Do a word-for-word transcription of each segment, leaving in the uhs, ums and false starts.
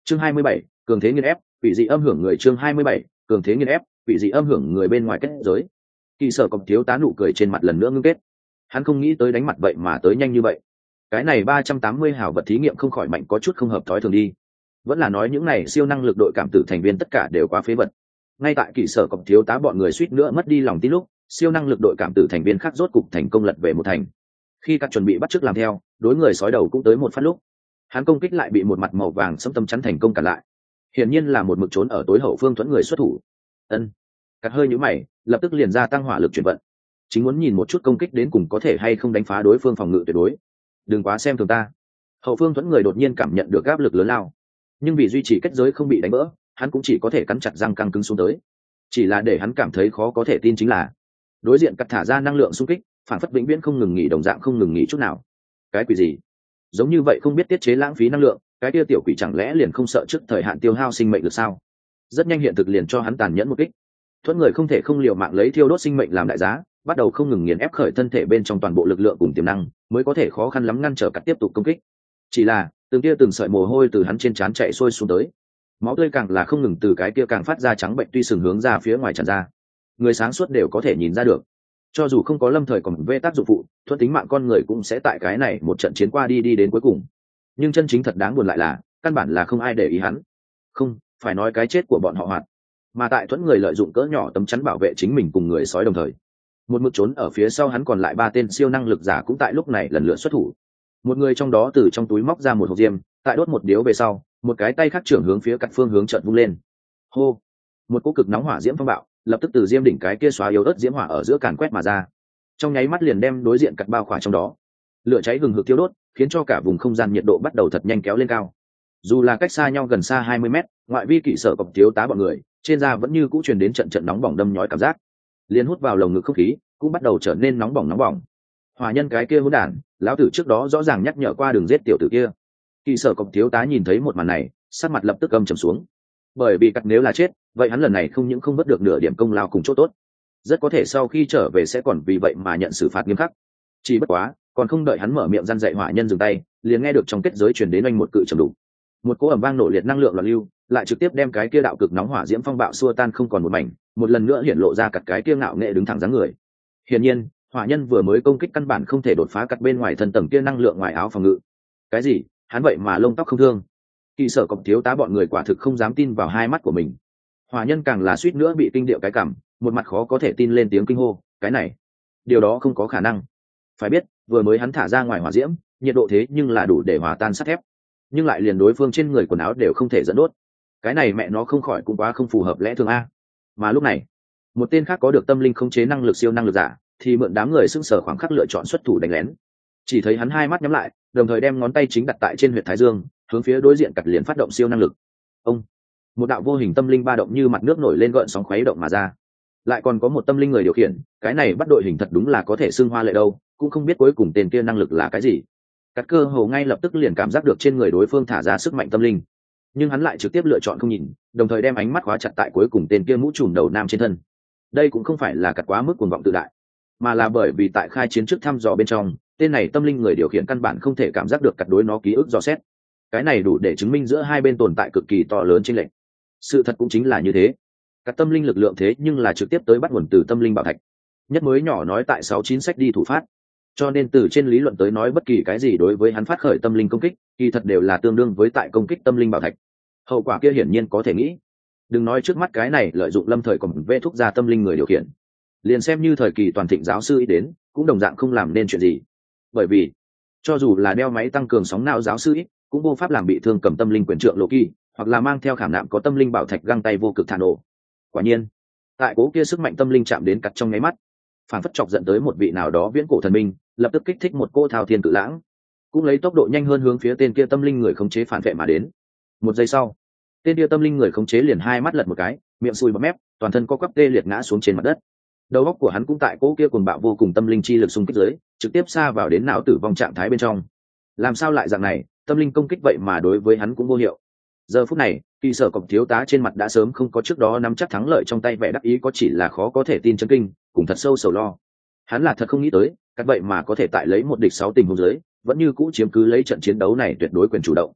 chương hai mươi bảy, cường thế nghiên ép quỷ dị âm hưởng người. Chương hai mươi bảy, cường thế nghiên ép quỷ dị âm hưởng người. Bên ngoài kết giới, Kỳ Sở Cọc thiếu tá nụ cười trên mặt lần nữa ngưng kết. Hắn không nghĩ tới đánh mặt vậy mà tới nhanh như vậy. Cái này ba trăm tám mươi hảo vật thí nghiệm không khỏi mạnh có chút không hợp thói thường đi. Vẫn là nói những này siêu năng lực đội cảm tử thành viên tất cả đều quá phế vật. Ngay tại Kỳ Sở Cọc thiếu tá bọn người suýt nữa mất đi lòng tin lúc, siêu năng lực đội cảm tử thành viên khác rốt cục thành công lật về một thành. Khi các chuẩn bị bắt chước làm theo, đối người sói đầu cũng tới một phát lúc, hắn công kích lại bị một mặt màu vàng sẫm tâm chắn thành công cản lại. Hiển nhiên là một mực trốn ở tối hậu phương thuẫn người xuất thủ. Ân, cắt hơi nhíu mày, lập tức liền ra tăng hỏa lực chuyển vận. Chính muốn nhìn một chút công kích đến cùng có thể hay không đánh phá đối phương phòng ngự tuyệt đối. Đừng quá xem thường ta. Hậu phương thuẫn người đột nhiên cảm nhận được áp lực lớn lao, nhưng vì duy trì kết giới không bị đánh vỡ, hắn cũng chỉ có thể cắn chặt răng căng cứng xuống tới. Chỉ là để hắn cảm thấy khó có thể tin chính là, đối diện cắt thả ra năng lượng xung kích, phản phất vĩnh viễn không ngừng nghỉ, đồng dạng không ngừng nghỉ chút nào. Cái quỷ gì? Giống như vậy không biết tiết chế lãng phí năng lượng, cái kia tiểu quỷ chẳng lẽ liền không sợ trước thời hạn tiêu hao sinh mệnh được sao? Rất nhanh hiện thực liền cho hắn tàn nhẫn một kích. Thuẫn người không thể không liều mạng lấy thiêu đốt sinh mệnh làm đại giá, bắt đầu không ngừng nghiền ép khởi thân thể bên trong toàn bộ lực lượng cùng tiềm năng, mới có thể khó khăn lắm ngăn trở cắt tiếp tục công kích. Chỉ là từng kia từng sợi mồ hôi từ hắn trên trán chạy xuôi xuống tới, máu tươi càng là không ngừng từ cái kia càng phát ra trắng bệnh tuy sừng hướng ra phía ngoài tràn ra. Người sáng suốt đều có thể nhìn ra được, cho dù không có lâm thời còn vê tác dụng phụ, thuận tính mạng con người cũng sẽ tại cái này một trận chiến qua đi đi đến cuối cùng. Nhưng chân chính thật đáng buồn lại là, căn bản là không ai để ý hắn. Không phải nói cái chết của bọn họ hoạt, mà tại thuẫn người lợi dụng cỡ nhỏ tấm chắn bảo vệ chính mình cùng người sói đồng thời, một mực trốn ở phía sau hắn còn lại ba tên siêu năng lực giả cũng tại lúc này lần lượt xuất thủ. Một người trong đó từ trong túi móc ra một hộp diêm, tại đốt một điếu về sau, một cái tay khác trưởng hướng phía cắt phương hướng trận vung lên. Hô, một cỗ cực nóng hỏa diễm phong bạo lập tức từ diêm đỉnh cái kia xóa yếu ớt diễm hỏa ở giữa càn quét mà ra, trong nháy mắt liền đem đối diện cắt bao khỏa trong đó. Lửa cháy hừng hực thiêu đốt, khiến cho cả vùng không gian nhiệt độ bắt đầu thật nhanh kéo lên cao. Dù là cách xa nhau gần xa hai mươi mét, ngoại vi Kỵ Sở Cọc thiếu tá bọn người trên da vẫn như cũ truyền đến trận trận nóng bỏng đâm nhói cảm giác, liền hút vào lồng ngực không khí cũng bắt đầu trở nên nóng bỏng nóng bỏng. Hỏa nhân cái kia hỗn đản, lão tử trước đó rõ ràng nhắc nhở qua đường giết tiểu tử kia. Kỵ Sở Cọc thiếu tá nhìn thấy một màn này, sắc mặt lập tức âm trầm xuống. Bởi vì cắt nếu là chết, vậy hắn lần này không những không vớt được nửa điểm công lao cùng chỗ tốt, rất có thể sau khi trở về sẽ còn vì vậy mà nhận xử phạt nghiêm khắc. Chỉ bất quá, còn không đợi hắn mở miệng răn dạy hỏa nhân dừng tay, liền nghe được trong kết giới truyền đến oanh một cự trầm đục, một cỗ ầm vang nổ liệt năng lượng loạn lưu, lại trực tiếp đem cái kia đạo cực nóng hỏa diễm phong bạo xua tan không còn một mảnh, một lần nữa hiện lộ ra cặt cái kia ngạo nghệ đứng thẳng dáng người. Hiển nhiên, hỏa nhân vừa mới công kích căn bản không thể đột phá cặt bên ngoài thân tầng kia năng lượng ngoài áo phòng ngự. Cái gì? Hắn vậy mà lông tóc không thương? Kỵ Sở Cọc thiếu tá bọn người quả thực không dám tin vào hai mắt của mình. Hỏa nhân càng là suýt nữa bị kinh điệu cái cảm, một mặt khó có thể tin lên tiếng kinh hô, cái này, điều đó không có khả năng. Phải biết, vừa mới hắn thả ra ngoài hỏa diễm, nhiệt độ thế nhưng là đủ để hòa tan sắt thép, nhưng lại liền đối phương trên người quần áo đều không thể dẫn đốt. Cái này mẹ nó không khỏi cũng quá không phù hợp lẽ thường a. Mà lúc này, một tên khác có được tâm linh khống chế năng lực siêu năng lực giả, thì mượn đám người sững sờ khoảng khắc lựa chọn xuất thủ đánh lén. Chỉ thấy hắn hai mắt nhắm lại, đồng thời đem ngón tay chính đặt tại trên huyệt thái dương, hướng phía đối diện cặt liền phát động siêu năng lực. Ông, một đạo vô hình tâm linh ba động như mặt nước nổi lên gợn sóng khuấy động mà ra. Lại còn có một tâm linh người điều khiển, cái này bắt đội hình thật đúng là có thể xưng hoa lệ đâu, cũng không biết cuối cùng tên kia năng lực là cái gì. Cắt cơ hồ ngay lập tức liền cảm giác được trên người đối phương thả ra sức mạnh tâm linh, nhưng hắn lại trực tiếp lựa chọn không nhìn, đồng thời đem ánh mắt khóa chặt tại cuối cùng tên kia mũ trùm đầu nam trên thân. Đây cũng không phải là cắt quá mức cuồng vọng tự đại, mà là bởi vì tại khai chiến trước thăm dò bên trong, tên này tâm linh người điều khiển căn bản không thể cảm giác được cắt đối nó ký ức dò xét. Cái này đủ để chứng minh giữa hai bên tồn tại cực kỳ to lớn chênh lệch. Sự thật cũng chính là như thế. Cắt tâm linh lực lượng thế nhưng là trực tiếp tới bắt nguồn từ tâm linh bảo thạch. Nhất mới nhỏ nói tại sáu chín sách đi thủ phát. Cho nên từ trên lý luận tới nói bất kỳ cái gì đối với hắn phát khởi tâm linh công kích, kỳ thật đều là tương đương với tại công kích tâm linh bảo thạch. Hậu quả kia hiển nhiên có thể nghĩ. Đừng nói trước mắt cái này lợi dụng lâm thời còn vẽ thuốc ra tâm linh người điều khiển, liền xem như thời kỳ toàn thịnh giáo sư ý đến, cũng đồng dạng không làm nên chuyện gì. Bởi vì, cho dù là đeo máy tăng cường sóng não giáo sư ít, cũng vô pháp làm bị thương cầm tâm linh quyền trượng lộ kỳ, hoặc là mang theo khảm nạm có tâm linh bảo thạch găng tay vô cực thả nổ. Quả nhiên, tại cố kia sức mạnh tâm linh chạm đến cặt trong nháy mắt, phản phất chọc giận tới một vị nào đó viễn cổ thần minh, lập tức kích thích một cô thao thiên cự lãng, cũng lấy tốc độ nhanh hơn hướng phía tên kia tâm linh người khống chế phản vệ mà đến. Một giây sau, tên kia tâm linh người khống chế liền hai mắt lật một cái, miệng sùi bọt mép, toàn thân co quắp tê liệt ngã xuống trên mặt đất. Đầu óc của hắn cũng tại cố kia cuồng bạo vô cùng tâm linh chi lực xung kích dưới, trực tiếp xa vào đến não tử vong trạng thái bên trong. Làm sao lại dạng này, tâm linh công kích vậy mà đối với hắn cũng vô hiệu. Giờ phút này, Kỵ Sở Cọc thiếu tá trên mặt đã sớm không có trước đó nắm chắc thắng lợi trong tay, vẻ đắc ý có chỉ là khó có thể tin chấn kinh, cùng thật sâu sầu lo. Hắn là thật không nghĩ tới, các vậy mà có thể tại lấy một địch sáu tình huống dưới, vẫn như cũ chiếm cứ lấy trận chiến đấu này tuyệt đối quyền chủ động.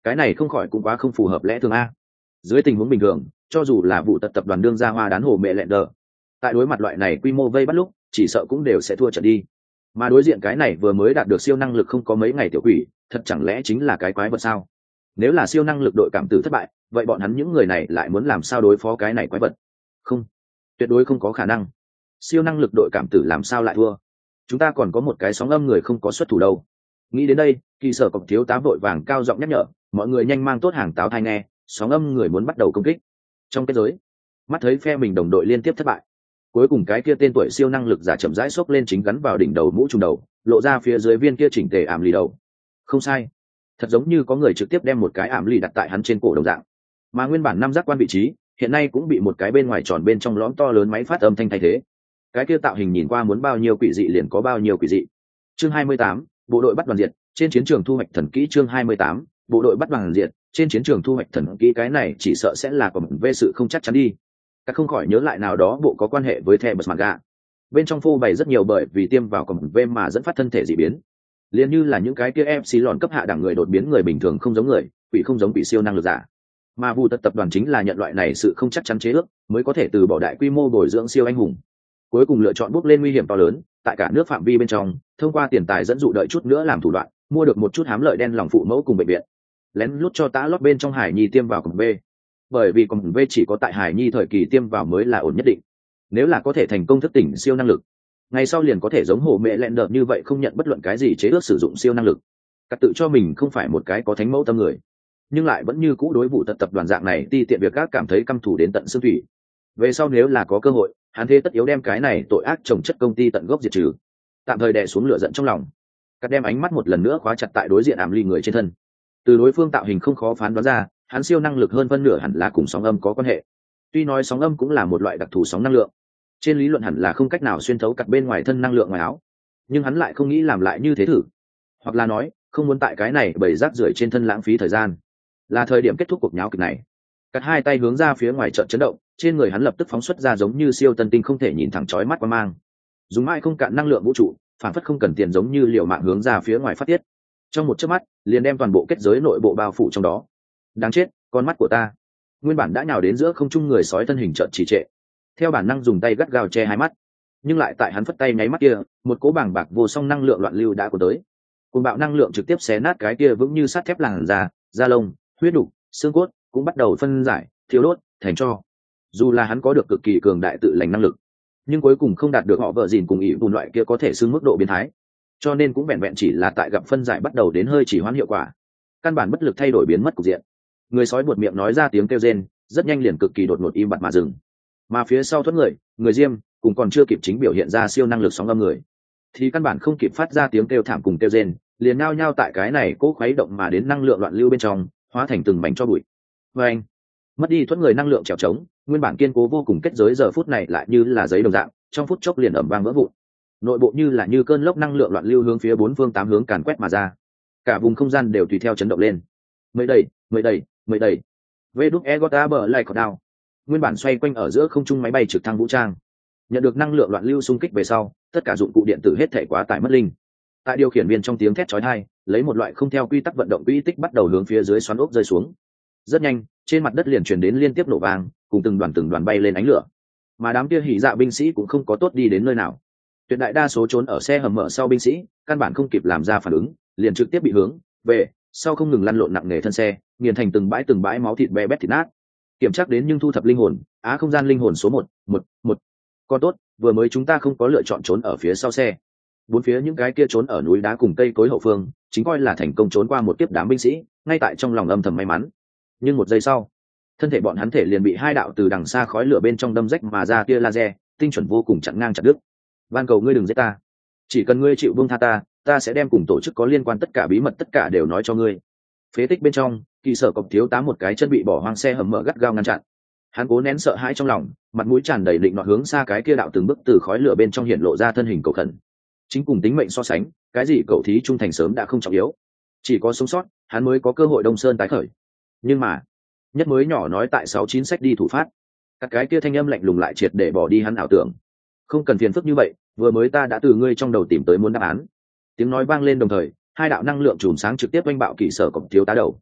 cái này không khỏi cũng quá không phù hợp lẽ thường a. Dưới tình huống bình thường, cho dù là vụ tật tập đoàn đương gia hoa đán hồ mẹ lẹn đờ, tại đối mặt loại này quy mô vây bắt lúc chỉ sợ cũng đều sẽ thua trận đi. Mà đối diện cái này vừa mới đạt được siêu năng lực không có mấy ngày tiểu quỷ, thật chẳng lẽ chính là cái quái vật sao? Nếu là siêu năng lực đội cảm tử thất bại, vậy bọn hắn những người này lại muốn làm sao đối phó cái này quái vật? Không, tuyệt đối không có khả năng. Siêu năng lực đội cảm tử làm sao lại thua? Chúng ta còn có một cái sóng âm người không có xuất thủ đâu. Nghĩ đến đây, Kỳ Sở Cọc thiếu tá vội vàng cao giọng nhắc nhở, mọi người nhanh mang tốt hàng táo thai nghe, sóng âm người muốn bắt đầu công kích. Trong kết giới, mắt thấy phe mình đồng đội liên tiếp thất bại, cuối cùng cái kia tên tuổi siêu năng lực giả chậm rãi xốc lên chính gắn vào đỉnh đầu mũ trùm đầu, lộ ra phía dưới viên kia chỉnh tề ảm lì đầu. Không sai, thật giống như có người trực tiếp đem một cái ảm lì đặt tại hắn trên cổ đồng dạng. Mà nguyên bản năm giác quan vị trí, hiện nay cũng bị một cái bên ngoài tròn bên trong lõm to lớn máy phát âm thanh thay thế. Cái kia tạo hình nhìn qua muốn bao nhiêu quỷ dị liền có bao nhiêu quỷ dị. Chương hai mươi tám, bộ đội bắt đoàn diệt, trên chiến trường thu hoạch thần kỹ. Chương hai mươi tám, bộ đội bắt đoàn diệt, trên chiến trường thu hoạch thần kỹ. Cái này chỉ sợ sẽ là của về sự không chắc chắn đi. Các không khỏi nhớ lại nào đó bộ có quan hệ với The Bus Manga. Bên trong phô bày rất nhiều bởi vì tiêm vào cổng V mà dẫn phát thân thể dị biến. Liên như là những cái kia em xê lòn cấp hạ đẳng người đột biến người bình thường không giống người, quỷ không giống quỷ siêu năng lực giả. Mà vụ tật tập đoàn chính là nhận loại này sự không chắc chắn chế ước, mới có thể từ bỏ đại quy mô bồi dưỡng siêu anh hùng. Cuối cùng lựa chọn bước lên nguy hiểm to lớn, tại cả nước phạm vi bên trong, thông qua tiền tài dẫn dụ đợi chút nữa làm thủ đoạn, mua được một chút hám lợi đen lòng phụ mẫu cùng bệnh viện. Lén lút cho tã lót bên trong Hải Nhi tiêm vào cổng V. Bởi vì cổng V chỉ có tại Hải Nhi thời kỳ tiêm vào mới là ổn nhất định. Nếu là có thể thành công thức tỉnh siêu năng lực, ngày sau liền có thể giống hồ mẹ lẹn đợt như vậy không nhận bất luận cái gì chế ước sử dụng siêu năng lực. Cắt tự cho mình không phải một cái có thánh mẫu tâm người, nhưng lại vẫn như cũ đối vụ tật tập đoàn dạng này ti tiện việc các cảm thấy căm thù đến tận xương thủy. Về sau nếu là có cơ hội, hắn thế tất yếu đem cái này tội ác trồng chất công ty tận gốc diệt trừ. Tạm thời đè xuống lửa giận trong lòng, cắt đem ánh mắt một lần nữa khóa chặt tại đối diện ảm ly người trên thân. Từ đối phương tạo hình không khó phán đoán ra, hắn siêu năng lực hơn phân nửa hẳn là cùng sóng âm có quan hệ. Tuy nói sóng âm cũng là một loại đặc thù sóng năng lượng, trên lý luận hẳn là không cách nào xuyên thấu cắt bên ngoài thân năng lượng ngoài áo, nhưng hắn lại không nghĩ làm lại như thế thử, hoặc là nói không muốn tại cái này bầy rác rưởi trên thân lãng phí thời gian. Là thời điểm kết thúc cuộc nháo kịch này. Cắt hai tay hướng ra phía ngoài trận chấn động, trên người hắn lập tức phóng xuất ra giống như siêu tân tinh không thể nhìn thẳng chói mắt qua mang, dùng mãi không cạn năng lượng vũ trụ, phản phất không cần tiền giống như liều mạng hướng ra phía ngoài phát tiết. Trong một chớp mắt, liền đem toàn bộ kết giới nội bộ bao phủ trong đó. Đáng chết, con mắt của ta! Nguyên bản đã nhào đến giữa không trung người sói thân hình trợn trì trệ, theo bản năng dùng tay gắt gao che hai mắt, nhưng lại tại hắn phất tay nháy mắt kia, một cỗ bàng bạc vô song năng lượng loạn lưu đã cuốn tới. Cùng bạo năng lượng trực tiếp xé nát cái kia vững như sắt thép làn da, da lông, huyết đục, xương cốt cũng bắt đầu phân giải, thiêu đốt thành tro. Dù là hắn có được cực kỳ cường đại tự lành năng lực, nhưng cuối cùng không đạt được họ vợ dìn cùng ý bùn loại kia có thể xưng mức độ biến thái, cho nên cũng vẹn vẹn chỉ là tại gặp phân giải bắt đầu đến hơi chỉ hoãn hiệu quả, căn bản bất lực thay đổi biến mất cục diện. Người sói buột miệng nói ra tiếng kêu rên, rất nhanh liền cực kỳ đột ngột im bặt mà dừng. Mà phía sau thoát người, người diêm cùng còn chưa kịp chính biểu hiện ra siêu năng lực sóng âm người, thì căn bản không kịp phát ra tiếng kêu thảm cùng kêu rên, liền nao nhao tại cái này cố khuấy động mà đến năng lượng loạn lưu bên trong, hóa thành từng mảnh cho bụi. Và anh mất đi thoát người năng lượng trèo trống, nguyên bản kiên cố vô cùng kết giới giờ phút này lại như là giấy đồng dạng, trong phút chốc liền ầm vang vỡ vụn. Nội bộ như là như cơn lốc năng lượng loạn lưu hướng phía bốn phương tám hướng càn quét mà ra, cả vùng không gian đều tùy theo chấn động lên. Mới đầy, mới đầy, mới đầy. Vê đúc e gota bờ lại đào. Nguyên bản xoay quanh ở giữa không trung máy bay trực thăng vũ trang, nhận được năng lượng loạn lưu xung kích về sau, tất cả dụng cụ điện tử hết thể quá tải mất linh. Tại điều khiển viên trong tiếng thét chói tai, lấy một loại không theo quy tắc vận động quỹ tích bắt đầu hướng phía dưới xoắn ốc rơi xuống. Rất nhanh, trên mặt đất liền truyền đến liên tiếp nổ vang, cùng từng đoàn từng đoàn bay lên ánh lửa. Mà đám kia hỉ dạ binh sĩ cũng không có tốt đi đến nơi nào. Tuyệt đại đa số trốn ở xe hầm mở sau binh sĩ, căn bản không kịp làm ra phản ứng, liền trực tiếp bị hướng về sau không ngừng lăn lộn nặng nề thân xe, nghiền thành từng bãi từng bãi máu thịt be bét thịt nát. Kiểm tra đến nhưng thu thập linh hồn, á không gian linh hồn số một, một, một. Còn tốt, vừa mới chúng ta không có lựa chọn trốn ở phía sau xe. Bốn phía những cái kia trốn ở núi đá cùng cây cối hậu phương, chính coi là thành công trốn qua một kiếp đám binh sĩ, ngay tại trong lòng âm thầm may mắn. Nhưng một giây sau, thân thể bọn hắn thể liền bị hai đạo từ đằng xa khói lửa bên trong đâm rách mà ra tia laser, tinh chuẩn vô cùng chặn ngang chặt đứt. Van cầu ngươi đừng giết ta, chỉ cần ngươi chịu buông tha ta, ta sẽ đem cùng tổ chức có liên quan tất cả bí mật tất cả đều nói cho ngươi. Phế tích bên trong, Kỳ Sở Cọc thiếu tá một cái chân bị bỏ hoang xe hầm mở gắt gao ngăn chặn. Hắn cố nén sợ hãi trong lòng, mặt mũi tràn đầy định nọ hướng xa cái kia đạo từng bước từ khói lửa bên trong hiện lộ ra thân hình cầu khẩn. Chính cùng tính mệnh so sánh, cái gì cậu thí trung thành sớm đã không trọng yếu, chỉ có sống sót, hắn mới có cơ hội Đông Sơn tái khởi. Nhưng mà, nhất mới nhỏ nói tại sáu chín sách đi thủ phát, các cái kia thanh âm lạnh lùng lại triệt để bỏ đi hắn ảo tưởng. Không cần phiền phức như vậy, vừa mới ta đã từ ngươi trong đầu tìm tới muốn đáp án. Tiếng nói vang lên đồng thời, hai đạo năng lượng chùm sáng trực tiếp oanh bạo Kỳ Sở Cọc thiếu tá đầu.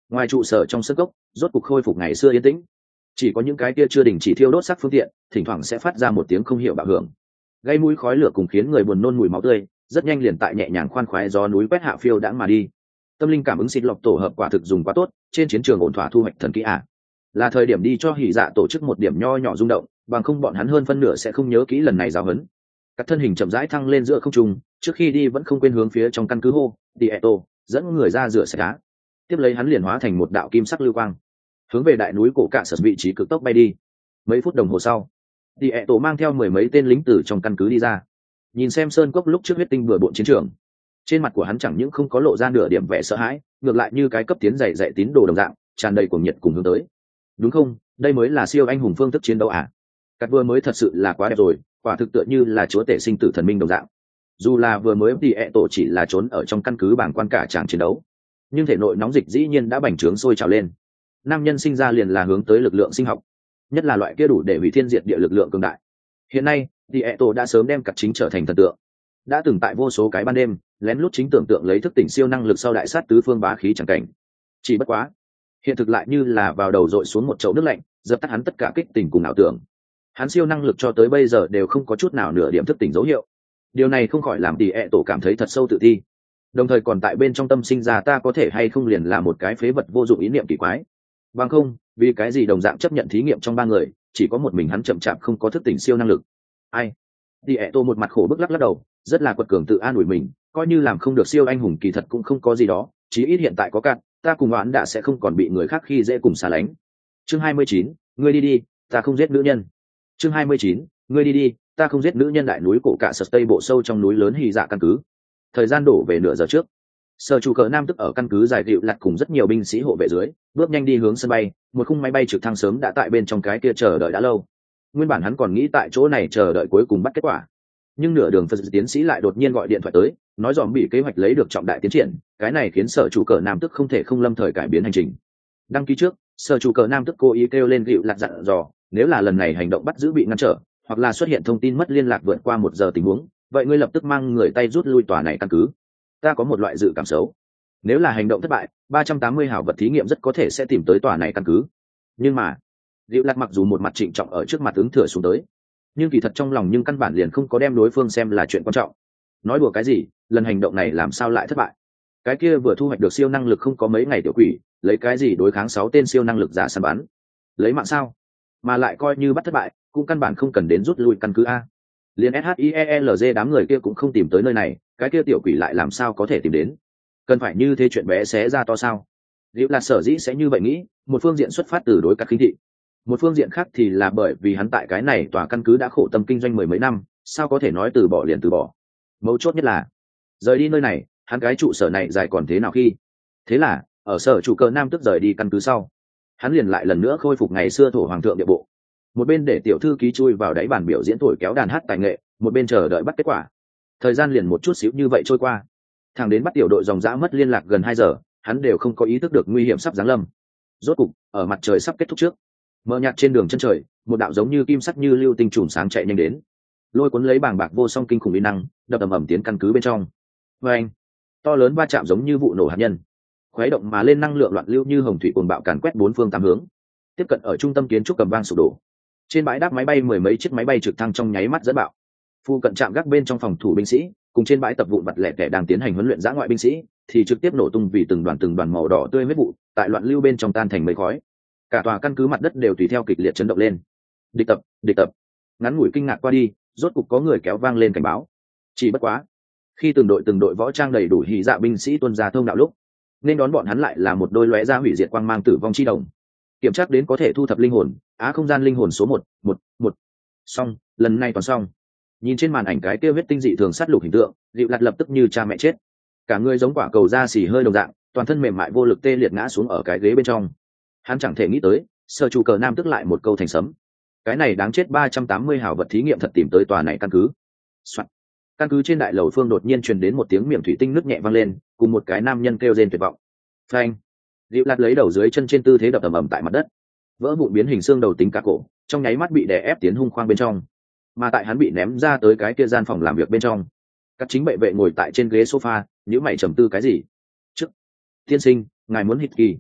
Ngoài trụ sở trong sân cốc rốt cục khôi phục ngày xưa yên tĩnh, chỉ có những cái kia chưa đình chỉ thiêu đốt sắc phương tiện thỉnh thoảng sẽ phát ra một tiếng không hiểu bạo hưởng, gây mũi khói lửa cùng khiến người buồn nôn mùi máu tươi. Rất nhanh liền tại nhẹ nhàng khoan khoái gió núi quét hạ phiêu đãng mà đi. Tâm linh cảm ứng xịt lọc tổ hợp quả thực dùng quá tốt, trên chiến trường ổn thỏa thu hoạch thần kỹ ạ. À. Là thời điểm đi cho hỉ dạ tổ chức một điểm nho nhỏ rung động, bằng không bọn hắn hơn phân nửa sẽ không nhớ kỹ lần này giáo huấn. Các thân hình chậm rãi thăng lên giữa không trung, trước khi đi vẫn không quên hướng phía trong căn cứ hô, Tieto, dẫn người ra rửa sạch đá. Tiếp lấy hắn liền hóa thành một đạo kim sắc lưu quang, hướng về đại núi cổ cạ sở vị trí cực tốc bay đi. Mấy phút đồng hồ sau, Tieto mang theo mười mấy tên lính tử trong căn cứ đi ra. Nhìn xem sơn cốc lúc trước huyết tinh bừa bộn chiến trường, trên mặt của hắn chẳng những không có lộ ra nửa điểm vẻ sợ hãi, ngược lại như cái cấp tiến dày dạy tín đồ đồng dạng, tràn đầy cuồng nhiệt cùng hướng tới. Đúng không, đây mới là siêu anh hùng phương thức chiến đấu à? Cắt vừa mới thật sự là quá đẹp rồi, quả thực tựa như là chúa tể sinh tử thần minh đồng dạng. Dù là vừa mới thì ẹ tổ chỉ là trốn ở trong căn cứ bảng quan cả tràng chiến đấu, nhưng thể nội nóng dịch dĩ nhiên đã bành trướng sôi trào lên. Nam nhân sinh ra liền là hướng tới lực lượng sinh học, nhất là loại kia đủ để hủy thiên diệt địa lực lượng cường đại. Hiện nay thì ẹ tổ đã sớm đem cắt chính trở thành thần tượng, đã từng tại vô số cái ban đêm lén lút chính tưởng tượng lấy thức tỉnh siêu năng lực sau đại sát tứ phương bá khí chẳng cảnh. Chỉ bất quá hiện thực lại như là vào đầu dội xuống một chậu nước lạnh, dập tắt hắn tất cả kích tình cùng ảo tưởng. Hắn siêu năng lực cho tới bây giờ đều không có chút nào nửa điểm thức tỉnh dấu hiệu. Điều này không khỏi làm tỷ ẹ tổ cảm thấy thật sâu tự ti, đồng thời còn tại bên trong tâm sinh ra ta có thể hay không liền là một cái phế vật vô dụng ý niệm kỳ quái. Bằng không vì cái gì đồng dạng chấp nhận thí nghiệm trong ba người chỉ có một mình hắn chậm chạp không có thức tỉnh siêu năng lực. Ai? Tỷ ẹ tổ một mặt khổ bức lắc lắc đầu, rất là quật cường tự an ủi mình, coi như làm không được siêu anh hùng kỳ thật cũng không có gì đó, chí ít hiện tại có cạn, ta cùng oán đã sẽ không còn bị người khác khi dễ cùng xa lánh. Chương hai mươi chín, ngươi đi đi, ta không giết nữ nhân. Chương hai mươi chín, ngươi đi đi, ta không giết nữ nhân. Đại núi cổ cả sật tây bộ sâu trong núi lớn hì dạ căn cứ. Thời gian đổ về nửa giờ trước, sở chủ cờ nam tức ở căn cứ giải dịu lặt cùng rất nhiều binh sĩ hộ vệ dưới bước nhanh đi hướng sân bay. Một khung máy bay trực thăng sớm đã tại bên trong cái kia chờ đợi đã lâu. Nguyên bản hắn còn nghĩ tại chỗ này chờ đợi cuối cùng bắt kết quả, nhưng nửa đường phật tiến sĩ lại đột nhiên gọi điện thoại tới, nói dòm bị kế hoạch lấy được trọng đại tiến triển. Cái này khiến sở chủ cờ nam tức không thể không lâm thời cải biến hành trình. Đăng ký trước, sở chủ cờ nam tức cố ý kêu lên dịu lặt dặn dò, nếu là lần này hành động bắt giữ bị ngăn trở hoặc là xuất hiện thông tin mất liên lạc vượt qua một giờ tình huống, vậy ngươi lập tức mang người tay rút lui tòa này căn cứ. Ta có một loại dự cảm xấu, nếu là hành động thất bại, ba trăm tám mươi hảo vật thí nghiệm rất có thể sẽ tìm tới tòa này căn cứ. Nhưng mà dịu lặt mặc dù một mặt trịnh trọng ở trước mặt ứng thừa xuống tới, nhưng kỳ thật trong lòng nhưng căn bản liền không có đem đối phương xem là chuyện quan trọng. Nói đùa cái gì, lần hành động này làm sao lại thất bại? Cái kia vừa thu hoạch được siêu năng lực không có mấy ngày tiểu quỷ, lấy cái gì đối kháng sáu tên siêu năng lực giả săn bắn? Lấy mạng sao? Mà lại coi như bắt thất bại, cũng căn bản không cần đến rút lui căn cứ a. Liên SHIELZ đám người kia cũng không tìm tới nơi này, cái kia tiểu quỷ lại làm sao có thể tìm đến? Cần phải như thế chuyện bé xé ra to sao? Liệu là sở dĩ sẽ như vậy nghĩ, một phương diện xuất phát từ đối các khinh thị, một phương diện khác thì là bởi vì hắn tại cái này tòa căn cứ đã khổ tâm kinh doanh mười mấy năm, sao có thể nói từ bỏ liền từ bỏ. Mấu chốt nhất là rời đi nơi này, hắn cái trụ sở này dài còn thế nào khi. Thế là ở sở chủ cờ nam tức rời đi căn cứ sau, hắn liền lại lần nữa khôi phục ngày xưa thổ hoàng thượng địa bộ, một bên để tiểu thư ký chui vào đáy bàn biểu diễn thổi kéo đàn hát tài nghệ, một bên chờ đợi bắt kết quả. Thời gian liền một chút xíu như vậy trôi qua, thằng đến bắt tiểu đội dòng dã mất liên lạc gần hai giờ, hắn đều không có ý thức được nguy hiểm sắp giáng lâm. Rốt cục ở mặt trời sắp kết thúc trước, mờ nhạt trên đường chân trời, một đạo giống như kim sắc như lưu tinh chùm sáng chạy nhanh đến, lôi cuốn lấy bàng bạc vô song kinh khủng uy năng, đập ầm ầm tiến căn cứ bên trong. Và anh, to lớn va chạm giống như vụ nổ hạt nhân, khuấy động mà lên năng lượng loạn lưu như hồng thủy cuồn bạo càn quét bốn phương tám hướng, tiếp cận ở trung tâm kiến trúc cầm vang sụp đổ. Trên bãi đáp máy bay mười mấy chiếc máy bay trực thăng trong nháy mắt dẫn bạo. Phu cận trạm gác bên trong phòng thủ binh sĩ cùng trên bãi tập vụn vặt lẻ tẻ đang tiến hành huấn luyện dã ngoại binh sĩ thì trực tiếp nổ tung vì từng đoàn từng đoàn màu đỏ tươi huyết vụ tại loạn lưu bên trong tan thành mây khói. Cả tòa căn cứ mặt đất đều tùy theo kịch liệt chấn động lên. Địch tập, địch tập. Ngắn ngủi kinh ngạc qua đi, rốt cục có người kéo vang lên cảnh báo. Chỉ bất quá, khi từng đội từng đội võ trang đầy đủ hỉ dạ binh sĩ tuôn ra thông đạo lúc, nên đón bọn hắn lại là một đôi lóe ra hủy diệt quang mang tử vong chi đồng. Kiểm tra đến có thể thu thập linh hồn, á không gian linh hồn số một, một, một. Xong, lần này toàn xong. Nhìn trên màn ảnh cái tiêu huyết tinh dị thường sát lục hình tượng, Dịu Lạt lập tức như cha mẹ chết. Cả người giống quả cầu da xì hơi đồng dạng, toàn thân mềm mại vô lực tê liệt ngã xuống ở cái ghế bên trong. Hắn chẳng thể nghĩ tới, sở chủ cờ nam tức lại một câu thành sấm. Cái này đáng chết ba trăm tám mươi hảo vật thí nghiệm thật tìm tới tòa này căn cứ. Soạn. Căn cứ trên đại lầu phương đột nhiên truyền đến một tiếng miệng thủy tinh nứt nhẹ vang lên, cùng một cái nam nhân kêu rên tuyệt vọng. Phanh. Dịu Lạt lấy đầu dưới chân trên tư thế đập ầm ầm tại mặt đất, vỡ vụn biến hình xương đầu tính cá cổ, trong nháy mắt bị đè ép tiến hung khoang bên trong. Mà tại hắn bị ném ra tới cái kia gian phòng làm việc bên trong, các chính bệ vệ ngồi tại trên ghế sofa, nhíu mày trầm tư cái gì. Trước tiên sinh, ngài muốn hít kỳ.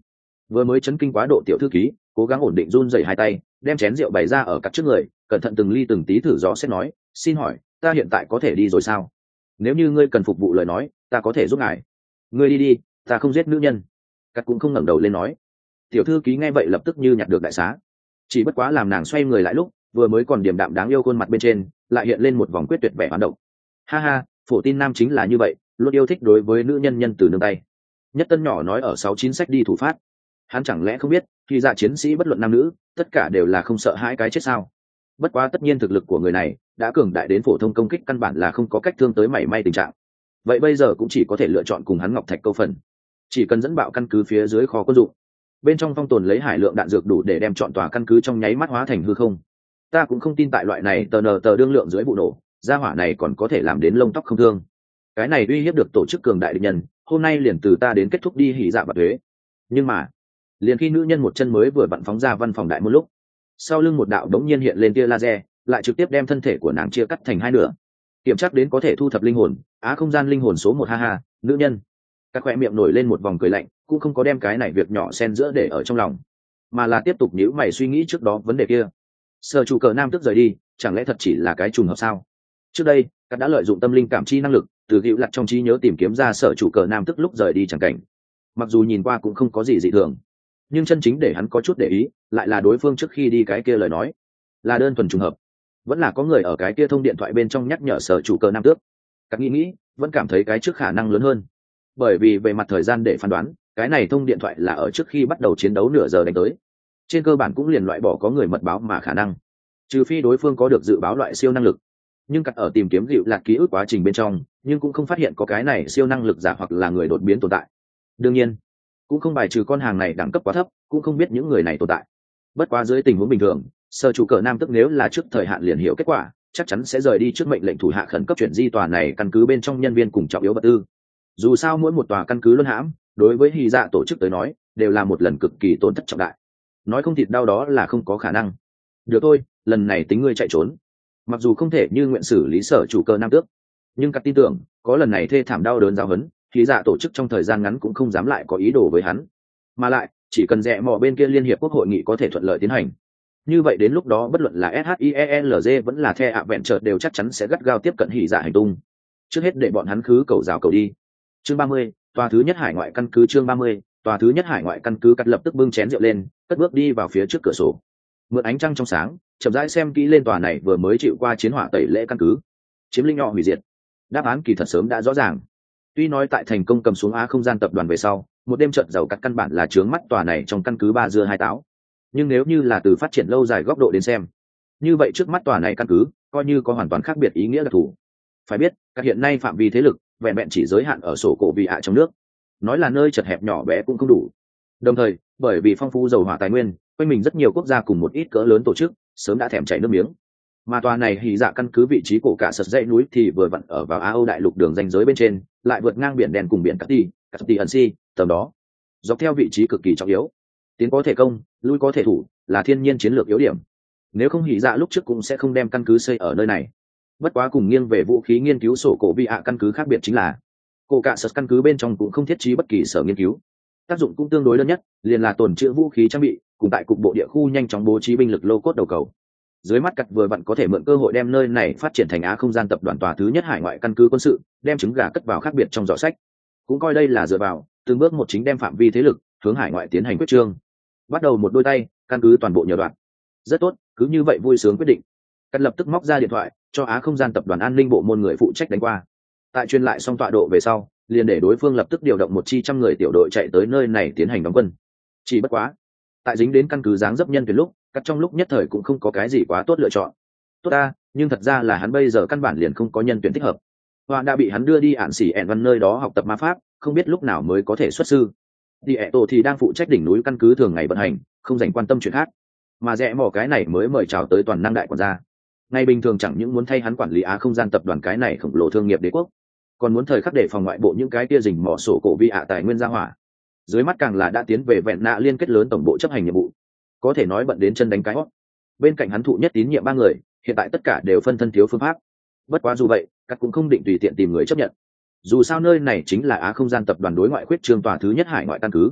Vừa mới chấn kinh quá độ tiểu thư ký cố gắng ổn định run rẩy hai tay, đem chén rượu bày ra ở cắt trước người, cẩn thận từng ly từng tí thử rõ xét nói, xin hỏi ta hiện tại có thể đi rồi sao? Nếu như ngươi cần phục vụ lời nói, ta có thể giúp ngài. Ngươi đi đi, ta không giết nữ nhân. Cắt cũng không ngẩng đầu lên nói. Tiểu thư ký nghe vậy lập tức như nhặt được đại xá, chỉ bất quá làm nàng xoay người lại lúc vừa mới còn điềm đạm đáng yêu khuôn mặt bên trên lại hiện lên một vòng quyết tuyệt vẻ hoán động. Ha ha, phổ tin nam chính là như vậy, luôn yêu thích đối với nữ nhân nhân từ nương tay. Nhất Tân nhỏ nói ở sáu chín sách đi thủ phát, hắn chẳng lẽ không biết khi dạ chiến sĩ bất luận nam nữ tất cả đều là không sợ hãi cái chết sao? Bất quá tất nhiên thực lực của người này đã cường đại đến phổ thông công kích căn bản là không có cách thương tới mảy may tình trạng, vậy bây giờ cũng chỉ có thể lựa chọn cùng hắn ngọc thạch câu phần, chỉ cần dẫn bạo căn cứ phía dưới kho quân dụng, bên trong phong tồn lấy hải lượng đạn dược đủ để đem chọn tòa căn cứ trong nháy mắt hóa thành hư không. Ta cũng không tin tại loại này tờ nờ tờ đương lượng dưới vụ nổ gia hỏa này còn có thể làm đến lông tóc không thương. Cái này uy hiếp được tổ chức cường đại địch nhân, hôm nay liền từ ta đến kết thúc đi hỉ dạ bạc thuế. Nhưng mà liền khi nữ nhân một chân mới vừa vặn phóng ra văn phòng đại một lúc, sau lưng một đạo đống nhiên hiện lên tia laser, lại trực tiếp đem thân thể của nàng chia cắt thành hai nửa. Kiểm chắc đến có thể thu thập linh hồn, á không gian linh hồn số một, ha ha, nữ nhân. Các khỏe miệng nổi lên một vòng cười lạnh, cũng không có đem cái này việc nhỏ xen giữa để ở trong lòng, mà là tiếp tục nhíu mày suy nghĩ trước đó vấn đề kia. Sở chủ cờ nam tức rời đi, chẳng lẽ thật chỉ là cái trùng hợp sao? Trước đây, các đã lợi dụng tâm linh cảm chi năng lực, từ hữu lặt trong trí nhớ tìm kiếm ra sở chủ cờ nam tức lúc rời đi chẳng cảnh. Mặc dù nhìn qua cũng không có gì dị thường, nhưng chân chính để hắn có chút để ý, lại là đối phương trước khi đi cái kia lời nói, là đơn thuần trùng hợp, vẫn là có người ở cái kia thông điện thoại bên trong nhắc nhở sở chủ cờ nam tước. Các nghĩ nghĩ, vẫn cảm thấy cái trước khả năng lớn hơn, bởi vì về mặt thời gian để phán đoán, cái này thông điện thoại là ở trước khi bắt đầu chiến đấu nửa giờ đánh tới, trên cơ bản cũng liền loại bỏ có người mật báo mà khả năng, trừ phi đối phương có được dự báo loại siêu năng lực. Nhưng cắt ở tìm kiếm dịu lạc ký ức quá trình bên trong, nhưng cũng không phát hiện có cái này siêu năng lực giả hoặc là người đột biến tồn tại. Đương nhiên cũng không bài trừ con hàng này đẳng cấp quá thấp, cũng không biết những người này tồn tại. Bất quá dưới tình huống bình thường, sở chủ cờ nam tức nếu là trước thời hạn liền hiểu kết quả, chắc chắn sẽ rời đi trước mệnh lệnh thủ hạ khẩn cấp chuyển di tòa này căn cứ bên trong nhân viên cùng trọng yếu vật tư. Dù sao mỗi một tòa căn cứ luân hãm, đối với hy dạ tổ chức tới nói đều là một lần cực kỳ tổn thất trọng đại, nói không thịt đau đó là không có khả năng. Được thôi, lần này tính ngươi chạy trốn, mặc dù không thể như nguyện xử lý sở chủ cơ nam tước, nhưng cắt tin tưởng có lần này thê thảm đau đớn giáo huấn, hy dạ tổ chức trong thời gian ngắn cũng không dám lại có ý đồ với hắn. Mà lại chỉ cần rẽ mò bên kia liên hiệp quốc hội nghị có thể thuận lợi tiến hành, như vậy đến lúc đó bất luận là SHIELZ vẫn là The Adventure đều chắc chắn sẽ gắt gao tiếp cận hỉ dạ hành tung. Trước hết để bọn hắn khứ cầu rào cầu đi. Chương ba mươi, tòa thứ nhất hải ngoại căn cứ. Chương ba mươi, tòa thứ nhất hải ngoại căn cứ. Cắt lập tức bưng chén rượu lên, cất bước đi vào phía trước cửa sổ, mượn ánh trăng trong sáng chậm rãi xem kỹ lên tòa này vừa mới chịu qua chiến hỏa tẩy lễ căn cứ. Chiếm lĩnh nhỏ hủy diệt, đáp án kỳ thật sớm đã rõ ràng. Tuy nói tại thành công cầm xuống Á không gian tập đoàn về sau, một đêm trận giàu cắt căn bản là trướng mắt tòa này trong căn cứ ba dưa hai táo, nhưng nếu như là từ phát triển lâu dài góc độ đến xem, như vậy trước mắt tòa này căn cứ coi như có hoàn toàn khác biệt ý nghĩa đặc thù. Phải biết các hiện nay phạm vi thế lực vẹn vẹn chỉ giới hạn ở sổ cổ vị hạ trong nước, nói là nơi chật hẹp nhỏ bé cũng không đủ. Đồng thời bởi vì phong phú dầu hỏa tài nguyên, quanh mình rất nhiều quốc gia cùng một ít cỡ lớn tổ chức sớm đã thèm chảy nước miếng. Mà tòa này hỉ dạ căn cứ vị trí cổ cả sật dãy núi thì vừa vặn ở vào Á Âu đại lục đường ranh giới bên trên, lại vượt ngang biển đen cùng biển Cát Tì, Cát Tì ẩn si, tầm đó dọc theo vị trí cực kỳ trọng yếu, tiến có thể công, lui có thể thủ, là thiên nhiên chiến lược yếu điểm. Nếu không hỉ dạ lúc trước cũng sẽ không đem căn cứ xây ở nơi này. Bất quá cùng nghiêng về vũ khí nghiên cứu sổ cổ vị hạ căn cứ khác biệt chính là, cổ cả sật căn cứ bên trong cũng không thiết trí bất kỳ sở nghiên cứu, tác dụng cũng tương đối đơn nhất, liền là tồn trữ vũ khí trang bị, cùng tại cục bộ địa khu nhanh chóng bố trí binh lực lô cốt đầu cầu. Dưới mắt cặt vừa vặn có thể mượn cơ hội đem nơi này phát triển thành Á không gian tập đoàn tòa thứ nhất hải ngoại căn cứ quân sự, đem trứng gà cất vào khác biệt trong giỏ sách, cũng coi đây là dựa vào từng bước một chính đem phạm vi thế lực hướng hải ngoại tiến hành quyết trương. Bắt đầu một đôi tay, căn cứ toàn bộ nhờ đoạn. Rất tốt, cứ như vậy vui sướng quyết định. Cắt lập tức móc ra điện thoại cho Á không gian tập đoàn an ninh bộ môn người phụ trách đánh qua. Tại truyền lại xong tọa độ về sau, liền để đối phương lập tức điều động một chi trăm người tiểu đội chạy tới nơi này tiến hành đóng quân. Chỉ bất quá, tại dính đến căn cứ dáng dấp nhân tuyển lúc, cắt trong lúc nhất thời cũng không có cái gì quá tốt lựa chọn. Tốt ta, nhưng thật ra là hắn bây giờ căn bản liền không có nhân tuyển thích hợp. Hoa đã bị hắn đưa đi ản xỉ ẻn văn nơi đó học tập ma pháp, không biết lúc nào mới có thể xuất sư. Đi ẹ tổ thì đang phụ trách đỉnh núi căn cứ thường ngày vận hành, không dành quan tâm chuyện khác. Mà rẽ mỏ cái này mới mời chào tới toàn năng đại quản gia. Ngày bình thường chẳng những muốn thay hắn quản lý Á không gian tập đoàn cái này khổng lồ thương nghiệp đế quốc, còn muốn thời khắc để phòng ngoại bộ những cái kia rình mỏ sổ cổ vi ạ tài nguyên ra hỏa. Dưới mắt càng là đã tiến về vẹn nạ liên kết lớn tổng bộ chấp hành nhiệm vụ, có thể nói bận đến chân đánh cái hót. Bên cạnh hắn thụ nhất tín nhiệm ba người, hiện tại tất cả đều phân thân thiếu phương pháp. Bất quá dù vậy, các cũng không định tùy tiện tìm người chấp nhận. Dù sao nơi này chính là Á không gian tập đoàn đối ngoại khuyết trương tòa thứ nhất hải ngoại căn cứ,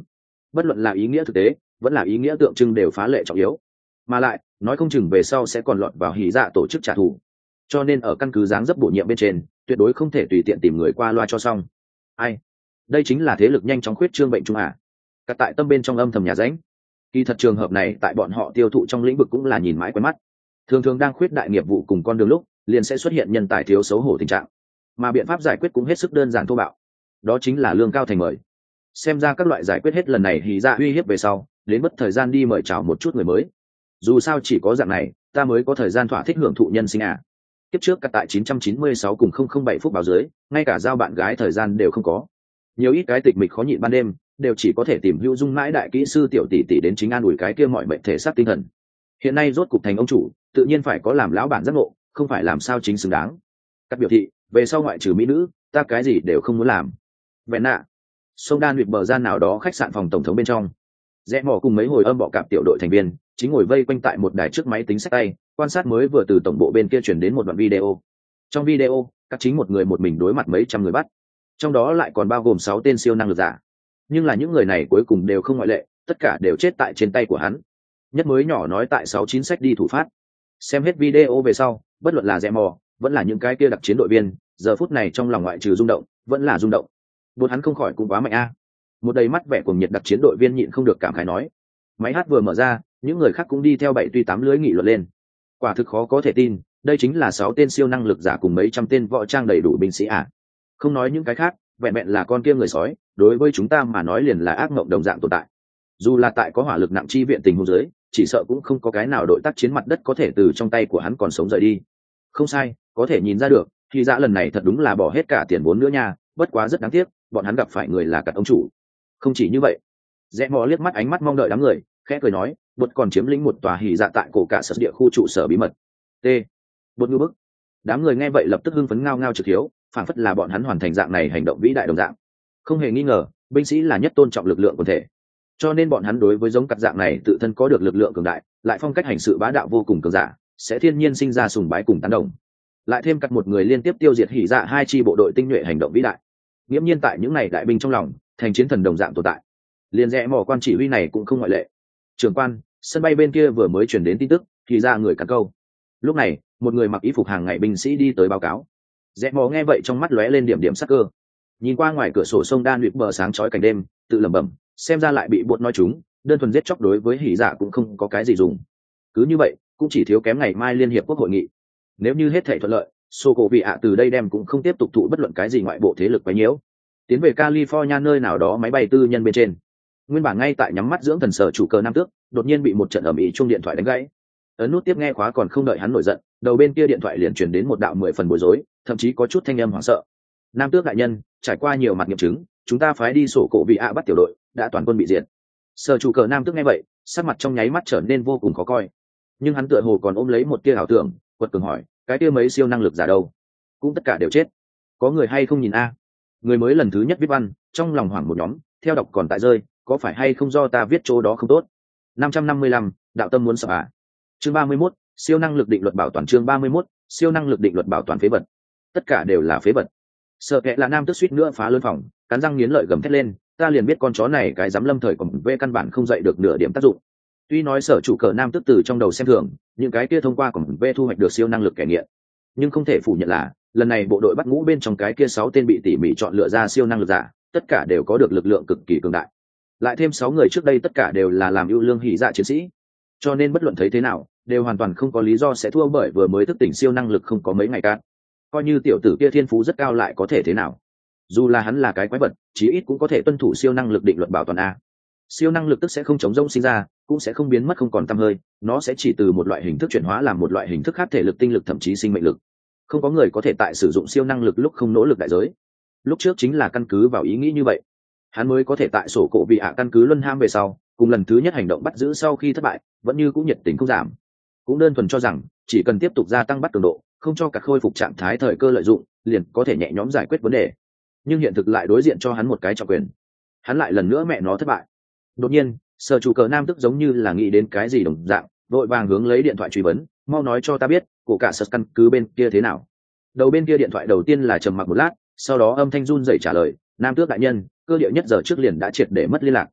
bất luận là ý nghĩa thực tế vẫn là ý nghĩa tượng trưng đều phá lệ trọng yếu, mà lại nói không chừng về sau sẽ còn lọt vào hỉ dạ tổ chức trả thù, cho nên ở căn cứ dáng dấp bổ nhiệm bên trên tuyệt đối không thể tùy tiện tìm người qua loa cho xong. Ai, đây chính là thế lực nhanh chóng khuyết trương bệnh trung à? Cả tại tâm bên trong âm thầm nhà ránh. Kỳ thật trường hợp này tại bọn họ tiêu thụ trong lĩnh vực cũng là nhìn mãi quen mắt, thường thường đang khuyết đại nghiệp vụ cùng con đường lúc liền sẽ xuất hiện nhân tài thiếu xấu hổ tình trạng, mà biện pháp giải quyết cũng hết sức đơn giản thô bạo, đó chính là lương cao thành mời. Xem ra các loại giải quyết hết lần này thì ra uy hiếp về sau đến mất thời gian đi mời chào một chút người mới, dù sao chỉ có dạng này ta mới có thời gian thỏa thích hưởng thụ nhân sinh à. Tiếp trước cả tại chín trăm chín mươi sáu cùng không không bảy phút báo dưới ngay cả giao bạn gái thời gian đều không có, nhiều ít cái tịch mịch khó nhịn ban đêm đều chỉ có thể tìm hữu dung mãi đại kỹ sư tiểu tỷ tỷ đến chính an ủi cái kia mọi mệnh thể xác tinh thần. Hiện nay rốt cục thành ông chủ, tự nhiên phải có làm lão bản giác ngộ, không phải làm sao chính xứng đáng. Các biểu thị về sau ngoại trừ mỹ nữ ta cái gì đều không muốn làm. Vẹn nạ sông đan huyệt bờ gian nào đó khách sạn phòng tổng thống bên trong, rẽ mỏ cùng mấy hồi âm bọ cạp tiểu đội thành viên chính ngồi vây quanh tại một đài trước máy tính xách tay quan sát mới vừa từ tổng bộ bên kia chuyển đến một đoạn video. Trong video các chính một người một mình đối mặt mấy trăm người bắt, trong đó lại còn bao gồm sáu tên siêu năng lực giả, nhưng là những người này cuối cùng đều không ngoại lệ, tất cả đều chết tại trên tay của hắn. Nhất mới nhỏ nói tại sáu chín sách đi thủ phát. Xem hết video về sau bất luận là rẽ mò vẫn là những cái kia đặc chiến đội viên giờ phút này trong lòng ngoại trừ rung động vẫn là rung động. Bột hắn không khỏi cũng quá mạnh a. Một đầy mắt vẻ cùng nhiệt đặc chiến đội viên nhịn không được cảm khái nói. Máy hát vừa mở ra những người khác cũng đi theo bảy tuy tám lưới nghị luận lên. Quả thực khó có thể tin, đây chính là sáu tên siêu năng lực giả cùng mấy trăm tên võ trang đầy đủ binh sĩ à. Không nói những cái khác, vẹn vẹn là con kia người sói đối với chúng ta mà nói liền là ác mộng đồng dạng tồn tại. Dù là tại có hỏa lực nặng chi viện tình huống dưới, chỉ sợ cũng không có cái nào đội tác chiến mặt đất có thể từ trong tay của hắn còn sống rời đi. Không sai, có thể nhìn ra được thì dạ lần này thật đúng là bỏ hết cả tiền vốn nữa nha, bất quá rất đáng tiếc bọn hắn gặp phải người là cặt ông chủ. Không chỉ như vậy, rẽ mò liếc mắt ánh mắt mong đợi đám người khẽ cười nói, bột còn chiếm lĩnh một tòa hỉ dạ tại cổ cả sở địa khu trụ sở bí mật. T bột ngư bức. Đám người nghe vậy lập tức hưng phấn ngao ngao trực hiếu, phản phất là bọn hắn hoàn thành dạng này hành động vĩ đại đồng dạng. Không hề nghi ngờ binh sĩ là nhất tôn trọng lực lượng quần thể, cho nên bọn hắn đối với giống cặt dạng này tự thân có được lực lượng cường đại lại phong cách hành sự bá đạo vô cùng cường giả sẽ thiên nhiên sinh ra sùng bái cùng tán đồng. Lại thêm cặt một người liên tiếp tiêu diệt hỉ dạ hai chi bộ đội tinh nhuệ hành động vĩ đại, nghiễm nhiên tại những này đại binh trong lòng thành chiến thần đồng dạng tồn tại. Liên rẽ mò quan chỉ huy này cũng không ngoại lệ. Trưởng quan, sân bay bên kia vừa mới chuyển đến tin tức thì ra người cắn câu. Lúc này một người mặc y phục hàng ngày binh sĩ đi tới báo cáo. Rẽ mò nghe vậy trong mắt lóe lên điểm điểm sắc cơ, nhìn qua ngoài cửa sổ sông đan luyện bờ sáng chói cảnh đêm tự lẩm bẩm, xem ra lại bị bột nói chúng, đơn thuần giết chóc đối với hỉ dạ cũng không có cái gì dùng. Cứ như vậy cũng chỉ thiếu kém ngày mai liên hiệp quốc hội nghị. Nếu như hết thảy thuận lợi, sô cổ vị ạ từ đây đem cũng không tiếp tục thụ bất luận cái gì ngoại bộ thế lực quấy nhiễu, tiến về California nơi nào đó máy bay tư nhân bên trên. Nguyên bản ngay tại nhắm mắt dưỡng thần sở chủ cờ nam tước đột nhiên bị một trận ầm ĩ chuông điện thoại đánh gãy. Ấn nút tiếp nghe khóa còn không đợi hắn nổi giận, đầu bên kia điện thoại liền truyền đến một đạo mười phần bối rối, thậm chí có chút thanh âm hoảng sợ. Nam tước đại nhân, trải qua nhiều mặt nghiệm chứng, chúng ta phái đi sổ cổ vị ạ bắt tiểu đội đã toàn quân bị diệt. Sở chủ cờ nam tước nghe vậy sắc mặt trong nháy mắt trở nên vô cùng khó coi, nhưng hắn tựa hồ còn ôm lấy một tia ảo tưởng, quật cường hỏi, cái kia mấy siêu năng lực giả đâu? Cũng tất cả đều chết. Có người hay không nhìn a? Người mới lần thứ nhất viết văn trong lòng hoảng một nhóm, theo đọc còn tại rơi, có phải hay không do ta viết chỗ đó không tốt? năm trăm năm mươi lăm, đạo tâm muốn sợ à? Chương ba mươi mốt, siêu năng lực định luật bảo toàn. Chương ba mươi mốt, siêu năng lực định luật bảo toàn phế vật. Tất cả đều là phế vật. Sợ kệ là nam tức suýt nữa phá lớn phòng, cắn răng nghiến lợi gầm thét lên, ta liền biết con chó này cái dám lâm thời còn về căn bản không dậy được nửa điểm tác dụng. Tuy nói sở chủ cờ nam tức từ trong đầu xem thường những cái kia thông qua còn về thu hoạch được siêu năng lực kẻ nghiện, nhưng không thể phủ nhận là lần này bộ đội bắt ngũ bên trong cái kia sáu tên bị tỉ mỉ chọn lựa ra siêu năng lực giả, tất cả đều có được lực lượng cực kỳ cường đại. Lại thêm sáu người trước đây tất cả đều là làm ưu lương hỉ dạ chiến sĩ, cho nên bất luận thấy thế nào đều hoàn toàn không có lý do sẽ thua bởi vừa mới thức tỉnh siêu năng lực không có mấy ngày cạn. Coi như tiểu tử kia thiên phú rất cao lại có thể thế nào? Dù là hắn là cái quái vật, chí ít cũng có thể tuân thủ siêu năng lực định luật bảo toàn a. Siêu năng lực tức sẽ không chống rỗng sinh ra, cũng sẽ không biến mất không còn tăm hơi, nó sẽ chỉ từ một loại hình thức chuyển hóa làm một loại hình thức khác, thể lực, tinh lực, thậm chí sinh mệnh lực. Không có người có thể tại sử dụng siêu năng lực lúc không nỗ lực đại giới. Lúc trước chính là căn cứ vào ý nghĩ như vậy, hắn mới có thể tại sổ cổ vị ạ căn cứ luân ham về sau, cùng lần thứ nhất hành động bắt giữ sau khi thất bại, vẫn như cũng nhiệt tình không giảm. Cũng đơn thuần cho rằng chỉ cần tiếp tục gia tăng bắt cường độ, không cho cả khôi phục trạng thái thời cơ lợi dụng, liền có thể nhẹ nhõm giải quyết vấn đề. Nhưng hiện thực lại đối diện cho hắn một cái trọng quyền, hắn lại lần nữa mẹ nó thất bại. Đột nhiên sở chủ cờ nam tức giống như là nghĩ đến cái gì đồng dạng, vội vàng hướng lấy điện thoại truy vấn, mau nói cho ta biết cổ cả sật căn cứ bên kia thế nào. Đầu bên kia điện thoại đầu tiên là trầm mặc một lát, sau đó âm thanh run rẩy trả lời, nam tước đại nhân, cơ địa nhất giờ trước liền đã triệt để mất liên lạc.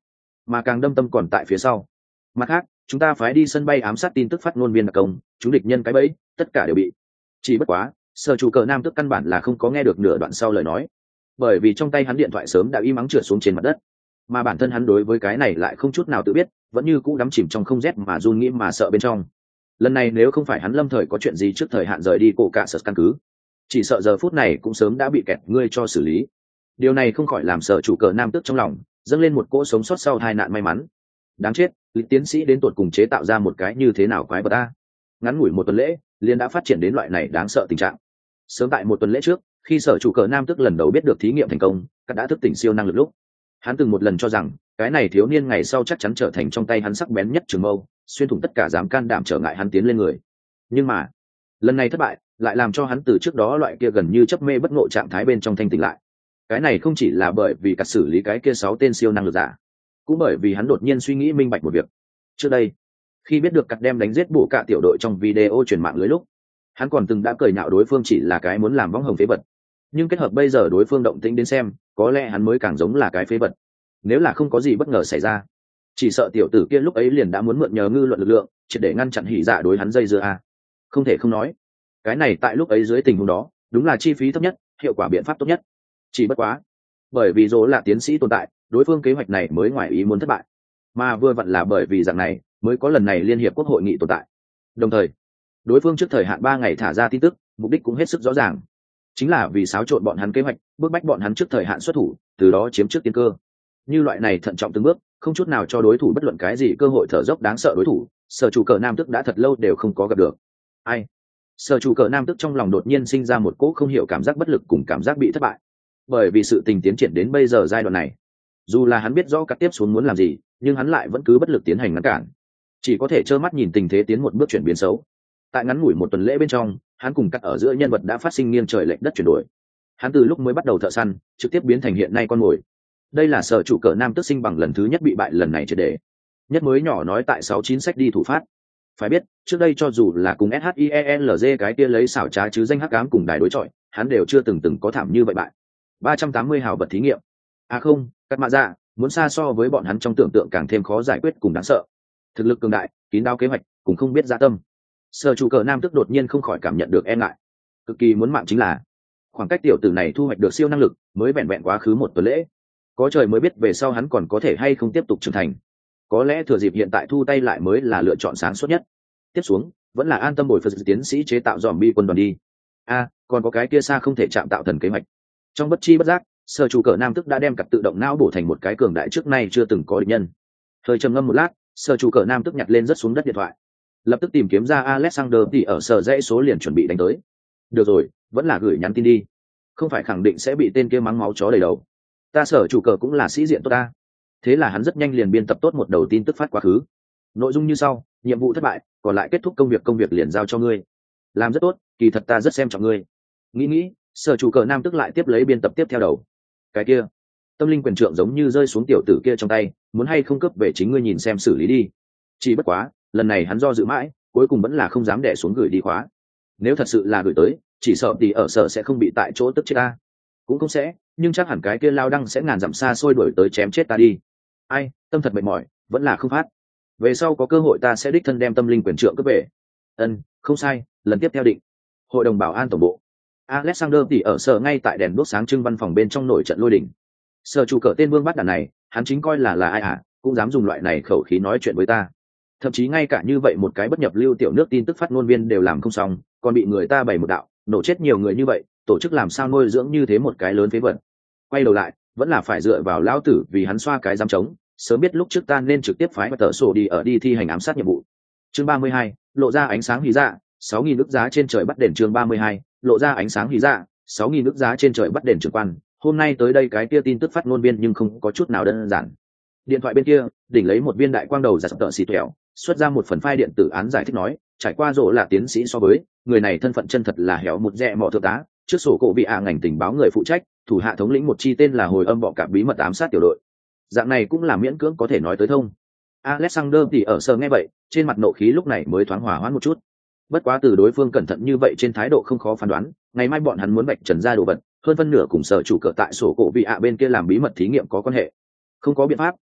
mà càng đâm tâm còn tại phía sau. Mặt khác, chúng ta phái đi sân bay ám sát tin tức phát ngôn viên đặc công, chúng địch nhân cái bẫy tất cả đều bị. Chỉ bất quá sở chủ cờ nam tức căn bản là không có nghe được nửa đoạn sau lời nói, bởi vì trong tay hắn điện thoại sớm đã im ắng trượt xuống trên mặt đất, mà bản thân hắn đối với cái này lại không chút nào tự biết, vẫn như cũ đắm chìm trong không rét mà run nghĩ mà sợ bên trong. Lần này nếu không phải hắn lâm thời có chuyện gì trước thời hạn rời đi cổ cả sở căn cứ, chỉ sợ giờ phút này cũng sớm đã bị kẹt ngươi cho xử lý. Điều này không khỏi làm sở chủ cờ nam tức trong lòng dâng lên một cỗ sống sót sau tai nạn may mắn. Đáng chết, lý tiến sĩ đến tột cùng chế tạo ra một cái như thế nào quái vật ta. Ngắn ngủi một tuần lễ liền đã phát triển đến loại này đáng sợ tình trạng. Sớm tại một tuần lễ trước, khi sở chủ cờ nam tức lần đầu biết được thí nghiệm thành công, các đã thức tỉnh siêu năng lực lúc, hắn từng một lần cho rằng cái này thiếu niên ngày sau chắc chắn trở thành trong tay hắn sắc bén nhất trường mâu, xuyên thủng tất cả dám can đảm trở ngại hắn tiến lên người. Nhưng mà lần này thất bại lại làm cho hắn từ trước đó loại kia gần như chấp mê bất ngộ trạng thái bên trong thanh tỉnh lại. Cái này không chỉ là bởi vì cắt xử lý cái kia sáu tên siêu năng lực giả, cũng bởi vì hắn đột nhiên suy nghĩ minh bạch một việc. Trước đây khi biết được cắt đem đánh giết bổ cả tiểu đội trong video truyền mạng lưới lúc, hắn còn từng đã cười nhạo đối phương chỉ là cái muốn làm võng hồng phế vật. Nhưng kết hợp bây giờ đối phương động tĩnh đến xem, có lẽ hắn mới càng giống là cái phế vật. Nếu là không có gì bất ngờ xảy ra, chỉ sợ tiểu tử kia lúc ấy liền đã muốn mượn nhờ ngư luận lực lượng triệt để ngăn chặn hỉ dạ đối hắn dây dưa a. Không thể không nói, cái này tại lúc ấy dưới tình huống đó đúng là chi phí thấp nhất, hiệu quả biện pháp tốt nhất. Chỉ bất quá bởi vì dỗ là tiến sĩ tồn tại, đối phương kế hoạch này mới ngoài ý muốn thất bại, mà vừa vặn là bởi vì dạng này mới có lần này liên hiệp quốc hội nghị tồn tại. Đồng thời đối phương trước thời hạn ba ngày thả ra tin tức, mục đích cũng hết sức rõ ràng, chính là vì xáo trộn bọn hắn kế hoạch, bức bách bọn hắn trước thời hạn xuất thủ, từ đó chiếm trước tiên cơ. Như loại này thận trọng từng bước, không chút nào cho đối thủ bất luận cái gì cơ hội thở dốc đáng sợ đối thủ, sở chủ cờ nam tức đã thật lâu đều không có gặp được. Ai? Sở chủ cờ nam tức trong lòng đột nhiên sinh ra một cỗ không hiểu cảm giác bất lực cùng cảm giác bị thất bại, bởi vì sự tình tiến triển đến bây giờ giai đoạn này, dù là hắn biết rõ cắt tiếp xuống muốn làm gì, nhưng hắn lại vẫn cứ bất lực tiến hành ngăn cản, chỉ có thể trơ mắt nhìn tình thế tiến một bước chuyển biến xấu. Tại ngắn ngủi một tuần lễ bên trong, hắn cùng cắt ở giữa nhân vật đã phát sinh nghiêng trời lệch đất chuyển đổi. Hắn từ lúc mới bắt đầu thợ săn trực tiếp biến thành hiện nay con mồi. Đây là sở chủ cờ nam tức sinh bằng lần thứ nhất bị bại lần này triệt để. Nhất mới nhỏ nói tại sáu chín sách đi thủ phát. Phải biết, trước đây cho dù là cùng SHIELZ cái kia lấy xảo trá chứ danh hắc ám cùng đài đối chọi, hắn đều chưa từng từng có thảm như vậy bại. ba trăm tám mươi hào vật thí nghiệm. À không, cắt mạ dạ, muốn xa so với bọn hắn trong tưởng tượng càng thêm khó giải quyết cùng đáng sợ. Thực lực cường đại, kín đáo kế hoạch, cũng không biết dạ tâm. Sở chủ cờ nam tức đột nhiên không khỏi cảm nhận được e ngại. Cực kỳ muốn mạng chính là khoảng cách tiểu tử này thu hoạch được siêu năng lực mới vẹn vẹn quá khứ một tuần lễ, có trời mới biết về sau hắn còn có thể hay không tiếp tục trưởng thành. Có lẽ thừa dịp hiện tại thu tay lại mới là lựa chọn sáng suốt nhất. Tiếp xuống vẫn là an tâm bồi phật tiến sĩ chế tạo dòm bi quân đoàn đi. A à, còn có cái kia xa không thể chạm tạo thần kế hoạch. Trong bất chi bất giác, sở chủ cờ nam tức đã đem cặp tự động não bổ thành một cái cường đại trước nay chưa từng có địch nhân. Hơi trầm ngâm một lát, sở chủ cờ nam tức nhặt lên rất xuống đất điện thoại, lập tức tìm kiếm ra Alexander thì ở sở dãy số liền chuẩn bị đánh tới. Được rồi, vẫn là gửi nhắn tin đi, không phải khẳng định sẽ bị tên kia mắng máu chó đầy đầu. Ta sở chủ cờ cũng là sĩ diện tốt ta. Thế là hắn rất nhanh liền biên tập tốt một đầu tin tức phát quá khứ. Nội dung như sau: nhiệm vụ thất bại, còn lại kết thúc công việc công việc liền giao cho ngươi. Làm rất tốt, kỳ thật ta rất xem trọng ngươi. Nghĩ nghĩ, sở chủ cờ nam tức lại tiếp lấy biên tập tiếp theo đầu. Cái kia, tâm linh quyền trượng giống như rơi xuống tiểu tử kia trong tay, muốn hay không cấp về chính ngươi nhìn xem xử lý đi. Chỉ bất quá, lần này hắn do dự mãi, cuối cùng vẫn là không dám đẻ xuống gửi đi khóa. Nếu thật sự là gửi tới, chỉ sợ thì ở sở sẽ không bị tại chỗ tức chết ta. Cũng không sẽ, nhưng chắc hẳn cái kia lao đăng sẽ ngàn dặm xa xôi đuổi tới chém chết ta đi. Ai, tâm thật mệt mỏi, vẫn là không phát. Về sau có cơ hội ta sẽ đích thân đem tâm linh quyền trượng cướp về. Ân, không sai, lần tiếp theo định. Hội đồng bảo an tổng bộ. Alexander thì ở sở ngay tại đèn đuốc sáng trưng văn phòng bên trong nổi trận lôi đình. Sở chủ cờ tên vương bắt đàn này, hắn chính coi là là ai à, cũng dám dùng loại này khẩu khí nói chuyện với ta. Thậm chí ngay cả như vậy một cái bất nhập lưu tiểu nước tin tức phát ngôn viên đều làm không xong, còn bị người ta bày một đạo, nổ chết nhiều người như vậy, tổ chức làm sao nuôi dưỡng như thế một cái lớn phế vật. Quay đầu lại, vẫn là phải dựa vào lão tử vì hắn xoa cái giám trống, sớm biết lúc trước ta nên trực tiếp phái và tờ sổ đi ở đi thi hành ám sát nhiệm vụ. Chương ba mươi hai, lộ ra ánh sáng hí dạ, sáu nghìn nước giá trên trời bắt đền. Chương ba mươi hai, lộ ra ánh sáng hí dạ, sáu nghìn nước giá trên trời bắt đền trưởng quan. Hôm nay tới đây cái kia tin tức phát ngôn viên nhưng không có chút nào đơn giản. Điện thoại bên kia, đỉnh lấy một viên đại quang đầu giả sập tợ xì toẹo, xuất ra một phần file điện tử án giải thích nói, trải qua rộ là tiến sĩ so với người này thân phận chân thật là héo một rẻ mọ thượng tá, trước sổ cổ bị ạ ngành tình báo người phụ trách, thủ hạ thống lĩnh một chi tên là hồi âm bọ cạp bí mật ám sát tiểu đội. Dạng này cũng là miễn cưỡng có thể nói tới thông. Alexander thì ở sờ nghe vậy, trên mặt nộ khí lúc này mới thoáng hòa hoãn một chút. Bất quá từ đối phương cẩn thận như vậy trên thái độ không khó phán đoán, ngày mai bọn hắn muốn bạch trần ra đồ vật, hơn phân nửa cùng sở chủ cờ tại sổ cổ bị ạ bên kia làm bí mật thí nghiệm có quan hệ. Không có biện pháp,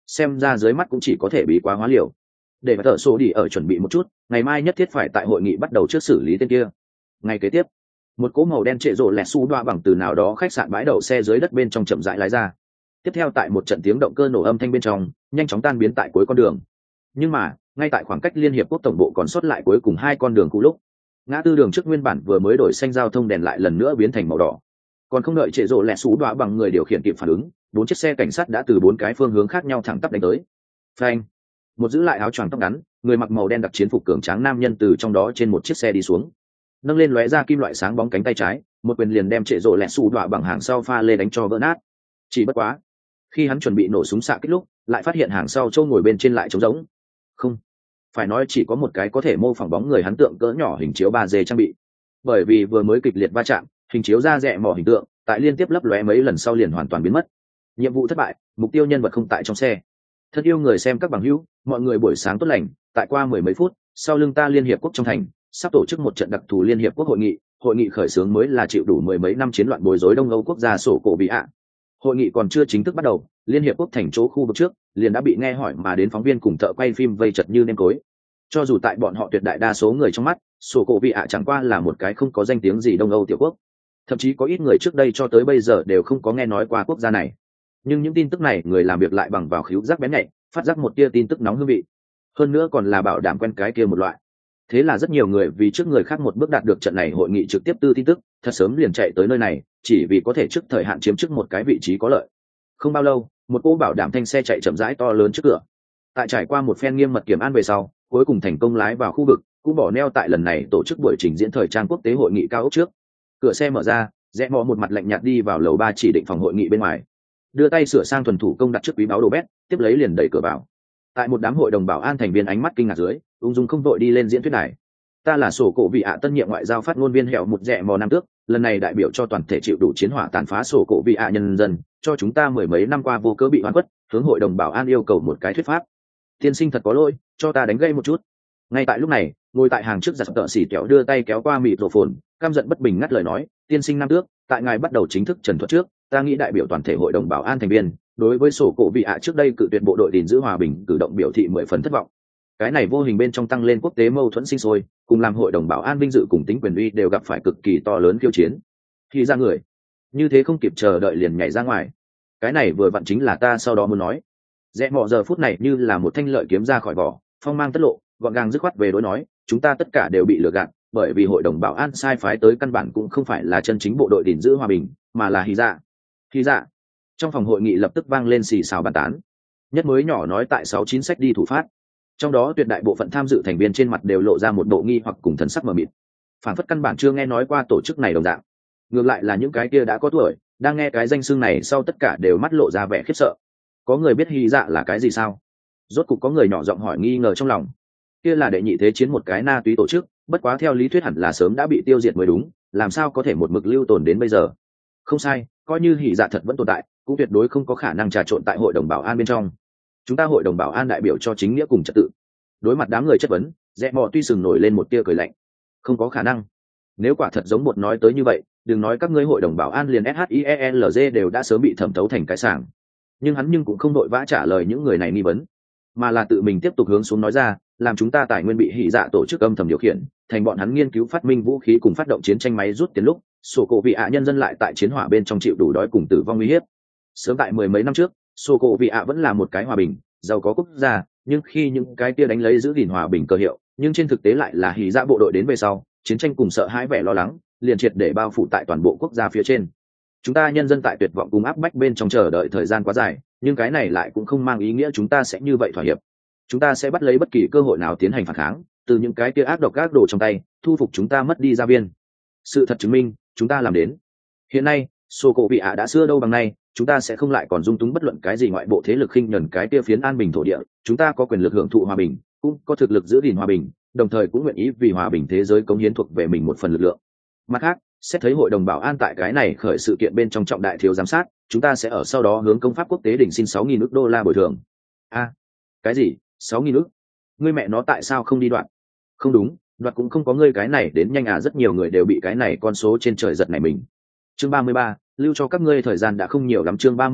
xem ra dưới mắt cũng chỉ có thể bí quá hóa liều. Để mà tờ số đi ở chuẩn bị một chút, ngày mai nhất thiết phải tại hội nghị bắt đầu trước xử lý tên kia. Ngày kế tiếp, một cỗ màu đen trệ rộ lẹt su đoa bằng từ nào đó khách sạn bãi đậu xe dưới đất bên trong chậm rãi lái ra. Tiếp theo tại một trận tiếng động cơ nổ âm thanh bên trong, nhanh chóng tan biến tại cuối con đường. Nhưng mà, ngay tại khoảng cách Liên hiệp quốc tổng bộ còn sót lại cuối cùng hai con đường cũ lúc, ngã tư đường trước nguyên bản vừa mới đổi xanh giao thông đèn lại lần nữa biến thành màu đỏ. Còn không đợi trệ rộ lẹt su đoa bằng người điều khiển kịp phản ứng, bốn chiếc xe cảnh sát đã từ bốn cái phương hướng khác nhau thẳng tắp đánh tới. Phanh! Một giữ lại áo choàng tóc ngắn, người mặc màu đen đặc chiến phục cường tráng nam nhân từ trong đó trên một chiếc xe đi xuống, nâng lên lóe ra kim loại sáng bóng cánh tay trái, một quyền liền đem trệ rộ lẹt su đoa bằng hàng sau pha lê đánh cho vỡ nát. Chỉ bất quá, khi hắn chuẩn bị nổ súng xạ kích lúc, lại phát hiện hàng sau châu ngồi bên trên lại trống rỗng. Không, phải nói chỉ có một cái có thể mô phỏng bóng người hắn tượng cỡ nhỏ hình chiếu ba D trang bị. Bởi vì vừa mới kịch liệt va chạm, hình chiếu ra rẽ mỏ hình tượng, tại liên tiếp lấp lóe mấy lần sau liền hoàn toàn biến mất. Nhiệm vụ thất bại, mục tiêu nhân vật không tại trong xe. Thân yêu người xem các bằng hữu, mọi người buổi sáng tốt lành, tại qua mười mấy phút, sau lưng ta Liên hiệp quốc trong thành, sắp tổ chức một trận đặc thù Liên hiệp quốc hội nghị, hội nghị khởi xướng mới là chịu đủ mười mấy năm chiến loạn bối rối Đông Âu quốc gia sổ cổ bị ạ. Hội nghị còn chưa chính thức bắt đầu, Liên hiệp quốc thành chỗ khu vực trước, liền đã bị nghe hỏi mà đến phóng viên cùng thợ quay phim vây chật như nêm cối. Cho dù tại bọn họ tuyệt đại đa số người trong mắt, sổ cổ bị ạ chẳng qua là một cái không có danh tiếng gì Đông Âu tiểu quốc. Thậm chí có ít người trước đây cho tới bây giờ đều không có nghe nói qua quốc gia này. Nhưng những tin tức này người làm việc lại bằng vào khứu giác bén nhạy, phát giác một tia tin tức nóng hương vị. Hơn nữa còn là bảo đảm quen cái kia một loại. Thế là rất nhiều người vì trước người khác một bước đạt được trận này hội nghị trực tiếp tư tin tức, thật sớm liền chạy tới nơi này, chỉ vì có thể trước thời hạn chiếm trước một cái vị trí có lợi. Không bao lâu, một cô bảo đảm thanh xe chạy chậm rãi to lớn trước cửa. Tại trải qua một phen nghiêm mật kiểm an về sau, cuối cùng thành công lái vào khu vực, cũng bỏ neo tại lần này tổ chức buổi trình diễn thời trang quốc tế hội nghị cao ốc trước. Cửa xe mở ra, rẽ mò một mặt lạnh nhạt đi vào lầu ba chỉ định phòng hội nghị bên ngoài, đưa tay sửa sang thuần thủ công đặt trước quý báo đồ bét, tiếp lấy liền đẩy cửa vào. Tại một đám hội đồng bảo an thành viên ánh mắt kinh ngạc dưới, ung dung không vội đi lên diễn thuyết này. Ta là sổ cổ vị ạ tân nhiệm ngoại giao phát ngôn viên hẻo một rẽ mò năm tước, lần này đại biểu cho toàn thể chịu đủ chiến hỏa tàn phá sổ cổ vị ạ nhân dân, cho chúng ta mười mấy năm qua vô cớ bị oan khuất, hướng hội đồng bảo an yêu cầu một cái thuyết pháp. Tiên sinh thật có lỗi, cho ta đánh gây một chút. Ngay tại lúc này, ngồi tại hàng trước giặt tợ xỉ kéo đưa tay kéo qua mịt rổ phồn, căm giận bất bình ngắt lời nói, tiên sinh năm tước, tại ngài bắt đầu chính thức trần thuật trước, ta nghĩ đại biểu toàn thể hội đồng bảo an thành viên, đối với sổ cổ vị ạ trước đây cự tuyệt bộ đội gìn giữ hòa bình cử động biểu thị mười phần thất vọng. Cái này vô hình bên trong tăng lên quốc tế mâu thuẫn sinh sôi, cùng làm hội đồng bảo an vinh dự cùng tính quyền uy đều gặp phải cực kỳ to lớn khiêu chiến. Khi ra người, như thế không kịp chờ đợi liền nhảy ra ngoài. Cái này vừa vặn chính là ta sau đó muốn nói. Rẽ mọ giờ phút này như là một thanh lợi kiếm ra khỏi vỏ, phong mang tất lộ, gọn gàng dứt khoát về đối nói, chúng ta tất cả đều bị lừa gạt, bởi vì hội đồng bảo an sai phái tới căn bản cũng không phải là chân chính bộ đội gìn giữ hòa bình, mà là hy dạ. Hy dạ. Trong phòng hội nghị lập tức vang lên xì xào bàn tán. Nhất mới nhỏ nói tại sáu chín sách đi thủ phát. Trong đó tuyệt đại bộ phận tham dự thành viên trên mặt đều lộ ra một bộ nghi hoặc cùng thần sắc mờ mịt, phản phất căn bản chưa nghe nói qua tổ chức này đồng dạng. Ngược lại là những cái kia đã có tuổi, đang nghe cái danh xưng này sau tất cả đều mắt lộ ra vẻ khiếp sợ. Có người biết hy dạ là cái gì sao? Rốt cục có người nhỏ giọng hỏi nghi ngờ trong lòng. Kia là đệ nhị thế chiến một cái na túy tổ chức, bất quá theo lý thuyết hẳn là sớm đã bị tiêu diệt mới đúng, làm sao có thể một mực lưu tồn đến bây giờ? Không sai, coi như hy dạ thật vẫn tồn tại, cũng tuyệt đối không có khả năng trà trộn tại hội đồng bảo an bên trong. Chúng ta hội đồng bảo an đại biểu cho chính nghĩa cùng trật tự. Đối mặt đám người chất vấn, rẽ mò tuy sừng nổi lên một tia cười lạnh. Không có khả năng. Nếu quả thật giống một nói tới như vậy, đừng nói các ngươi hội đồng bảo an liền SHIELZ đều đã sớm bị thẩm thấu thành cái sảng. Nhưng hắn nhưng cũng không đội vã trả lời những người này nghi vấn, mà là tự mình tiếp tục hướng xuống nói ra, làm chúng ta tài nguyên bị hỉ dạ tổ chức âm thầm điều khiển, thành bọn hắn nghiên cứu phát minh vũ khí cùng phát động chiến tranh máy rút tiền lúc, sổ cổ vị ạ nhân dân lại tại chiến hỏa bên trong chịu đủ đói cùng tử vong uy hiếp. Sớm tại mười mấy năm trước, sổ cổ vị ạ vẫn là một cái hòa bình, giàu có quốc gia, nhưng khi những cái kia đánh lấy giữ gìn hòa bình cơ hiệu, nhưng trên thực tế lại là hỉ dạ bộ đội đến về sau, chiến tranh cùng sợ hãi vẻ lo lắng, liền triệt để bao phủ tại toàn bộ quốc gia phía trên. Chúng ta nhân dân tại tuyệt vọng cùng áp bách bên trong chờ đợi thời gian quá dài, nhưng cái này lại cũng không mang ý nghĩa chúng ta sẽ như vậy thỏa hiệp. Chúng ta sẽ bắt lấy bất kỳ cơ hội nào tiến hành phản kháng, từ những cái kia ác độc ác đồ trong tay, thu phục chúng ta mất đi gia viên. Sự thật chứng minh, chúng ta làm đến. Hiện nay, sổ cổ vị ạ đã xưa đâu bằng nay, chúng ta sẽ không lại còn dung túng bất luận cái gì ngoại bộ thế lực khinh nhẫn cái kia phiến an bình thổ địa. Chúng ta có quyền lực hưởng thụ hòa bình, cũng có thực lực giữ gìn hòa bình, đồng thời cũng nguyện ý vì hòa bình thế giới cống hiến thuộc về mình một phần lực lượng. Mặt khác, xét thấy hội đồng bảo an tại cái này khởi sự kiện bên trong trọng đại thiếu giám sát, chúng ta sẽ ở sau đó hướng công pháp quốc tế đỉnh xin sáu nghìn ức đô la bồi thường. A, à, cái gì? sáu nghìn ức? Ngươi mẹ nó tại sao không đi đoạn? Không đúng, đoạt cũng không có ngươi cái này đến nhanh à, rất nhiều người đều bị cái này con số trên trời giật này mình. Chương ba mươi ba, lưu cho các ngươi thời gian đã không nhiều lắm. Chương ba mươi ba,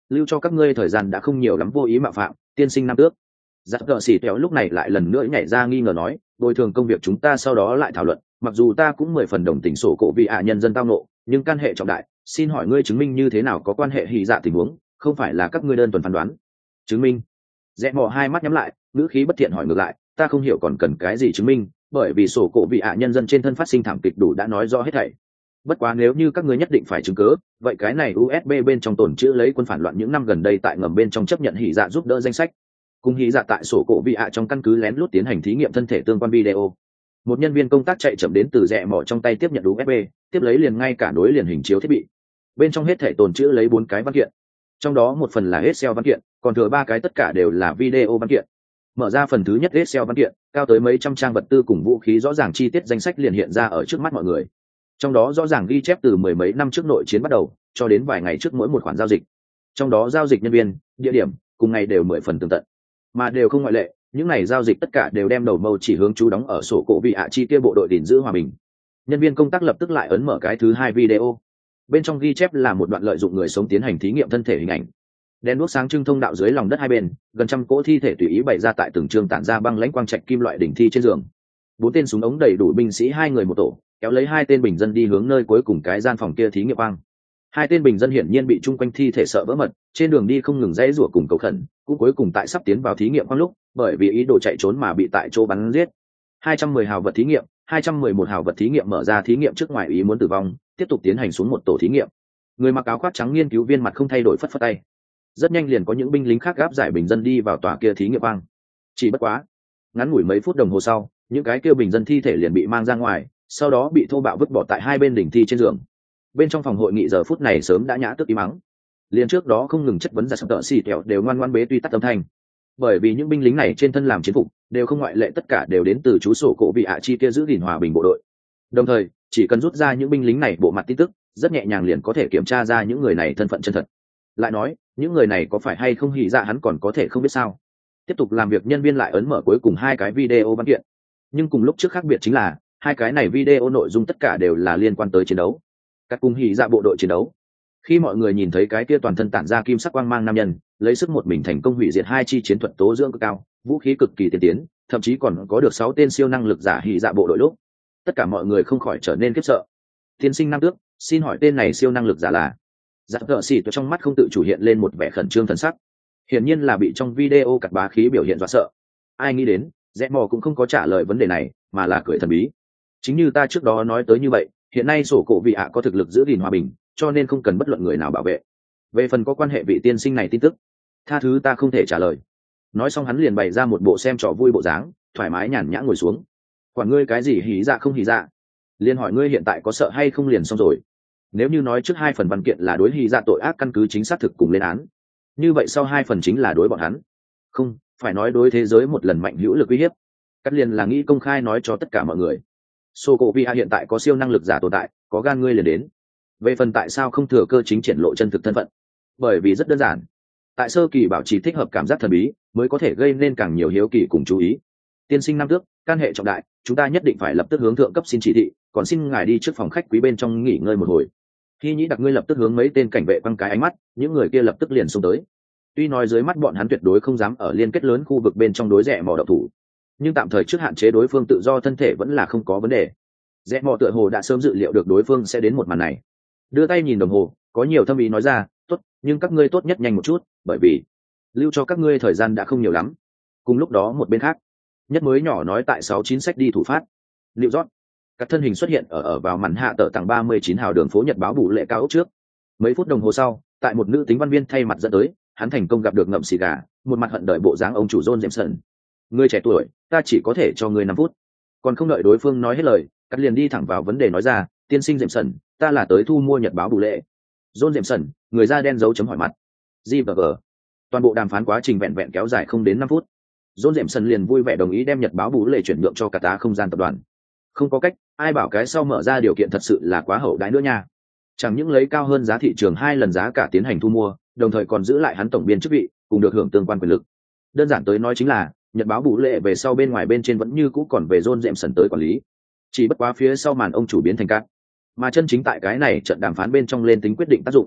lưu cho các ngươi thời gian đã không nhiều lắm, vô ý mạo phạm tiên sinh nam tước. Giặc cờ xỉ tẹo lúc này lại lần nữa nhảy ra nghi ngờ nói, bồi thường công việc chúng ta sau đó lại thảo luận, mặc dù ta cũng mười phần đồng tình sổ cổ vị ạ nhân dân tao nộ, nhưng can hệ trọng đại, xin hỏi ngươi chứng minh như thế nào có quan hệ hỉ dạ tình huống, không phải là các ngươi đơn thuần phán đoán. Chứng minh? Rẽ mò hai mắt nhắm lại, ngữ khí bất thiện hỏi ngược lại, ta không hiểu còn cần cái gì chứng minh, bởi vì sổ cổ vị ạ nhân dân trên thân phát sinh thảm kịch đủ đã nói rõ hết thảy. Bất quá nếu như các ngươi nhất định phải chứng cứ, vậy cái này u ét bê bên trong tồn chữ lấy quân phản loạn những năm gần đây tại ngầm bên trong chấp nhận hỉ dạ giúp đỡ danh sách, cùng hỉ dạ tại sổ cổ vị ạ trong căn cứ lén lút tiến hành thí nghiệm thân thể tương quan video. Một nhân viên công tác chạy chậm đến từ rẽ mỏ trong tay tiếp nhận u ét bê, tiếp lấy liền ngay cả nối liền hình chiếu thiết bị. Bên trong hết thể tồn chữ lấy bốn cái văn kiện, trong đó một phần là Excel văn kiện, còn thừa ba cái tất cả đều là video văn kiện. Mở ra phần thứ nhất Excel văn kiện, cao tới mấy trăm trang vật tư cùng vũ khí rõ ràng chi tiết danh sách liền hiện ra ở trước mắt mọi người. Trong đó rõ ràng ghi chép từ mười mấy năm trước nội chiến bắt đầu cho đến vài ngày trước mỗi một khoản giao dịch, trong đó giao dịch nhân viên, địa điểm cùng ngày đều mười phần tường tận, mà đều không ngoại lệ. Những này giao dịch tất cả đều đem đầu mâu chỉ hướng chú đóng ở sổ cổ vị ạ chi kia bộ đội gìn giữ hòa bình. Nhân viên công tác lập tức lại ấn mở cái thứ hai video. Bên trong ghi chép là một đoạn lợi dụng người sống tiến hành thí nghiệm thân thể hình ảnh. Đèn đuốc sáng trưng thông đạo dưới lòng đất hai bên, gần trăm cỗ thi thể tùy ý bày ra tại từng trường tản ra băng lãnh quang trạch kim loại đỉnh thi trên giường. Bốn tên súng ống đầy đủ binh sĩ hai người một tổ, kéo lấy hai tên bình dân đi hướng nơi cuối cùng cái gian phòng kia thí nghiệm quang. Hai tên bình dân hiển nhiên bị chung quanh thi thể sợ vỡ mật, trên đường đi không ngừng dãy rủa cùng cầu khẩn, cũng cuối cùng tại sắp tiến vào thí nghiệm quang lúc, bởi vì ý đồ chạy trốn mà bị tại chỗ bắn giết. hai trăm mười hào vật thí nghiệm, hai trăm mười một hào vật thí nghiệm mở ra thí nghiệm trước ngoài ý muốn tử vong, tiếp tục tiến hành xuống một tổ thí nghiệm. Người mặc áo khoác trắng nghiên cứu viên mặt không thay đổi phất phất tay. Rất nhanh liền có những binh lính khác gáp giải bình dân đi vào tòa kia thí nghiệm quang. Chỉ bất quá, ngắn ngủi mấy phút đồng hồ sau, những cái kia bình dân thi thể liền bị mang ra ngoài, sau đó bị thô bạo vứt bỏ tại hai bên đỉnh thi trên giường. Bên trong phòng hội nghị giờ phút này sớm đã nhã tức im mắng. Liền trước đó không ngừng chất vấn ra sập tợ xì kẹo đều ngoan ngoãn bế tuy tắt âm thanh, bởi vì những binh lính này trên thân làm chiến phục đều không ngoại lệ tất cả đều đến từ chú sổ cổ vị ạ chi kia giữ gìn hòa bình bộ đội. Đồng thời chỉ cần rút ra những binh lính này bộ mặt tin tức, rất nhẹ nhàng liền có thể kiểm tra ra những người này thân phận chân thật. Lại nói những người này có phải hay không hỉ dạ hắn còn có thể không biết sao. Tiếp tục làm việc nhân viên lại ấn mở cuối cùng hai cái video văn kiện, nhưng cùng lúc trước khác biệt chính là hai cái này video nội dung tất cả đều là liên quan tới chiến đấu, các cùng hỉ dạ bộ đội chiến đấu. Khi mọi người nhìn thấy cái kia toàn thân tản ra kim sắc quang mang nam nhân lấy sức một mình thành công hủy diệt hai chi chiến thuật tố dưỡng cực cao, vũ khí cực kỳ tiên tiến, thậm chí còn có được sáu tên siêu năng lực giả hỉ dạ bộ đội lúc, tất cả mọi người không khỏi trở nên khiếp sợ. Tiên sinh nam tước, xin hỏi tên này siêu năng lực giả là? Giặc cờ xỉ từ trong mắt không tự chủ hiện lên một vẻ khẩn trương thần sắc, hiển nhiên là bị trong video cắt bá khí biểu hiện dọa sợ. Ai nghĩ đến rẽ mò cũng không có trả lời vấn đề này mà là cười thần bí. Chính như ta trước đó nói tới như vậy, hiện nay sổ cổ vị ạ có thực lực giữ gìn hòa bình, cho nên không cần bất luận người nào bảo vệ. Về phần có quan hệ vị tiên sinh này tin tức, tha thứ ta không thể trả lời. Nói xong hắn liền bày ra một bộ xem trò vui bộ dáng, thoải mái nhàn nhã ngồi xuống. Quản ngươi cái gì hỉ dạ không hỉ dạ, liền hỏi ngươi hiện tại có sợ hay không liền xong rồi. Nếu như nói trước hai phần văn kiện là đối hỉ dạ tội ác căn cứ chính xác thực cùng lên án, như vậy sau hai phần chính là đối bọn hắn, không phải nói đối thế giới một lần mạnh hữu lực uy hiếp. Cắt liền là nghĩ công khai nói cho tất cả mọi người, sô cổ vi a hiện tại có siêu năng lực giả tồn tại, có gan ngươi liền đến. Về phần tại sao không thừa cơ chính triển lộ chân thực thân phận, bởi vì rất đơn giản, tại sơ kỳ bảo trì thích hợp cảm giác thần bí mới có thể gây nên càng nhiều hiếu kỳ cùng chú ý. Tiên sinh nam tước, can hệ trọng đại, chúng ta nhất định phải lập tức hướng thượng cấp xin chỉ thị, còn xin ngài đi trước phòng khách quý bên trong nghỉ ngơi một hồi. Khi nhĩ đặc ngươi lập tức hướng mấy tên cảnh vệ quăng cái ánh mắt, những người kia lập tức liền xông tới. Tuy nói dưới mắt bọn hắn tuyệt đối không dám ở liên kết lớn khu vực bên trong đối rẽ mò độc thủ, nhưng tạm thời trước hạn chế đối phương tự do thân thể vẫn là không có vấn đề. Rẽ mò tựa hồ đã sớm dự liệu được đối phương sẽ đến một màn này, đưa tay nhìn đồng hồ, có nhiều thâm ý nói ra, tốt, nhưng các ngươi tốt nhất nhanh một chút, bởi vì lưu cho các ngươi thời gian đã không nhiều lắm. Cùng lúc đó một bên khác, nhất mới nhỏ nói tại sáu chín sách đi thủ phát New York, các thân hình xuất hiện ở ở vào màn hạ tờ tầng ba mươi chín hào đường phố Nhật báo bù lệ cao ốc trước. Mấy phút đồng hồ sau, tại một nữ tính văn viên thay mặt dẫn tới, hắn thành công gặp được ngậm xì gà, một mặt hận đợi bộ dáng ông chủ John Jameson. Ngươi trẻ tuổi, ta chỉ có thể cho ngươi năm phút. Còn không đợi đối phương nói hết lời, cắt liền đi thẳng vào vấn đề nói ra, tiên sinh Jameson, ta là tới thu mua nhật báo bù lệ. John Jameson, người da đen dấu chấm hỏi mặt. G và G. Toàn bộ đàm phán quá trình vẹn vẹn kéo dài không đến năm phút. John Jameson liền vui vẻ đồng ý đem nhật báo bù lệ chuyển nhượng cho cả tá không gian tập đoàn. Không có cách, ai bảo cái sau mở ra điều kiện thật sự là quá hậu đãi nữa nha. Chẳng những lấy cao hơn giá thị trường hai lần giá cả tiến hành thu mua, đồng thời còn giữ lại hắn tổng biên chức vị, cùng được hưởng tương quan quyền lực. Đơn giản tới nói chính là, nhật báo bù lệ về sau bên ngoài bên trên vẫn như cũ còn về John Jameson tới quản lý. Chỉ bất quá phía sau màn ông chủ biến thành cát, mà chân chính tại cái này trận đàm phán bên trong lên tính quyết định tác dụng.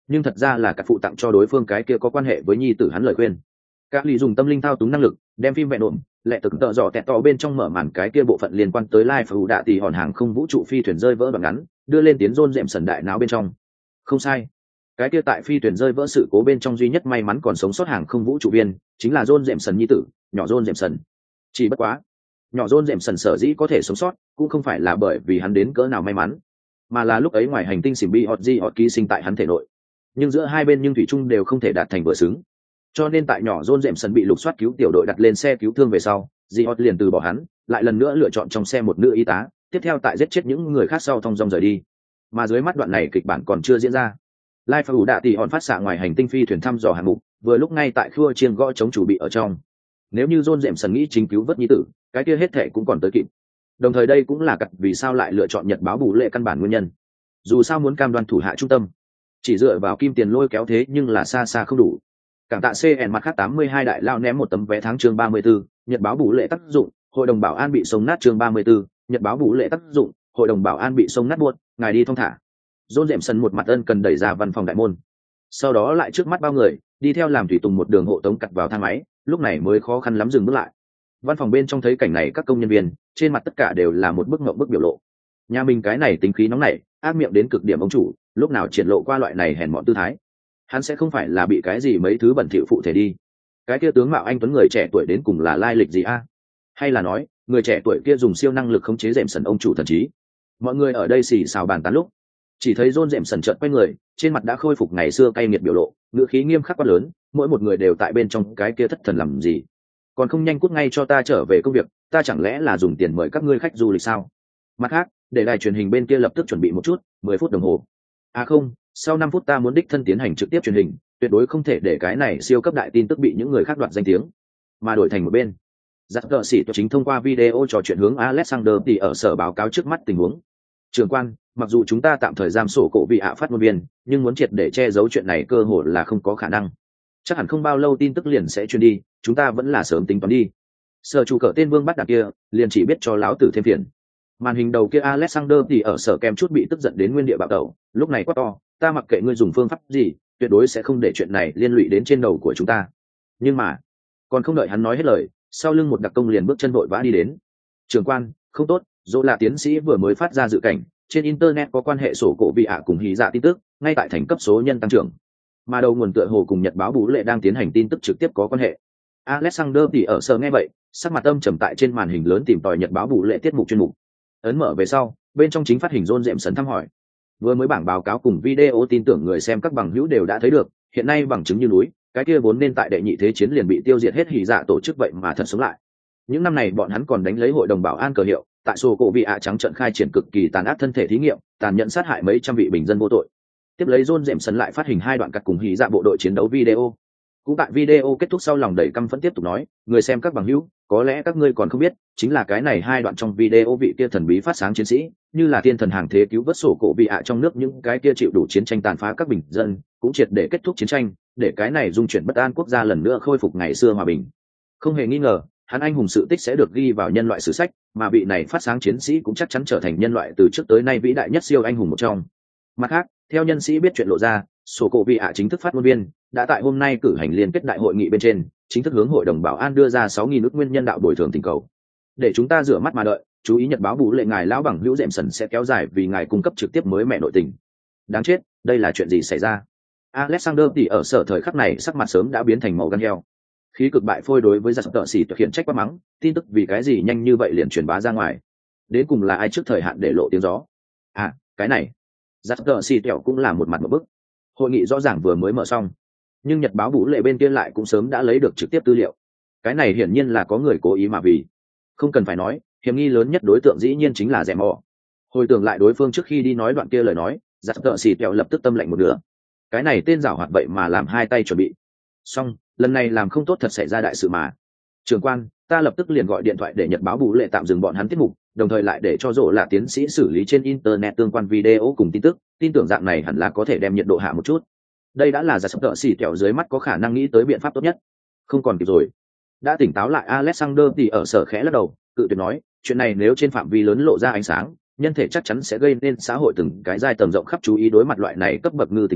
nhưng thật ra là các phụ tặng cho đối phương cái kia có quan hệ với nhi tử hắn lời khuyên. Các lì dùng tâm linh thao túng năng lực đem phim vẹn độn lệ thực tợ dọ tẹt to bên trong mở màn cái kia bộ phận liên quan tới live ủ đạ tỷ hòn hàng không vũ trụ phi thuyền rơi vỡ đoạn ngắn đưa lên tiến rôn dệm sần đại não bên trong. Không sai, cái kia tại phi thuyền rơi vỡ sự cố bên trong duy nhất may mắn còn sống sót hàng không vũ trụ viên chính là John Jameson nhi tử, nhỏ John Jameson. Chỉ bất quá, nhỏ John Jameson sở dĩ có thể sống sót, cũng không phải là bởi vì hắn đến cỡ nào may mắn, mà là lúc ấy ngoài hành tinh Symbiote Hot ký sinh tại hắn thể nội. Nhưng giữa hai bên nhưng thủy chung đều không thể đạt thành vừa xứng. Cho nên tại nhỏ John Jameson bị lục soát cứu tiểu đội đặt lên xe cứu thương về sau, Hot liền từ bỏ hắn, lại lần nữa lựa chọn trong xe một nữ y tá, tiếp theo tại giết chết những người khác sau thong dong rời đi. Mà dưới mắt đoạn này kịch bản còn chưa diễn ra. Lai Phá Ủ Đạ Tỷ hòn phát xạ ngoài hành tinh phi thuyền thăm dò hạng mục, vừa lúc ngay tại khua chiên gõ chống chủ bị ở trong. Nếu như John Jameson nghĩ chính cứu vớt nhi tử, cái kia hết thể cũng còn tới kịp. Đồng thời đây cũng là cặt vì sao lại lựa chọn Nhật báo bù lệ căn bản nguyên nhân. Dù sao muốn cam đoan thủ hạ trung tâm, chỉ dựa vào kim tiền lôi kéo thế nhưng là xa xa không đủ. Cảng tạ xê en mặt khác tám mươi hai đại lao ném một tấm vé tháng chương ba mươi tư, Nhật báo bù lệ tác dụng, hội đồng bảo an bị sông nát chương ba mươi tư, Nhật báo bù lệ tác dụng, hội đồng bảo an bị sông nát buốt, ngài đi thong thả. John Jameson một mặt ân cần đẩy ra văn phòng đại môn, sau đó lại trước mắt bao người đi theo làm thủy tùng một đường hộ tống cặt vào thang máy, lúc này mới khó khăn lắm dừng bước lại. Văn phòng bên trong thấy cảnh này, các công nhân viên trên mặt tất cả đều là một bức ngậm bức biểu lộ. Nhà mình cái này tính khí nóng nảy, ác miệng đến cực điểm ông chủ, lúc nào triển lộ qua loại này hèn mọn tư thái. Hắn sẽ không phải là bị cái gì mấy thứ bẩn thỉu phụ thể đi. Cái kia tướng mạo anh tuấn người trẻ tuổi đến cùng là lai lịch gì a? Hay là nói người trẻ tuổi kia dùng siêu năng lực khống chế Jameson ông chủ thần trí? Mọi người ở đây xì xào bàn tán lúc, chỉ thấy John Jameson chợt quay người, trên mặt đã khôi phục ngày xưa cay nghiệt biểu lộ, ngữ khí nghiêm khắc quát lớn, mỗi một người đều tại bên trong cái kia thất thần làm gì? Còn không nhanh cút ngay cho ta trở về công việc, ta chẳng lẽ là dùng tiền mời các ngươi khách du lịch sao? Mặt khác, để đài truyền hình bên kia lập tức chuẩn bị một chút, mười phút đồng hồ. À không, sau năm phút ta muốn đích thân tiến hành trực tiếp truyền hình, tuyệt đối không thể để cái này siêu cấp đại tin tức bị những người khác đoạt danh tiếng. Mà đổi thành một bên, giặc cờ sĩ chính thông qua video trò chuyện hướng Alexander thì ở sở báo cáo trước mắt tình huống. Trưởng quan, mặc dù chúng ta tạm thời giam sổ cổ vị ạ phát ngôn viên, nhưng muốn triệt để che giấu chuyện này cơ hội là không có khả năng. Chắc hẳn không bao lâu tin tức liền sẽ truyền đi, chúng ta vẫn là sớm tính toán đi. Sở chủ cỡ tên vương bắt đạp kia, liền chỉ biết cho láo tử thêm phiền. Màn hình đầu kia Alexander thì ở sở kem chút bị tức giận đến nguyên địa bạo tẩu, lúc này quát to, ta mặc kệ ngươi dùng phương pháp gì, tuyệt đối sẽ không để chuyện này liên lụy đến trên đầu của chúng ta. Nhưng mà, còn không đợi hắn nói hết lời, sau lưng một đặc công liền bước chân vội vã đi đến. Trưởng quan, không tốt, dỗ là tiến sĩ vừa mới phát ra dự cảnh, trên internet có quan hệ sổ cổ vị ạ cùng hí dạ tin tức, ngay tại thành cấp số nhân tăng trưởng. Mà đầu nguồn tựa hồ cùng Nhật báo bú lệ đang tiến hành tin tức trực tiếp có quan hệ. Alexander thì ở sở nghe vậy, sắc mặt âm trầm tại trên màn hình lớn tìm tòi Nhật báo bú lệ tiết mục chuyên mục. Ấn mở về sau, bên trong chính phát hình John Jameson thăm hỏi. Vừa mới bảng báo cáo cùng video tin tưởng người xem các bằng hữu đều đã thấy được, hiện nay bằng chứng như núi, cái kia vốn nên tại đệ nhị thế chiến liền bị tiêu diệt hết hỉ dạ tổ chức vậy mà thật sống lại. Những năm này bọn hắn còn đánh lấy hội đồng bảo an cờ hiệu, tại sổ cổ vị ạ trắng trận khai triển cực kỳ tàn ác thân thể thí nghiệm, tàn nhẫn sát hại mấy trăm vị bình dân vô tội. Tiếp lấy John Jameson lại phát hình hai đoạn cắt cùng hỉ dạ bộ đội chiến đấu video. Cũng tại video kết thúc sau lòng đầy căm phẫn tiếp tục nói, người xem các bằng hữu, có lẽ các ngươi còn không biết, chính là cái này hai đoạn trong video vị kia thần bí phát sáng chiến sĩ, như là thiên thần hàng thế cứu vớt sổ cổ vị ạ trong nước những cái kia chịu đủ chiến tranh tàn phá các bình dân, cũng triệt để kết thúc chiến tranh, để cái này dung chuyển bất an quốc gia lần nữa khôi phục ngày xưa hòa bình. Không hề nghi ngờ, hắn anh hùng sự tích sẽ được ghi vào nhân loại sử sách, mà vị này phát sáng chiến sĩ cũng chắc chắn trở thành nhân loại từ trước tới nay vĩ đại nhất siêu anh hùng một trong. Mặt khác, theo nhân sĩ biết chuyện lộ ra, sổ cổ vị ạ chính thức phát ngôn viên đã tại hôm nay cử hành liên kết đại hội nghị bên trên, chính thức hướng hội đồng bảo an đưa ra sáu nghìn ức nguyên nhân đạo bồi thường tình cầu. Để chúng ta rửa mắt mà đợi, chú ý Nhật báo bù lệ ngài lão bằng hữu Jameson sẽ kéo dài vì ngài cung cấp trực tiếp mới mẹ nội tình. Đáng chết, đây là chuyện gì xảy ra? Alexander thì ở sở thời khắc này sắc mặt sớm đã biến thành màu gan heo. Khí cực bại phôi đối với giặc tợ xỉ thực hiện trách quát mắng, tin tức vì cái gì nhanh như vậy liền truyền bá ra ngoài? Đến cùng là ai trước thời hạn để lộ tiếng gió? À, cái này, giặc tợ xỉ tẹo cũng là một mặt một bức. Hội nghị rõ ràng vừa mới mở xong, nhưng Nhật báo bù lệ bên kia lại cũng sớm đã lấy được trực tiếp tư liệu. Cái này hiển nhiên là có người cố ý mà vì. Không cần phải nói, hiểm nghi lớn nhất đối tượng dĩ nhiên chính là rẻ mò. Hồi tưởng lại đối phương trước khi đi nói đoạn kia lời nói, giặc tợ xỉ tẹo lập tức tâm lạnh một nửa. Cái này tên giảo hoạt vậy mà làm hai tay chuẩn bị. Xong, lần này làm không tốt thật xảy ra đại sự mà. Trưởng quan, ta lập tức liền gọi điện thoại để Nhật báo bù lệ tạm dừng bọn hắn tiết mục, đồng thời lại để cho rộ là tiến sĩ xử lý trên internet tương quan video cùng tin tức, tin tưởng dạng này hẳn là có thể đem nhiệt độ hạ một chút. Đây đã là giả sắp tợ xỉ kẹo dưới mắt có khả năng nghĩ tới biện pháp tốt nhất. Không còn kịp rồi. Đã tỉnh táo lại Alexander thì ở sở khẽ lắc đầu, cự tuyệt nói, chuyện này nếu trên phạm vi lớn lộ ra ánh sáng, nhân thể chắc chắn sẽ gây nên xã hội từng cái giai tầng rộng khắp chú ý đối mặt loại này cấp bậc ngư tình cảm,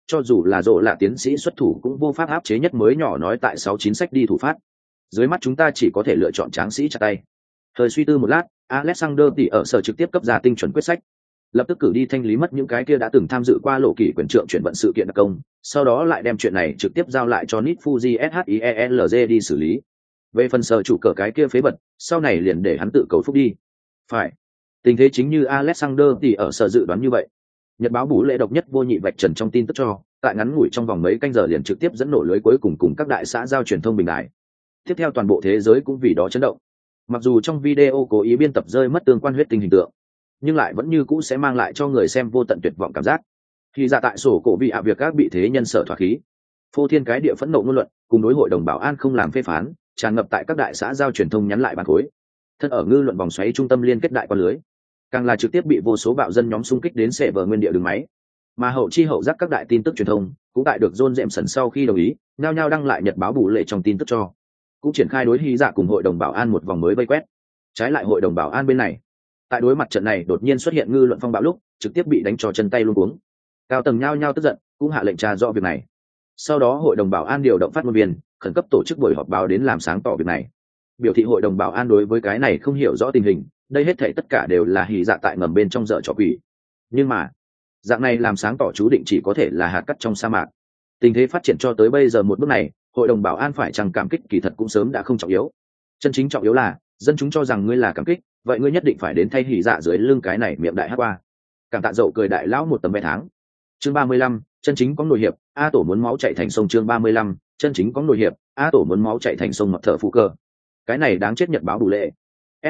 cho dù là rộ là tiến sĩ xuất thủ cũng vô pháp áp chế nhất mới nhỏ nói tại sáu chín sách đi thủ phát. Dưới mắt chúng ta chỉ có thể lựa chọn tráng sĩ chặt tay. Thời suy tư một lát, Alexander thì ở sở trực tiếp cấp ra tinh chuẩn quyết sách, lập tức cử đi thanh lý mất những cái kia đã từng tham dự qua lộ kỷ quyền trượng chuyển vận sự kiện đặc công, sau đó lại đem chuyện này trực tiếp giao lại cho Nit Fuji Shielg đi xử lý. Về phần sở chủ cờ cái kia phế vật, sau này liền để hắn tự cầu phúc đi. Phải. Tình thế chính như Alexander thì ở sở dự đoán như vậy. Nhật báo Bú Lệ độc nhất vô nhị vạch trần trong tin tức cho, tại ngắn ngủi trong vòng mấy canh giờ liền trực tiếp dẫn nổ lưới cuối cùng cùng các đại xã giao truyền thông bình đại. Tiếp theo toàn bộ thế giới cũng vì đó chấn động. Mặc dù trong video cố ý biên tập rơi mất tương quan huyết tinh hình tượng, nhưng lại vẫn như cũ sẽ mang lại cho người xem vô tận tuyệt vọng cảm giác. Khi ra tại sổ cổ vị ạ việc các bị thế nhân sở thỏa khí, phô thiên cái địa phẫn nộ ngôn luận, cùng đối hội đồng bảo an không làm phê phán, tràn ngập tại các đại xã giao truyền thông nhắn lại bàn khối. Thân ở ngư luận vòng xoáy trung tâm liên kết đại quan lưới, càng là trực tiếp bị vô số bạo dân nhóm xung kích đến xẻ vờ nguyên địa đường máy. Mà hậu chi hậu giác các đại tin tức truyền thông cũng tại được John Jameson sau khi đồng ý, nhao nhao đăng lại nhật báo Bú Lệ trong tin tức cho, cũng triển khai đối hy dạ cùng hội đồng bảo an một vòng mới vây quét. Trái lại hội đồng bảo an bên này, tại đối mặt trận này đột nhiên xuất hiện ngư luận phong bạo lúc trực tiếp bị đánh cho chân tay luôn cuống, cao tầng nhao nhao tức giận cũng hạ lệnh tra rõ việc này. Sau đó hội đồng bảo an điều động phát ngôn viên khẩn cấp tổ chức buổi họp báo đến làm sáng tỏ việc này, biểu thị hội đồng bảo an đối với cái này không hiểu rõ tình hình, đây hết thảy tất cả đều là hì dạ tại ngầm bên trong dở trò quỷ. Nhưng mà dạng này làm sáng tỏ chú định chỉ có thể là hạt cát trong sa mạc. Tình thế phát triển cho tới bây giờ một bước này, hội đồng bảo an phải chăng cảm kích kỳ thật cũng sớm đã không trọng yếu. Chân chính trọng yếu là dân chúng cho rằng ngươi là cảm kích, vậy ngươi nhất định phải đến thay hỉ dạ dưới lưng cái này miệng đại hát qua. Cảm tạ dậu cười đại lão một tầm vé tháng. Chương ba mươi lăm, chân chính có nổi hiệp, a tổ muốn máu chạy thành sông. Chương ba mươi lăm, chân chính có nổi hiệp, a tổ muốn máu chạy thành sông. Mặc thở phụ cơ. Cái này đáng chết nhật báo Bú Lệ.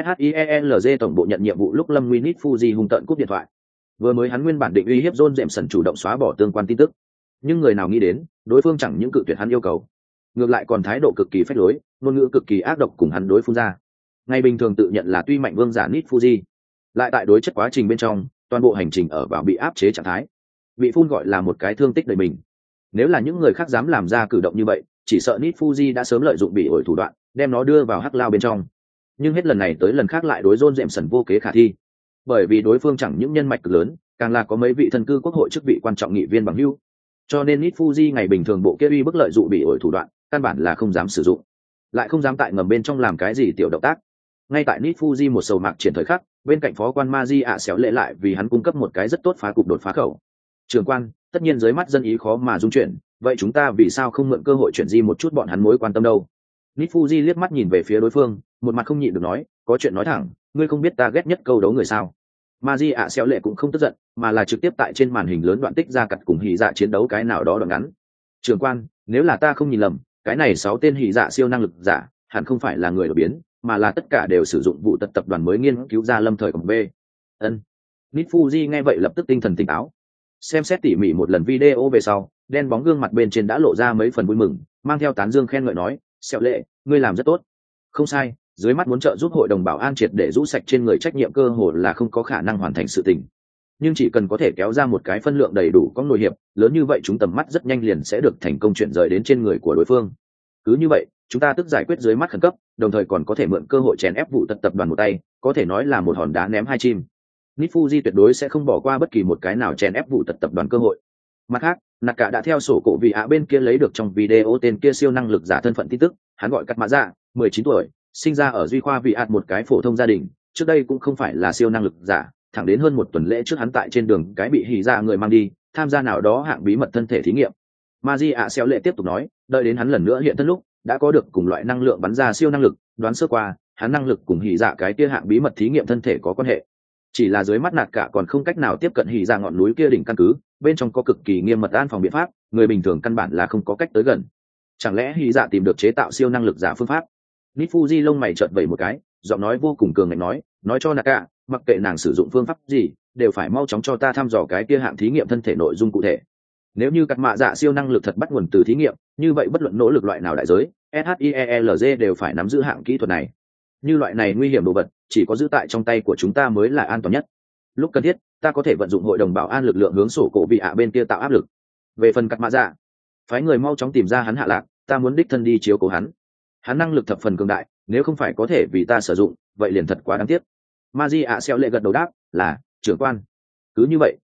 Shielg tổng bộ nhận nhiệm vụ lúc Lâm Winit Fuji hung tận cúp điện thoại. Vừa mới hắn nguyên bản định uy hiếp John Jameson chủ động xóa bỏ tương quan tin tức, nhưng người nào nghĩ đến, đối phương chẳng những cự tuyệt hắn yêu cầu, ngược lại còn thái độ cực kỳ phách lối, ngôn ngữ cực kỳ ác độc cùng hắn đối phun ra. Ngày bình thường tự nhận là tuy mạnh vương giả Nit Fuji, lại tại đối chất quá trình bên trong, toàn bộ hành trình ở vào bị áp chế trạng thái, bị phun gọi là một cái thương tích đầy mình. Nếu là những người khác dám làm ra cử động như vậy, chỉ sợ Nit Fuji đã sớm lợi dụng bị ổi thủ đoạn, đem nó đưa vào hắc lao bên trong. Nhưng hết lần này tới lần khác lại đối John Jameson vô kế khả thi, bởi vì đối phương chẳng những nhân mạch cực lớn, càng là có mấy vị thân cư quốc hội chức vị quan trọng nghị viên bằng hữu, cho nên Nit Fuji ngày bình thường bộ kia uy bức lợi dụng bị ổi thủ đoạn, căn bản là không dám sử dụng, lại không dám tại ngầm bên trong làm cái gì tiểu động tác. Ngay tại Nit Fuji một sầu mạc triển thời khắc, bên cạnh phó quan Maji ạ xéo lệ lại vì hắn cung cấp một cái rất tốt phá cục đột phá khẩu. Trường quan, tất nhiên dưới mắt dân ý khó mà dung chuyển, vậy chúng ta vì sao không mượn cơ hội chuyển di một chút bọn hắn mối quan tâm đâu? Nit Fuji liếc mắt nhìn về phía đối phương, một mặt không nhịn được nói, có chuyện nói thẳng, ngươi không biết ta ghét nhất câu đấu người sao? Maji ạ xéo lệ cũng không tức giận, mà là trực tiếp tại trên màn hình lớn đoạn tích ra cặt cùng hỉ dạ chiến đấu cái nào đó đoạn ngắn. Trường quan, nếu là ta không nhìn lầm, cái này sáu tên hỉ dạ siêu năng lực giả, hẳn không phải là người đột biến, mà là tất cả đều sử dụng vụ tật tập đoàn mới nghiên cứu ra lâm thời cộng B. Ân. Nit Fuji nghe vậy lập tức tinh thần tỉnh táo. Xem xét tỉ mỉ một lần video về sau, đen bóng gương mặt bên trên đã lộ ra mấy phần vui mừng, mang theo tán dương khen ngợi nói, "Xéo lệ, ngươi làm rất tốt." Không sai, dưới mắt muốn trợ giúp hội đồng bảo an triệt để rũ sạch trên người trách nhiệm cơ hồ là không có khả năng hoàn thành sự tình. Nhưng chỉ cần có thể kéo ra một cái phân lượng đầy đủ có nội hiệp, lớn như vậy chúng tầm mắt rất nhanh liền sẽ được thành công chuyển rời đến trên người của đối phương. Cứ như vậy, chúng ta tức giải quyết dưới mắt khẩn cấp, đồng thời còn có thể mượn cơ hội chèn ép vụ tật tập đoàn một tay, có thể nói là một hòn đá ném hai chim. Nit Fuji tuyệt đối sẽ không bỏ qua bất kỳ một cái nào chèn ép vụ tật tập đoàn cơ hội. Mặt khác, Naka đã theo sổ cổ vị ạ bên kia lấy được trong video tên kia siêu năng lực giả thân phận tin tức, hắn gọi Cắt Mã Dạ, mười chín tuổi, sinh ra ở Duy Khoa vị ạ một cái phổ thông gia đình, trước đây cũng không phải là siêu năng lực giả, thẳng đến hơn một tuần lễ trước hắn tại trên đường cái bị hỉ ra người mang đi, tham gia nào đó hạng bí mật thân thể thí nghiệm. Maji ạ xéo lệ tiếp tục nói, đợi đến hắn lần nữa hiện thân lúc, đã có được cùng loại năng lượng bắn ra siêu năng lực, đoán sơ qua, hắn năng lực cùng hỉ dạ cái kia hạng bí mật thí nghiệm thân thể có quan hệ. Chỉ là dưới mắt nạt cả còn không cách nào tiếp cận hỉ dạ ngọn núi kia đỉnh căn cứ, bên trong có cực kỳ nghiêm mật an phòng biện pháp, người bình thường căn bản là không có cách tới gần. Chẳng lẽ hỉ dạ tìm được chế tạo siêu năng lực giả phương pháp? Nit Fuji lông mày chợt vẩy một cái, giọng nói vô cùng cường ngạnh nói, nói cho Naka, mặc kệ nàng sử dụng phương pháp gì, đều phải mau chóng cho ta thăm dò cái kia hạng thí nghiệm thân thể nội dung cụ thể. Nếu như Cắt Mạ Dạ siêu năng lực thật bắt nguồn từ thí nghiệm, như vậy bất luận nỗ lực loại nào đại giới, Shielg đều phải nắm giữ hạng kỹ thuật này. Như loại này nguy hiểm đồ vật, chỉ có giữ tại trong tay của chúng ta mới là an toàn nhất. Lúc cần thiết, ta có thể vận dụng hội đồng bảo an lực lượng hướng sổ cổ vị ạ bên kia tạo áp lực. Về phần Cắt Mạ Dạ, phái người mau chóng tìm ra hắn hạ lạc, ta muốn đích thân đi chiếu cố hắn. Hắn năng lực thập phần cường đại, nếu không phải có thể vì ta sử dụng, vậy liền thật quá đáng tiếc. Maji ạ xéo lệ gật đầu đáp, là trưởng quan. Cứ như vậy,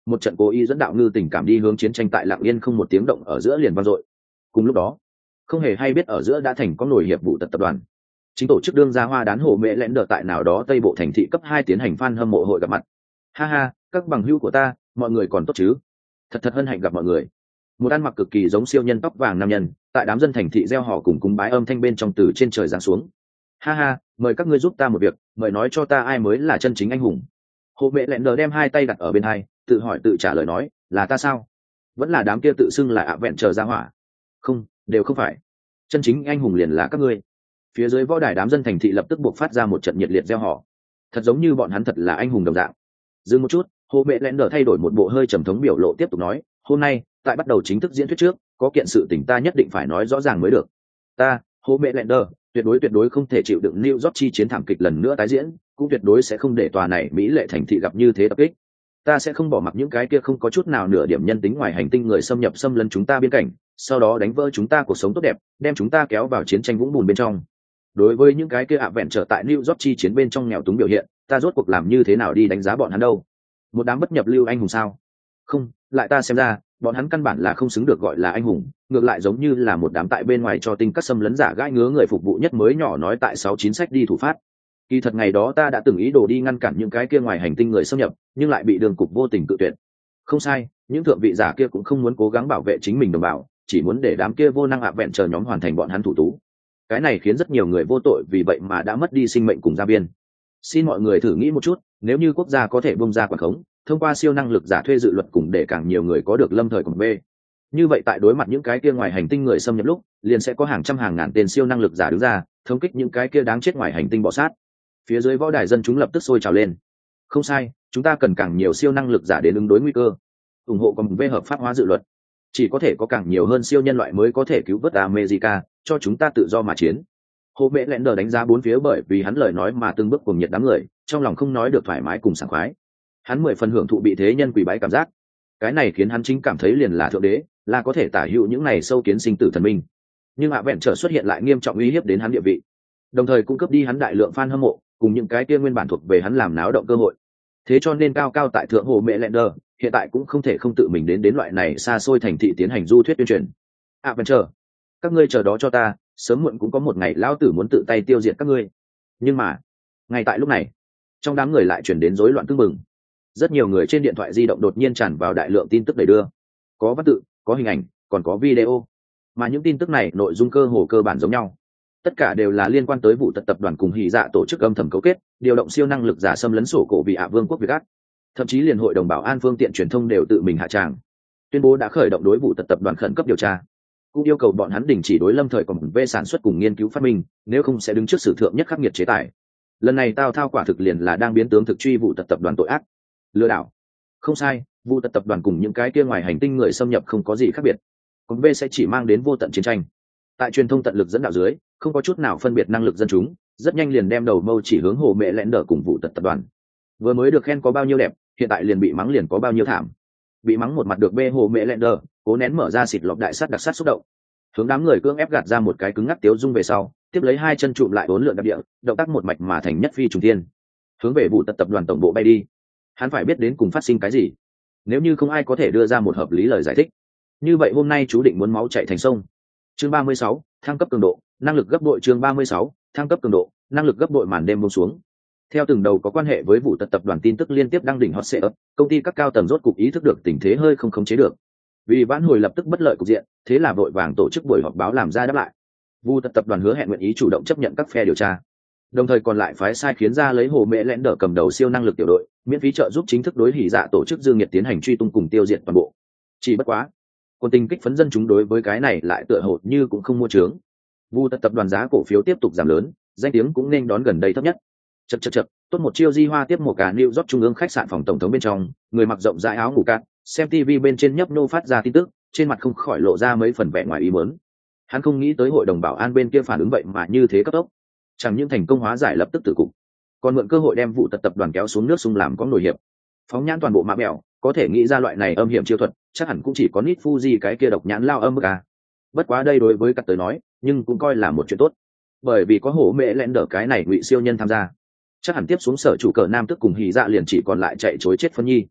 một trận cố ý dẫn đạo ngư tình cảm đi hướng chiến tranh tại lạng yên không một tiếng động ở giữa liền vang dội. Cùng lúc đó, không hề hay biết ở giữa đã thành có nổi hiệp vụ tật tập đoàn. Chính tổ chức đương gia hoa đán hồ mẹ lẽn đờ tại nào đó tây bộ thành thị cấp hai tiến hành fan hâm mộ hội gặp mặt. Ha ha, các bằng hữu của ta, mọi người còn tốt chứ? Thật thật hân hạnh gặp mọi người. Một ăn mặc cực kỳ giống siêu nhân tóc vàng nam nhân, tại đám dân thành thị gieo họ cùng cúng bái âm thanh bên trong từ trên trời giáng xuống. Ha ha, mời các ngươi giúp ta một việc, mời nói cho ta ai mới là chân chính anh hùng. Hồ mẹ lẹn đờ đem hai tay đặt ở bên hai, tự hỏi tự trả lời nói, là ta sao? Vẫn là đám kia tự xưng là ạ vẹn chờ ra hỏa? Không, đều không phải. Chân chính anh hùng liền là các ngươi. Phía dưới võ đài đám dân thành thị lập tức buộc phát ra một trận nhiệt liệt gieo họ. Thật giống như bọn hắn thật là anh hùng đồng dạng. Dừng một chút, Hồ mẹ lẹn đờ thay đổi một bộ hơi trầm thống biểu lộ tiếp tục nói, hôm nay, tại bắt đầu chính thức diễn thuyết trước, có kiện sự tình ta nhất định phải nói rõ ràng mới được. Ta, Hồ mẹ lẹn đờ, tuyệt đối tuyệt đối không thể chịu đựng New York chi chiến thảm kịch lần nữa tái diễn, cũng tuyệt đối sẽ không để tòa này mỹ lệ thành thị gặp như thế tập kích. Ta sẽ không bỏ mặc những cái kia không có chút nào nửa điểm nhân tính ngoài hành tinh người xâm nhập xâm lấn chúng ta biên cảnh, sau đó đánh vỡ chúng ta cuộc sống tốt đẹp, đem chúng ta kéo vào chiến tranh vũng bùn bên trong. Đối với những cái kia ạ vẹn trở tại New York chi chiến bên trong nghèo túng biểu hiện, ta rốt cuộc làm như thế nào đi đánh giá bọn hắn đâu? Một đám bất nhập lưu anh hùng sao? Không, lại ta xem ra, bọn hắn căn bản là không xứng được gọi là anh hùng, ngược lại giống như là một đám tại bên ngoài cho tinh các xâm lấn giả gãi ngứa người phục vụ nhất mới nhỏ nói tại sáu chín sách đi thủ phát. Kỳ thật ngày đó ta đã từng ý đồ đi ngăn cản những cái kia ngoài hành tinh người xâm nhập, nhưng lại bị đường cục vô tình cự tuyệt. Không sai, những thượng vị giả kia cũng không muốn cố gắng bảo vệ chính mình đồng bào, chỉ muốn để đám kia vô năng ạ vẹn chờ nhóm hoàn thành bọn hắn thủ tú. Cái này khiến rất nhiều người vô tội vì vậy mà đã mất đi sinh mệnh cùng gia viên. Xin mọi người thử nghĩ một chút, nếu như quốc gia có thể bung ra quản khống, thông qua siêu năng lực giả thuê dự luật cùng để càng nhiều người có được lâm thời cùng bê, như vậy tại đối mặt những cái kia ngoài hành tinh người xâm nhập lúc, liền sẽ có hàng trăm hàng ngàn tên siêu năng lực giả đứng ra thống kích những cái kia đáng chết ngoài hành tinh bọ sát. Phía dưới võ đài dân chúng lập tức sôi trào lên. Không sai, chúng ta cần càng nhiều siêu năng lực giả đến ứng đối nguy cơ, ủng hộ cùng bê hợp pháp hóa dự luật. Chỉ có thể có càng nhiều hơn siêu nhân loại mới có thể cứu vớt America, cho chúng ta tự do mà chiến. Hồ mẹ lẹn đờ đánh giá bốn phía bởi vì hắn lời nói mà từng bước cùng nhiệt đám người, trong lòng không nói được thoải mái cùng sảng khoái. Hắn mười phần hưởng thụ bị thế nhân quỳ bái cảm giác. Cái này khiến hắn chính cảm thấy liền là thượng đế, là có thể tả hữu những này sâu kiến sinh tử thần minh. Nhưng ạ vẹn trở xuất hiện lại nghiêm trọng uy hiếp đến hắn địa vị, đồng thời cung cấp đi hắn đại lượng fan hâm mộ cùng những cái kia nguyên bản thuộc về hắn làm náo động cơ hội. Thế cho nên cao cao tại thượng Hồ mẹ lẹn đờ hiện tại cũng không thể không tự mình đến đến loại này xa xôi thành thị tiến hành du thuyết tuyên truyền. ạ vẹn trở, các ngươi chờ đó cho ta, sớm muộn cũng có một ngày lão tử muốn tự tay tiêu diệt các ngươi. Nhưng mà ngay tại lúc này, trong đám người lại chuyển đến rối loạn tương mừng. Rất nhiều người trên điện thoại di động đột nhiên tràn vào đại lượng tin tức đầy đưa, có văn tự, có hình ảnh, còn có video, mà những tin tức này nội dung cơ hồ cơ bản giống nhau, tất cả đều là liên quan tới vụ tật tập đoàn cùng hỉ dạ tổ chức âm thầm cấu kết điều động siêu năng lực giả xâm lấn sổ cổ vị ạ vương quốc Việt Ác. Thậm chí liền hội đồng bảo an phương tiện truyền thông đều tự mình hạ tràng, tuyên bố đã khởi động đối vụ tật tập đoàn khẩn cấp điều tra, cũng yêu cầu bọn hắn đình chỉ đối lâm thời còn về sản xuất cùng nghiên cứu phát minh, nếu không sẽ đứng trước sử thượng nhất khắc nghiệt chế tài. Lần này tao thao quả thực liền là đang biến tướng thực truy vụ tật tập đoàn tội ác, lừa đảo. Không sai, vụ tật tập đoàn cùng những cái kia ngoài hành tinh người xâm nhập không có gì khác biệt, còn V sẽ chỉ mang đến vô tận chiến tranh. Tại truyền thông tận lực dẫn đạo dưới, không có chút nào phân biệt năng lực dân chúng, rất nhanh liền đem đầu mâu chỉ hướng Hồ mẹ lẹn đờ cùng vụ tật tập đoàn. Vừa mới được khen có bao nhiêu đẹp, hiện tại liền bị mắng liền có bao nhiêu thảm. Bị mắng một mặt được bê Hồ mẹ lẹn đờ cố nén mở ra xịt lọc đại sắt đặc sắt xúc động, hướng đám người cưỡng ép gạt ra một cái cứng ngắc tiếu dung về sau, tiếp lấy hai chân trụm lại bốn lượn đạp địa, động tác một mạch mà thành nhất phi trùng thiên, hướng về vụ tật tập đoàn tổng bộ bay đi. Hắn phải biết đến cùng phát sinh cái gì. Nếu như không ai có thể đưa ra một hợp lý lời giải thích, như vậy hôm nay chú định muốn máu chảy thành sông. Chương ba mươi sáu, thăng cấp cường độ, năng lực gấp bội. Chương ba mươi sáu, thăng cấp cường độ, năng lực gấp bội. Màn đêm buông xuống. Theo từng đầu có quan hệ với vụ tật tập đoàn tin tức liên tiếp đăng đỉnh hot search, công ty các cao tầng rốt cục ý thức được tình thế hơi không khống chế được. Vì vãn hồi lập tức bất lợi cục diện, thế là vội vàng tổ chức buổi họp báo làm ra đáp lại. Vụ tật tập đoàn hứa hẹn nguyện ý chủ động chấp nhận các phe điều tra, đồng thời còn lại phái sai khiến ra lấy Hồ mẹ lẽn đỡ cầm đầu siêu năng lực tiểu đội, miễn phí trợ giúp chính thức đối hỉ dạ tổ chức dương nhiệt tiến hành truy tung cùng tiêu diệt toàn bộ. Chỉ bất quá, quân tình kích phấn dân chúng đối với cái này lại tựa hồ như cũng không mua trướng. Vu tật tập đoàn giá cổ phiếu tiếp tục giảm lớn, danh tiếng cũng nên đón gần đây thấp nhất. Chậc chậc chậc, tốt một chiêu di hoa tiếp một cả New York trung ương khách sạn phòng tổng thống bên trong, người mặc rộng rãi áo ngủ cạn, xem ti vi bên trên nhấp nô phát ra tin tức, trên mặt không khỏi lộ ra mấy phần vẻ ngoài ý muốn. Hắn không nghĩ tới hội đồng bảo an bên kia phản ứng vậy mà như thế cấp tốc, chẳng những thành công hóa giải lập tức tử cục, còn mượn cơ hội đem vụ tật tập đoàn kéo xuống nước sung làm có nổi hiệp. Phóng nhãn toàn bộ mã mèo, có thể nghĩ ra loại này âm hiểm chiêu thuật, chắc hẳn cũng chỉ có Nit Fuji cái kia độc nhãn lao âm ca. Bất quá đây đối với cắt tới nói, nhưng cũng coi là một chuyện tốt, bởi vì có hổ mẹ lẹn đỡ cái này ngụy siêu nhân tham gia, chắc hẳn tiếp xuống sở chủ cờ nam tức cùng hỉ dạ liền chỉ còn lại chạy chối chết phân nhi.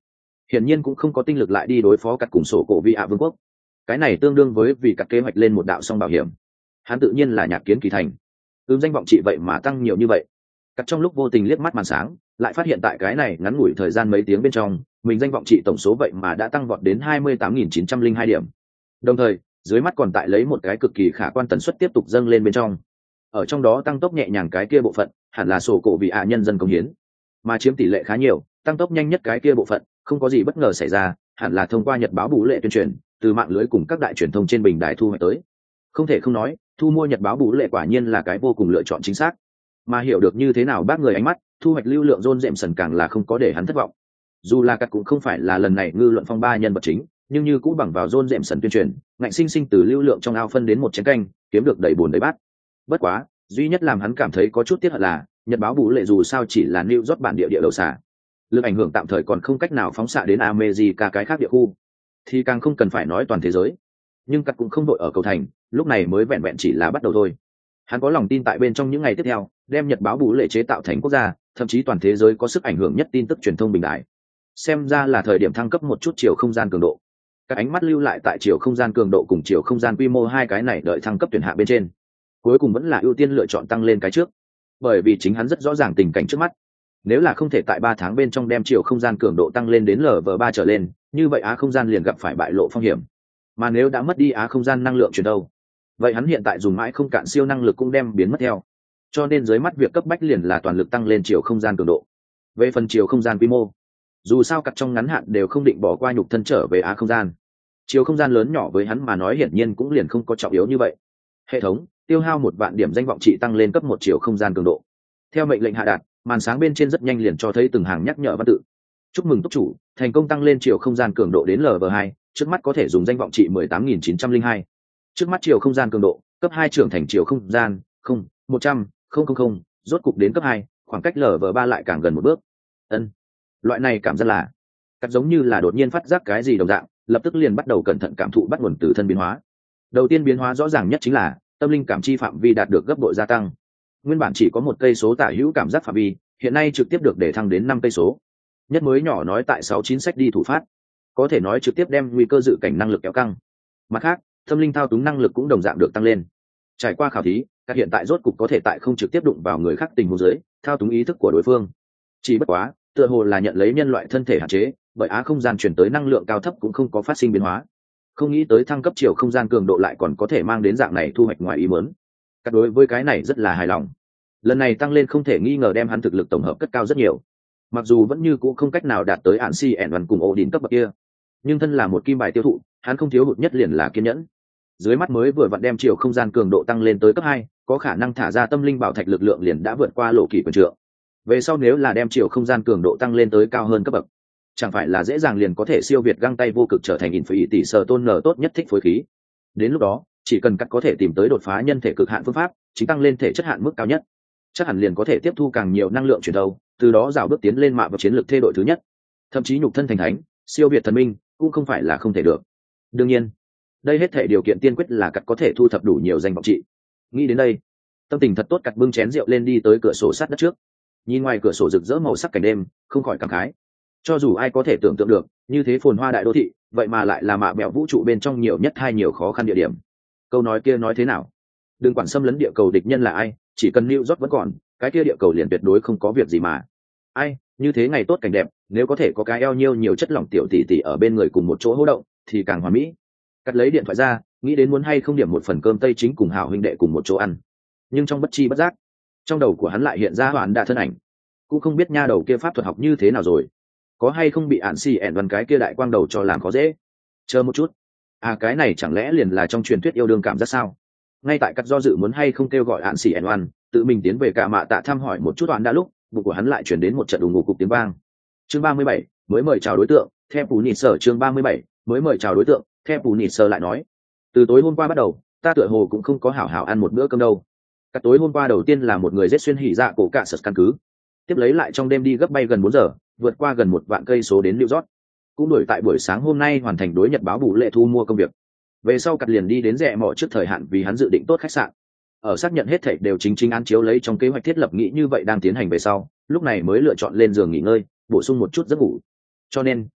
hiển nhiên cũng không có tinh lực lại đi đối phó cắt cùng sổ cổ vị ạ vương quốc. Cái này tương đương với vì cắt kế hoạch lên một đạo song bảo hiểm. Hắn tự nhiên là nhạc kiến kỳ thành. Ưm danh vọng trị vậy mà tăng nhiều như vậy. Cắt trong lúc vô tình liếc mắt màn sáng, lại phát hiện tại cái này ngắn ngủi thời gian mấy tiếng bên trong, mình danh vọng trị tổng số vậy mà đã tăng vọt đến hai mươi tám nghìn chín trăm lẻ hai điểm. Đồng thời, dưới mắt còn tại lấy một cái cực kỳ khả quan tần suất tiếp tục dâng lên bên trong. Ở trong đó tăng tốc nhẹ nhàng cái kia bộ phận, hẳn là sổ cổ vị ạ nhân dân công hiến, mà chiếm tỷ lệ khá nhiều, tăng tốc nhanh nhất cái kia bộ phận, không có gì bất ngờ xảy ra, hẳn là thông qua nhật báo bù lệ tuyên truyền, từ mạng lưới cùng các đại truyền thông trên bình đài thu hoạch tới. Không thể không nói, thu mua nhật báo bù lệ quả nhiên là cái vô cùng lựa chọn chính xác. Mà hiểu được như thế nào bác người ánh mắt, thu hoạch lưu lượng John Jameson càng là không có để hắn thất vọng. Dù là cắt cũng không phải là lần này ngư luận phong ba nhân vật chính, nhưng như cũ bằng vào John Jameson tuyên truyền, ngạnh sinh sinh từ lưu lượng trong ao phân đến một chén canh, kiếm được đầy buồn đầy bát. Bất quá, duy nhất làm hắn cảm thấy có chút tiếc hận là, nhật báo bù lệ dù sao chỉ là New York bản địa địa đầu xả, lực ảnh hưởng tạm thời còn không cách nào phóng xạ đến America cái khác địa khu, thì càng không cần phải nói toàn thế giới. Nhưng cắt cũng không đội ở cầu thành, lúc này mới vẹn vẹn chỉ là bắt đầu thôi. Hắn có lòng tin tại bên trong những ngày tiếp theo, đem nhật báo bù lệ chế tạo thành quốc gia, thậm chí toàn thế giới có sức ảnh hưởng nhất tin tức truyền thông bình đại. Xem ra là thời điểm thăng cấp một chút chiều không gian cường độ. Các ánh mắt lưu lại tại chiều không gian cường độ cùng chiều không gian quy mô hai cái này đợi thăng cấp tuyển hạ bên trên. Cuối cùng vẫn là ưu tiên lựa chọn tăng lên cái trước, bởi vì chính hắn rất rõ ràng tình cảnh trước mắt. Nếu là không thể tại ba tháng bên trong đem chiều không gian cường độ tăng lên đến lv ba trở lên, như vậy á không gian liền gặp phải bại lộ phong hiểm. Mà nếu đã mất đi á không gian năng lượng truyền đâu, vậy hắn hiện tại dùng mãi không cạn siêu năng lực cũng đem biến mất theo. Cho nên dưới mắt việc cấp bách liền là toàn lực tăng lên chiều không gian cường độ. Về phần chiều không gian quy mô, dù sao cặt trong ngắn hạn đều không định bỏ qua nhục thân trở về á không gian. Chiều không gian lớn nhỏ với hắn mà nói hiển nhiên cũng liền không có trọng yếu như vậy. Hệ thống tiêu hao một vạn điểm danh vọng trị tăng lên cấp một chiều không gian cường độ. Theo mệnh lệnh hạ đạt, màn sáng bên trên rất nhanh liền cho thấy từng hàng nhắc nhở văn tự. Chúc mừng túc chủ thành công tăng lên chiều không gian cường độ đến lv hai, trước mắt có thể dùng danh vọng trị mười tám nghìn chín trăm lẻ hai. Trước mắt chiều không gian cường độ cấp hai trưởng thành chiều không gian không một trăm không không không, rốt cục đến cấp hai, khoảng cách lv ba lại càng gần một bước. Ân, loại này cảm giác là cắt giống như là đột nhiên phát giác cái gì đồng dạng, lập tức liền bắt đầu cẩn thận cảm thụ bắt nguồn từ thân biến hóa. Đầu tiên biến hóa rõ ràng nhất chính là tâm linh cảm chi phạm vi đạt được gấp bội gia tăng. Nguyên bản chỉ có một cây số tả hữu cảm giác phạm vi, hiện nay trực tiếp được để thăng đến năm cây số. Nhất mới nhỏ nói tại sáu chín sách đi thủ phát, có thể nói trực tiếp đem nguy cơ dự cảnh năng lực kéo căng. Mặt khác, tâm linh thao túng năng lực cũng đồng dạng được tăng lên. Trải qua khảo thí, các hiện tại rốt cục có thể tại không trực tiếp đụng vào người khác tình huống dưới, thao túng ý thức của đối phương. Chỉ bất quá, tựa hồ là nhận lấy nhân loại thân thể hạn chế, bởi á không gian chuyển tới năng lượng cao thấp cũng không có phát sinh biến hóa. Không nghĩ tới thăng cấp chiều không gian cường độ lại còn có thể mang đến dạng này thu hoạch ngoài ý muốn. Các đối với cái này rất là hài lòng. Lần này tăng lên không thể nghi ngờ đem hắn thực lực tổng hợp cất cao rất nhiều. Mặc dù vẫn như cũ không cách nào đạt tới án si ẻn văn cùng ổ đỉnh cấp bậc kia, nhưng thân là một kim bài tiêu thụ, hắn không thiếu hụt nhất liền là kiên nhẫn. Dưới mắt mới vừa vặn đem chiều không gian cường độ tăng lên tới cấp hai, có khả năng thả ra tâm linh bảo thạch lực lượng liền đã vượt qua lộ kỳ quyền trượng. Về sau nếu là đem chiều không gian cường độ tăng lên tới cao hơn cấp bậc, chẳng phải là dễ dàng liền có thể siêu việt găng tay vô cực trở thành Infinity Sở Tôn nở tốt nhất thích phối khí. Đến lúc đó, chỉ cần cắt có thể tìm tới đột phá nhân thể cực hạn phương pháp, chính tăng lên thể chất hạn mức cao nhất, chắc hẳn liền có thể tiếp thu càng nhiều năng lượng chuyển đầu, từ đó rào bước tiến lên mạ vào chiến lược thê đội thứ nhất. Thậm chí nhục thân thành thánh, siêu việt thần minh, cũng không phải là không thể được. Đương nhiên, đây hết thể điều kiện tiên quyết là cắt có thể thu thập đủ nhiều danh vọng trị. Nghĩ đến đây, tâm tình thật tốt, cắt bưng chén rượu lên đi tới cửa sổ sát đất trước, nhìn ngoài cửa sổ rực rỡ màu sắc cảnh đêm, không khỏi cảm khái. Cho dù ai có thể tưởng tượng được, như thế phồn hoa đại đô thị, vậy mà lại là mạ bẹo vũ trụ bên trong nhiều nhất hai nhiều khó khăn địa điểm. Câu nói kia nói thế nào? Đừng quản xâm lấn địa cầu địch nhân là ai, chỉ cần New York vẫn còn, cái kia địa cầu liền tuyệt đối không có việc gì mà. Ai, như thế ngày tốt cảnh đẹp, nếu có thể có cái eo nhiêu nhiều chất lỏng tiểu tỷ tỷ ở bên người cùng một chỗ hô động, thì càng hoàn mỹ. Cắt lấy điện thoại ra, nghĩ đến muốn hay không điểm một phần cơm tây chính cùng hảo huynh đệ cùng một chỗ ăn. Nhưng trong bất chi bất giác, trong đầu của hắn lại hiện ra Hoán Đa thân ảnh. Cũng không biết nha đầu kia pháp thuật học như thế nào rồi, có hay không bị ạn xì ẻn văn cái kia đại quang đầu cho làm khó dễ. Chờ một chút, à cái này chẳng lẽ liền là trong truyền thuyết yêu đương cảm giác sao? Ngay tại cắt do dự muốn hay không kêu gọi ạn xì ẻn văn tự mình tiến về cả mạ tạ thăm hỏi một chút, Hoán Đa lúc bụng của hắn lại chuyển đến một trận đùng ngủ cục tiếng vang. Chương ba mươi bảy mới mời chào đối tượng, theo Pù Nịt Sở. Chương ba mươi bảy mới mời chào đối tượng, theo Pù Nịt Sở lại nói, từ tối hôm qua bắt đầu, ta tựa hồ cũng không có hảo hảo ăn một bữa cơm đâu. Cả tối hôm qua đầu tiên là một người giết xuyên hỉ dạ cổ cả sật căn cứ, tiếp lấy lại trong đêm đi gấp bay gần bốn giờ, vượt qua gần một vạn cây số đến New York, cũng đuổi tại buổi sáng hôm nay hoàn thành đối nhật báo bù lệ thu mua công việc. Về sau cặt liền đi đến rẽ mỏ trước thời hạn vì hắn dự định tốt khách sạn. Ở xác nhận hết thảy đều chính chính án chiếu lấy trong kế hoạch thiết lập nghĩ như vậy đang tiến hành về sau, lúc này mới lựa chọn lên giường nghỉ ngơi, bổ sung một chút giấc ngủ. Cho nên,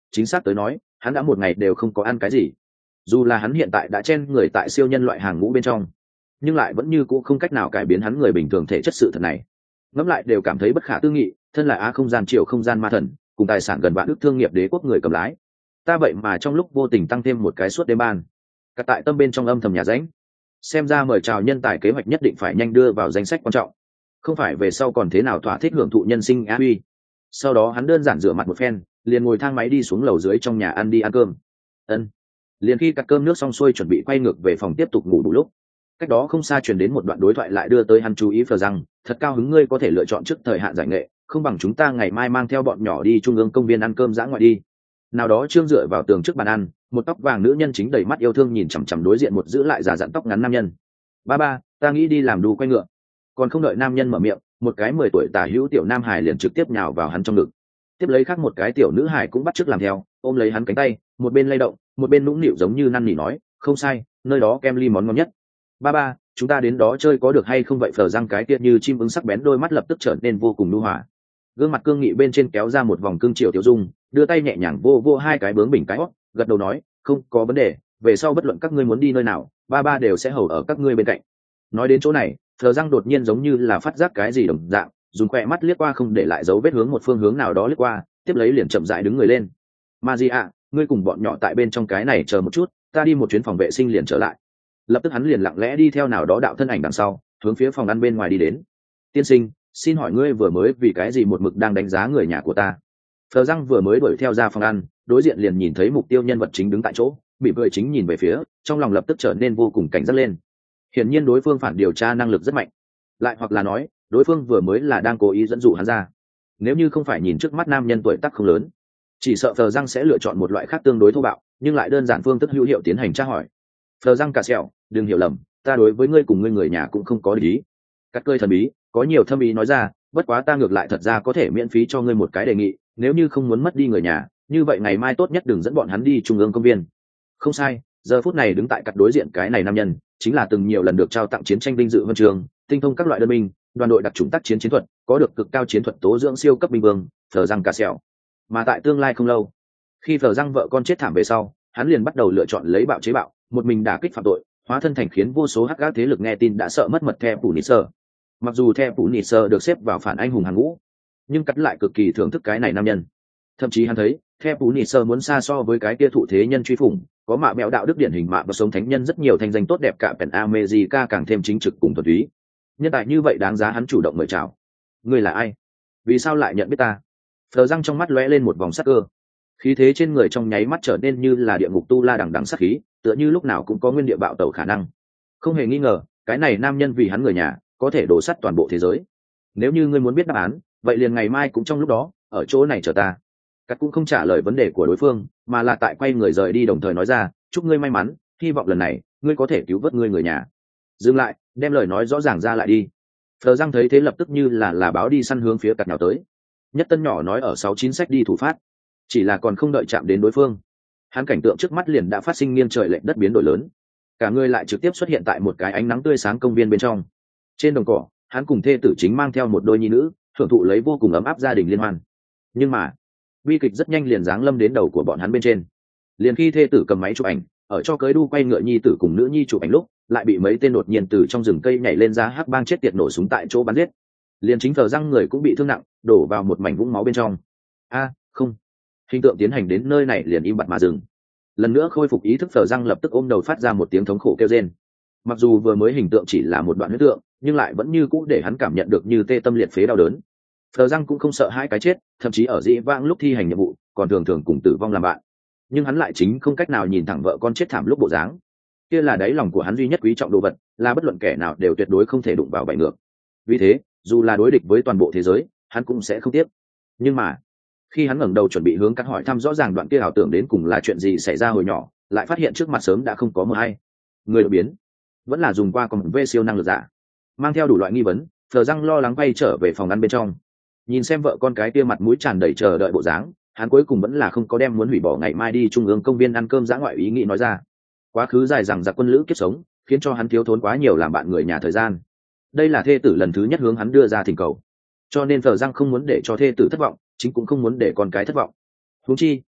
chính xác tới nói hắn đã một ngày đều không có ăn cái gì. Dù là hắn hiện tại đã chen người tại siêu nhân loại hàng ngũ bên trong, nhưng lại vẫn như cũ không cách nào cải biến hắn người bình thường thể chất sự thật này. Ngẫm lại đều cảm thấy bất khả tư nghị, thân là á không gian triều không gian ma thần, cùng tài sản gần vạn ước thương nghiệp đế quốc người cầm lái, ta vậy mà trong lúc vô tình tăng thêm một cái suốt đêm ban. Cả tại tâm bên trong âm thầm nhà ránh, xem ra mời chào nhân tài kế hoạch nhất định phải nhanh đưa vào danh sách quan trọng, không phải về sau còn thế nào thỏa thích hưởng thụ nhân sinh á uy. Sau đó hắn đơn giản rửa mặt một phen, liền ngồi thang máy đi xuống lầu dưới trong nhà ăn đi ăn cơm. Ân. Liền khi cắt cơm nước xong xuôi chuẩn bị quay ngược về phòng tiếp tục ngủ đủ lúc, cách đó không xa truyền đến một đoạn đối thoại lại đưa tới hắn chú ý. Phờ rằng thật cao hứng ngươi có thể lựa chọn trước thời hạn giải nghệ, không bằng chúng ta ngày mai mang theo bọn nhỏ đi trung ương công viên ăn cơm dã ngoại đi. Nào đó trương dựa vào tường trước bàn ăn, một tóc vàng nữ nhân chính đầy mắt yêu thương nhìn chằm chằm đối diện một giữ lại già dặn tóc ngắn nam nhân. Ba ba, ta nghĩ đi làm đu quay ngựa. Còn không đợi nam nhân mở miệng, một cái mười tuổi tả hữu tiểu nam hải liền trực tiếp nhào vào hắn trong ngực. Tiếp lấy khác một cái tiểu nữ hải cũng bắt chước làm theo, ôm lấy hắn cánh tay, một bên lay động, một bên nũng nịu giống như năn nỉ nói, không sai, nơi đó kem ly món ngon nhất. Ba ba, chúng ta đến đó chơi có được hay không vậy? Phờ răng cái tiết như chim ưng sắc bén đôi mắt lập tức trở nên vô cùng nhu hòa, gương mặt cương nghị bên trên kéo ra một vòng cương triều tiểu dung, đưa tay nhẹ nhàng vô vô hai cái bướng bình cái hót, gật đầu nói, không có vấn đề, về sau bất luận các ngươi muốn đi nơi nào, ba ba đều sẽ hầu ở các ngươi bên cạnh. Nói đến chỗ này, Phờ răng đột nhiên giống như là phát giác cái gì đồng dạng, dùng khỏe mắt liếc qua không để lại dấu vết hướng một phương hướng nào đó liếc qua, tiếp lấy liền chậm rãi đứng người lên. Magia, ngươi cùng bọn nhỏ tại bên trong cái này chờ một chút, ta đi một chuyến phòng vệ sinh liền trở lại. Lập tức hắn liền lặng lẽ đi theo nào đó đạo thân ảnh đằng sau, hướng phía phòng ăn bên ngoài đi đến. Tiên sinh, xin hỏi ngươi vừa mới vì cái gì một mực đang đánh giá người nhà của ta? Phờ răng vừa mới đuổi theo ra phòng ăn, đối diện liền nhìn thấy mục tiêu nhân vật chính đứng tại chỗ, bị cười chính nhìn về phía, trong lòng lập tức trở nên vô cùng cảnh giác lên. Hiển nhiên đối phương phản điều tra năng lực rất mạnh, lại hoặc là nói, đối phương vừa mới là đang cố ý dẫn dụ hắn ra. Nếu như không phải nhìn trước mắt nam nhân tuổi tác không lớn, chỉ sợ Phờ răng sẽ lựa chọn một loại khác tương đối thô bạo, nhưng lại đơn giản phương thức hữu hiệu tiến hành tra hỏi. Phờ răng cà sẹo, đừng hiểu lầm, ta đối với ngươi cùng ngươi người nhà cũng không có ý. Cắt cơi thần bí, có nhiều thâm ý nói ra, bất quá ta ngược lại thật ra có thể miễn phí cho ngươi một cái đề nghị, nếu như không muốn mất đi người nhà, như vậy ngày mai tốt nhất đừng dẫn bọn hắn đi trung ương công viên. Không sai, giờ phút này đứng tại cắt đối diện cái này nam nhân, chính là từng nhiều lần được trao tặng chiến tranh vinh dự huân trường, tinh thông các loại đơn binh, đoàn đội đặc chủng tác chiến chiến thuật, có được cực cao chiến thuật tố dưỡng siêu cấp binh vương, Phờ răng cà sẹo. Mà tại tương lai không lâu, khi Phờ răng vợ con chết thảm về sau, hắn liền bắt đầu lựa chọn lấy bạo chế bạo, một mình đả kích phạm tội, hóa thân thành khiến vô số hắc ác thế lực nghe tin đã sợ mất mật theo phủ nịt sơ. Mặc dù theo phủ nịt sơ được xếp vào phản anh hùng hàng ngũ, nhưng cắt lại cực kỳ thưởng thức cái này nam nhân. Thậm chí hắn thấy theo phủ nịt sơ muốn xa so với cái kia thụ thế nhân truy phủng, có mạ mẹo đạo đức điển hình mạ và sống thánh nhân rất nhiều thanh danh tốt đẹp cả Pen America càng thêm chính trực cùng thuần túy. Nhân tài như vậy đáng giá hắn chủ động mời chào. Ngươi là ai? Vì sao lại nhận biết ta? Phờ răng trong mắt lóe lên một vòng sắc cơ, khí thế trên người trong nháy mắt trở nên như là địa ngục tu la đằng đằng sát khí, tựa như lúc nào cũng có nguyên địa bạo tẩu khả năng. Không hề nghi ngờ, cái này nam nhân vì hắn người nhà có thể đổ sắt toàn bộ thế giới. Nếu như ngươi muốn biết đáp án, vậy liền ngày mai cũng trong lúc đó ở chỗ này chờ ta. Cắt cũng không trả lời vấn đề của đối phương, mà là tại quay người rời đi, đồng thời nói ra, chúc ngươi may mắn, hy vọng lần này ngươi có thể cứu vớt ngươi người nhà. Dừng lại, đem lời nói rõ ràng ra lại đi. Phờ răng thấy thế lập tức như là là báo đi săn hướng phía cắt nhào tới. Nhất tân nhỏ nói ở sáu chín sách đi thủ phát, chỉ là còn không đợi chạm đến đối phương, hắn cảnh tượng trước mắt liền đã phát sinh nghiêng trời lệch đất biến đổi lớn. Cả người lại trực tiếp xuất hiện tại một cái ánh nắng tươi sáng công viên bên trong. Trên đồng cỏ, hắn cùng thê tử chính mang theo một đôi nhi nữ, thưởng thụ lấy vô cùng ấm áp gia đình liên hoan. Nhưng mà bi kịch rất nhanh liền giáng lâm đến đầu của bọn hắn bên trên. Liền khi thê tử cầm máy chụp ảnh, ở cho cưới đu quay ngựa nhi tử cùng nữ nhi chụp ảnh lúc, lại bị mấy tên đột nhiên từ trong rừng cây nhảy lên ra hắc bang chết tiệt nổ súng tại chỗ bắn giết. Liền chính Phờ răng người cũng bị thương nặng, đổ vào một mảnh vũng máu bên trong. A, không. Hình tượng tiến hành đến nơi này liền im bặt mà dừng. Lần nữa khôi phục ý thức, Phờ răng lập tức ôm đầu phát ra một tiếng thống khổ kêu rên. Mặc dù vừa mới hình tượng chỉ là một đoạn huyết tượng, nhưng lại vẫn như cũ để hắn cảm nhận được như tê tâm liệt phế đau đớn. Phờ răng cũng không sợ hai cái chết, thậm chí ở dĩ vãng lúc thi hành nhiệm vụ còn thường thường cùng tử vong làm bạn. Nhưng hắn lại chính không cách nào nhìn thẳng vợ con chết thảm lúc bộ dáng. Kia là đáy lòng của hắn duy nhất quý trọng đồ vật, là bất luận kẻ nào đều tuyệt đối không thể đụng vào bại ngược. Vì thế, dù là đối địch với toàn bộ thế giới, hắn cũng sẽ không tiếc. Nhưng mà khi hắn ngẩng đầu chuẩn bị hướng cắt hỏi thăm rõ ràng đoạn kia ảo tưởng đến cùng là chuyện gì xảy ra hồi nhỏ, lại phát hiện trước mặt sớm đã không có mờ hay. Người đột biến, vẫn là dùng qua còn vê siêu năng lực giả. Mang theo đủ loại nghi vấn, Phờ răng lo lắng bay trở về phòng ăn bên trong. Nhìn xem vợ con cái kia mặt mũi tràn đầy chờ đợi bộ dáng, hắn cuối cùng vẫn là không có đem muốn hủy bỏ ngày mai đi trung ương công viên ăn cơm dã ngoại ý nghĩ nói ra. Quá khứ dài dằng dặc quân lữ kiếp sống khiến cho hắn thiếu thốn quá nhiều làm bạn người nhà thời gian. Đây là thê tử lần thứ nhất hướng hắn đưa ra thỉnh cầu, cho nên Phờ răng không muốn để cho thê tử thất vọng, chính cũng không muốn để con cái thất vọng. Huống chi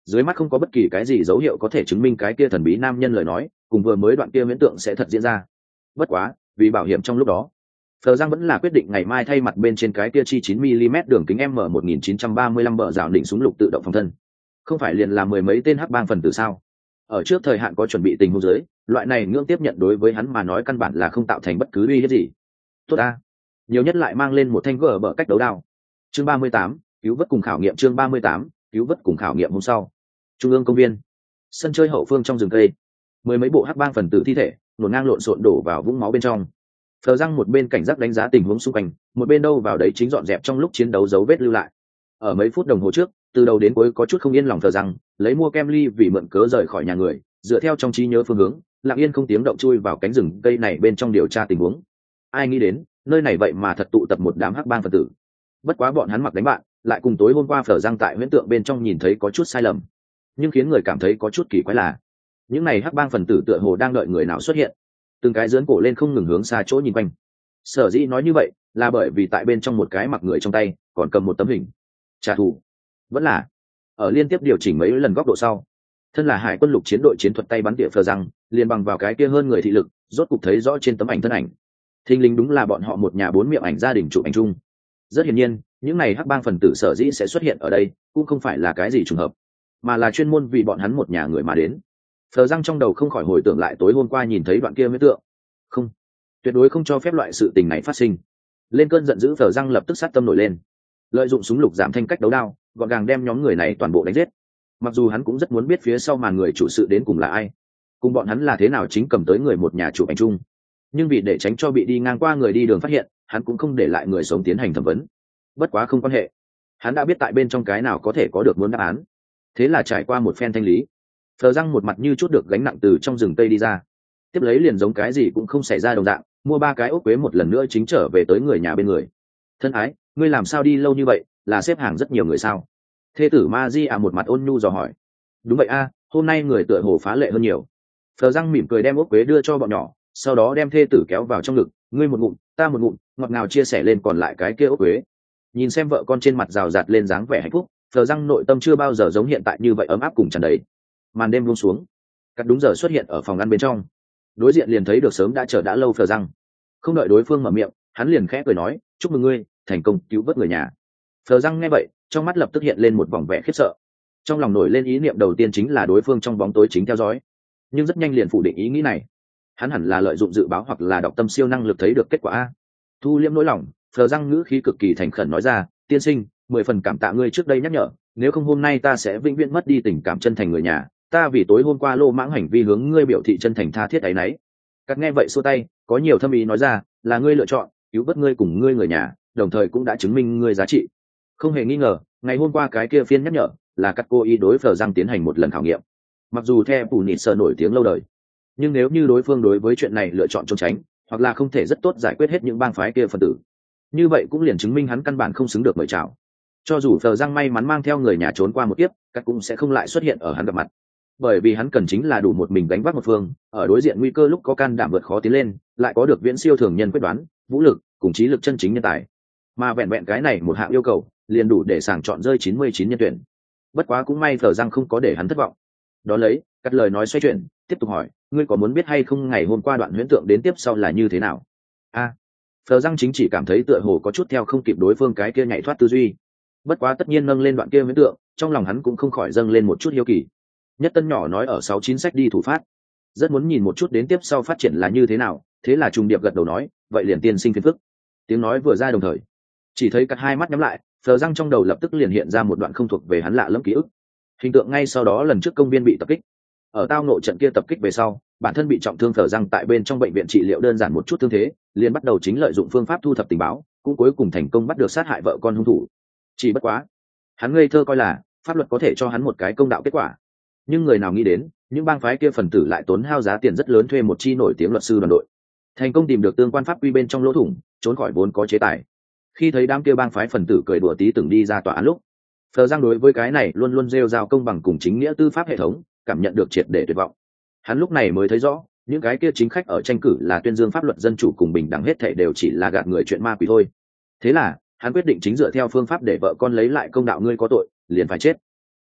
dưới mắt không có bất kỳ cái gì dấu hiệu có thể chứng minh cái kia thần bí nam nhân lời nói cùng vừa mới đoạn kia huyễn tượng sẽ thật diễn ra. Bất quá vì bảo hiểm trong lúc đó, Phờ Giang vẫn là quyết định ngày mai thay mặt bên trên cái kia chi chín mi-li-mét đường kính M một nghìn chín trăm ba mươi lăm bờ rào đỉnh súng lục tự động phòng thân. Không phải liền là mười mấy tên hắc bang phần tử sao? Ở trước thời hạn có chuẩn bị tình huống dưới, loại này ngưỡng tiếp nhận đối với hắn mà nói căn bản là không tạo thành bất cứ uy hiếp gì. Tốt a, nhiều nhất lại mang lên một thanh gở bờ cách đấu đao. Chương ba mươi tám, cứu vớt cùng khảo nghiệm chương ba mươi tám, cứu vớt cùng khảo nghiệm hôm sau. Trung ương công viên, sân chơi hậu phương trong rừng cây, mười mấy bộ hắc bang phần tử thi thể ngổn ngang lộn xộn đổ vào vũng máu bên trong. Phờ Răng một bên cảnh giác đánh giá tình huống xung quanh, một bên đâu vào đấy chính dọn dẹp trong lúc chiến đấu dấu vết lưu lại. Ở mấy phút đồng hồ trước, từ đầu đến cuối có chút không yên lòng Phờ Răng, lấy mua kem ly vì mượn cớ rời khỏi nhà người, dựa theo trong trí nhớ phương hướng, lặng yên không tiếng động chui vào cánh rừng cây này bên trong điều tra tình huống. Ai nghĩ đến, nơi này vậy mà thật tụ tập một đám hắc bang phần tử. Bất quá bọn hắn mặc đánh bạn, lại cùng tối hôm qua Phờ Răng tại huyễn tượng bên trong nhìn thấy có chút sai lầm. Nhưng khiến người cảm thấy có chút kỳ quái là, những này hắc bang phần tử tựa hồ đang đợi người nào xuất hiện, từng cái dướn cổ lên không ngừng hướng xa chỗ nhìn quanh. Sở dĩ nói như vậy là bởi vì tại bên trong một cái mặc người trong tay còn cầm một tấm hình trả thù. Vẫn là ở liên tiếp điều chỉnh mấy lần góc độ sau, thân là hải quân lục chiến đội chiến thuật tay bắn tỉa Phờ Răng liền bằng vào cái kia hơn người thị lực rốt cục thấy rõ trên tấm ảnh thân ảnh. Thình lình đúng là bọn họ một nhà bốn miệng ảnh gia đình chụp ảnh chung. Rất hiển nhiên, những này hắc bang phần tử sở dĩ sẽ xuất hiện ở đây cũng không phải là cái gì trùng hợp, mà là chuyên môn vì bọn hắn một nhà người mà đến. Phờ Răng trong đầu không khỏi hồi tưởng lại tối hôm qua nhìn thấy đoạn kia huyễn tượng. Không, tuyệt đối không cho phép loại sự tình này phát sinh. Lên cơn giận dữ, Phờ Răng lập tức sát tâm nổi lên, lợi dụng súng lục giảm thanh cách đấu đao, gọn gàng đem nhóm người này toàn bộ đánh giết. Mặc dù hắn cũng rất muốn biết phía sau màn người chủ sự đến cùng là ai, cùng bọn hắn là thế nào chính cầm tới người một nhà chụp ảnh chung, nhưng vì để tránh cho bị đi ngang qua người đi đường phát hiện, hắn cũng không để lại người sống tiến hành thẩm vấn. Bất quá không quan hệ, hắn đã biết tại bên trong cái nào có thể có được muốn đáp án. Thế là trải qua một phen thanh lý, Phờ Răng một mặt như chút được gánh nặng từ trong rừng tây đi ra, tiếp lấy liền giống cái gì cũng không xảy ra đồng dạng, mua ba cái ốc quế một lần nữa chính trở về tới người nhà bên người. Thân ái, ngươi làm sao đi lâu như vậy, là xếp hàng rất nhiều người sao? Thê tử Ma Di à một mặt ôn nhu dò hỏi. Đúng vậy a, hôm nay người tựa hồ phá lệ hơn nhiều. Phờ Răng mỉm cười đem ốc quế đưa cho bọn nhỏ, sau đó đem thê tử kéo vào trong ngực, ngươi một ngụm, ta một ngụm, ngọt ngào chia sẻ lên còn lại cái kia ốc quế. Nhìn xem vợ con trên mặt rào rạt lên dáng vẻ hạnh phúc, Phờ Răng nội tâm chưa bao giờ giống hiện tại như vậy ấm áp cùng tràn đầy. Màn đêm buông xuống, cắt đúng giờ xuất hiện ở phòng ăn bên trong, đối diện liền thấy được sớm đã chờ đã lâu Phờ Răng. Không đợi đối phương mở miệng, hắn liền khẽ cười nói, chúc mừng ngươi thành công cứu vớt người nhà. Phờ Răng nghe vậy, trong mắt lập tức hiện lên một vòng vẻ khiếp sợ, trong lòng nổi lên ý niệm đầu tiên chính là đối phương trong bóng tối chính theo dõi, nhưng rất nhanh liền phủ định ý nghĩ này. Hắn hẳn là lợi dụng dự báo hoặc là đọc tâm siêu năng lực thấy được kết quả a. Thu liễm nỗi lòng, Phờ Răng ngữ khí cực kỳ thành khẩn nói ra, tiên sinh, mười phần cảm tạ ngươi trước đây nhắc nhở, nếu không hôm nay ta sẽ vĩnh viễn mất đi tình cảm chân thành người nhà, ta vì tối hôm qua lô mãng hành vi hướng ngươi biểu thị chân thành tha thiết ấy nấy. Cắt nghe vậy xua tay, có nhiều thâm ý nói ra, là ngươi lựa chọn cứu vớt ngươi cùng ngươi người nhà, đồng thời cũng đã chứng minh ngươi giá trị. Không hề nghi ngờ, ngày hôm qua cái kia phiên nhắc nhở là Cắt cô ý đối Phờ Răng tiến hành một lần khảo nghiệm. Mặc dù theo Phủ Nịt Sơ nổi tiếng lâu đời, nhưng nếu như đối phương đối với chuyện này lựa chọn trốn tránh, hoặc là không thể rất tốt giải quyết hết những bang phái kia phần tử, như vậy cũng liền chứng minh hắn căn bản không xứng được mời chào. Cho dù Phờ Răng may mắn mang theo người nhà trốn qua một kiếp, Cắt cũng sẽ không lại xuất hiện ở hắn gặp mặt, bởi vì hắn cần chính là đủ một mình gánh vác một phương, ở đối diện nguy cơ lúc có can đảm vượt khó tiến lên, lại có được viễn siêu thường nhân quyết đoán, vũ lực cùng trí lực chân chính nhân tài. Mà vẹn vẹn cái này một hạng yêu cầu, liền đủ để sàng chọn rơi chín mươi chín nhân tuyển. Bất quá cũng may Phờ Răng không có để hắn thất vọng. Đó lấy, Cắt lời nói xoay chuyển, tiếp tục hỏi, ngươi có muốn biết hay không ngày hôm qua đoạn huyễn tượng đến tiếp sau là như thế nào? A, à, Phờ Răng chính chỉ cảm thấy tựa hồ có chút theo không kịp đối phương cái kia nhảy thoát tư duy. Bất quá tất nhiên nâng lên đoạn kia huyễn tượng, trong lòng hắn cũng không khỏi dâng lên một chút hiếu kỳ. Nhất Tân nhỏ nói ở sáu chín sách đi thủ phát, rất muốn nhìn một chút đến tiếp sau phát triển là như thế nào, thế là trùng điệp gật đầu nói, vậy liền tiên sinh phiền phức. Tiếng nói vừa ra đồng thời, chỉ thấy Cắt hai mắt nhắm lại, Phờ Răng trong đầu lập tức liền hiện ra một đoạn không thuộc về hắn lạ lẫm ký ức. Hình tượng ngay sau đó lần trước công viên bị tập kích, ở tao nội trận kia tập kích về sau, bản thân bị trọng thương Phờ Răng tại bên trong bệnh viện trị liệu đơn giản một chút thương thế, liền bắt đầu chính lợi dụng phương pháp thu thập tình báo, cũng cuối cùng thành công bắt được sát hại vợ con hung thủ. Chỉ bất quá, hắn ngây thơ coi là pháp luật có thể cho hắn một cái công đạo kết quả, nhưng người nào nghĩ đến, những bang phái kia phần tử lại tốn hao giá tiền rất lớn thuê một chi nổi tiếng luật sư đoàn đội, thành công tìm được tương quan pháp quy bên trong lỗ thủng, trốn khỏi vốn có chế tài. Khi thấy đám kia bang phái phần tử cười đùa tí từng đi ra tòa án lúc, Phờ Răng đối với cái này luôn luôn rêu rao công bằng cùng chính nghĩa tư pháp hệ thống cảm nhận được triệt để tuyệt vọng. Hắn lúc này mới thấy rõ, những cái kia chính khách ở tranh cử là tuyên dương pháp luật dân chủ cùng bình đẳng hết thảy đều chỉ là gạt người chuyện ma quỷ thôi. Thế là hắn quyết định chính dựa theo phương pháp để vợ con lấy lại công đạo, ngươi có tội liền phải chết.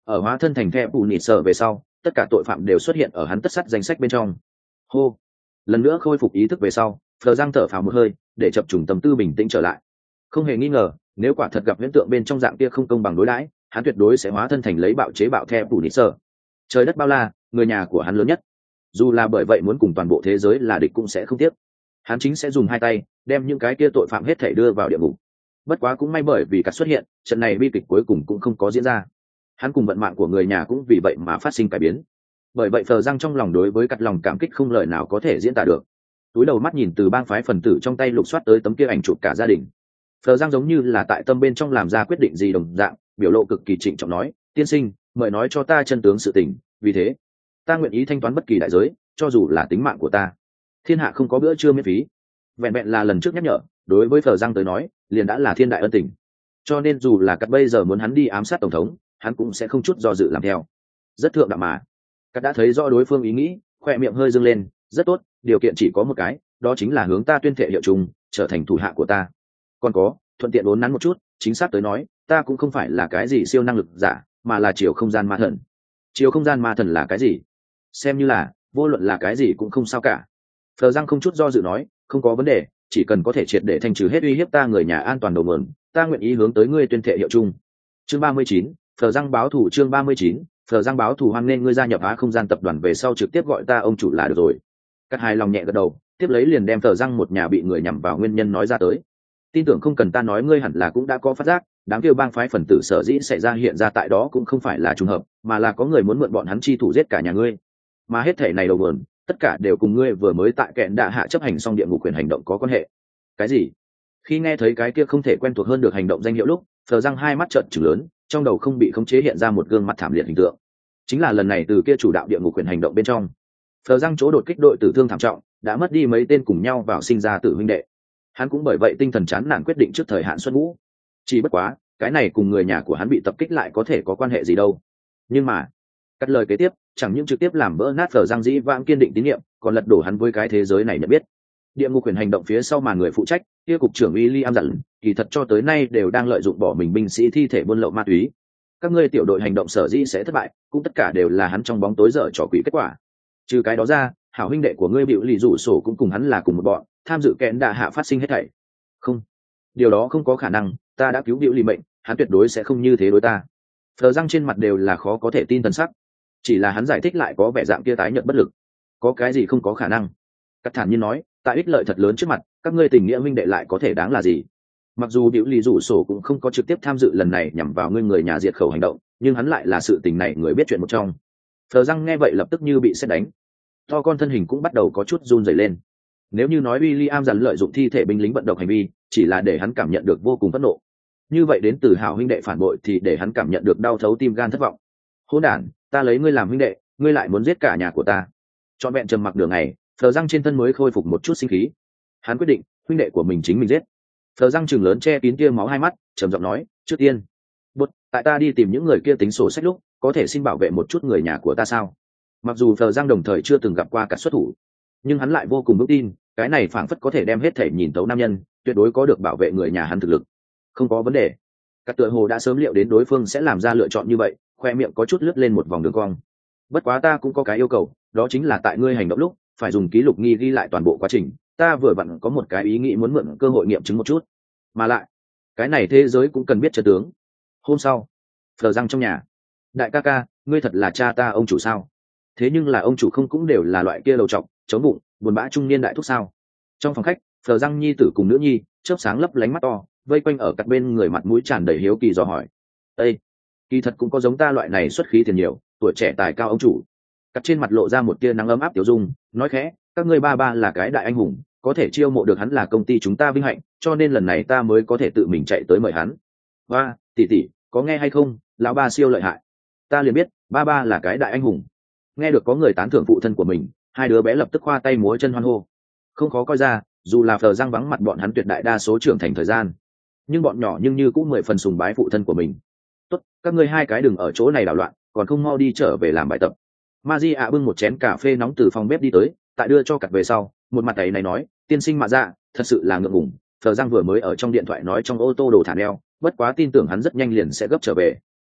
ở hóa thân thành the bù nịt sở về sau, tất cả tội phạm đều xuất hiện ở hắn tất sắt danh sách bên trong. Hô, lần nữa khôi phục ý thức về sau, Phờ Giang thở phào một hơi, để chập trùng tâm tư bình tĩnh trở lại. Không hề nghi ngờ, nếu quả thật gặp hiện tượng bên trong dạng kia không công bằng đối đãi, hắn tuyệt đối sẽ hóa thân thành lấy bạo chế bạo the bù nịt sở. Trời đất bao la, người nhà của hắn lớn nhất, dù là bởi vậy muốn cùng toàn bộ thế giới là địch cũng sẽ không tiếc. Hắn chính sẽ dùng hai tay đem những cái kia tội phạm hết thảy đưa vào địa ngục. Bất quá cũng may bởi vì cả xuất hiện, trận này bi kịch cuối cùng cũng không có diễn ra. Hắn cùng vận mạng của người nhà cũng vì vậy mà phát sinh cải biến. Bởi vậy Phờ Giang trong lòng đối với cắt lòng cảm kích không lời nào có thể diễn tả được. Túi đầu mắt nhìn từ bang phái phần tử trong tay lục soát tới tấm kia ảnh chụp cả gia đình, Phờ Giang giống như là tại tâm bên trong làm ra quyết định gì đồng dạng, biểu lộ cực kỳ trịnh trọng nói: tiên sinh, mời nói cho ta chân tướng sự tình, vì thế ta nguyện ý thanh toán bất kỳ đại giới, cho dù là tính mạng của ta. Thiên hạ không có bữa trưa miễn phí. Vẹn vẹn là lần trước nhắc nhở, đối với Phờ Giang tới nói liền đã là thiên đại ân tình, cho nên dù là cắt bây giờ muốn hắn đi ám sát tổng thống, hắn cũng sẽ không chút do dự làm theo. Rất thượng đẳng mà. Cắt đã thấy rõ đối phương ý nghĩ, khoe miệng hơi dâng lên. Rất tốt, điều kiện chỉ có một cái, đó chính là hướng ta tuyên thệ hiệu chung, trở thành thủ hạ của ta. Còn có, thuận tiện uốn nắn một chút, chính xác tới nói, ta cũng không phải là cái gì siêu năng lực giả, mà là chiều không gian ma thần. Chiều không gian ma thần là cái gì? Xem như là vô luận là cái gì cũng không sao cả. Phờ Giang không chút do dự nói: không có vấn đề, chỉ cần có thể triệt để thanh trừ hết uy hiếp ta người nhà an toàn đầu nguồn, ta nguyện ý hướng tới ngươi tuyên thệ hiệu chung. Chương ba mươi chín, Phờ Giang báo thù. Chương ba mươi chín, Phờ Giang báo thù. Hoan nên ngươi gia nhập Á Không Gian tập đoàn, về sau trực tiếp gọi ta ông chủ là được rồi. Cắt hài lòng nhẹ gật đầu, tiếp lấy liền đem Phờ Giang một nhà bị người nhằm vào nguyên nhân nói ra tới. Tin tưởng không cần ta nói, ngươi hẳn là cũng đã có phát giác, đám kêu bang phái phần tử sở dĩ xảy ra hiện ra tại đó cũng không phải là trùng hợp, mà là có người muốn mượn bọn hắn chi thủ giết cả nhà ngươi. Mà hết thể này đầu nguồn, tất cả đều cùng ngươi vừa mới tại kẹn đạ hạ chấp hành xong địa ngục quyền hành động có quan hệ. Cái gì? Khi nghe thấy cái kia không thể quen thuộc hơn được hành động danh hiệu lúc, Phờ Giang hai mắt trợn trừng lớn, trong đầu không bị khống chế hiện ra một gương mặt thảm liệt hình tượng. Chính là lần này từ kia chủ đạo địa ngục quyền hành động bên trong, Phờ Giang chỗ đột kích đội tử thương thảm trọng, đã mất đi mấy tên cùng nhau vào sinh ra tử huynh đệ. Hắn cũng bởi vậy tinh thần chán nản, quyết định trước thời hạn xuất ngũ. Chỉ bất quá, cái này cùng người nhà của hắn bị tập kích lại có thể có quan hệ gì đâu. Nhưng mà, cắt lời kế tiếp chẳng những trực tiếp làm vỡ nát Phờ Giang dĩ vãng kiên định tín nhiệm, còn lật đổ hắn với cái thế giới này nhận biết. Địa ngục quyền hành động phía sau mà người phụ trách, kia cục trưởng William dặn, kỳ thật cho tới nay đều đang lợi dụng bỏ mình binh sĩ thi thể buôn lậu ma túy. Các ngươi tiểu đội hành động sở dĩ sẽ thất bại, cũng tất cả đều là hắn trong bóng tối dở trò quỷ kết quả. Trừ cái đó ra, hảo huynh đệ của ngươi Bịu Lì rủ sổ cũng cùng hắn là cùng một bọn, tham dự kẽn đạ hạ phát sinh hết thảy. Không, điều đó không có khả năng, ta đã cứu Bịu Lì mệnh, hắn tuyệt đối sẽ không như thế đối ta. Phờ Giang trên mặt đều là khó có thể tin thần sắc, chỉ là hắn giải thích lại có vẻ dạng kia tái nhợt bất lực. Có cái gì không có khả năng? Cắt thản nhiên nói, tại ích lợi thật lớn trước mặt, các ngươi tình nghĩa huynh đệ lại có thể đáng là gì? Mặc dù Bịu Lì rủ sổ cũng không có trực tiếp tham dự lần này nhằm vào ngươi người nhà diệt khẩu hành động, nhưng hắn lại là sự tình này người biết chuyện một trong. Phờ Giang nghe vậy lập tức như bị sét đánh, to con thân hình cũng bắt đầu có chút run rẩy lên. Nếu như nói William dần lợi dụng thi thể binh lính vận động hành vi chỉ là để hắn cảm nhận được vô cùng phẫn nộ, như vậy đến từ hảo huynh đệ phản bội thì để hắn cảm nhận được đau thấu tim gan thất vọng. Hỗn đản, ta lấy ngươi làm huynh đệ, ngươi lại muốn giết cả nhà của ta. Trọn vẹn trầm mặc đường này, Phờ Giang trên thân mới khôi phục một chút sinh khí. Hắn quyết định huynh đệ của mình chính mình giết. Phờ Giang chừng lớn che kín tia máu hai mắt, trầm giọng nói, trước tiên bút, tại ta đi tìm những người kia tính sổ sách lúc, có thể xin bảo vệ một chút người nhà của ta sao? Mặc dù Phờ Giang đồng thời chưa từng gặp qua cả xuất thủ, nhưng hắn lại vô cùng vững tin, cái này phảng phất có thể đem hết thể nhìn tấu nam nhân, tuyệt đối có được bảo vệ người nhà hắn thực lực. Không có vấn đề. Các tựa hồ đã sớm liệu đến đối phương sẽ làm ra lựa chọn như vậy, khoe miệng có chút lướt lên một vòng đường cong. Bất quá ta cũng có cái yêu cầu, đó chính là tại ngươi hành động lúc, phải dùng ký lục nghi ghi lại toàn bộ quá trình. Ta vừa vặn có một cái ý nghĩ muốn mượn cơ hội nghiệm chứng một chút. Mà lại, cái này thế giới cũng cần biết chân tướng. Hôm sau, Phờ Giang trong nhà. Đại ca ca, ngươi thật là cha ta ông chủ sao? Thế nhưng là ông chủ không cũng đều là loại kia đầu trọc, chống bụng, buồn bã trung niên đại thúc sao? Trong phòng khách, Phờ Giang nhi tử cùng nữ nhi, chớp sáng lấp lánh mắt to, vây quanh ở cạnh bên người, mặt mũi tràn đầy hiếu kỳ dò hỏi. Ê, kỳ thật cũng có giống ta loại này xuất khí tiền nhiều, tuổi trẻ tài cao ông chủ. Cắt trên mặt lộ ra một tia nắng ấm áp tiểu dung, nói khẽ, các ngươi ba ba là cái đại anh hùng, có thể chiêu mộ được hắn là công ty chúng ta vinh hạnh, cho nên lần này ta mới có thể tự mình chạy tới mời hắn. Ba, tỷ tỷ, có nghe hay không, lão ba siêu lợi hại. Ta liền biết, ba ba là cái đại anh hùng. Nghe được có người tán thưởng phụ thân của mình, hai đứa bé lập tức khoa tay múa chân hoan hô. Không khó coi ra, dù là Phờ Giang vắng mặt bọn hắn tuyệt đại đa số trưởng thành thời gian, nhưng bọn nhỏ nhưng như cũng mười phần sùng bái phụ thân của mình. Tốt, các ngươi hai cái đừng ở chỗ này đảo loạn, còn không mau đi trở về làm bài tập. Maria bưng một chén cà phê nóng từ phòng bếp đi tới, tại đưa cho cặt về sau, một mặt ấy này nói, tiên sinh Mạ Dạ, thật sự là ngượng ngùng, Phờ Giang vừa mới ở trong điện thoại nói trong ô tô đồ thả neo, bất quá tin tưởng hắn rất nhanh liền sẽ gấp trở về.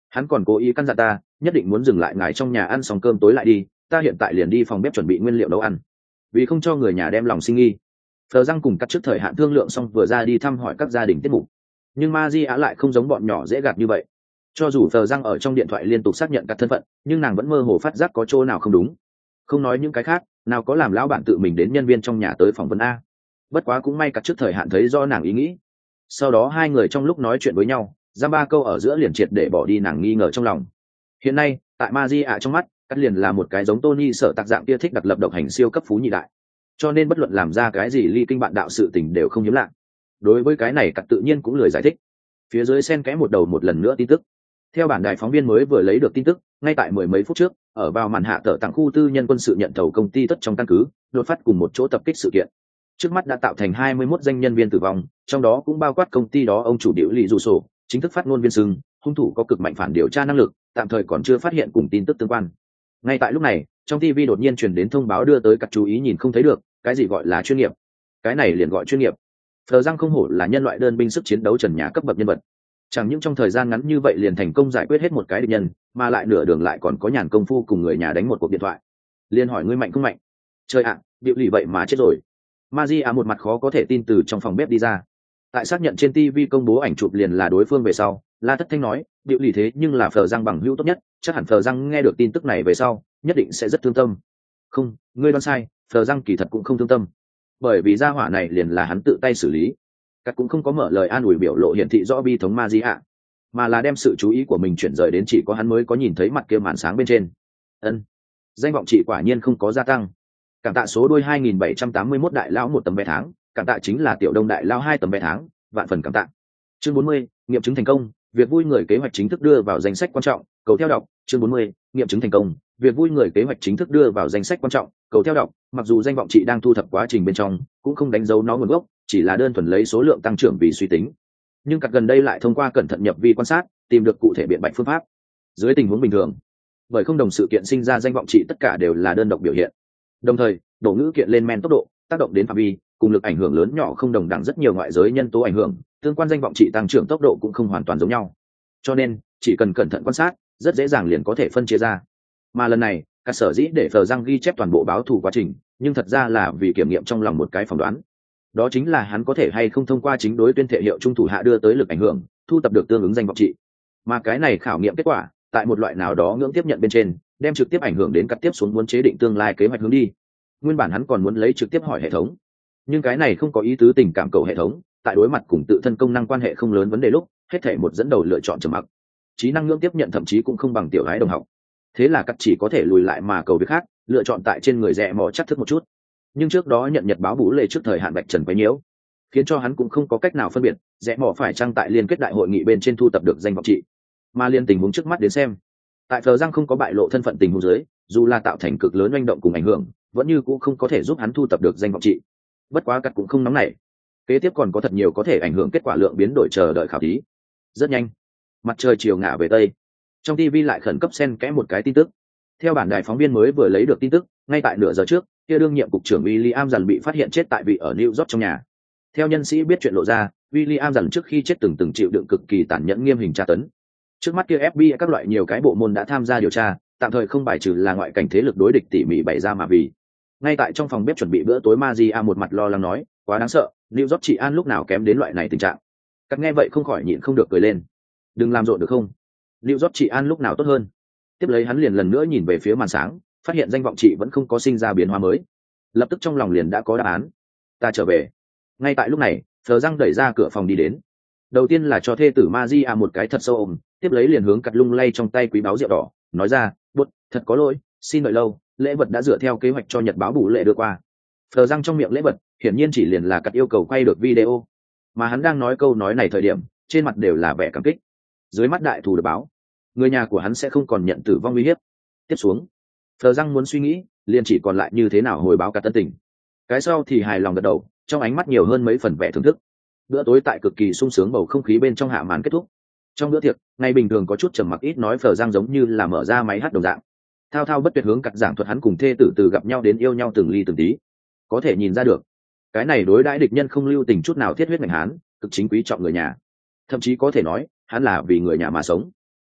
Hắn còn cố ý căn dặn ta nhất định muốn dừng lại ngài trong nhà ăn xong cơm tối lại đi, ta hiện tại liền đi phòng bếp chuẩn bị nguyên liệu nấu ăn, vì không cho người nhà đem lòng sinh nghi. Phờ răng cùng cắt trước thời hạn thương lượng xong vừa ra đi thăm hỏi các gia đình tiết mục, nhưng Maria lại không giống bọn nhỏ dễ gạt như vậy. Cho dù Phờ răng ở trong điện thoại liên tục xác nhận các thân phận, nhưng nàng vẫn mơ hồ phát giác có chỗ nào không đúng. Không nói những cái khác, nào có làm lão bản tự mình đến nhân viên trong nhà tới phỏng vấn a. Bất quá cũng may cắt trước thời hạn thấy do nàng ý nghĩ. Sau đó hai người trong lúc nói chuyện với nhau, giam ba câu ở giữa liền triệt để bỏ đi nàng nghi ngờ trong lòng. Hiện nay tại Maria trong mắt, cắt liền là một cái giống Tony sợ tạc dạng kia thích đặt lập độc hành siêu cấp phú nhị đại, cho nên bất luận làm ra cái gì ly kinh bạn đạo sự tình đều không hiếm lạ. Đối với cái này cắt tự nhiên cũng lười giải thích. Phía dưới xen kẽ một đầu một lần nữa tin tức. Theo bản đài phóng viên mới vừa lấy được tin tức, ngay tại mười mấy phút trước, ở vào màn hạ tờ tặng khu tư nhân quân sự nhận thầu công ty tất trong căn cứ, đột phát cùng một chỗ tập kích sự kiện. Trước mắt đã tạo thành hai mươi mốt danh nhân viên tử vong, trong đó cũng bao quát công ty đó ông chủ điệu lì dù sổ, chính thức phát ngôn viên sưng, hung thủ có cực mạnh phản điều tra năng lực, tạm thời còn chưa phát hiện cùng tin tức tương quan. Ngay tại lúc này, trong ti vi đột nhiên truyền đến thông báo đưa tới các chú ý nhìn không thấy được, cái gì gọi là chuyên nghiệp? Cái này liền gọi chuyên nghiệp. Phờ răng không hổ là nhân loại đơn binh sức chiến đấu trần nhà cấp bậc nhân vật. Chẳng những trong thời gian ngắn như vậy liền thành công giải quyết hết một cái địch nhân, mà lại nửa đường lại còn có nhàn công phu cùng người nhà đánh một cuộc điện thoại. Liên hỏi ngươi mạnh không mạnh? Trời ạ, điệu lì vậy mà chết rồi. Magia một mặt khó có thể tin từ trong phòng bếp đi ra. Tại xác nhận trên ti vi công bố ảnh chụp liền là đối phương về sau, La Thất Thanh nói, điệu lì thế nhưng là Phờ răng bằng hữu tốt nhất, chắc hẳn Phờ răng nghe được tin tức này về sau, nhất định sẽ rất thương tâm. Không, ngươi đoán sai, Phờ răng kỳ thật cũng không thương tâm, bởi vì gia hỏa này liền là hắn tự tay xử lý. Cắt cũng không có mở lời an ủi biểu lộ hiển thị rõ bi thống Magia, mà là đem sự chú ý của mình chuyển rời đến chỉ có hắn mới có nhìn thấy mặt kia màn sáng bên trên. Ân, danh vọng chị quả nhiên không có gia tăng. Cảm tạ số đôi hai nghìn bảy trăm tám mươi mốt đại lão một tấm vé tháng, cảm tạ chính là tiểu đông đại lão hai tấm vé tháng, vạn phần cảm tạ. Chương bốn mươi, nghiệm chứng thành công, việc vui người kế hoạch chính thức đưa vào danh sách quan trọng, cầu theo đọc. Chương bốn mươi, nghiệm chứng thành công, việc vui người kế hoạch chính thức đưa vào danh sách quan trọng, cầu theo đọc. Mặc dù danh vọng chị đang thu thập quá trình bên trong, cũng không đánh dấu nó nguồn gốc, chỉ là đơn thuần lấy số lượng tăng trưởng vì suy tính. Nhưng cặp gần đây lại thông qua cẩn thận nhập vi quan sát, tìm được cụ thể biện bạch phương pháp. Dưới tình huống bình thường, bởi không đồng sự kiện sinh ra danh vọng chị tất cả đều là đơn độc biểu hiện. Đồng thời, đổ ngữ kiện lên men tốc độ, tác động đến phạm vi, cùng lực ảnh hưởng lớn nhỏ không đồng đẳng rất nhiều ngoại giới nhân tố ảnh hưởng, tương quan danh vọng chị tăng trưởng tốc độ cũng không hoàn toàn giống nhau. Cho nên, chỉ cần cẩn thận quan sát, rất dễ dàng liền có thể phân chia ra. Mà lần này, các sở dĩ để Phờ răng ghi chép toàn bộ báo thù quá trình, nhưng thật ra là vì kiểm nghiệm trong lòng một cái phỏng đoán. Đó chính là hắn có thể hay không thông qua chính đối tuyên thể hiệu trung thủ hạ đưa tới lực ảnh hưởng, thu tập được tương ứng danh vọng trị. Mà cái này khảo nghiệm kết quả, tại một loại nào đó ngưỡng tiếp nhận bên trên, đem trực tiếp ảnh hưởng đến cắt tiếp xuống muốn chế định tương lai kế hoạch hướng đi. Nguyên bản hắn còn muốn lấy trực tiếp hỏi hệ thống, nhưng cái này không có ý tứ tình cảm cầu hệ thống, tại đối mặt cùng tự thân công năng quan hệ không lớn vấn đề lúc, hết thể một dẫn đầu lựa chọn trầm mặc. Trí năng ngưỡng tiếp nhận thậm chí cũng không bằng tiểu gái đồng học. Thế là cắt chỉ có thể lùi lại mà cầu việc khác, lựa chọn tại trên người rẻ mò chắc thức một chút. Nhưng trước đó nhận nhật báo bú lệ trước thời hạn bạch trần quấy nhiễu, khiến cho hắn cũng không có cách nào phân biệt rẽ mỏ phải chăng tại liên kết đại hội nghị bên trên thu tập được danh vọng trị. Mà liên tình huống trước mắt đến xem, tại Phờ răng không có bại lộ thân phận tình huống dưới, dù là tạo thành cực lớn manh động cùng ảnh hưởng, vẫn như cũng không có thể giúp hắn thu tập được danh vọng trị. Bất quá cắt cũng không nóng nảy, kế tiếp còn có thật nhiều có thể ảnh hưởng kết quả lượng biến đổi chờ đợi khảo thí. Rất nhanh, mặt trời chiều ngả về tây, trong ti vi lại khẩn cấp xen kẽ một cái tin tức. Theo bản đài phóng viên mới vừa lấy được tin tức, ngay tại nửa giờ trước, kia đương nhiệm cục trưởng William dần bị phát hiện chết tại vị ở New York trong nhà. Theo nhân sĩ biết chuyện lộ ra, William dần trước khi chết từng từng chịu đựng cực kỳ tàn nhẫn nghiêm hình tra tấn. Trước mắt kia ép bê i các loại nhiều cái bộ môn đã tham gia điều tra, tạm thời không bài trừ là ngoại cảnh thế lực đối địch tỉ mỉ bày ra mà vì. Ngay tại trong phòng bếp chuẩn bị bữa tối, Magia một mặt lo lắng nói, quá đáng sợ, New York trị an lúc nào kém đến loại này tình trạng. Các nghe vậy không khỏi nhịn không được cười lên. Đừng làm rộn được không? New York trị an lúc nào tốt hơn? Tiếp lấy hắn liền lần nữa nhìn về phía màn sáng, phát hiện danh vọng chị vẫn không có sinh ra biến hóa mới. Lập tức trong lòng liền đã có đáp án. Ta trở về. Ngay tại lúc này, Phờ răng đẩy ra cửa phòng đi đến. Đầu tiên là cho thê tử Magia một cái thật sâu ôm, tiếp lấy liền hướng cặt lung lay trong tay quý báo rượu đỏ, nói ra, bút, thật có lỗi, xin đợi lâu, lễ vật đã dựa theo kế hoạch cho nhật báo bù lệ đưa qua. Phờ răng trong miệng lễ vật, hiển nhiên chỉ liền là cặt yêu cầu quay được video, mà hắn đang nói câu nói này thời điểm, trên mặt đều là vẻ cảm kích. Dưới mắt đại thù được báo, người nhà của hắn sẽ không còn nhận tử vong uy hiếp. Tiếp xuống, Phờ răng muốn suy nghĩ, liền chỉ còn lại như thế nào hồi báo cả tân tình. Cái sau thì hài lòng gật đầu, trong ánh mắt nhiều hơn mấy phần vẻ thưởng thức. Bữa tối tại cực kỳ sung sướng bầu không khí bên trong hạ màn kết thúc. Trong bữa tiệc, ngày bình thường có chút trầm mặc ít nói Phờ răng giống như là mở ra máy hát đồng dạng, thao thao bất tuyệt hướng cắt giảng thuật hắn cùng thê tử từ gặp nhau đến yêu nhau từng ly từng tí. Có thể nhìn ra được, cái này đối đãi địch nhân không lưu tình chút nào thiết huyết ngành hán, cực chính quý trọng người nhà. Thậm chí có thể nói, hắn là vì người nhà mà sống.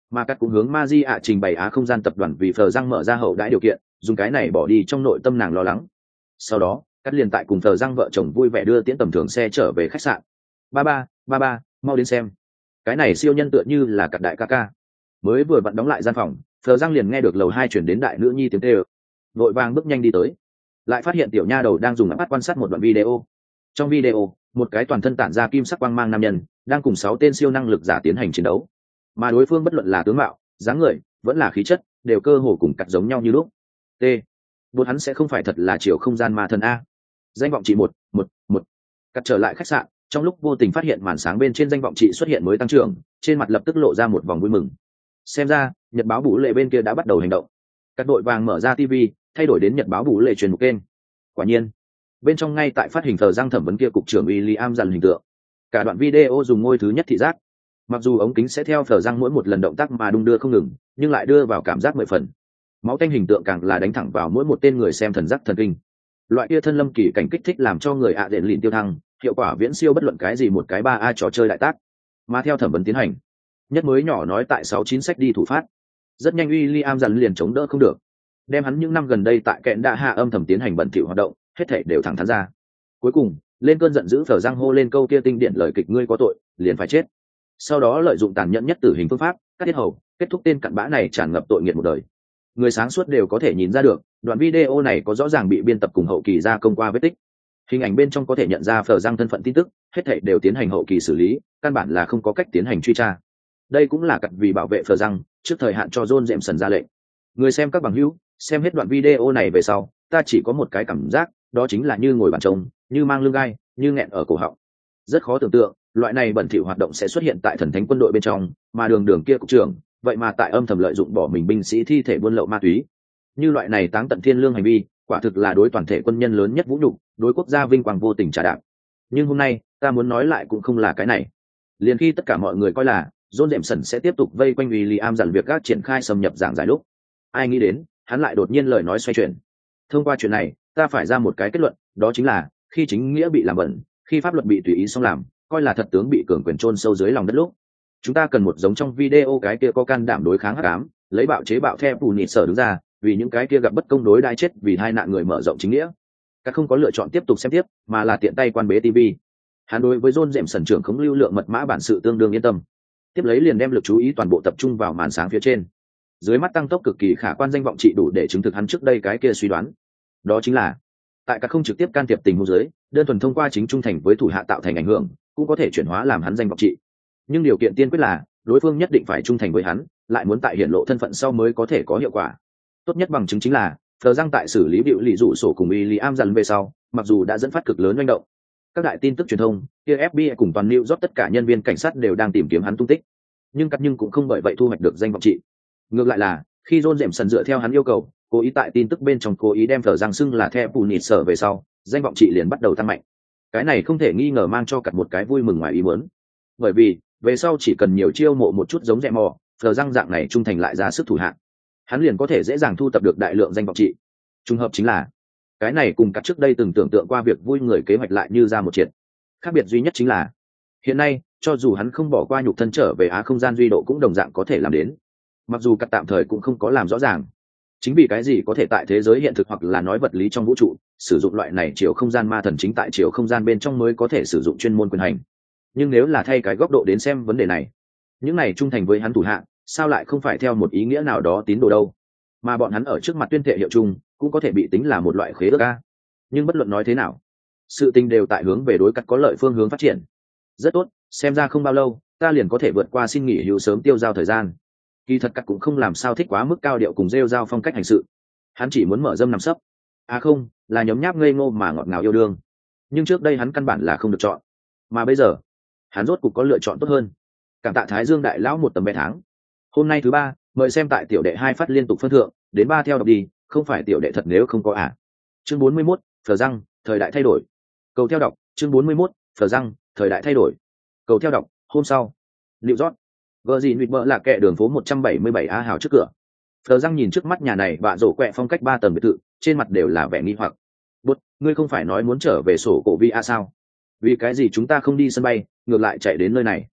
mà cắt cũng hướng ma di ạ trình bày Á không gian tập đoàn vì phờ răng mở ra hậu đãi điều kiện, dùng cái này bỏ đi trong nội tâm nàng lo lắng. Sau đó cắt liền tại cùng phờ răng vợ chồng vui vẻ đưa tiễn tầm thường xe trở về khách sạn. Ba ba ba ba mau đến xem, cái này siêu nhân tựa như là cặp đại ca ca. Mới vừa vặn đóng lại gian phòng, phờ răng liền nghe được lầu hai chuyển đến đại nữ nhi tiếng tê ơ, vội vàng bước nhanh đi tới, lại phát hiện tiểu nha đầu đang dùng mắt quan sát một đoạn video. Trong video, một cái toàn thân tản ra kim sắc quang mang nam nhân đang cùng sáu tên siêu năng lực giả tiến hành chiến đấu, mà đối phương bất luận là tướng mạo, dáng người vẫn là khí chất đều cơ hồ cùng cắt giống nhau như lúc. T bốn hắn sẽ không phải thật là chiều không gian ma thần a. Danh vọng chị một một một. Cắt trở lại khách sạn, trong lúc vô tình phát hiện màn sáng bên trên danh vọng chị xuất hiện mới tăng trưởng, trên mặt lập tức lộ ra một vòng vui mừng. Xem ra nhật báo bù lệ bên kia đã bắt đầu hành động. Cắt đội vàng mở ra tivi, thay đổi đến nhật báo bù lệ truyền một kênh. Quả nhiên bên trong ngay tại phát hình thờ răng thẩm vấn kia cục trưởng William dần hình tượng. Cả đoạn video dùng ngôi thứ nhất thị giác, mặc dù ống kính sẽ theo thờ răng mỗi một lần động tác mà đung đưa không ngừng, nhưng lại đưa vào cảm giác mười phần. Máu tanh hình tượng càng là đánh thẳng vào mỗi một tên người xem thần giác thần kinh. Loại kia thân lâm kỳ cảnh kích thích làm cho người ạ đền lịn tiêu thăng, hiệu quả viễn siêu bất luận cái gì một cái ba a trò chơi đại tác. Mà theo thẩm vấn tiến hành, nhất mới nhỏ nói tại sáu chín sách đi thủ phát, rất nhanh William dần liền chống đỡ không được, đem hắn những năm gần đây tại kẹn đạ hạ âm thầm tiến hành bẩn thỉu hoạt động hết thảy đều thẳng thắn ra. Cuối cùng lên cơn giận dữ phở răng hô lên câu kia tinh điện lời kịch ngươi có tội liền phải chết, sau đó lợi dụng tàn nhẫn nhất tử hình phương pháp cắt tiết hầu, kết thúc tên cặn bã này tràn ngập tội nghiệt một đời. Người sáng suốt đều có thể nhìn ra được đoạn video này có rõ ràng bị biên tập cùng hậu kỳ gia công qua vết tích. Hình ảnh bên trong có thể nhận ra phở răng thân phận tin tức, hết thảy đều tiến hành hậu kỳ xử lý, căn bản là không có cách tiến hành truy tra. Đây cũng là cặn vì bảo vệ phở răng trước thời hạn cho John Jameson ra lệnh. Người xem các bằng hữu, xem hết đoạn video này về sau, ta chỉ có một cái cảm giác, đó chính là như ngồi bàn trông, như mang lưng gai, như nghẹn ở cổ họng. Rất khó tưởng tượng loại này bẩn thỉu hoạt động sẽ xuất hiện tại thần thánh quân đội bên trong, mà đường đường kia cục trưởng vậy mà tại âm thầm lợi dụng bỏ mình binh sĩ thi thể buôn lậu ma túy. Như loại này táng tận thiên lương hành vi, quả thực là đối toàn thể quân nhân lớn nhất vũ nhục, đối quốc gia vinh quang vô tình trả đạp. Nhưng hôm nay ta muốn nói lại cũng không là cái này. Liền khi tất cả mọi người coi là John Jameson sẽ tiếp tục vây quanh William dần việc gác triển khai xâm nhập giảng giải lúc, ai nghĩ đến hắn lại đột nhiên lời nói xoay chuyển. Thông qua chuyện này ta phải ra một cái kết luận, đó chính là khi chính nghĩa bị làm bẩn, khi pháp luật bị tùy ý xong làm, coi là thật tướng bị cường quyền chôn sâu dưới lòng đất lúc, chúng ta cần một giống trong video cái kia có can đảm đối kháng hắc ám, lấy bạo chế bạo theo phù nhị sở đứng ra, vì những cái kia gặp bất công đối đãi chết vì hai nạn người mở rộng chính nghĩa. Các không có lựa chọn tiếp tục xem tiếp, mà là tiện tay quan bế tivi. Hắn đối với John Jameson trưởng khống lưu lượng mật mã bản sự tương đương yên tâm, tiếp lấy liền đem lực chú ý toàn bộ tập trung vào màn sáng phía trên. Dưới mắt tăng tốc cực kỳ khả quan danh vọng trị đủ để chứng thực hắn trước đây cái kia suy đoán, đó chính là tại các không trực tiếp can thiệp tình huống dưới, đơn thuần thông qua chính trung thành với thủ hạ tạo thành ảnh hưởng, cũng có thể chuyển hóa làm hắn danh vọng trị. Nhưng điều kiện tiên quyết là đối phương nhất định phải trung thành với hắn, lại muốn tại hiển lộ thân phận sau mới có thể có hiệu quả. Tốt nhất bằng chứng chính là Phờ răng tại xử lý bịu lì dụ sổ cùng William dần về sau, mặc dù đã dẫn phát cực lớn manh động, các đại tin tức truyền thông kia ép bê i cùng toàn New York tất cả nhân viên cảnh sát đều đang tìm kiếm hắn tung tích, nhưng cắt nhưng cũng không bởi vậy thu hoạch được danh vọng trị. Ngược lại là khi John Jameson dựa theo hắn yêu cầu, cố ý tại tin tức bên trong cố ý đem Phờ răng xưng là theo bù nịt sở về sau, danh vọng trị liền bắt đầu tăng mạnh. Cái này không thể nghi ngờ mang cho cắt một cái vui mừng ngoài ý muốn, bởi vì về sau chỉ cần nhiều chiêu mộ một chút giống rẻ mò, Phờ răng dạng này trung thành lại ra sức thủ hạng, hắn liền có thể dễ dàng thu tập được đại lượng danh vọng trị. Trùng hợp chính là cái này cùng cắt trước đây từng tưởng tượng qua việc vui người kế hoạch lại như ra một triệt. Khác biệt duy nhất chính là hiện nay cho dù hắn không bỏ qua nhục thân trở về á không gian duy độ cũng đồng dạng có thể làm đến, mặc dù cắt tạm thời cũng không có làm rõ ràng chính vì cái gì có thể tại thế giới hiện thực hoặc là nói vật lý trong vũ trụ sử dụng loại này chiều không gian ma thần chính tại chiều không gian bên trong mới có thể sử dụng chuyên môn quyền hành. Nhưng nếu là thay cái góc độ đến xem vấn đề này, những này trung thành với hắn thủ hạ sao lại không phải theo một ý nghĩa nào đó tín đồ đâu, mà bọn hắn ở trước mặt tuyên thệ hiệu chung cũng có thể bị tính là một loại khế ước a. Nhưng bất luận nói thế nào, sự tình đều tại hướng về đối cắt có lợi phương hướng phát triển. Rất tốt, xem ra không bao lâu ta liền có thể vượt qua xin nghỉ hưu sớm tiêu giao thời gian. Kỳ thật cắt cũng không làm sao thích quá mức cao điệu cùng rêu rao phong cách hành sự, hắn chỉ muốn mở dâm nằm sấp, à không, là nhóm nháp ngây ngô mà ngọt ngào yêu đương. Nhưng trước đây hắn căn bản là không được chọn, mà bây giờ hắn rốt cục có lựa chọn tốt hơn. Cảm tạ Thái Dương đại lão một tầm vé tháng. Hôm nay thứ ba, mời xem tại tiểu đệ hai phát liên tục phân thượng, đến ba theo đọc đi, không phải tiểu đệ thật nếu không có à. Chương bốn mươi mốt, Phờ răng, thời đại thay đổi. Cầu theo đọc, chương bốn mươi mốt, Phờ răng, thời đại thay đổi. Cầu theo đọc, hôm sau. New York. Gờ gì nụy bợ là kẹ đường phố một trăm bảy mươi bảy A hào trước cửa. Phờ răng nhìn trước mắt nhà này vạ rổ quẹ phong cách ba tầng biệt thự, trên mặt đều là vẻ nghi hoặc. Bút, ngươi không phải nói muốn trở về sổ cổ vi a sao? Vì cái gì chúng ta không đi sân bay, ngược lại chạy đến nơi này?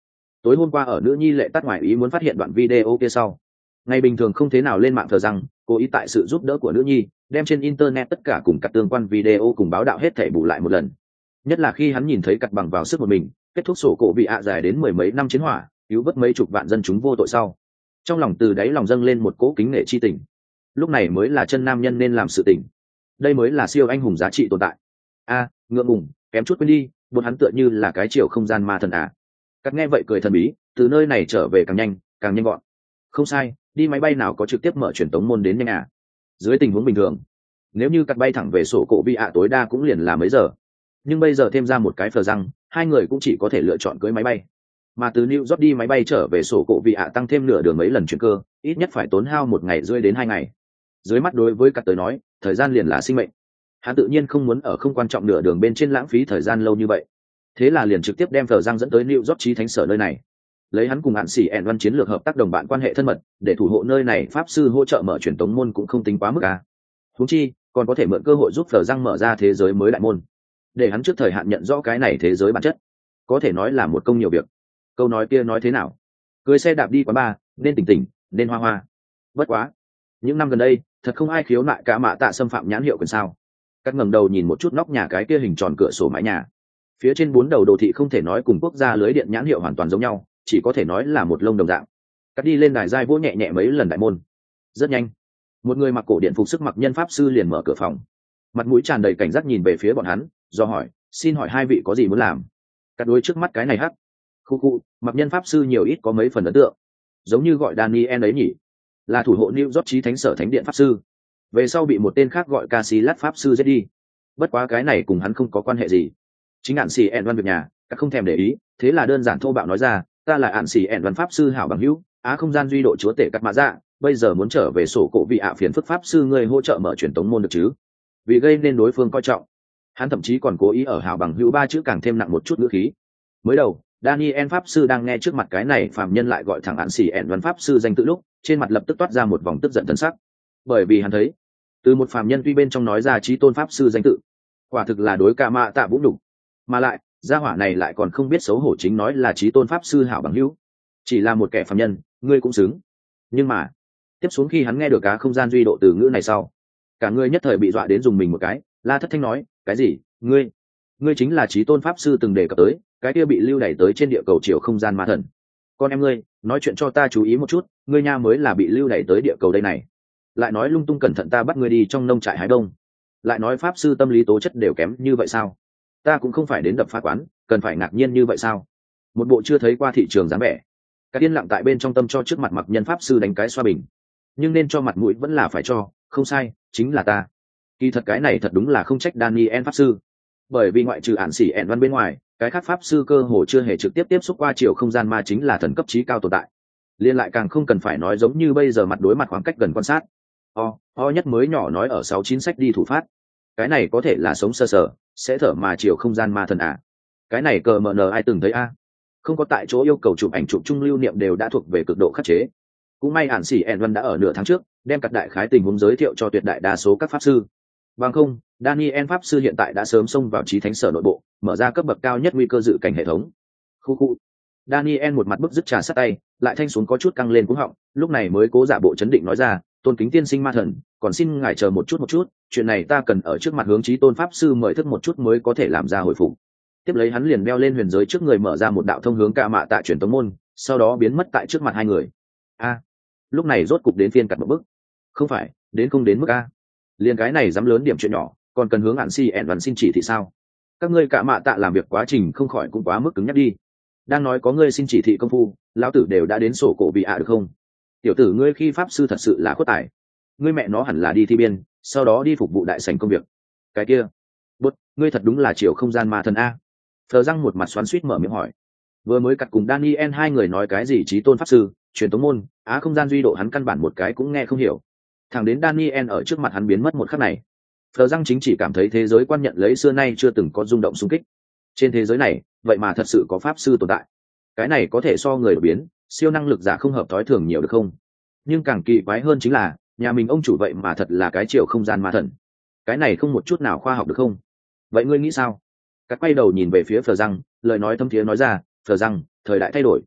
tối hôm qua ở nữ nhi lệ tắt ngoài ý muốn phát hiện đoạn video kia sau, ngày bình thường không thế nào lên mạng thờ rằng cố ý tại sự giúp đỡ của nữ nhi đem trên internet tất cả cùng các tương quan video cùng báo đạo hết thể bù lại một lần. Nhất là khi hắn nhìn thấy cặt bằng vào sức một mình kết thúc sổ cổ bị ạ dài đến mười mấy năm chiến hỏa, cứu vớt mấy chục vạn dân chúng vô tội sau, trong lòng từ đáy lòng dâng lên một cỗ kính nể chi tình. Lúc này mới là chân nam nhân nên làm sự tình, đây mới là siêu anh hùng giá trị tồn tại. A ngượng ngùng, kém chút quên đi, bọn hắn tựa như là cái chiều không gian ma thần à. Cắt nghe vậy cười thần bí, từ nơi này trở về càng nhanh càng nhanh gọn. Không sai, đi máy bay nào có trực tiếp mở truyền tống môn đến nhanh à. Dưới tình huống bình thường, nếu như cắt bay thẳng về sổ cổ bị ạ tối đa cũng liền là mấy giờ, nhưng bây giờ thêm ra một cái phờ răng, hai người cũng chỉ có thể lựa chọn cưới máy bay. Mà từ New York đi máy bay trở về sổ cổ bị ạ tăng thêm nửa đường mấy lần chuyển cơ, ít nhất phải tốn hao một ngày rưỡi đến hai ngày. Dưới mắt đối với cắt tới nói, thời gian liền là sinh mệnh. Hắn tự nhiên không muốn ở không quan trọng nửa đường bên trên lãng phí thời gian lâu như vậy, thế là liền trực tiếp đem phờ răng dẫn tới New York chí thánh sở nơi này, lấy hắn cùng hạn sĩ ẻn văn chiến lược hợp tác đồng bạn quan hệ thân mật để thủ hộ nơi này pháp sư hỗ trợ mở truyền tống môn cũng không tính quá mức à. Huống chi còn có thể mượn cơ hội giúp phờ răng mở ra thế giới mới đại môn, để hắn trước thời hạn nhận rõ cái này thế giới bản chất, có thể nói là một công nhiều việc. Câu nói kia nói thế nào, cưới xe đạp đi quán bar nên tỉnh tỉnh nên hoa hoa. Bất quá những năm gần đây thật không ai khiếu nại cả mạ tạ xâm phạm nhãn hiệu quyền sao. Cắt ngẩng đầu nhìn một chút nóc nhà cái kia hình tròn cửa sổ mái nhà, phía trên bốn đầu đồ thị không thể nói cùng quốc gia lưới điện nhãn hiệu hoàn toàn giống nhau, chỉ có thể nói là một lông đồng dạng. Cắt đi lên đài giai vỗ nhẹ nhẹ mấy lần đại môn. Rất nhanh, một người mặc cổ điện phục sức mặc nhân pháp sư liền mở cửa phòng, mặt mũi tràn đầy cảnh giác nhìn về phía bọn hắn, do hỏi, xin hỏi hai vị có gì muốn làm. Cắt đối trước mắt cái này hắc khu khu mặc nhân pháp sư nhiều ít có mấy phần ấn tượng, giống như gọi Daniel ấy nhỉ, là thủ hộ New York chí thánh sở thánh điện pháp sư, về sau bị một tên khác gọi Casillas pháp sư giết đi. Bất quá cái này cùng hắn không có quan hệ gì, chính ạn xì ẻn văn việc nhà, các không thèm để ý, thế là đơn giản thô bạo nói ra, ta là ạn xì ẻn văn pháp sư hảo bằng hữu, á không gian duy độ chúa tể cắt mã dạ, bây giờ muốn trở về sổ cổ vị ạ phiền phức pháp sư ngươi hỗ trợ mở truyền tống môn được chứ. Vì gây nên đối phương coi trọng, hắn thậm chí còn cố ý ở hảo bằng hữu ba chữ càng thêm nặng một chút ngữ khí. Mới đầu Daniel pháp sư đang nghe trước mặt cái này phàm nhân lại gọi thẳng ạn xì ẻn văn pháp sư danh tự lúc, trên mặt lập tức toát ra một vòng tức giận thần sắc, bởi vì hắn thấy từ một phàm nhân tuy bên trong nói ra chí tôn pháp sư danh tự, quả thực là đối cả mạ tạ vũ đủ, mà lại gia hỏa này lại còn không biết xấu hổ chính nói là chí tôn pháp sư hảo bằng hữu, chỉ là một kẻ phàm nhân ngươi cũng xứng. Nhưng mà tiếp xuống khi hắn nghe được cá không gian duy độ từ ngữ này sau, cả người nhất thời bị dọa đến dùng mình một cái, la thất thanh nói, cái gì, ngươi ngươi chính là chí tôn pháp sư từng đề cập tới cái kia bị lưu đày tới trên địa cầu chiều không gian ma thần. Con em ngươi nói chuyện cho ta chú ý một chút, ngươi nha mới là bị lưu đày tới địa cầu đây này, lại nói lung tung cẩn thận ta bắt ngươi đi trong nông trại hái đông, lại nói pháp sư tâm lý tố chất đều kém như vậy sao? Ta cũng không phải đến đập phá quán, cần phải ngạc nhiên như vậy sao? Một bộ chưa thấy qua thị trường dáng vẻ. Các tiên lặng tại bên trong tâm cho trước mặt mặc nhân pháp sư đánh cái xoa bình, nhưng nên cho mặt mũi vẫn là phải cho, không sai, chính là ta. Kỳ thật cái này thật đúng là không trách Daniel pháp sư, bởi vì ngoại trừ ản xỉ ẹn văn bên ngoài, cái khác pháp sư cơ hồ chưa hề trực tiếp tiếp xúc qua chiều không gian ma chính là thần cấp trí cao tồn tại. Liên lại càng không cần phải nói giống như bây giờ mặt đối mặt khoảng cách gần quan sát. O, o nhất mới nhỏ nói ở sáu chín sách đi thủ phát. Cái này có thể là sống sơ sờ, sẽ thở mà chiều không gian ma thần à? Cái này cờ mờ nờ ai từng thấy a? Không có tại chỗ yêu cầu chụp ảnh chụp chung lưu niệm đều đã thuộc về cực độ khắc chế. Cũng may ản xỉ ẹn văn đã ở nửa tháng trước đem các đại khái tình huống giới thiệu cho tuyệt đại đa số các pháp sư. Bằng không, Daniel pháp sư hiện tại đã sớm xông vào chí thánh sở nội bộ, mở ra cấp bậc cao nhất nguy cơ dự cảnh hệ thống. Khu khu. Daniel một mặt bức dứt trà sát tay, lại thanh xuống có chút căng lên cúng họng, lúc này mới cố giả bộ chấn định nói ra, tôn kính tiên sinh ma thần, còn xin ngài chờ một chút một chút, chuyện này ta cần ở trước mặt hướng chí tôn pháp sư mời thức một chút mới có thể làm ra hồi phục. Tiếp lấy hắn liền đeo lên huyền giới trước người mở ra một đạo thông hướng cả mạ tạ truyền tống môn, sau đó biến mất tại trước mặt hai người. A, lúc này rốt cục đến phiên cặt một bức. Không phải, đến không đến mức a. Liên cái này dám lớn điểm chuyện nhỏ, còn cần hướng ạn si ẹn văn xin chỉ thị sao? Các ngươi cả mạ tạ làm việc quá trình không khỏi cũng quá mức cứng nhắc đi. Đang nói có ngươi xin chỉ thị công phu, lão tử đều đã đến sổ cổ bị ạ được không? Tiểu tử ngươi khi pháp sư thật sự là khuất tài. Ngươi mẹ nó hẳn là đi thi biên, sau đó đi phục vụ đại sảnh công việc. Cái kia, bút, ngươi thật đúng là chiều không gian ma thần a. Phờ răng một mặt xoắn xuýt mở miệng hỏi. Vừa mới cặt cùng Daniel hai người nói cái gì chí tôn pháp sư, truyền tống môn, á không gian duy độ hắn căn bản một cái cũng nghe không hiểu. Thẳng đến Daniel ở trước mặt hắn biến mất một khắc này, Phờ răng chính chỉ cảm thấy thế giới quan nhận lấy xưa nay chưa từng có rung động xung kích. Trên thế giới này, vậy mà thật sự có pháp sư tồn tại. Cái này có thể so người đột biến, siêu năng lực giả không hợp thói thường nhiều được không? Nhưng càng kỳ quái hơn chính là, nhà mình ông chủ vậy mà thật là cái chiều không gian ma thần. Cái này không một chút nào khoa học được không? Vậy ngươi nghĩ sao? Cắt quay đầu nhìn về phía Phờ răng, lời nói thâm thiế nói ra, Phờ răng, thời đại thay đổi,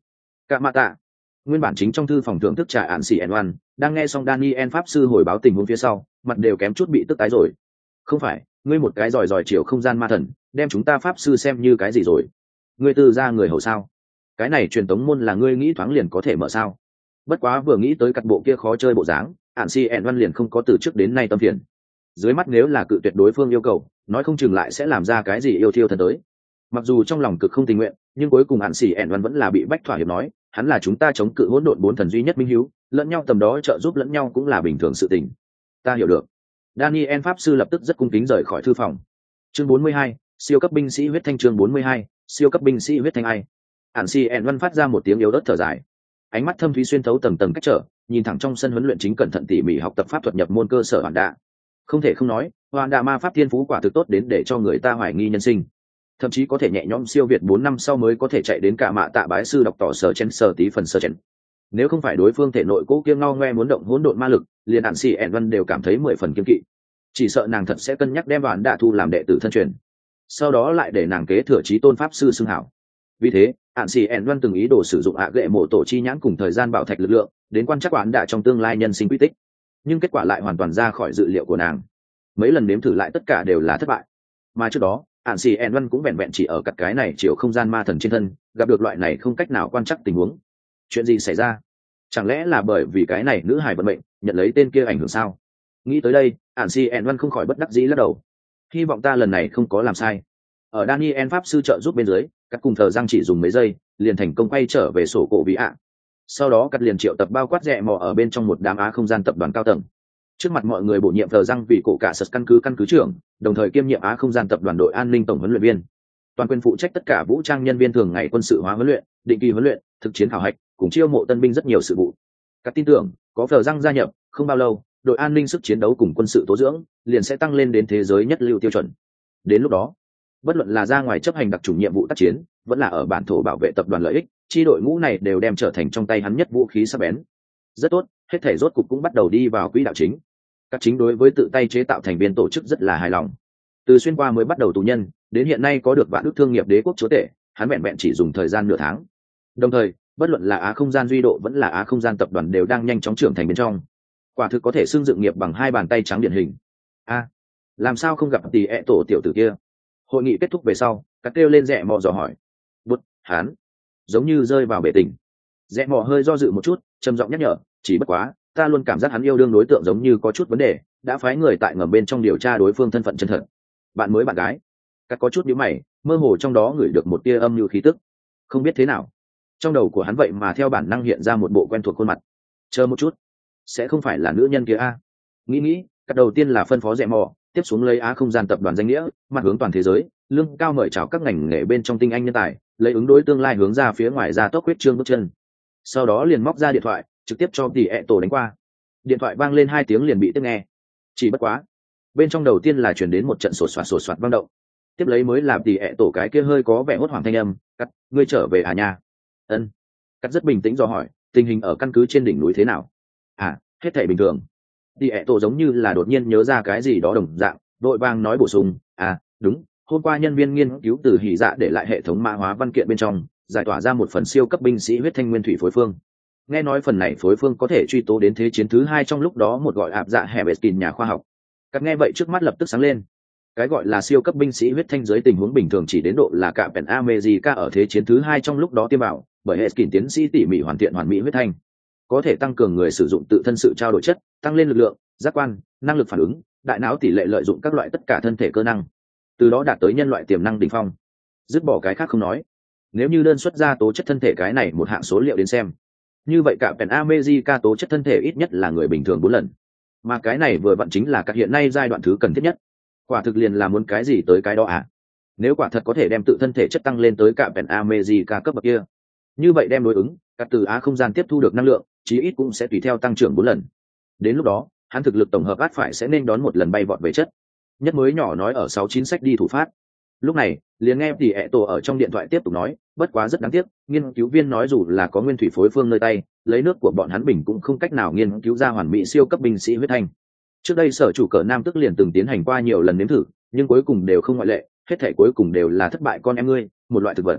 Cả mạ tạ. Nguyên bản chính trong thư phòng thưởng thức trà ạn xì ẻn oan, đang nghe xong Daniel pháp sư hồi báo tình huống phía sau, mặt đều kém chút bị tức tái rồi. Không phải, ngươi một cái giỏi giỏi chiều không gian ma thần, đem chúng ta pháp sư xem như cái gì rồi? Ngươi từ ra người hầu sao? Cái này truyền tống môn là ngươi nghĩ thoáng liền có thể mở sao? Bất quá vừa nghĩ tới cắt bộ kia khó chơi bộ dáng, ạn xì ẻn oan liền không có từ trước đến nay tâm phiền. Dưới mắt nếu là cự tuyệt đối phương yêu cầu, nói không chừng lại sẽ làm ra cái gì yêu thiêu thần tới. Mặc dù trong lòng cực không tình nguyện, nhưng cuối cùng ạn xì ẻn oan vẫn là bị bách thỏa hiệp nói, hắn là chúng ta chống cự hỗn độn bốn thần duy nhất minh hiếu, lẫn nhau tầm đó trợ giúp lẫn nhau cũng là bình thường sự tình. Ta hiểu được. Daniel pháp sư lập tức rất cung kính rời khỏi thư phòng. Chương bốn mươi hai, siêu cấp binh sĩ huyết thanh. Chương bốn mươi hai, siêu cấp binh sĩ huyết thanh. Ai? Ản Si En Văn phát ra một tiếng yếu ớt thở dài. Ánh mắt thâm thúy xuyên thấu tầng tầng cách trở, nhìn thẳng trong sân huấn luyện chính cẩn thận tỉ mỉ học tập pháp thuật nhập môn cơ sở hoàn đạ. Không thể không nói, hoàn đạ ma pháp thiên phú quả thực tốt đến để cho người ta hoài nghi nhân sinh. Thậm chí có thể nhẹ nhõm siêu việt bốn năm sau mới có thể chạy đến cả mạ tạ bái sư đọc tỏ sở chen sở tí phần sở chen. Nếu không phải đối phương thể nội cố kiêng ngao ngoe muốn động hỗn độn ma lực, liền Ản Si En Văn đều cảm thấy mười phần kiêng kỵ. Chỉ sợ nàng thật sẽ cân nhắc đem hoàn đạ thu làm đệ tử thân truyền, sau đó lại để nàng kế thừa chí tôn pháp sư xưng hảo. Vì thế, Ản Si En Văn từng ý đồ sử dụng ạ gệ mộ tổ chi nhãn cùng thời gian bảo thạch lực lượng đến quan trắc hoàn đạ trong tương lai nhân sinh quy tích, nhưng kết quả lại hoàn toàn ra khỏi dự liệu của nàng. Mấy lần nếm thử lại tất cả đều là thất bại. Mà trước đó, Ản Si En Văn cũng vẹn vẹn chỉ ở cặp cái này chiều không gian ma thần trên thân gặp được loại này không cách nào quan trắc tình huống. Chuyện gì xảy ra? Chẳng lẽ là bởi vì cái này nữ hài vận mệnh nhận lấy tên kia ảnh hưởng sao? Nghĩ tới đây, Ản Si En Văn không khỏi bất đắc dĩ lắc đầu. Hy vọng ta lần này không có làm sai. Ở Daniel pháp sư trợ giúp bên dưới, các cùng thờ răng chỉ dùng mấy giây liền thành công quay trở về sổ cổ vị ạ. Sau đó cắt liền triệu tập bao quát rẽ mò ở bên trong một đám á không gian tập đoàn cao tầng. Trước mặt mọi người bổ nhiệm thờ răng vì cổ cả sật căn cứ căn cứ trưởng, đồng thời kiêm nhiệm á không gian tập đoàn đội an ninh tổng huấn luyện viên, toàn quyền phụ trách tất cả vũ trang nhân viên thường ngày quân sự hóa huấn luyện, định kỳ huấn luyện, thực chiến khảo hạch, cùng chiêu mộ tân binh rất nhiều sự vụ. Các tin tưởng có thờ răng gia nhập, không bao lâu đội an ninh sức chiến đấu cùng quân sự tố dưỡng liền sẽ tăng lên đến thế giới nhất lưu tiêu chuẩn. Đến lúc đó, bất luận là ra ngoài chấp hành đặc chủng nhiệm vụ tác chiến, vẫn là ở bản thổ bảo vệ tập đoàn lợi ích, chi đội ngũ này đều đem trở thành trong tay hắn nhất vũ khí sắc bén. Rất tốt, hết thể rốt cục cũng bắt đầu đi vào quỹ đạo chính. Các chính đối với tự tay chế tạo thành viên tổ chức rất là hài lòng. Từ xuyên qua mới bắt đầu tù nhân, đến hiện nay có được vạn ước thương nghiệp đế quốc chúa tể, hắn vẹn vẹn chỉ dùng thời gian nửa tháng. Đồng thời, bất luận là Á không gian duy độ vẫn là Á không gian tập đoàn đều đang nhanh chóng trưởng thành bên trong. Quả thực có thể xưng dựng nghiệp bằng hai bàn tay trắng điển hình. A, làm sao không gặp tỷ ẹ tổ tiểu tử kia? Hội nghị kết thúc về sau, các kêu lên rẽ mò dò hỏi. Bút, hắn giống như rơi vào bể tình. Rẽ mò hơi do dự một chút, trầm giọng nhắc nhở, chỉ bất quá, ta luôn cảm giác hắn yêu đương đối tượng giống như có chút vấn đề, đã phái người tại ngầm bên trong điều tra đối phương thân phận chân thật. Bạn mới bạn gái. Các có chút nhíu mày, mơ hồ trong đó ngửi được một tia âm nhu khí tức. Không biết thế nào, trong đầu của hắn vậy mà theo bản năng hiện ra một bộ quen thuộc khuôn mặt. Chờ một chút, sẽ không phải là nữ nhân kia a? Nghĩ nghĩ, các đầu tiên là phân phó rẽ mò, tiếp xuống lấy Á không gian tập đoàn danh nghĩa, mặt hướng toàn thế giới, lương cao mời chào các ngành nghề bên trong tinh anh nhân tài, lấy ứng đối tương lai hướng ra phía ngoài ra tốc huyết trương bước chân. Sau đó liền móc ra điện thoại, trực tiếp cho tỷ ẹ tổ đánh qua. Điện thoại vang lên hai tiếng liền bị tiếp nghe. Chỉ bất quá, bên trong đầu tiên là truyền đến một trận sột soạt sột soạt vang động. Tiếp lấy mới làm tỷ ẹ tổ cái kia hơi có vẻ hốt hoảng thanh âm, "Cắt, ngươi trở về à nhà?" Ân. Cắt rất bình tĩnh dò hỏi, tình hình ở căn cứ trên đỉnh núi thế nào? À, hết thảy bình thường. Tỷ ẹ tổ giống như là đột nhiên nhớ ra cái gì đó đồng dạng, vội vàng nói bổ sung, "À, đúng, hôm qua nhân viên nghiên cứu từ hỉ dạ để lại hệ thống mã hóa văn kiện bên trong, giải tỏa ra một phần siêu cấp binh sĩ huyết thanh nguyên thủy phối phương. Nghe nói phần này phối phương có thể truy tố đến thế chiến thứ hai trong lúc đó một gọi ạp dạ Hebestin nhà khoa học." Các nghe vậy trước mắt lập tức sáng lên. Cái gọi là siêu cấp binh sĩ huyết thanh dưới tình huống bình thường chỉ đến độ là cả Pen America ở thế chiến thứ hai trong lúc đó tiêm vào, bởi Hebestin tiến sĩ tỉ mỉ hoàn thiện hoàn mỹ huyết thanh, có thể tăng cường người sử dụng tự thân sự trao đổi chất, tăng lên lực lượng, giác quan, năng lực phản ứng, đại não tỷ lệ lợi dụng các loại tất cả thân thể cơ năng, từ đó đạt tới nhân loại tiềm năng đỉnh phong. Dứt bỏ cái khác không nói, nếu như đơn xuất ra tố chất thân thể cái này một hạng số liệu đến xem, như vậy cả Pen America tố chất thân thể ít nhất là người bình thường bốn lần, mà cái này vừa vặn chính là các hiện nay giai đoạn thứ cần thiết nhất. Quả thực liền là muốn cái gì tới cái đó à? Nếu quả thật có thể đem tự thân thể chất tăng lên tới cả Pen America cấp bậc kia, như vậy đem đối ứng các từ á không gian tiếp thu được năng lượng chí ít cũng sẽ tùy theo tăng trưởng bốn lần. Đến lúc đó hắn thực lực tổng hợp át phải sẽ nên đón một lần bay vọt về chất. Nhất mới nhỏ nói ở sáu chín sách đi thủ phát. Lúc này liền nghe tỷ ẹ tổ ở trong điện thoại tiếp tục nói, bất quá rất đáng tiếc, nghiên cứu viên nói dù là có nguyên thủy phối phương nơi tay, lấy nước của bọn hắn bình cũng không cách nào nghiên cứu ra hoàn mỹ siêu cấp binh sĩ huyết thanh. Trước đây sở chủ cờ nam tức liền từng tiến hành qua nhiều lần nếm thử, nhưng cuối cùng đều không ngoại lệ, hết thể cuối cùng đều là thất bại con em ngươi, một loại thực vật.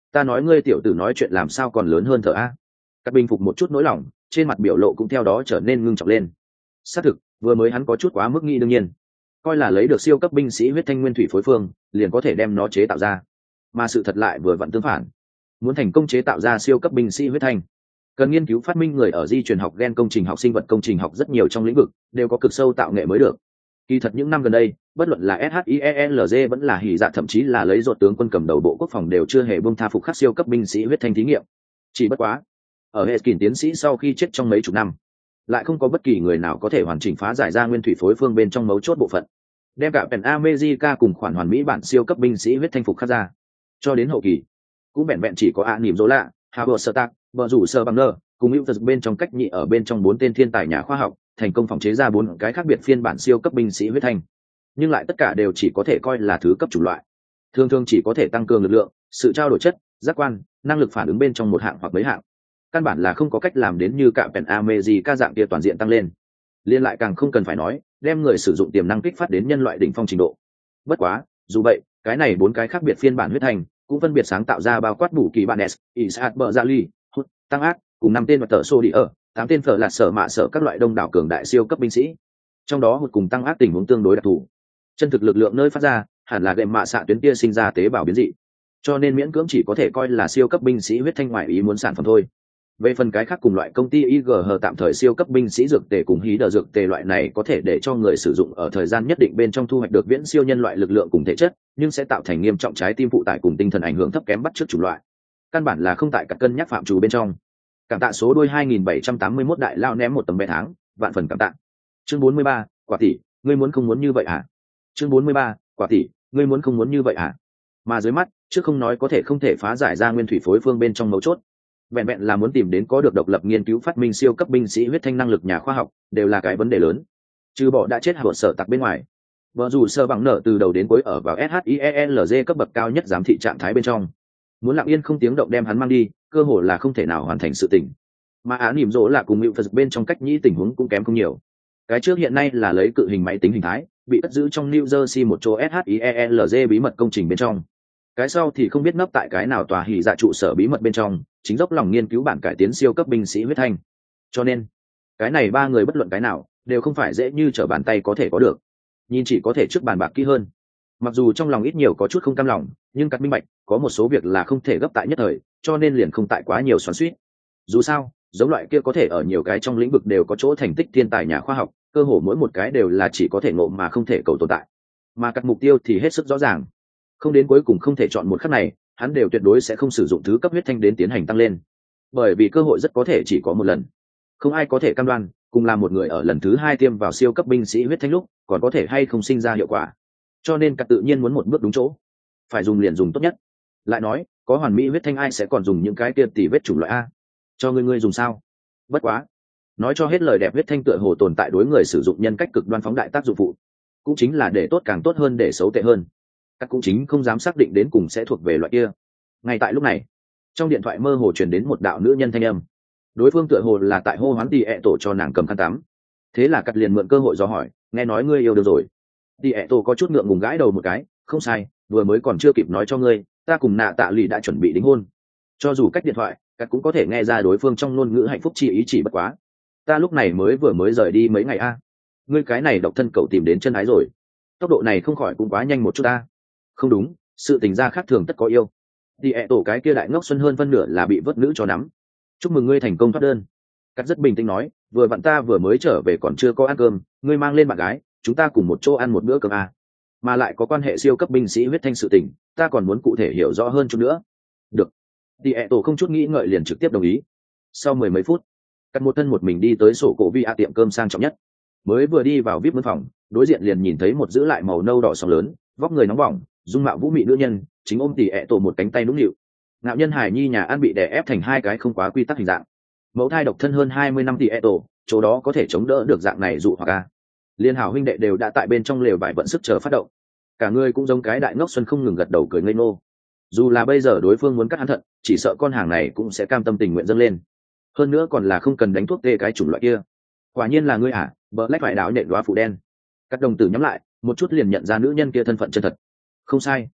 ta nói ngươi tiểu tử nói chuyện làm sao còn lớn hơn thở a. Cắt bình phục một chút nỗi lòng, trên mặt biểu lộ cũng theo đó trở nên ngưng trọng lên. Xác thực, vừa mới hắn có chút quá mức nghi đương nhiên, coi là lấy được siêu cấp binh sĩ huyết thanh nguyên thủy phối phương, liền có thể đem nó chế tạo ra. Mà sự thật lại vừa vặn tương phản. Muốn thành công chế tạo ra siêu cấp binh sĩ huyết thanh, cần nghiên cứu phát minh người ở di truyền học gen công trình học sinh vật công trình học rất nhiều trong lĩnh vực đều có cực sâu tạo nghệ mới được. Kỳ thật những năm gần đây, bất luận là SHIELZ vẫn là hỉ dạ thậm chí là lấy ruột tướng quân cầm đầu bộ quốc phòng đều chưa hề buông tha phục khắc siêu cấp binh sĩ huyết thanh thí nghiệm. Chỉ bất quá, ở hệ kỷ tiến sĩ sau khi chết trong mấy chục năm, lại không có bất kỳ người nào có thể hoàn chỉnh phá giải ra nguyên thủy phối phương bên trong mấu chốt bộ phận, đem cả Pen America cùng khoản hoàn mỹ bản siêu cấp binh sĩ huyết thanh phục khắc ra. Cho đến hậu kỳ, cũng vẹn vẹn chỉ có ạ niệm dỗ lạ, Howard Stark, bờ rủ sơ bằng nơ, cùng hữu vật bên trong cách nhị ở bên trong bốn tên thiên tài nhà khoa học thành công phòng chế ra bốn cái khác biệt phiên bản siêu cấp binh sĩ huyết thanh, nhưng lại tất cả đều chỉ có thể coi là thứ cấp chủng loại, thường thường chỉ có thể tăng cường lực lượng, sự trao đổi chất, giác quan, năng lực phản ứng bên trong một hạng hoặc mấy hạng, căn bản là không có cách làm đến như cả Pen America dạng kia toàn diện tăng lên. Liên lại càng không cần phải nói đem người sử dụng tiềm năng kích phát đến nhân loại đỉnh phong trình độ. Bất quá, dù vậy, cái này bốn cái khác biệt phiên bản huyết thanh cũng phân biệt sáng tạo ra bao quát bù kỳ bạn S, Isaac Berzali, Hút, Tăng Ác, cùng năm tên vật tờ xô đi ở, tám tên phở lạt sở mạ sở các loại đông đảo cường đại siêu cấp binh sĩ. Trong đó Hút cùng Tăng Ác tình huống tương đối đặc thù. Chân thực lực lượng nơi phát ra, hẳn là gệm mạ xạ tuyến tia sinh ra tế bào biến dị. Cho nên miễn cưỡng chỉ có thể coi là siêu cấp binh sĩ huyết thanh ngoại ý muốn sản phẩm thôi. Về phần cái khác cùng loại công ty i giê hát tạm thời siêu cấp binh sĩ dược tề cùng hí đờ dược tề loại này có thể để cho người sử dụng ở thời gian nhất định bên trong thu hoạch được viễn siêu nhân loại lực lượng cùng thể chất, nhưng sẽ tạo thành nghiêm trọng trái tim phụ tải cùng tinh thần ảnh hưởng thấp kém bắt chước chủng loại. Căn bản là không tại các cân nhắc phạm trù bên trong. Cảm tạ số đôi hai nghìn bảy trăm tám mươi mốt đại lao ném một tấm vé tháng, vạn phần cảm tạ. Chương bốn mươi ba, quả tỷ, ngươi muốn không muốn như vậy hả? Chương bốn mươi ba, quả tỷ, ngươi muốn không muốn như vậy hả? Mà dưới mắt, trước không nói có thể không thể phá giải ra nguyên thủy phối phương bên trong mấu chốt, vẹn vẹn là muốn tìm đến có được độc lập nghiên cứu phát minh siêu cấp binh sĩ huyết thanh năng lực nhà khoa học đều là cái vấn đề lớn. Trừ bỏ đã chết hạ sở tặc bên ngoài, vợ dù sơ bằng nở từ đầu đến cuối ở vào SHIELZ cấp bậc cao nhất giám thị trạng thái bên trong, muốn lặng yên không tiếng động đem hắn mang đi cơ hội là không thể nào hoàn thành sự tình. Mà án niệm dỗ là cùng hữu phật bên trong cách nhĩ tình huống cũng kém không nhiều. Cái trước hiện nay là lấy cự hình máy tính hình thái bị cất giữ trong New Jersey một chỗ SHIELZ bí mật công trình bên trong, cái sau thì không biết nấp tại cái nào tòa hỉ dạ trụ sở bí mật bên trong chính dốc lòng nghiên cứu bản cải tiến siêu cấp binh sĩ huyết thanh. Cho nên cái này ba người bất luận cái nào đều không phải dễ như trở bàn tay có thể có được, nhìn chỉ có thể trước bàn bạc kỹ hơn. Mặc dù trong lòng ít nhiều có chút không cam lòng, nhưng cắt minh bạch có một số việc là không thể gấp tại nhất thời, cho nên liền không tại quá nhiều xoắn xuýt. Dù sao giống loại kia có thể ở nhiều cái trong lĩnh vực đều có chỗ thành tích thiên tài nhà khoa học, cơ hồ mỗi một cái đều là chỉ có thể ngộ mà không thể cầu tồn tại. Mà cắt mục tiêu thì hết sức rõ ràng, không đến cuối cùng không thể chọn một khắc này, hắn đều tuyệt đối sẽ không sử dụng thứ cấp huyết thanh đến tiến hành tăng lên, bởi vì cơ hội rất có thể chỉ có một lần. Không ai có thể cam đoan cùng là một người ở lần thứ hai tiêm vào siêu cấp binh sĩ huyết thanh lúc còn có thể hay không sinh ra hiệu quả, cho nên cắt tự nhiên muốn một bước đúng chỗ, phải dùng liền dùng tốt nhất. Lại nói có hoàn mỹ huyết thanh ai sẽ còn dùng những cái tiêm tỉ vết chủng loại a, cho ngươi ngươi dùng sao? Bất quá nói cho hết lời, đẹp huyết thanh tựa hồ tồn tại đối người sử dụng nhân cách cực đoan phóng đại tác dụng phụ, cũng chính là để tốt càng tốt hơn để xấu tệ hơn. Các cũng chính không dám xác định đến cùng sẽ thuộc về loại kia. Ngay tại lúc này, trong điện thoại mơ hồ truyền đến một đạo nữ nhân thanh âm, đối phương tựa hồ là tại hô hoán tỉ ẹ tổ cho nàng cầm khăn tắm. Thế là cắt liền mượn cơ hội do hỏi, nghe nói ngươi yêu được rồi. Tỉ ẹ tổ có chút ngượng ngùng gãi đầu một cái, không sai, vừa mới còn chưa kịp nói cho ngươi, ta cùng nạ tạ lì đã chuẩn bị đính hôn. Cho dù cách điện thoại, cắt cũng có thể nghe ra đối phương trong ngôn ngữ hạnh phúc chi ý, chỉ bất quá ta lúc này mới vừa mới rời đi mấy ngày a. Ngươi cái này độc thân cậu tìm đến chân ái rồi, tốc độ này không khỏi cũng quá nhanh một chút ta. Không đúng, sự tình gia khác thường tất có yêu. Thì ẹ tổ cái kia đại ngốc xuân hơn phân nửa là bị vớt nữ cho nắm. Chúc mừng ngươi thành công thoát đơn. Cắt rất bình tĩnh nói, vừa vặn ta vừa mới trở về còn chưa có ăn cơm, ngươi mang lên bạn gái, chúng ta cùng một chỗ ăn một bữa cơm à. Mà lại có quan hệ siêu cấp binh sĩ huyết thanh sự tình, ta còn muốn cụ thể hiểu rõ hơn chút nữa. Được. Thì ẹ tổ không chút nghĩ ngợi liền trực tiếp đồng ý. Sau mười mấy phút, Cắt một thân một mình đi tới sổ cổ vi a tiệm cơm sang trọng nhất. Mới vừa đi vào vê i pê phòng, đối diện liền nhìn thấy một giữ lại màu nâu đỏ sóng lớn, vóc người nóng bỏng, dung mạo vũ mị nữ nhân, chính ôm tỉ ẹ tổ một cánh tay nũng nịu. Ngạo nhân hải nhi nhà ăn bị đè ép thành hai cái không quá quy tắc hình dạng. Mẫu thai độc thân hơn hai mươi năm tỉ ẹ tổ, chỗ đó có thể chống đỡ được dạng này dụ hoặc a. Liên hảo huynh đệ đều đã tại bên trong lều vải vận sức chờ phát động. Cả người cũng giống cái đại ngốc xuân không ngừng gật đầu cười ngây ngô. Dù là bây giờ đối phương muốn cắt hắn thận, chỉ sợ con hàng này cũng sẽ cam tâm tình nguyện dâng lên. Hơn nữa còn là không cần đánh thuốc tê cái chủng loại kia. Quả nhiên là ngươi à, bờ lách phải đảo nện đoá phụ đen. Các đồng tử nhắm lại, một chút liền nhận ra nữ nhân kia thân phận chân thật. Không sai,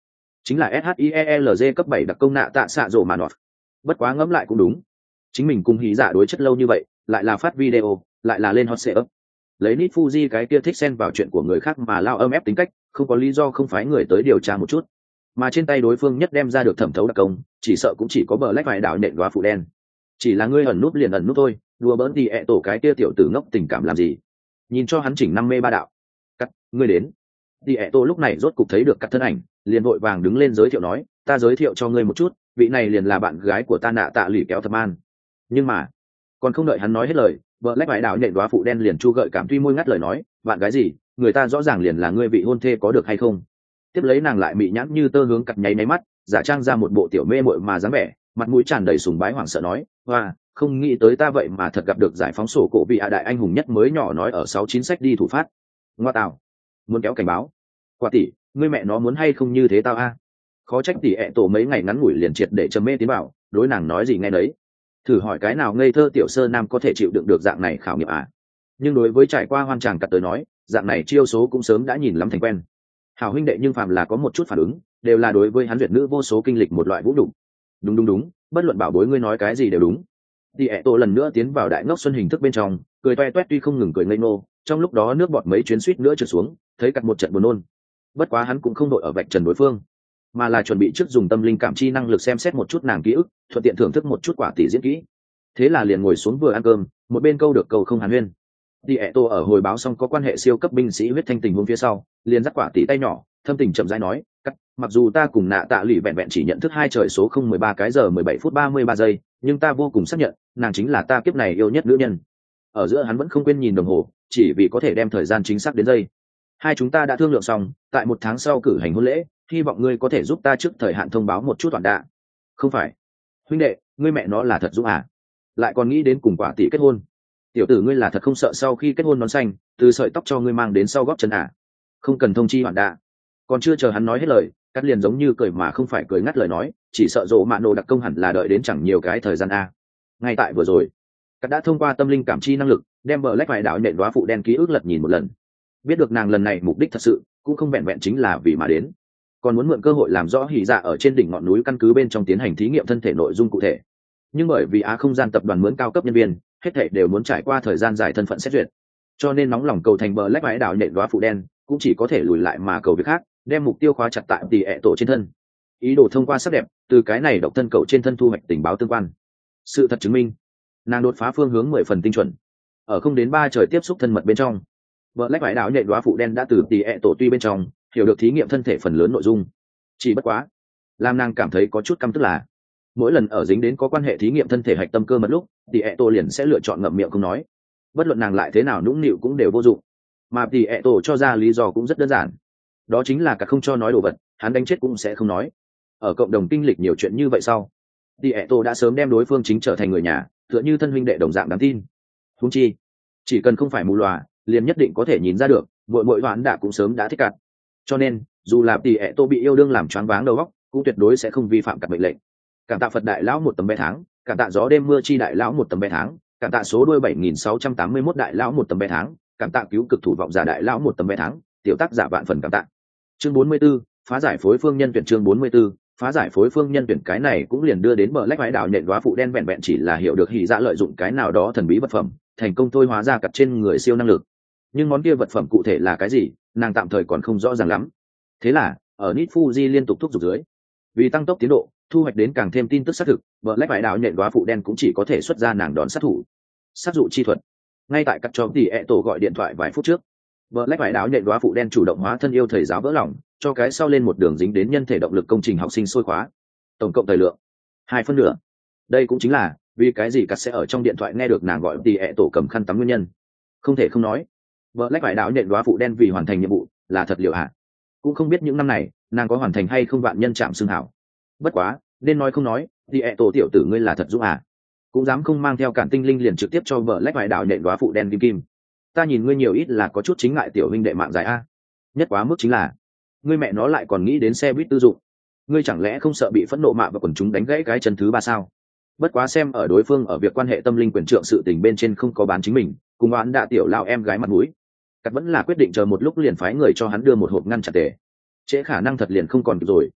chính là shielg cấp bảy đặc công nạ tạ xạ rổ mà nọt. Bất quá ngẫm lại cũng đúng, chính mình cùng hí giả đối chất lâu như vậy, lại là phát video, lại là lên hot setup, lấy Nit Fuji cái kia thích xen vào chuyện của người khác mà lao âm ép tính cách, không có lý do không phái người tới điều tra một chút. Mà trên tay đối phương nhất đem ra được thẩm thấu đặc công, chỉ sợ cũng chỉ có bờ lách vài đảo nện đoá phụ đen. Chỉ là ngươi ẩn núp liền ẩn núp thôi, đùa bỡn thì ẹ tổ cái kia tiểu tử ngốc tình cảm làm gì? Nhìn cho hắn chỉnh năm mê ba đạo. Cắt, ngươi đến. Thì ẹ tổ lúc này rốt cục thấy được cắt thân ảnh, liền vội vàng đứng lên giới thiệu nói, ta giới thiệu cho ngươi một chút, vị này liền là bạn gái của ta nạ tạ lì kéo thâm an. Nhưng mà, còn không đợi hắn nói hết lời, vợ lách vải đảo nhện đoá phụ đen liền chu gợi cảm tuy môi ngắt lời nói, bạn gái gì, người ta rõ ràng liền là ngươi vị hôn thê có được hay không? Tiếp lấy nàng lại mị nhãn như tơ hướng cặp nháy máy mắt, giả trang ra một bộ tiểu mê muội mà dáng vẻ, mặt mũi tràn đầy sùng bái hoảng sợ nói, hoa, không nghĩ tới ta vậy mà thật gặp được giải phóng sổ cổ vị hạ đại anh hùng nhất mới nhỏ nói ở sáu chín sách đi thủ phát. Ngoa tào, muốn kéo cảnh báo. Quả tỷ, ngươi mẹ nó muốn hay không như thế tao a? Khó trách tỷ ẹ tổ mấy ngày ngắn ngủi liền triệt để trầm mê tiến bảo, đối nàng nói gì nghe nấy. Thử hỏi cái nào ngây thơ tiểu sơ nam có thể chịu đựng được dạng này khảo nghiệm à? Nhưng đối với trải qua hoang tràng cắt tới nói, dạng này chiêu số cũng sớm đã nhìn lắm thành quen. Hảo huynh đệ nhưng phàm là có một chút phản ứng, đều là đối với hắn duyệt nữ vô số kinh lịch một loại vũ đụng. Đúng đúng đúng, bất luận bảo bối ngươi nói cái gì đều đúng. Tỷ ẹ tổ lần nữa tiến vào đại ngốc xuân hình thức bên trong, cười toe toét tuy không ngừng cười ngây ngô, trong lúc đó nước bọt mấy chuyến suýt nữa trượt xuống, thấy cắt một trận buồn nôn. Bất quá hắn cũng không đội ở vạch trần đối phương, mà là chuẩn bị trước dùng tâm linh cảm chi năng lực xem xét một chút nàng ký ức, thuận tiện thưởng thức một chút quả tỷ diễn kỹ. Thế là liền ngồi xuống vừa ăn cơm, một bên câu được câu không hàn huyên. Tỷ ẹ tổ ở hồi báo xong có quan hệ siêu cấp binh sĩ huyết thanh tình huống phía sau, liền dắt quả tỷ tay nhỏ, thâm tình chậm rãi nói, cắt, mặc dù ta cùng nạ tạ lụy vẹn vẹn chỉ nhận thức hai trời số không mười ba cái giờ mười bảy phút ba mươi ba giây, nhưng ta vô cùng xác nhận, nàng chính là ta kiếp này yêu nhất nữ nhân. Ở giữa hắn vẫn không quên nhìn đồng hồ, chỉ vì có thể đem thời gian chính xác đến giây. Hai chúng ta đã thương lượng xong, tại một tháng sau cử hành hôn lễ, hy vọng ngươi có thể giúp ta trước thời hạn thông báo một chút toàn đạ. Không phải, huynh đệ, ngươi mẹ nó là thật dũng à? Lại còn nghĩ đến cùng quả tỷ kết hôn. Tiểu tử ngươi là thật không sợ sau khi kết hôn nón xanh, từ sợi tóc cho ngươi mang đến sau gót chân à? Không cần thông chi hoàn đạ. Còn chưa chờ hắn nói hết lời, cắt liền giống như cười mà không phải cười ngắt lời nói, chỉ sợ rộ mạ nổ đặc công hẳn là đợi đến chẳng nhiều cái thời gian a. Ngay tại vừa rồi, cắt đã thông qua tâm linh cảm chi năng lực, đem bờ lách vài đảo nện đoá phụ đen ký ức lật nhìn một lần. Biết được nàng lần này mục đích thật sự cũng không vẹn vẹn chính là vì mà đến, còn muốn mượn cơ hội làm rõ hỉ dạ ở trên đỉnh ngọn núi căn cứ bên trong tiến hành thí nghiệm thân thể nội dung cụ thể. Nhưng bởi vì á không gian tập đoàn mướn cao cấp nhân viên, hết thảy đều muốn trải qua thời gian dài thân phận xét duyệt, cho nên nóng lòng cầu thành bờ lách vải đảo nện đoá phụ đen cũng chỉ có thể lùi lại mà cầu việc khác, đem mục tiêu khóa chặt tại tỷ ẹ tổ trên thân, ý đồ thông qua sắc đẹp từ cái này độc thân cậu trên thân thu hoạch tình báo tương quan. Sự thật chứng minh, nàng đột phá phương hướng mười phần tinh chuẩn, ở không đến ba trời tiếp xúc thân mật bên trong, vợ lách vải đảo nhện đoá phụ đen đã từ tỷ ẹ tổ tuy bên trong hiểu được thí nghiệm thân thể phần lớn nội dung. Chỉ bất quá, làm nàng cảm thấy có chút căm tức là, mỗi lần ở dính đến có quan hệ thí nghiệm thân thể hạch tâm cơ mật lúc, tỷ ẹ tổ liền sẽ lựa chọn ngậm miệng không nói, bất luận nàng lại thế nào nũng nịu cũng đều vô dụng. Mà tỷ ẹ tổ cho ra lý do cũng rất đơn giản, đó chính là cả không cho nói đồ vật, hắn đánh chết cũng sẽ không nói. Ở cộng đồng kinh lịch nhiều chuyện như vậy sau, tỷ ẹ tổ đã sớm đem đối phương chính trở thành người nhà, tựa như thân huynh đệ đồng dạng đáng tin. Huống chi, chỉ cần không phải mù lòa, liền nhất định có thể nhìn ra được bội bội hoán đã cũng sớm đã thích cạn. Cho nên dù là tỷ ẹ tô bị yêu đương làm choáng váng đầu óc, cũng tuyệt đối sẽ không vi phạm cặp mệnh lệnh. Cảm tạ Phật đại lão một tấm vé tháng, cảm tạ gió đêm mưa chi đại lão một tấm vé tháng, cảm tạ số đuôi bảy nghìn sáu trăm tám mươi mốt đại lão một tấm vé tháng, cảm tạ cứu cực thủ vọng giả đại lão một tấm vé tháng, tiểu tác giả vạn phần cảm tạ. Chương bốn mươi 44, phá giải phối phương nhân tuyển. Chương bốn mươi 44, phá giải phối phương nhân tuyển. Cái này cũng liền đưa đến bờ lách vải đảo nhện đoá phụ đen vẹn vẹn chỉ là hiểu được hỉ dạ lợi dụng cái nào đó thần bí vật phẩm, thành công thôi hóa ra cặp trên người siêu năng lực. Nhưng món kia vật phẩm cụ thể là cái gì, nàng tạm thời còn không rõ ràng lắm. Thế là ở Nit Fuji liên tục thúc giục dưới, vì tăng tốc tiến độ, thu hoạch đến càng thêm tin tức xác thực, bờ lách vải đảo nhện đoá phụ đen cũng chỉ có thể xuất ra nàng đón sát thủ, sát dụ chi thuật. Ngay tại cắt cho tỷ ẹ tổ gọi điện thoại vài phút trước, bờ lách vải đảo nhện đoá phụ đen chủ động hóa thân yêu thầy giáo vỡ lòng, cho cái sau lên một đường dính đến nhân thể động lực công trình học sinh sôi khóa, tổng cộng thời lượng hai phân nửa. Đây cũng chính là vì cái gì cắt sẽ ở trong điện thoại nghe được nàng gọi tỷ ẹ tổ cầm khăn tắm nguyên nhân. Không thể không nói, vợ lách vải đảo nhện đoá phụ đen vì hoàn thành nhiệm vụ là thật liệu hạ. Cũng không biết những năm này nàng có hoàn thành hay không vạn nhân chạm xương hảo. Bất quá nên nói không nói, tỷ ẹ tổ tiểu tử ngươi là thật dũng à, cũng dám không mang theo cản tinh linh liền trực tiếp cho vợ lách vải đảo nhện đoá phụ đen kim kim. Ta nhìn ngươi nhiều ít là có chút chính ngại tiểu huynh đệ mạng dài a. Nhất quá mức chính là ngươi mẹ nó lại còn nghĩ đến xe buýt tư dụng. Ngươi chẳng lẽ không sợ bị phẫn nộ mạ và quần chúng đánh gãy cái chân thứ ba sao? Bất quá xem ở đối phương ở việc quan hệ tâm linh quyền trượng sự tình bên trên không có bán chính mình, cùng đoán đạ tiểu lao em gái mặt mũi, cắt vẫn là quyết định chờ một lúc liền phái người cho hắn đưa một hộp ngăn chặt tề. Trễ khả năng thật liền không còn kịp rồi.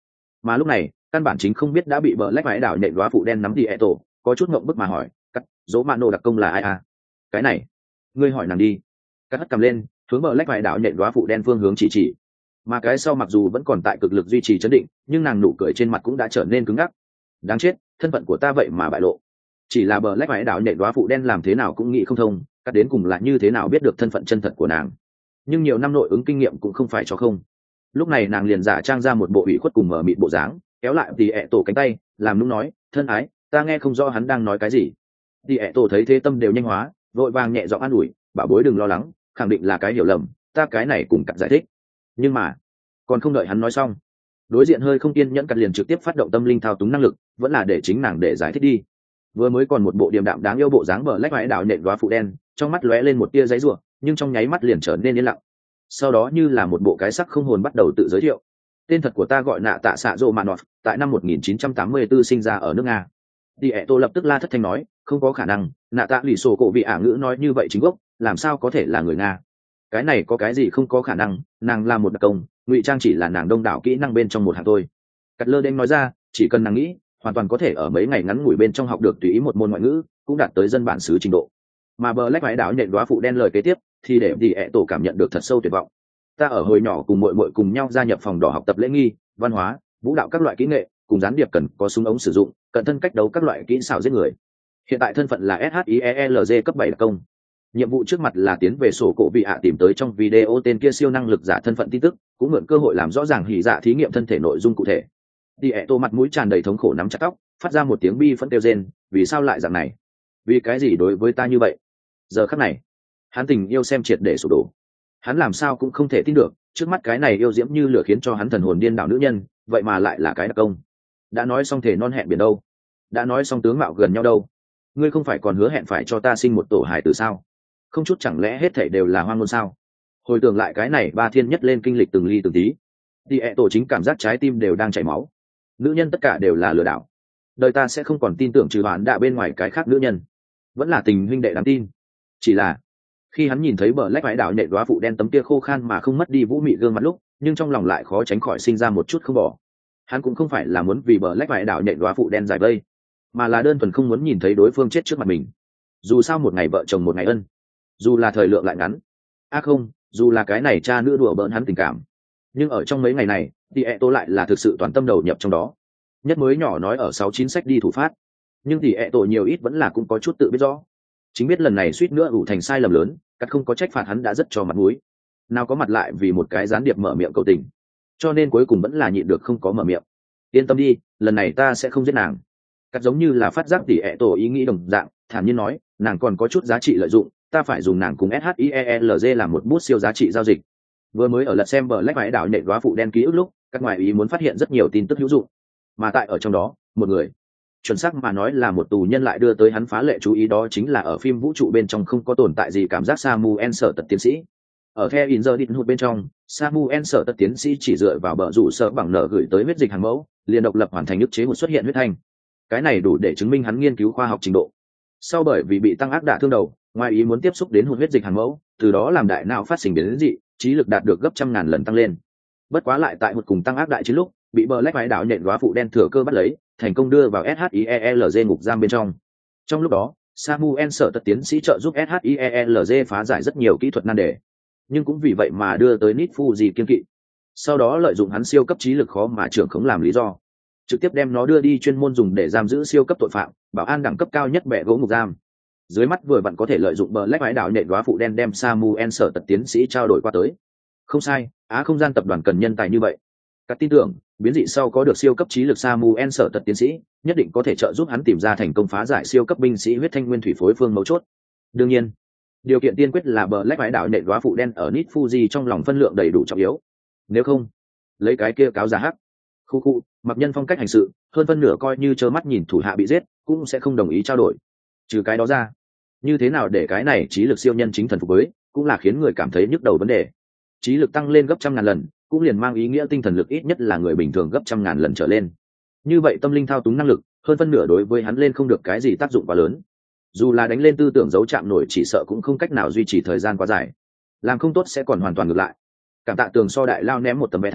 Mà lúc này căn bản chính không biết đã bị bờ lách vải đảo nhện đóa phụ đen nắm đi ẹ tổ, có chút ngậm bức mà hỏi cắt dỗ mạn nổ đặc công là ai à? Cái này ngươi hỏi nàng đi. Cắt hất cầm lên hướng bờ lách vải đảo nhện đóa phụ đen phương hướng chỉ chỉ, mà cái sau mặc dù vẫn còn tại cực lực duy trì chấn định, nhưng nàng nụ cười trên mặt cũng đã trở nên cứng ngắc. Đáng chết, thân phận của ta vậy mà bại lộ. Chỉ là bờ lách vải đảo nhện đóa phụ đen làm thế nào cũng nghĩ không thông, cắt đến cùng là như thế nào biết được thân phận chân thật của nàng. Nhưng nhiều năm nội ứng kinh nghiệm cũng không phải cho không. Lúc này nàng liền giả trang ra một bộ ủy khuất cùng mở mịt bộ dáng, kéo lại tỉ ẹ tổ cánh tay, làm nũng nói thân ái, ta nghe không rõ hắn đang nói cái gì. Tỉ ẹ tổ thấy thế tâm đều nhanh hóa, vội vàng nhẹ giọng an ủi, bảo bối đừng lo lắng, khẳng định là cái hiểu lầm, ta cái này cùng cắt giải thích. Nhưng mà còn không đợi hắn nói xong, đối diện hơi không kiên nhẫn cắt liền trực tiếp phát động tâm linh thao túng năng lực, vẫn là để chính nàng để giải thích đi. Vừa mới còn một bộ điềm đạm đáng yêu bộ dáng bờ lách vải đảo nhện đóa phụ đen, trong mắt lóe lên một tia giấy rủa, nhưng trong nháy mắt liền trở nên yên lặng. Sau đó như là một bộ cái sắc không hồn bắt đầu tự giới thiệu, tên thật của ta gọi nạ tạ xạ rô manoff, tại năm một nghìn chín trăm tám mươi tư sinh ra ở nước nga. Đi ẹ tô lập tức la thất thanh nói, không có khả năng, nạ tạ lì sổ cổ vị ả ngữ nói như vậy chính gốc, làm sao có thể là người nga? Cái này có cái gì không có khả năng, nàng là một đặc công, ngụy trang chỉ là nàng đông đảo kỹ năng bên trong một hạng thôi. Cắt lơ đen nói ra, chỉ cần nàng nghĩ, hoàn toàn có thể ở mấy ngày ngắn ngủi bên trong học được tùy ý một môn ngoại ngữ, cũng đạt tới dân bản xứ trình độ. Mà bờ lách vải đảo nhện đóa phụ đen lời kế tiếp thì để đi ẹ tổ cảm nhận được thật sâu tuyệt vọng. Ta ở hồi nhỏ cùng muội muội cùng nhau gia nhập phòng đỏ học tập lễ nghi, văn hóa, vũ đạo các loại kỹ nghệ, cùng gián điệp cần có súng ống sử dụng, cận thân cách đấu các loại kỹ xảo giết người. Hiện tại thân phận là ét hát i e lờ giê cấp bảy đặc công. Nhiệm vụ trước mặt là tiến về sổ cổ vị ạ tìm tới trong video tên kia siêu năng lực giả thân phận tin tức, cũng mượn cơ hội làm rõ ràng hỉ dạ thí nghiệm thân thể nội dung cụ thể. Đi ẹ tô mặt mũi tràn đầy thống khổ nắm chặt tóc, phát ra một tiếng bi phẫn kêu rên, vì sao lại dạng này? Vì cái gì đối với ta như vậy? Giờ khắc này, hắn tình yêu xem triệt để sụp đổ. Hắn làm sao cũng không thể tin được, trước mắt cái này yêu diễm như lửa khiến cho hắn thần hồn điên đảo nữ nhân, vậy mà lại là cái đặc công. Đã nói xong thể non hẹn biển đâu? Đã nói xong tướng mạo gần nhau đâu? Ngươi không phải còn hứa hẹn phải cho ta sinh một tổ hài tử sao? Không chút chẳng lẽ hết thảy đều là hoang ngôn sao? Hồi tưởng lại cái này ba thiên nhất lên kinh lịch từng ly từng tí, thì ẹ tổ chính cảm giác trái tim đều đang chảy máu. Nữ nhân tất cả đều là lừa đảo. Đời ta sẽ không còn tin tưởng trừ bạn đã bên ngoài cái khác nữ nhân, vẫn là tình huynh đệ đáng tin. Chỉ là khi hắn nhìn thấy bờ lách vải đảo nhện đóa phụ đen tấm kia khô khan mà không mất đi vũ mị gương mặt lúc, nhưng trong lòng lại khó tránh khỏi sinh ra một chút không bỏ. Hắn cũng không phải là muốn vì bờ lách vải đảo nhện đóa phụ đen giải vây, mà là đơn thuần không muốn nhìn thấy đối phương chết trước mặt mình. Dù sao một ngày vợ chồng một ngày ân, dù là thời lượng lại ngắn, a à không, dù là cái này cha nữ đùa bỡn hắn tình cảm, nhưng ở trong mấy ngày này thì ẹ tô lại là thực sự toàn tâm đầu nhập trong đó. Nhất mới nhỏ nói ở sáu chín sách đi thủ phát, nhưng thì ẹ tổ nhiều ít vẫn là cũng có chút tự biết rõ. Chính biết lần này suýt nữa ủ thành sai lầm lớn, cắt không có trách phạt hắn đã rất cho mặt mũi, nào có mặt lại vì một cái gián điệp mở miệng cầu tình, cho nên cuối cùng vẫn là nhịn được không có mở miệng. Yên tâm đi, lần này ta sẽ không giết nàng. Cắt giống như là phát giác tỉ ẹ tổ ý nghĩ đồng dạng, thản nhiên nói, nàng còn có chút giá trị lợi dụng, ta phải dùng nàng cùng SHIELG làm một bút siêu giá trị giao dịch. Vừa mới ở lật xem bờ lách vải đảo nhện đóa phụ đen ký ức lúc, các ngoại ý muốn phát hiện rất nhiều tin tức hữu dụng, mà tại ở trong đó, một người, chuẩn xác mà nói là một tù nhân lại đưa tới hắn phá lệ chú ý, đó chính là ở phim vũ trụ bên trong không có tồn tại gì cảm giác Samuel Sở Tật tiến sĩ. Ở The In The Deep Hụt bên trong, Samuel Sở Tật tiến sĩ chỉ dựa vào bờ rủ sở bằng nợ gửi tới huyết dịch hàng mẫu, liền độc lập hoàn thành ức chế một xuất hiện huyết thanh. Cái này đủ để chứng minh hắn nghiên cứu khoa học trình độ. Sau bởi vì bị tăng ác đả thương đầu, ngoài ý muốn tiếp xúc đến hụt huyết dịch hàng mẫu, từ đó làm đại não phát sinh biến dị, trí lực đạt được gấp trăm ngàn lần tăng lên. Bất quá lại tại một cùng tăng ác đại chiến lúc, bị bờ lách vải đảo nhện đóa phụ đen thừa cơ bắt lấy, thành công đưa vào SHIELG ngục giam bên trong. Trong lúc đó, Samuel Sở Tật tiến sĩ trợ giúp SHIELG phá giải rất nhiều kỹ thuật nan đề, nhưng cũng vì vậy mà đưa tới Nit Fuji kiên kỵ. Sau đó lợi dụng hắn siêu cấp trí lực khó mà trưởng khống làm lý do, trực tiếp đem nó đưa đi chuyên môn dùng để giam giữ siêu cấp tội phạm, bảo an đẳng cấp cao nhất bẻ gỗ ngục giam. Dưới mắt vừa vặn có thể lợi dụng bờ lách vải đảo nhện đóa phụ đen đem Samuel Sở Tật tiến sĩ trao đổi qua tới. Không sai, Á không gian tập đoàn cần nhân tài như vậy. Các tin tưởng, biến dị sau có được siêu cấp trí lực Samuel Sở Tật tiến sĩ, nhất định có thể trợ giúp hắn tìm ra thành công phá giải siêu cấp binh sĩ huyết thanh nguyên thủy phối phương mấu chốt. Đương nhiên, điều kiện tiên quyết là bờ lách vải đảo nhện đóa phụ đen ở Nit Fuji trong lòng phân lượng đầy đủ trọng yếu. Nếu không, lấy cái kia cáo giả hắc, khu khu, mặc nhân phong cách hành sự, hơn phân nửa coi như trơ mắt nhìn thủ hạ bị giết, cũng sẽ không đồng ý trao đổi. Trừ cái đó ra, như thế nào để cái này trí lực siêu nhân chính thần phục với, cũng là khiến người cảm thấy nhức đầu vấn đề. Trí lực tăng lên gấp trăm ngàn lần, cũng liền mang ý nghĩa tinh thần lực ít nhất là người bình thường gấp trăm ngàn lần trở lên. Như vậy tâm linh thao túng năng lực, hơn phân nửa đối với hắn lên không được cái gì tác dụng quá lớn. Dù là đánh lên tư tưởng dấu chạm nổi chỉ sợ cũng không cách nào duy trì thời gian quá dài. Làm không tốt sẽ còn hoàn toàn ngược lại. Cảm tạ tường so đại lao ném một tấm vé tháng,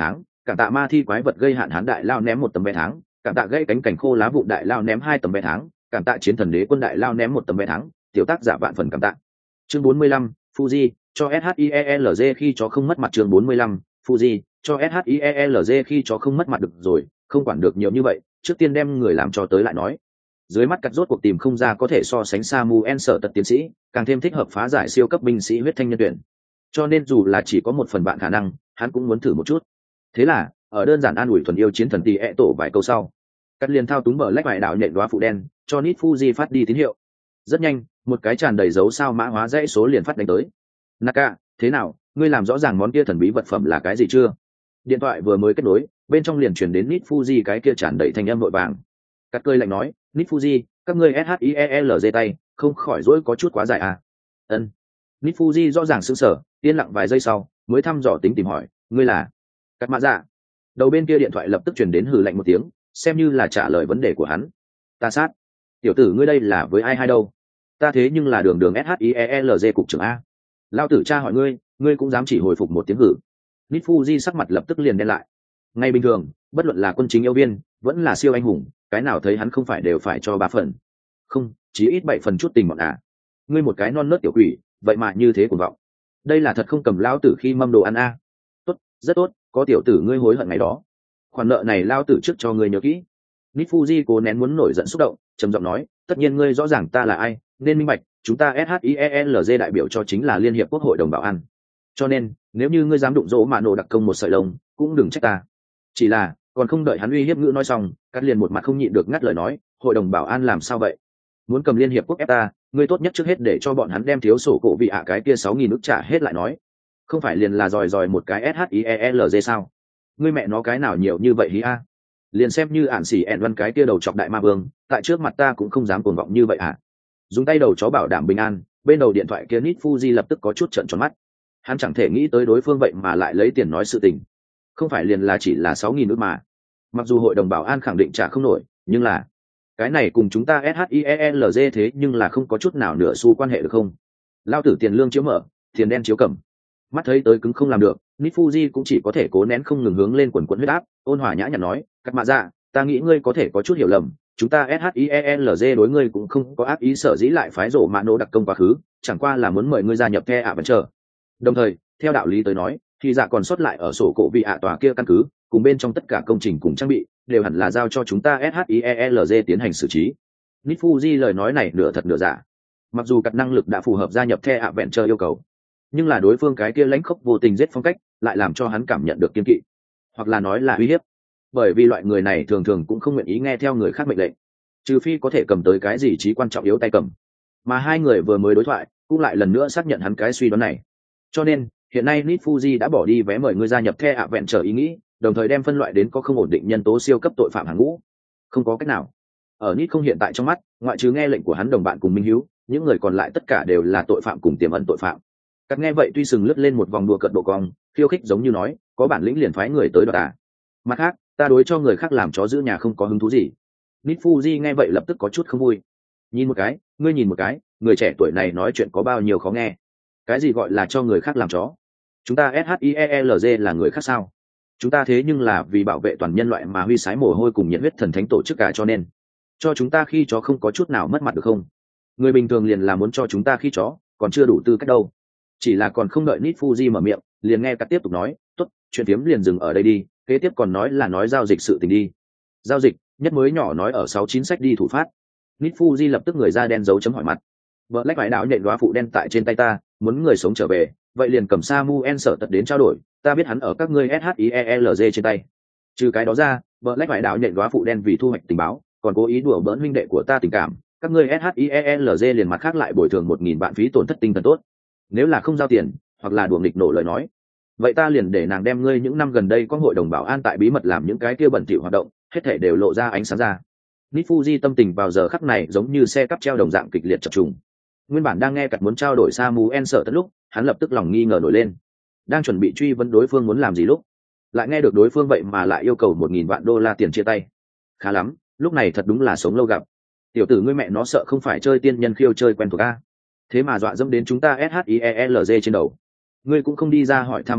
cảm tạ ma thi quái vật gây hạn hán đại lao ném một tấm vé tháng, cảm tạ gây cánh cảnh khô lá vụ đại lao ném hai tấm vé tháng, cảm tạ chiến thần đế quân đại lao ném một tấm vé tháng, tiểu tác giả vạn phần cảm tạ. Chương bốn mươi lăm, Fuji, cho SHIELZ khi chó không mất mặt. Chương bốn mươi lăm, Fuji, cho SHIELZ khi chó không mất mặt. Được rồi, không quản được nhiều như vậy, trước tiên đem người làm cho tới lại nói. Dưới mắt cắt rốt cuộc tìm không ra có thể so sánh Samuel sở tật tiến sĩ, càng thêm thích hợp phá giải siêu cấp binh sĩ huyết thanh nhân tuyển. Cho nên dù là chỉ có một phần bạn khả năng, hắn cũng muốn thử một chút. Thế là, ở đơn giản an ủi thuần yêu chiến thần tỷ ẹ tổ vài câu sau, cắt liền thao túng bờ lách vải đảo nhện đóa phụ đen, cho Nit Fuji phát đi tín hiệu. Rất nhanh, một cái tràn đầy dấu sao mã hóa dãy số liền phát đánh tới. Naka, thế nào, ngươi làm rõ ràng món kia thần bí vật phẩm là cái gì chưa? Điện thoại vừa mới kết nối, bên trong liền truyền đến Nit Fuji cái kia tràn đầy thanh âm vội vàng. Cắt cười lạnh nói, Nit Fuji, các ngươi SHIELZ tay, không khỏi dỗi có chút quá dài à? Ân. Nit Fuji rõ ràng sững sờ, yên lặng vài giây sau, mới thăm dò tính tìm hỏi, ngươi là? Cắt mã dạ. Đầu bên kia điện thoại lập tức truyền đến hừ lạnh một tiếng, xem như là trả lời vấn đề của hắn. Ta sát. Tiểu tử ngươi đây là với ai hay đâu? Ta thế nhưng là đường đường SHIELZ cục trưởng a. Lao tử cha hỏi ngươi, ngươi cũng dám chỉ hồi phục một tiếng hử? Nit Fuji sắc mặt lập tức liền đen lại. Ngay bình thường, bất luận là quân chính yêu viên, vẫn là siêu anh hùng, cái nào thấy hắn không phải đều phải cho ba phần. Không, chỉ ít bảy phần chút tình bọn à. Ngươi một cái non nớt tiểu quỷ, vậy mà như thế cuồng vọng. Đây là thật không cầm lao tử khi mâm đồ ăn a. Tốt, rất tốt, có tiểu tử ngươi hối hận ngày đó. Khoản nợ này lao tử trước cho ngươi nhớ kỹ. Nit Fuji cố nén muốn nổi giận xúc động, trầm giọng nói, tất nhiên ngươi rõ ràng ta là ai, nên minh bạch, chúng ta SHIELZ đại biểu cho chính là Liên hiệp Quốc hội đồng bảo an. Cho nên, nếu như ngươi dám đụng dỗ mà nổ đặc công một sợi lông, cũng đừng trách ta. Chỉ là, còn không đợi hắn uy hiếp ngữ nói xong, cắt liền một mặt không nhịn được ngắt lời nói, hội đồng bảo an làm sao vậy? Muốn cầm Liên hiệp Quốc ép ta, ngươi tốt nhất trước hết để cho bọn hắn đem thiếu sổ cổ vị ạ cái kia sáu nghìn ức trả hết lại nói. Không phải liền là dòi dòi một cái SHIELZ sao? Ngươi mẹ nó cái nào nhiều như vậy hí a? Liền xem như ản xỉ ẹn văn cái kia đầu chọc đại ma vương, tại trước mặt ta cũng không dám cuồng vọng như vậy à? Dùng tay đầu chó bảo đảm bình an, bên đầu điện thoại kia Nit Fuji lập tức có chút trợn tròn mắt. Hắn chẳng thể nghĩ tới đối phương vậy mà lại lấy tiền nói sự tình. Không phải liền là chỉ là sáu nghìn ức mà. Mặc dù hội đồng bảo an khẳng định trả không nổi, nhưng là cái này cùng chúng ta SHIELZ thế nhưng là không có chút nào nửa xu quan hệ được không? Lao tử tiền lương chiếu mở, tiền đen chiếu cầm. Mắt thấy tới cứng không làm được, Nit Fuji cũng chỉ có thể cố nén không ngừng hướng lên quần quần huyết áp, ôn hòa nhã nhặn nói, "Cắt mạ dạ, ta nghĩ ngươi có thể có chút hiểu lầm, chúng ta SHIELZ đối ngươi cũng không có ác ý, sở dĩ lại phái rổ mạ nổ đặc công quá khứ, chẳng qua là muốn mời ngươi gia nhập The Adventure. Đồng thời, theo đạo lý tới nói, thì dạ còn sót lại ở sổ cổ vị ạ tòa kia căn cứ, cùng bên trong tất cả công trình cùng trang bị, đều hẳn là giao cho chúng ta SHIELZ tiến hành xử trí." Nit Fuji lời nói này nửa thật nửa giả. Mặc dù các năng lực đã phù hợp gia nhập The Adventure yêu cầu, nhưng là đối phương cái kia lãnh khốc vô tình giết phong cách lại làm cho hắn cảm nhận được kiên kỵ, hoặc là nói là uy hiếp. Bởi vì loại người này thường thường cũng không nguyện ý nghe theo người khác mệnh lệnh, trừ phi có thể cầm tới cái gì trí quan trọng yếu tay cầm. Mà hai người vừa mới đối thoại cũng lại lần nữa xác nhận hắn cái suy đoán này. Cho nên hiện nay Nit Fuji đã bỏ đi vé mời người gia nhập The Adventure ý nghĩ, đồng thời đem phân loại đến có không ổn định nhân tố siêu cấp tội phạm hàng ngũ. Không có cách nào, ở Nit không hiện tại trong mắt, ngoại trừ nghe lệnh của hắn đồng bạn cùng minh hiếu, những người còn lại tất cả đều là tội phạm cùng tiềm ẩn tội phạm. Cắt nghe vậy tuy sừng lướt lên một vòng đùa cợt độ cong, khiêu khích giống như nói, có bản lĩnh liền phái người tới đoạt à. Mặt khác, ta đối cho người khác làm chó giữ nhà không có hứng thú gì. Nit Fuji nghe vậy lập tức có chút không vui. Nhìn một cái, ngươi nhìn một cái, người trẻ tuổi này nói chuyện có bao nhiêu khó nghe. Cái gì gọi là cho người khác làm chó? Chúng ta SHIELZ là người khác sao? Chúng ta thế nhưng là vì bảo vệ toàn nhân loại mà huy sái mồ hôi cùng nhiệt huyết thần thánh tổ chức cả, cho nên cho chúng ta khi chó không có chút nào mất mặt được không? Người bình thường liền là muốn cho chúng ta khi chó, còn chưa đủ tư cách đâu. Chỉ là còn không đợi Nit Fuji mở miệng, liền nghe Cắt tiếp tục nói, tốt, chuyện tiếm liền dừng ở đây đi, kế tiếp còn nói là nói giao dịch sự tình đi. Giao dịch, nhất mới nhỏ nói ở sáu chín sách đi thủ phát. Nit Fuji lập tức người da đen dấu chấm hỏi mặt. Vợ lách vải đảo nhện đóa phụ đen tại trên tay ta, muốn người sống trở về, vậy liền cầm Samuel sở tật đến trao đổi, ta biết hắn ở các ngươi SHIELZ trên tay. Trừ cái đó ra, vợ lách vải đảo nhện đóa phụ đen vì thu hoạch tình báo, còn cố ý đùa bỡn huynh đệ của ta tình cảm, các ngươi SHIELZ liền mặt khác lại bồi thường một nghìn vạn phí tổn thất tinh thần tốt. Nếu là không giao tiền, hoặc là đùa nghịch nổ lời nói, vậy ta liền để nàng đem ngươi những năm gần đây có hội đồng bảo an tại bí mật làm những cái kia bẩn thỉu hoạt động, hết thảy đều lộ ra ánh sáng ra. Nit Fuji tâm tình vào giờ khắc này giống như xe cắp treo đồng dạng kịch liệt chập trùng. Nguyên bản đang nghe Cắt muốn trao đổi Samuel sợ tất lúc, hắn lập tức lòng nghi ngờ nổi lên. Đang chuẩn bị truy vấn đối phương muốn làm gì lúc, lại nghe được đối phương vậy mà lại yêu cầu một nghìn vạn đô la tiền chia tay. Khá lắm, lúc này thật đúng là sống lâu gặp. Tiểu tử ngươi mẹ nó sợ không phải chơi tiên nhân khiêu chơi quen thuộc a. Thế mà dọa dẫm đến chúng ta SHIELZ trên đầu. Ngươi cũng không đi ra hỏi thăm một chút,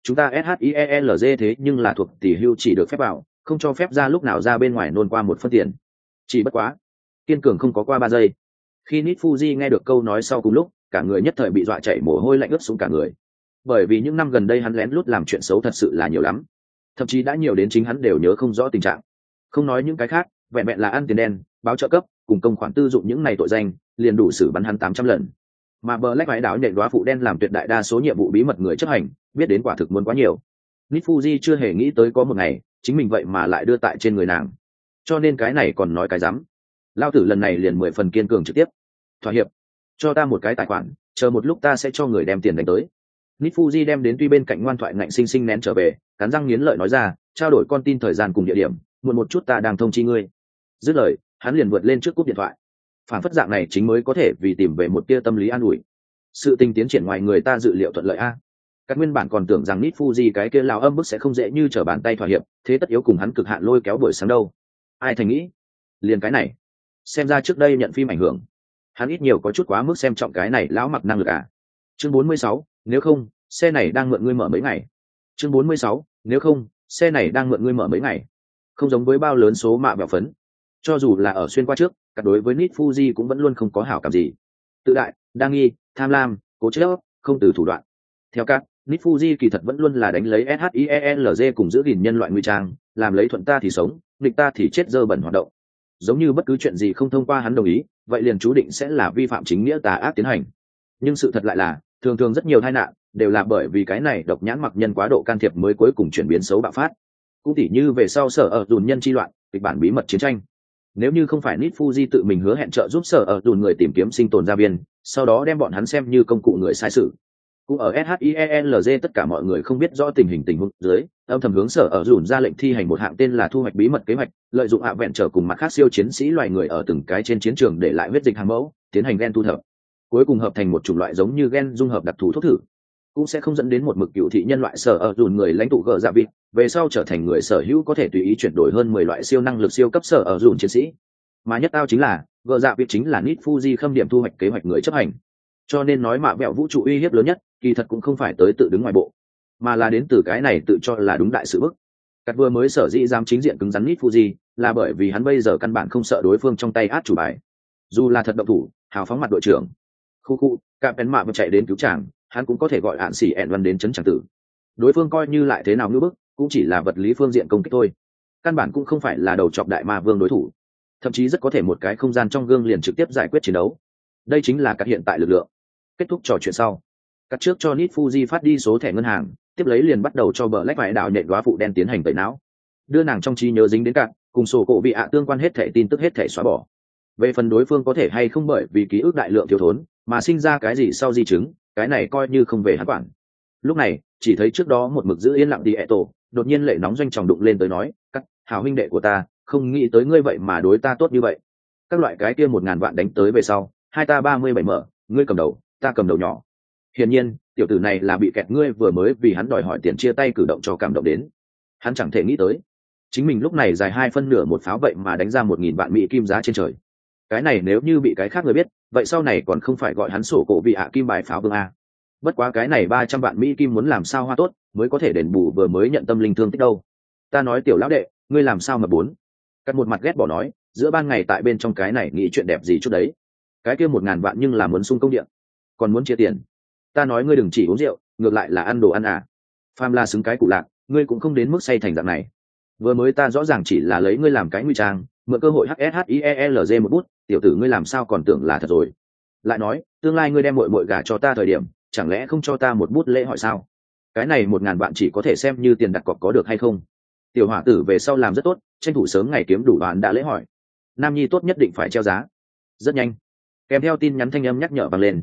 chúng ta shielg thế nhưng là thuộc tỷ hưu chỉ được phép vào, không cho phép ra lúc nào ra bên ngoài nôn qua một phân tiền. Chỉ bất quá kiên cường không có qua ba giây, khi Nit Fuji nghe được câu nói sau cùng lúc, cả người nhất thời bị dọa chảy mồ hôi lạnh ướt xuống cả người. Bởi vì những năm gần đây hắn lén lút làm chuyện xấu thật sự là nhiều lắm, thậm chí đã nhiều đến chính hắn đều nhớ không rõ tình trạng. Không nói những cái khác, vẹn vẹn là ăn tiền đen, báo trợ cấp, cùng công khoản tư dụng những này tội danh, liền đủ xử bắn hắn tám trăm lần. Mà Black Hải đảo nhện đóa phụ đen làm tuyệt đại đa số nhiệm vụ bí mật người chấp hành, biết đến quả thực muốn quá nhiều. Nit Fuji chưa hề nghĩ tới có một ngày, chính mình vậy mà lại đưa tại trên người nàng. Cho nên cái này còn nói cái rắm. Lao tử lần này liền mười phần kiên cường trực tiếp. Thỏa hiệp, cho ta một cái tài khoản, chờ một lúc ta sẽ cho người đem tiền đánh tới. Nit Fuji đem đến tuy bên cạnh ngoan thoại ngạnh sinh sinh nén trở về, cắn răng nghiến lợi nói ra, trao đổi con tin thời gian cùng địa điểm, muộn một chút ta đang thông chi ngươi. Dứt lời, hắn liền vượt lên trước cúp điện thoại. Phản phất dạng này chính mới có thể vì tìm về một tia tâm lý an ủi. Sự tình tiến triển ngoài người ta dự liệu thuận lợi a. Các nguyên bản còn tưởng rằng Nit Fuji cái kia lao âm bức sẽ không dễ như trở bàn tay thỏa hiệp, thế tất yếu cùng hắn cực hạn lôi kéo buổi sáng đâu. Ai thành nghĩ, liền cái này. Xem ra trước đây nhận phim ảnh hưởng, hắn ít nhiều có chút quá mức xem trọng cái này lão mặc năng lực à. Chương bốn mươi sáu, nếu không, xe này đang mượn ngươi mở mấy ngày. Chương bốn mươi sáu, nếu không, xe này đang mượn ngươi mở mấy ngày. Không giống với bao lớn số mạ bẹo phấn, cho dù là ở xuyên qua trước, cả đối với Nit Fuji cũng vẫn luôn không có hảo cảm gì. Tự đại, đa nghi, tham lam, cố chấp, không từ thủ đoạn. Theo các, Nit Fuji kỳ thật vẫn luôn là đánh lấy shielg cùng giữ gìn nhân loại nguy trang, làm lấy thuận ta thì sống, nghịch ta thì chết dơ bẩn hoạt động. Giống như bất cứ chuyện gì không thông qua hắn đồng ý, vậy liền chú định sẽ là vi phạm chính nghĩa tà ác tiến hành. Nhưng sự thật lại là, thường thường rất nhiều tai nạn đều là bởi vì cái này độc nhãn mặc nhân quá độ can thiệp mới cuối cùng chuyển biến xấu bạo phát. Cũng tỉ như về sau sở ở dùn nhân chi loạn, kịch bản bí mật chiến tranh. Nếu như không phải Nit Fuji tự mình hứa hẹn trợ giúp sở ở dùn người tìm kiếm sinh tồn gia viên, sau đó đem bọn hắn xem như công cụ người sai sự. Cũng ở shielg tất cả mọi người không biết rõ tình hình tình huống dưới, âm thầm hướng sở ở dùn ra lệnh thi hành một hạng tên là thu hoạch bí mật kế hoạch, lợi dụng hạ vẹn trở cùng mặt khác siêu chiến sĩ loài người ở từng cái trên chiến trường để lại huyết dịch hàng mẫu, tiến hành gen thu thập, cuối cùng hợp thành một chủng loại giống như gen dung hợp đặc thù thuốc thử, cũng sẽ không dẫn đến một mực cựu thị nhân loại sở ở dùn người lãnh tụ gờ dạ vịt về sau trở thành người sở hữu có thể tùy ý chuyển đổi hơn mười loại siêu năng lực siêu cấp sở ở dùn chiến sĩ. Mà nhất tao chính là gờ dạ vịt chính là Nit Fuji khâm điểm thu hoạch kế hoạch người chấp hành. Cho nên nói mạ vẹo vũ trụ uy hiếp lớn nhất kỳ thật cũng không phải tới tự đứng ngoài bộ, mà là đến từ cái này tự cho là đúng đại sự bức. Cắt vừa mới sở dĩ dám chính diện cứng rắn Nit Fuji là bởi vì hắn bây giờ căn bản không sợ đối phương trong tay át chủ bài, dù là thật động thủ hào phóng mặt đội trưởng khu khu cạm bén mạ vừa chạy đến cứu chàng, hắn cũng có thể gọi hạn xỉ ẹn văn đến chấn tràng tử. Đối phương coi như lại thế nào ngưỡng bức cũng chỉ là vật lý phương diện công kích thôi, căn bản cũng không phải là đầu chọc đại ma vương đối thủ, thậm chí rất có thể một cái không gian trong gương liền trực tiếp giải quyết chiến đấu. Đây chính là các hiện tại lực lượng. Kết thúc trò chuyện sau, cắt trước cho Nit Fuji phát đi số thẻ ngân hàng, tiếp lấy liền bắt đầu cho Black Hải đạo nhện đóa phụ đen tiến hành tẩy não, đưa nàng trong trí nhớ dính đến cạn, cùng sổ cổ vị ạ tương quan hết thẻ tin tức hết thẻ xóa bỏ. Về phần đối phương có thể hay không bởi vì ký ức đại lượng thiếu thốn mà sinh ra cái gì sau di chứng, cái này coi như không về hắn quản. Lúc này chỉ thấy trước đó một mực giữ yên lặng đi ẹ tổ đột nhiên lệ nóng doanh tròng đụng lên tới nói, cắt hảo huynh đệ của ta, không nghĩ tới ngươi vậy mà đối ta tốt như vậy. Các loại cái kia một ngàn vạn đánh tới về sau, hai ta ba mươi bảy mở, ngươi cầm đầu ta cầm đầu nhỏ. Hiển nhiên tiểu tử này là bị kẹt ngươi vừa mới vì hắn đòi hỏi tiền chia tay cử động cho cảm động đến. Hắn chẳng thể nghĩ tới chính mình lúc này dài hai phân nửa một pháo vậy mà đánh ra một nghìn vạn mỹ kim giá trên trời. Cái này nếu như bị cái khác người biết, vậy sau này còn không phải gọi hắn sổ cổ vị ạ kim bài pháo vương a. Bất quá cái này ba trăm vạn mỹ kim muốn làm sao hoa tốt mới có thể đền bù vừa mới nhận tâm linh thương tích đâu. Ta nói tiểu lão đệ, ngươi làm sao mà bốn. Cắt một mặt ghét bỏ nói, giữa ban ngày tại bên trong cái này nghĩ chuyện đẹp gì chút đấy. Cái kia một ngàn vạn nhưng là muốn sung công điện, còn muốn chia tiền. Ta nói ngươi đừng chỉ uống rượu, ngược lại là ăn đồ ăn à. Phàm là xứng cái cụ lạc, ngươi cũng không đến mức say thành dạng này. Vừa mới ta rõ ràng chỉ là lấy ngươi làm cái nguy trang, mượn cơ hội hshielg một bút, tiểu tử ngươi làm sao còn tưởng là thật rồi. Lại nói tương lai ngươi đem muội muội gả cho ta thời điểm, chẳng lẽ không cho ta một bút lễ hỏi sao? Cái này một ngàn vạn chỉ có thể xem như tiền đặt cọc có được hay không? Tiểu hỏa tử về sau làm rất tốt, tranh thủ sớm ngày kiếm đủ đoàn đã lễ hỏi. Nam nhi tốt nhất định phải treo giá. Rất nhanh kèm theo tin nhắn thanh âm nhắc nhở vang lên,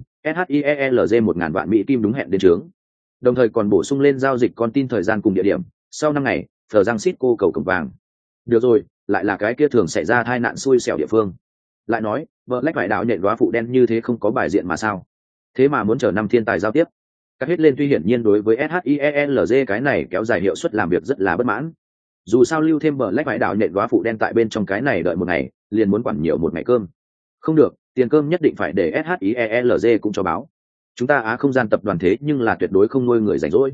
shielg một ngàn vạn mỹ kim đúng hẹn đến trướng, đồng thời còn bổ sung lên giao dịch con tin thời gian cùng địa điểm sau năm ngày thờ giang xít cô cầu cổng vàng. Được rồi, lại là cái kia thường xảy ra tai nạn xui xẻo địa phương. Lại nói vợ lách vải đạo nhện đóa phụ đen như thế không có bài diện mà sao, thế mà muốn chờ năm thiên tài giao tiếp. Các hết lên tuy hiển nhiên đối với shielg cái này kéo dài hiệu suất làm việc rất là bất mãn. Dù sao lưu thêm vợ lách vải đạo nhện đóa phụ đen tại bên trong cái này đợi một ngày liền muốn quản nhiều một ngày cơm. Không được, tiền cơm nhất định phải để shielg cũng cho báo. Chúng ta Á không gian tập đoàn thế nhưng là tuyệt đối không nuôi người rảnh rỗi.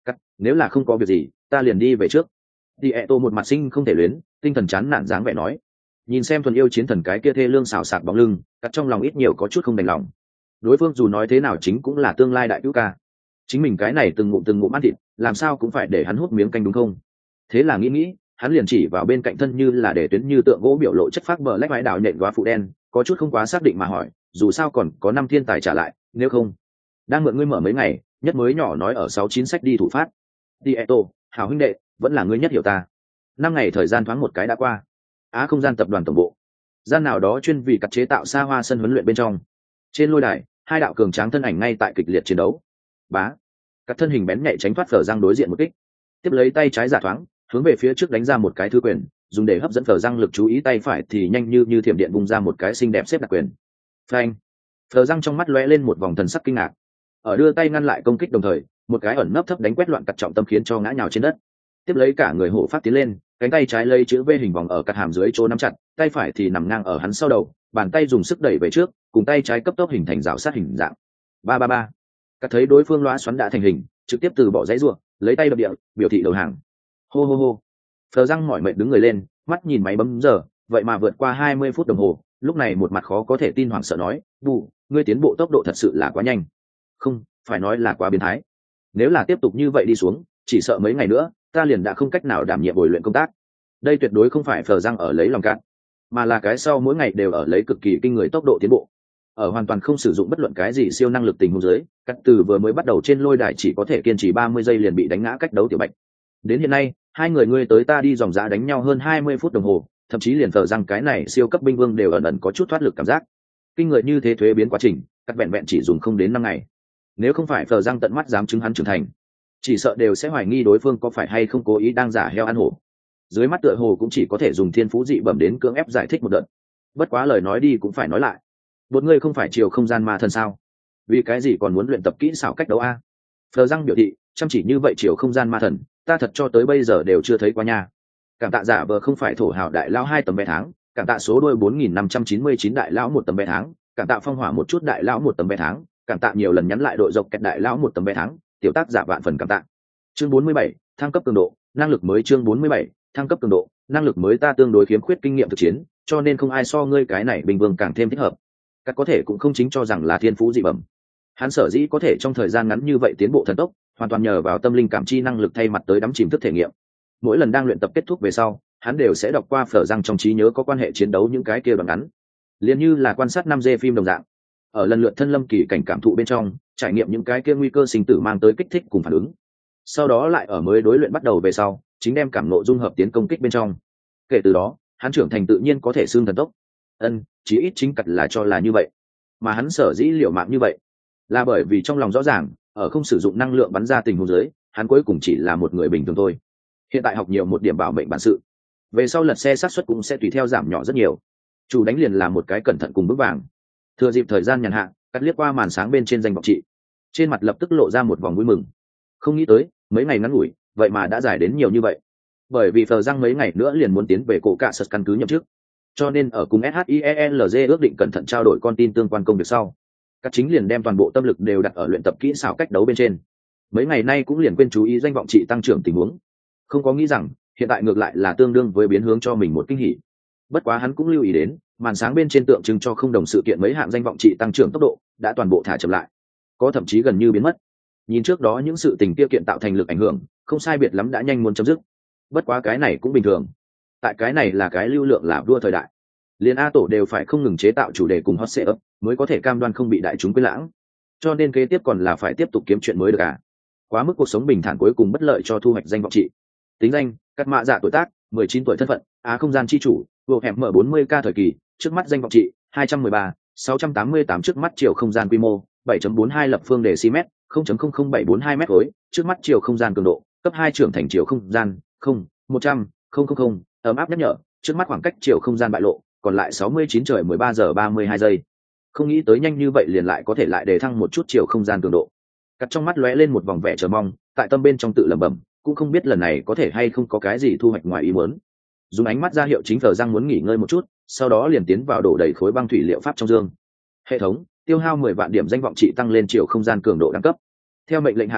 Cắt, nếu là không có việc gì ta liền đi về trước. Đi ẹ tô một mặt sinh không thể luyến, tinh thần chán nản dáng vẻ nói. Nhìn xem thuần yêu chiến thần cái kia thê lương xào sạc bóng lưng, cắt trong lòng ít nhiều có chút không đành lòng. Đối phương dù nói thế nào chính cũng là tương lai đại cứu ca, chính mình cái này từng ngụm từng ngụm ăn thịt, làm sao cũng phải để hắn hút miếng canh đúng không? Thế là nghĩ nghĩ, hắn liền chỉ vào bên cạnh thân như là để tuyến như tượng gỗ biểu lộ chất phác bờ lách mái đảo nhện góa phụ đen, có chút không quá xác định mà hỏi, dù sao còn có năm thiên tài trả lại, nếu không đang mượn ngươi mở mấy ngày, nhất mới nhỏ nói ở sáu chín sách đi thủ phát. Đi Eto, hào huynh đệ, vẫn là ngươi nhất hiểu ta. Năm ngày thời gian thoáng một cái đã qua. Á không gian tập đoàn tổng bộ, gian nào đó chuyên vì cắt chế tạo xa hoa sân huấn luyện bên trong. Trên lôi đài, hai đạo cường tráng thân ảnh ngay tại kịch liệt chiến đấu. Bá, cắt thân hình bén nhạy tránh thoát phở răng đối diện một kích, tiếp lấy tay trái giả thoáng hướng về phía trước đánh ra một cái thứ quyền, dùng để hấp dẫn phở răng lực chú ý, tay phải thì nhanh như như thiểm điện bung ra một cái xinh đẹp xếp đặc quyền. Phanh, phở răng trong mắt lóe lên một vòng thần sắc kinh ngạc, ở đưa tay ngăn lại công kích đồng thời, một cái ẩn nấp thấp đánh quét loạn cắt trọng tâm khiến cho ngã nhào trên đất. Tiếp lấy cả người hổ phát tiến lên, cánh tay trái lấy chữ V hình vòng ở cắt hàm dưới chỗ nắm chặt, tay phải thì nằm ngang ở hắn sau đầu, bàn tay dùng sức đẩy về trước, cùng tay trái cấp tốc hình thành rào sát hình dạng. Ba ba ba. Cắt thấy đối phương loa xoắn đã thành hình, trực tiếp từ bỏ dãy rùa, lấy tay đập địa, biểu thị đầu hàng. Hô hô hô. Phờ răng mỏi mệt đứng người lên, mắt nhìn máy bấm giờ, vậy mà vượt qua hai mươi phút đồng hồ, lúc này một mặt khó có thể tin hoảng sợ nói, "Bù, ngươi tiến bộ tốc độ thật sự là quá nhanh." Không, phải nói là quá biến thái. Nếu là tiếp tục như vậy đi xuống, chỉ sợ mấy ngày nữa, ta liền đã không cách nào đảm nhiệm bồi luyện công tác. Đây tuyệt đối không phải Phờ răng ở lấy lòng cạn, mà là cái sau mỗi ngày đều ở lấy cực kỳ kinh người tốc độ tiến bộ. Ở hoàn toàn không sử dụng bất luận cái gì siêu năng lực tình huống dưới, cắt từ vừa mới bắt đầu trên lôi đài chỉ có thể kiên trì ba mươi giây liền bị đánh ngã cách đấu tiểu bạch. Đến hiện nay, hai người ngươi tới ta đi dòng dã đánh nhau hơn hai mươi phút đồng hồ, thậm chí liền Phờ răng cái này siêu cấp binh vương đều ẩn ẩn có chút thoát lực cảm giác. Kinh người như thế thuế biến quá trình, cắt vẹn vẹn chỉ dùng không đến năm ngày. Nếu không phải Phờ răng tận mắt dám chứng hắn trưởng thành, chỉ sợ đều sẽ hoài nghi đối phương có phải hay không cố ý đang giả heo ăn hổ. Dưới mắt tựa hồ cũng chỉ có thể dùng thiên phú dị bẩm đến cưỡng ép giải thích một đợt. Bất quá lời nói đi cũng phải nói lại, một người không phải chiều không gian ma thần sao, vì cái gì còn muốn luyện tập kỹ xảo cách đấu a? Phờ răng biểu thị chăm chỉ như vậy chiều không gian ma thần, ta thật cho tới bây giờ đều chưa thấy qua nha. Cảm tạ giả vờ không phải thổ hào đại lão hai tấm vé tháng, cảm tạ số đôi bốn nghìn năm trăm chín mươi chín đại lão một tấm vé tháng, cảm tạ phong hỏa một chút đại lão một tấm vé tháng, cảm tạ nhiều lần nhắn lại đội dọc kẹt đại lão một tấm vé tháng, tiểu tác giả vạn phần cảm tạ. Chương bốn mươi bảy, thăng cấp cường độ, năng lực mới. Chương bốn mươi bảy, thăng cấp cường độ, năng lực mới. Ta tương đối khiếm khuyết kinh nghiệm thực chiến, cho nên không ai so ngươi cái này bình vương càng thêm thích hợp. Các có thể cũng không chính cho rằng là thiên phú dị bẩm. Hắn sở dĩ có thể trong thời gian ngắn như vậy tiến bộ thần tốc, hoàn toàn nhờ vào tâm linh cảm chi năng lực thay mặt tới đắm chìm thức thể nghiệm. Mỗi lần đang luyện tập kết thúc về sau, hắn đều sẽ đọc qua phở răng trong trí nhớ có quan hệ chiến đấu những cái kia đoạn ngắn, liền như là quan sát năm d phim đồng dạng, ở lần lượt thân lâm kỳ cảnh cảm thụ bên trong, trải nghiệm những cái kia nguy cơ sinh tử mang tới kích thích cùng phản ứng. Sau đó lại ở mới đối luyện bắt đầu về sau, chính đem cảm nộ dung hợp tiến công kích bên trong. Kể từ đó, hắn trưởng thành tự nhiên có thể xương thần tốc. Ân, chí ít chính cật là cho là như vậy. Mà hắn sở dĩ liệu mạng như vậy, là bởi vì trong lòng rõ ràng, ở không sử dụng năng lượng bắn ra tình huống dưới, hắn cuối cùng chỉ là một người bình thường thôi. Hiện tại học nhiều một điểm bảo mệnh bản sự, về sau lật xe xác suất cũng sẽ tùy theo giảm nhỏ rất nhiều. Chủ đánh liền là một cái cẩn thận cùng bước vàng. Thừa dịp thời gian nhàn hạ, cắt liếc qua màn sáng bên trên danh vọng trị, trên mặt lập tức lộ ra một vòng vui mừng. Không nghĩ tới, mấy ngày ngắn ngủi, vậy mà đã giải đến nhiều như vậy. Bởi vì Phờ răng mấy ngày nữa liền muốn tiến về cổ cạ sật căn cứ nhậm chức, cho nên ở cùng SHIELZ ước định cẩn thận trao đổi con tin tương quan công việc sau, các chính liền đem toàn bộ tâm lực đều đặt ở luyện tập kỹ xảo cách đấu bên trên. Mấy ngày nay cũng liền quên chú ý danh vọng trị tăng trưởng tình huống, không có nghĩ rằng hiện tại ngược lại là tương đương với biến hướng cho mình một kinh hỉ. Bất quá hắn cũng lưu ý đến, màn sáng bên trên tượng trưng cho không đồng sự kiện mấy hạng danh vọng trị tăng trưởng tốc độ đã toàn bộ thả chậm lại, có thậm chí gần như biến mất. Nhìn trước đó những sự tình kia kiện tạo thành lực ảnh hưởng, không sai biệt lắm đã nhanh muốn chấm dứt. Bất quá cái này cũng bình thường, tại cái này là cái lưu lượng là vua thời đại, liền A tổ đều phải không ngừng chế tạo chủ đề cùng hot setup mới có thể cam đoan không bị đại chúng quên lãng, cho nên kế tiếp còn là phải tiếp tục kiếm chuyện mới được à. Quá mức cuộc sống bình thản cuối cùng bất lợi cho thu hoạch danh vọng trị. Tính danh: Cắt Mạ Dạ, tuổi tác mười chín tuổi, thân phận Á không gian chi chủ, vô hẻm mở bốn mươi k thời kỳ, trước mắt danh vọng trị hai trăm mười ba, sáu trăm tám mươi tám, trước mắt chiều không gian quy mô bảy chấm bốn hai lập phương decimet, không chấm không không bảy bốn hai mét khối, trước mắt chiều không gian cường độ cấp hai, trưởng thành chiều không gian không một trăm không không không, ấm áp nhắc nhở, trước mắt khoảng cách chiều không gian bại lộ còn lại sáu mươi chín trời mười ba giờ ba mươi hai giây. Không nghĩ tới nhanh như vậy liền lại có thể lại đề thăng một chút chiều không gian cường độ. Cắt trong mắt lóe lên một vòng vẻ chờ mong, tại tâm bên trong tự lẩm bẩm, cũng không biết lần này có thể hay không có cái gì thu hoạch ngoài ý muốn. Dùng ánh mắt ra hiệu chính Phờ răng muốn nghỉ ngơi một chút, sau đó liền tiến vào đổ đầy khối băng thủy liệu pháp trong dương. Hệ thống tiêu hao mười vạn điểm danh vọng trị tăng lên chiều không gian cường độ đẳng cấp. Theo mệnh lệnh hạ đạt,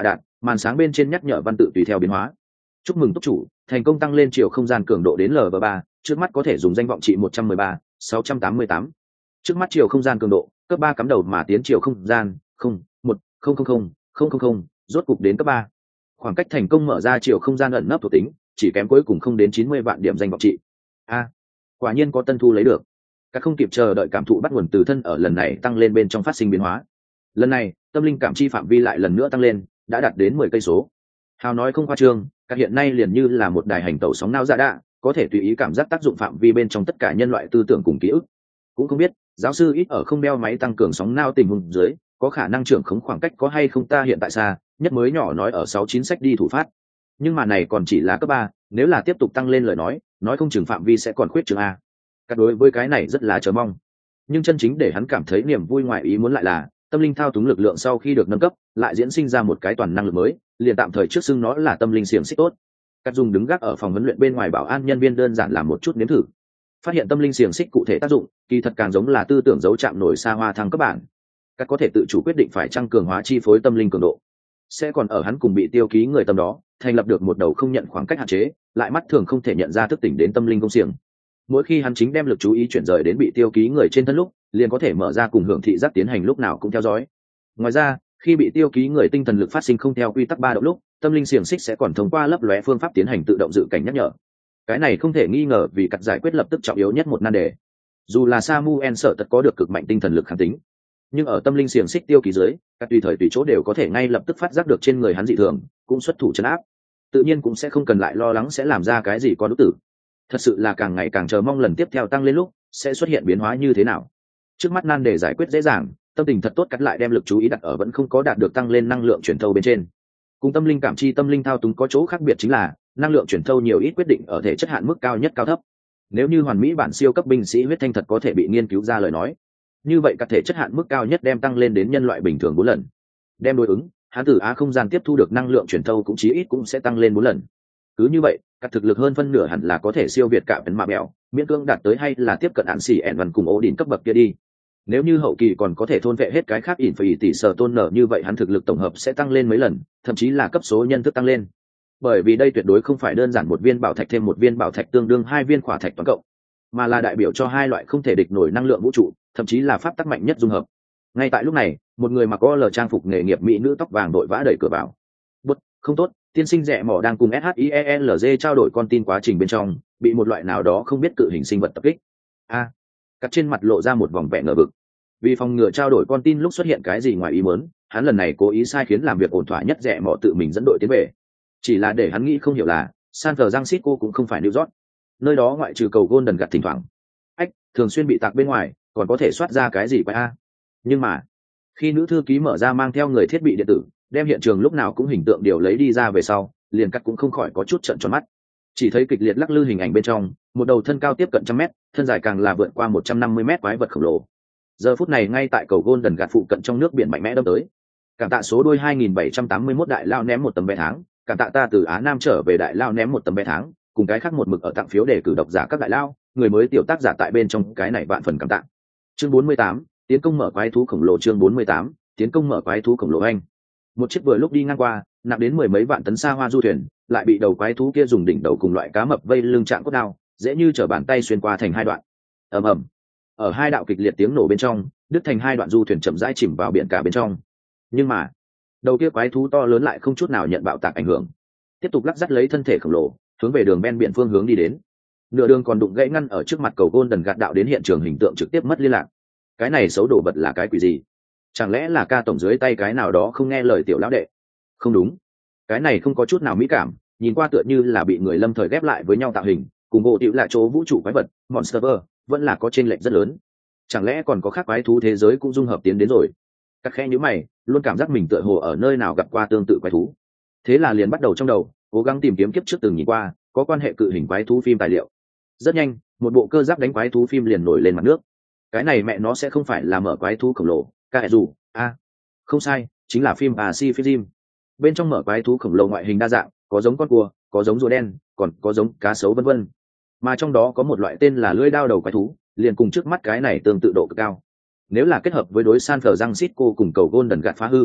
Màn sáng bên trên nhắc nhở văn tự tùy theo biến hóa. Chúc mừng túc chủ thành công tăng lên chiều không gian cường độ đến lv ba, trước mắt có thể dùng danh vọng trị một trăm mười ba sáu trăm tám mươi tám. Trước mắt chiều không gian cường độ cấp ba cắm đầu mà tiến chiều không gian không một không không không không không không, rốt cục đến cấp ba. Khoảng cách thành công mở ra chiều không gian ẩn nấp thuộc tính, chỉ kém cuối cùng không đến chín mươi vạn điểm danh vọng trị. A, quả nhiên có tân thu lấy được. Các không kịp chờ đợi cảm thụ bắt nguồn từ thân ở lần này tăng lên bên trong phát sinh biến hóa. Lần này tâm linh cảm chi phạm vi lại lần nữa tăng lên, đã đạt đến mười cây số. Hào nói không khoa trương, các hiện nay liền như là một đài hành tẩu sóng não dạ đạ, có thể tùy ý cảm giác tác dụng phạm vi bên trong tất cả nhân loại tư tưởng cùng ký ức. Cũng không biết giáo sư ít ở không đeo máy tăng cường sóng não tình huống dưới có khả năng trưởng khống khoảng cách có hay không. Ta hiện tại xa nhất mới nhỏ nói ở sáu chín sách đi thủ phát, nhưng mà này còn chỉ là cấp ba, nếu là tiếp tục tăng lên lời nói nói không chừng phạm vi sẽ còn khuyết trường a. Các đối với cái này rất là chờ mong, nhưng chân chính để hắn cảm thấy niềm vui ngoài ý muốn lại là tâm linh thao túng lực lượng sau khi được nâng cấp lại diễn sinh ra một cái toàn năng lực mới, liền tạm thời trước xưng nó là tâm linh xiềng xích tốt. Các dùng đứng gác ở phòng huấn luyện bên ngoài bảo an nhân viên đơn giản làm một chút nếm thử, phát hiện tâm linh xiềng xích cụ thể tác dụng kỳ thật càng giống là tư tưởng dấu chạm nổi xa hoa thăng cấp bản. Các có thể tự chủ quyết định phải tăng cường hóa chi phối tâm linh cường độ, sẽ còn ở hắn cùng bị tiêu ký người tâm đó thành lập được một đầu không nhận khoảng cách hạn chế, lại mắt thường không thể nhận ra thức tỉnh đến tâm linh công xiềng. Mỗi khi hắn chính đem lực chú ý chuyển rời đến bị tiêu ký người trên thân lúc, liền có thể mở ra cùng hưởng thị giác tiến hành lúc nào cũng theo dõi. Ngoài ra, khi bị tiêu ký người tinh thần lực phát sinh không theo quy tắc ba động lúc, tâm linh xiềng xích sẽ còn thông qua lấp lóe phương pháp tiến hành tự động dự cảnh nhắc nhở. Cái này không thể nghi ngờ vì cắt giải quyết lập tức trọng yếu nhất một nan đề. Dù là Samuel sợ tật có được cực mạnh tinh thần lực kháng tính, nhưng ở tâm linh xiềng xích tiêu ký dưới, các tùy thời tùy chỗ đều có thể ngay lập tức phát giác được trên người hắn dị thường, cũng xuất thủ trấn áp. Tự nhiên cũng sẽ không cần lại lo lắng sẽ làm ra cái gì có đối tử. Thật sự là càng ngày càng chờ mong lần tiếp theo tăng lên lúc sẽ xuất hiện biến hóa như thế nào. Trước mắt nan đề giải quyết dễ dàng, tâm tình thật tốt cắt lại đem lực chú ý đặt ở vẫn không có đạt được tăng lên năng lượng chuyển thâu bên trên. Cùng tâm linh cảm chi tâm linh thao túng có chỗ khác biệt chính là năng lượng chuyển thâu nhiều ít quyết định ở thể chất hạn mức cao nhất cao thấp. Nếu như hoàn mỹ bản siêu cấp binh sĩ huyết thanh thật có thể bị nghiên cứu ra lời nói, như vậy các thể chất hạn mức cao nhất đem tăng lên đến nhân loại bình thường bốn lần. Đem đối ứng, hắn từ á không gian tiếp thu được năng lượng chuyển thâu cũng chí ít cũng sẽ tăng lên bốn lần. Cứ như vậy, các thực lực hơn phân nửa hẳn là có thể siêu việt cả ấn mạ bèo, miễn cưỡng đạt tới hay là tiếp cận án xỉ ẻn văn cùng ố đỉnh cấp bậc kia đi. Nếu như hậu kỳ còn có thể thôn vệ hết cái khác ỉn phải tỷ sở tôn nở, như vậy hắn thực lực tổng hợp sẽ tăng lên mấy lần, thậm chí là cấp số nhân thức tăng lên. Bởi vì đây tuyệt đối không phải đơn giản một viên bảo thạch thêm một viên bảo thạch tương đương hai viên khỏa thạch toàn cộng, mà là đại biểu cho hai loại không thể địch nổi năng lượng vũ trụ, thậm chí là pháp tắc mạnh nhất dung hợp. Ngay tại lúc này, một người mặc o lờ trang phục nghề nghiệp mỹ nữ tóc vàng đội vã đẩy cửa vào. Bất, không tốt, tiên sinh rẻ mỏ đang cùng SHIELZ trao đổi con tin quá trình bên trong, bị một loại nào đó không biết cự hình sinh vật tập kích. A, à, cắt trên mặt lộ ra một vòng vẻ ngờ vực. Vì phòng ngừa trao đổi con tin lúc xuất hiện cái gì ngoài ý muốn, hắn lần này cố ý sai khiến làm việc ổn thỏa nhất rẻ mỏ tự mình dẫn đội tiến về. Chỉ là để hắn nghĩ không hiểu là, San Francisco cũng không phải New York. Nơi đó ngoại trừ cầu Golden gặt thỉnh thoảng, ách, thường xuyên bị tạc bên ngoài, còn có thể soát ra cái gì quái a. Nhưng mà, khi nữ thư ký mở ra mang theo người thiết bị điện tử, đem hiện trường lúc nào cũng hình tượng điều lấy đi ra về sau, liền cắt cũng không khỏi có chút trợn tròn mắt. Chỉ thấy kịch liệt lắc lư hình ảnh bên trong, một đầu thân cao tiếp cận trăm mét, thân dài càng là vượt qua một trăm năm mươi mét quái vật khổng lồ. Giờ phút này ngay tại cầu Golden gạt phụ cận trong nước biển mạnh mẽ đâm tới. Cảm tạ số đôi hai nghìn bảy trăm tám mươi mốt đại lao ném một tấm vé tháng, cảm tạ ta từ Á Nam trở về đại lao ném một tấm vé tháng, cùng cái khác một mực ở tặng phiếu để cử độc giả các đại lao, người mới tiểu tác giả tại bên trong cái này vạn phần cảm tạ. Chương bốn mươi tám, tiến công mở quái thú khổng lồ. Chương bốn mươi tám, tiến công mở quái thú khổng lồ. Anh một chiếc vừa lúc đi ngang qua, nặng đến mười mấy vạn tấn xa hoa du thuyền, lại bị đầu quái thú kia dùng đỉnh đầu cùng loại cá mập vây lưng chạm cốt đao, dễ như trở bàn tay xuyên qua thành hai đoạn. Ầm ầm. Ở hai đạo kịch liệt tiếng nổ bên trong, đứt thành hai đoạn du thuyền chậm rãi chìm vào biển cả bên trong. Nhưng mà, đầu kia quái thú to lớn lại không chút nào nhận bạo tạc ảnh hưởng, tiếp tục lắc dắt lấy thân thể khổng lồ, hướng về đường ven biển phương hướng đi đến. Nửa đường còn đụng gãy ngăn ở trước mặt cầu Golden gạt đạo đến hiện trường hình tượng trực tiếp mất liên lạc. Cái này xấu đổ vật là cái quỷ gì? Chẳng lẽ là ca tổng dưới tay cái nào đó không nghe lời tiểu lão đệ? Không đúng, cái này không có chút nào mỹ cảm, nhìn qua tựa như là bị người lâm thời ghép lại với nhau tạo hình, cùng bộ tiểu lại chỗ vũ trụ quái vật Monsterver vẫn là có chênh lệch rất lớn. Chẳng lẽ còn có khác quái thú thế giới cũng dung hợp tiến đến rồi? Các khe nhíu mày, luôn cảm giác mình tựa hồ ở nơi nào gặp qua tương tự quái thú. Thế là liền bắt đầu trong đầu cố gắng tìm kiếm kiếp trước từng nhìn qua có quan hệ cự hình quái thú phim tài liệu. Rất nhanh, một bộ cơ giáp đánh quái thú phim liền nổi lên mặt nước. Cái này mẹ nó sẽ không phải là mở quái thú khổng lồ, cả dù a không sai, chính là phim Pacific. Bên trong mở quái thú khổng lồ ngoại hình đa dạng, có giống con cua, có giống rùa đen, còn có giống cá sấu vân vân. Mà trong đó có một loại tên là lưỡi đao đầu quái thú, liền cùng trước mắt cái này tương tự độ cực cao. Nếu là kết hợp với đối San Francisco cùng cầu Golden gạt phá hư,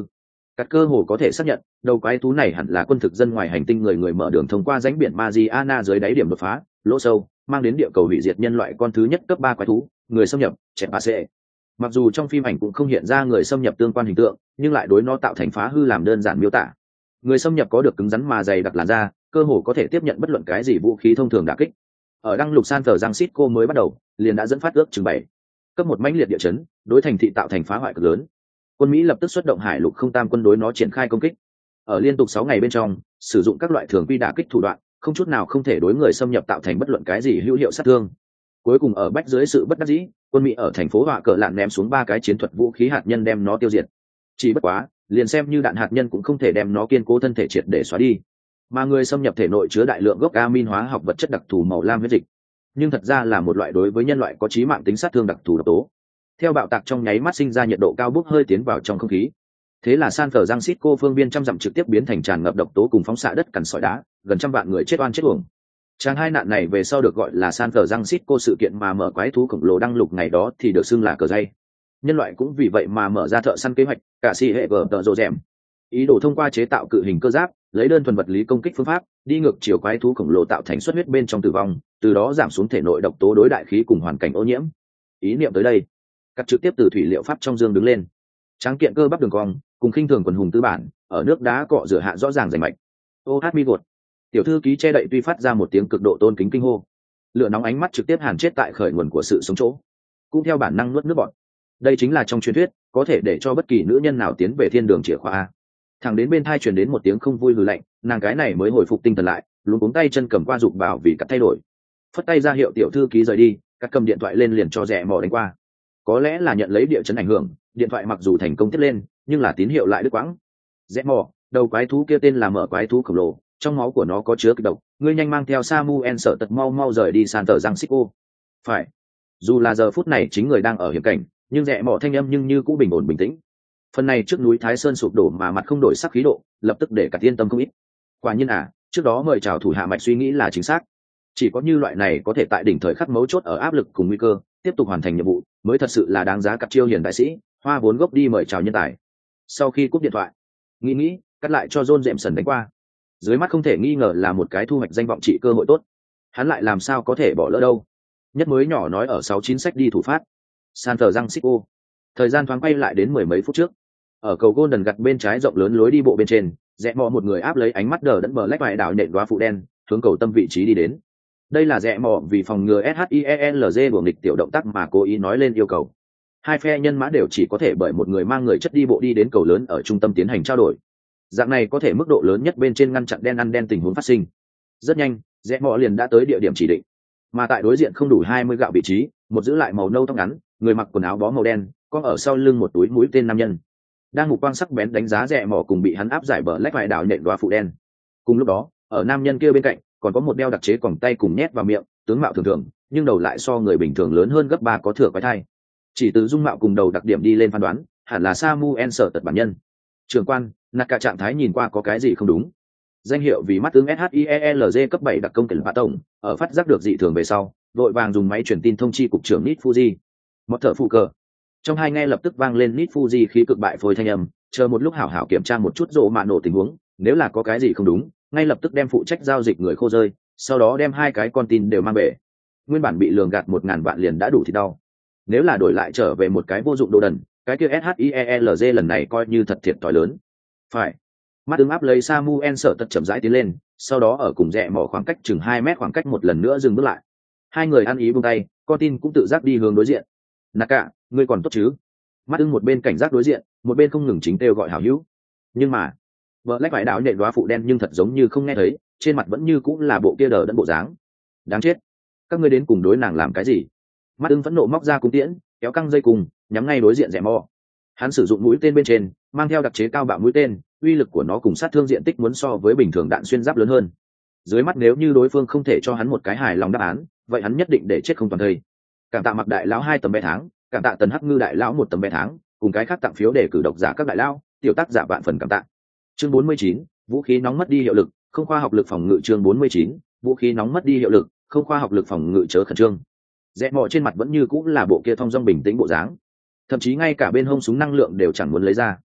Cắt cơ hồ có thể xác nhận đầu quái thú này hẳn là quân thực dân ngoài hành tinh người người mở đường thông qua rãnh biển Mariana dưới đáy điểm đột phá lỗ sâu mang đến địa cầu hủy diệt nhân loại con thứ nhất cấp ba quái thú người xâm nhập chẹp ba c. Mặc dù trong phim ảnh cũng không hiện ra người xâm nhập tương quan hình tượng nhưng lại đối nó tạo thành phá hư làm đơn giản miêu tả. Người xâm nhập có được cứng rắn mà dày đặc làn da, cơ hồ có thể tiếp nhận bất luận cái gì vũ khí thông thường đả kích. Ở đăng lục San Francisco mới bắt đầu liền đã dẫn phát ước chừng bảy cấp một mãnh liệt địa chấn đối thành thị tạo thành phá hoại cực lớn. Quân Mỹ lập tức xuất động hải lục không tam quân đối nó triển khai công kích. Ở liên tục sáu ngày bên trong sử dụng các loại thường quy đả kích thủ đoạn không chút nào không thể đối người xâm nhập tạo thành bất luận cái gì hữu hiệu sát thương. Cuối cùng ở bách dưới sự bất đắc dĩ quân Mỹ ở thành phố họa cờ lạn ném xuống ba cái chiến thuật vũ khí hạt nhân đem nó tiêu diệt. Chỉ bất quá liền xem như đạn hạt nhân cũng không thể đem nó kiên cố thân thể triệt để xóa đi, mà người xâm nhập thể nội chứa đại lượng gốc amin hóa học vật chất đặc thù màu lam huyết dịch, nhưng thật ra là một loại đối với nhân loại có chí mạng tính sát thương đặc thù độc tố. Theo bạo tạc trong nháy mắt sinh ra nhiệt độ cao bốc hơi tiến vào trong không khí, thế là San Francisco phương biên trăm dặm trực tiếp biến thành tràn ngập độc tố cùng phóng xạ đất cằn sỏi đá, gần trăm vạn người chết oan chết uổng. Tràng hai nạn này về sau được gọi là San Francisco sự kiện mà mở quái thú khổng lồ đăng lục ngày đó thì được xưng là cờ dây. Nhân loại cũng vì vậy mà mở ra thợ săn kế hoạch cả si hệ vở tợ rồ rèm, ý đồ thông qua chế tạo cự hình cơ giáp lấy đơn thuần vật lý công kích phương pháp đi ngược chiều quái thú khổng lồ tạo thành xuất huyết bên trong tử vong, từ đó giảm xuống thể nội độc tố đối đại khí cùng hoàn cảnh ô nhiễm. Ý niệm tới đây cắt trực tiếp từ thủy liệu pháp trong dương đứng lên, tráng kiện cơ bắp đường cong cùng khinh thường quần hùng tư bản ở nước đá cọ rửa hạ rõ ràng rành mạch. Ô hát mi gột tiểu thư ký che đậy tuy phát ra một tiếng cực độ tôn kính kinh hô, lửa nóng ánh mắt trực tiếp hàn chết tại khởi nguồn của sự sống chỗ, cũng theo bản năng nuốt nước bọt. Đây chính là trong truyền thuyết có thể để cho bất kỳ nữ nhân nào tiến về thiên đường chìa khóa. Thẳng đến bên thai truyền đến một tiếng không vui hừ lạnh, nàng cái này mới hồi phục tinh thần lại, luống cuống tay chân cầm qua dục bảo vì cắt thay đổi, phất tay ra hiệu tiểu thư ký rời đi, cắt cầm điện thoại lên liền cho rẽ mò đánh qua. Có lẽ là nhận lấy địa chấn ảnh hưởng, điện thoại mặc dù thành công tiếp lên nhưng là tín hiệu lại đứt quãng. Rẽ mò, đầu quái thú kia tên là mở quái thú khổng lồ, trong máu của nó có chứa kịch độc, ngươi nhanh mang theo Samuel sợ tật mau mau rời đi San Francisco. Phải. Dù là giờ phút này chính người đang ở hiểm cảnh, nhưng rẽ mỏ thanh âm nhưng như cũng bình ổn bình tĩnh. Phần này trước núi Thái Sơn sụp đổ mà mặt không đổi sắc khí độ, lập tức để cả yên tâm không ít. Quả nhiên à, trước đó mời chào thủ hạ mạch suy nghĩ là chính xác. Chỉ có như loại này có thể tại đỉnh thời khắc mấu chốt ở áp lực cùng nguy cơ, tiếp tục hoàn thành nhiệm vụ, mới thật sự là đáng giá cặp chiêu hiền đại sĩ, hoa vốn gốc đi mời chào nhân tài. Sau khi cúp điện thoại, nghĩ nghĩ, cắt lại cho John Jameson đánh qua. Dưới mắt không thể nghi ngờ là một cái thu hoạch danh vọng trị cơ hội tốt. Hắn lại làm sao có thể bỏ lỡ đâu. Nhất mới nhỏ nói ở sáu chín sách đi thủ phát. San Francisco. Thời gian thoáng quay lại đến mười mấy phút trước. Ở cầu Golden gặt bên trái rộng lớn lối đi bộ bên trên, rẽ mò một người áp lấy ánh mắt đờ đẫn bờ lách vài đảo nện đóa phụ đen, hướng cầu tâm vị trí đi đến. Đây là rẽ mò vì phòng ngừa SHIELZ của nghịch tiểu động tác mà cố ý nói lên yêu cầu. Hai phe nhân mã đều chỉ có thể bởi một người mang người chất đi bộ đi đến cầu lớn ở trung tâm tiến hành trao đổi. Dạng này có thể mức độ lớn nhất bên trên ngăn chặn đen ăn đen tình huống phát sinh. Rất nhanh, rẽ mò liền đã tới địa điểm chỉ định. Mà tại đối diện không đủ hai mươi gạo vị trí, một giữ lại màu nâu tóc ngắn, người mặc quần áo bó màu đen, có ở sau lưng một túi mũi tên nam nhân, đang mục quang sắc bén đánh giá rẽ mò cùng bị hắn áp giải bờ lách vài đảo nhện đoá phụ đen. Cùng lúc đó, ở nam nhân kia bên cạnh, còn có một đeo đặc chế còng tay cùng nhét vào miệng, tướng mạo thường thường, nhưng đầu lại so người bình thường lớn hơn gấp ba có thừa quái thai. Chỉ từ dung mạo cùng đầu đặc điểm đi lên phán đoán, hẳn là Samuel sở tật bản nhân. Trường quan, nạt cả trạng thái nhìn qua có cái gì không đúng. Danh hiệu vì mắt tướng SHIELZ cấp bảy đặc công cảnh phá tổng, ở phát giác được dị thường về sau, vội vàng dùng máy truyền tin thông chi cục trưởng Nit Fuji. Một thở phụ cờ. Trong hai nghe lập tức vang lên Nit Fuji khí cực bại phôi thanh âm, chờ một lúc hảo hảo kiểm tra một chút rộ mạ nổ tình huống, nếu là có cái gì không đúng, ngay lập tức đem phụ trách giao dịch người khô rơi, sau đó đem hai cái con tin đều mang về. Nguyên bản bị lường gạt một ngàn vạn liền đã đủ thì đau. Nếu là đổi lại trở về một cái vô dụng đồ đần, cái kia SHIELZ lần này coi như thật thiệt thòi lớn. Phải. Mắt ứng áp lấy Samuel sợ tật chậm rãi tiến lên, sau đó ở cùng rẽ mỏ khoảng cách chừng hai mét khoảng cách một lần nữa dừng bước lại. Hai người ăn ý buông tay, con tin cũng tự giác đi hướng đối diện. Naka, ngươi còn tốt chứ? Mắt ứng một bên cảnh giác đối diện, một bên không ngừng chính kêu gọi hảo hữu. Nhưng mà, vợ lách vải đảo nhện đóa phụ đen nhưng thật giống như không nghe thấy, trên mặt vẫn như cũng là bộ kia đờ đẫn bộ dáng. Đáng chết, các ngươi đến cùng đối nàng làm cái gì? Mắt ứng phẫn nộ móc ra cung tiễn, kéo căng dây cùng, nhắm ngay đối diện rẽ mỏ. Hắn sử dụng mũi tên bên trên, mang theo đặc chế cao bạo mũi tên, uy lực của nó cùng sát thương diện tích muốn so với bình thường đạn xuyên giáp lớn hơn. Dưới mắt nếu như đối phương không thể cho hắn một cái hài lòng đáp án, vậy hắn nhất định để chết không toàn thây. Cảm tạ Mặc đại lão hai tấm vé tháng, cảm tạ Tần Hắc Ngư đại lão một tấm vé tháng, cùng cái khác tặng phiếu để cử độc giả các đại lão, tiểu tác giả vạn phần cảm tạ. Chương bốn mươi chín, vũ khí nóng mất đi hiệu lực, không khoa học lực phòng ngự. Chương bốn mươi chín, vũ khí nóng mất đi hiệu lực, không khoa học lực phòng ngự. Chớ khẩn trương. Rẽ mọ trên mặt vẫn như cũng là bộ kia thong dong bình tĩnh bộ dáng, thậm chí ngay cả bên hông súng năng lượng đều chẳng muốn lấy ra.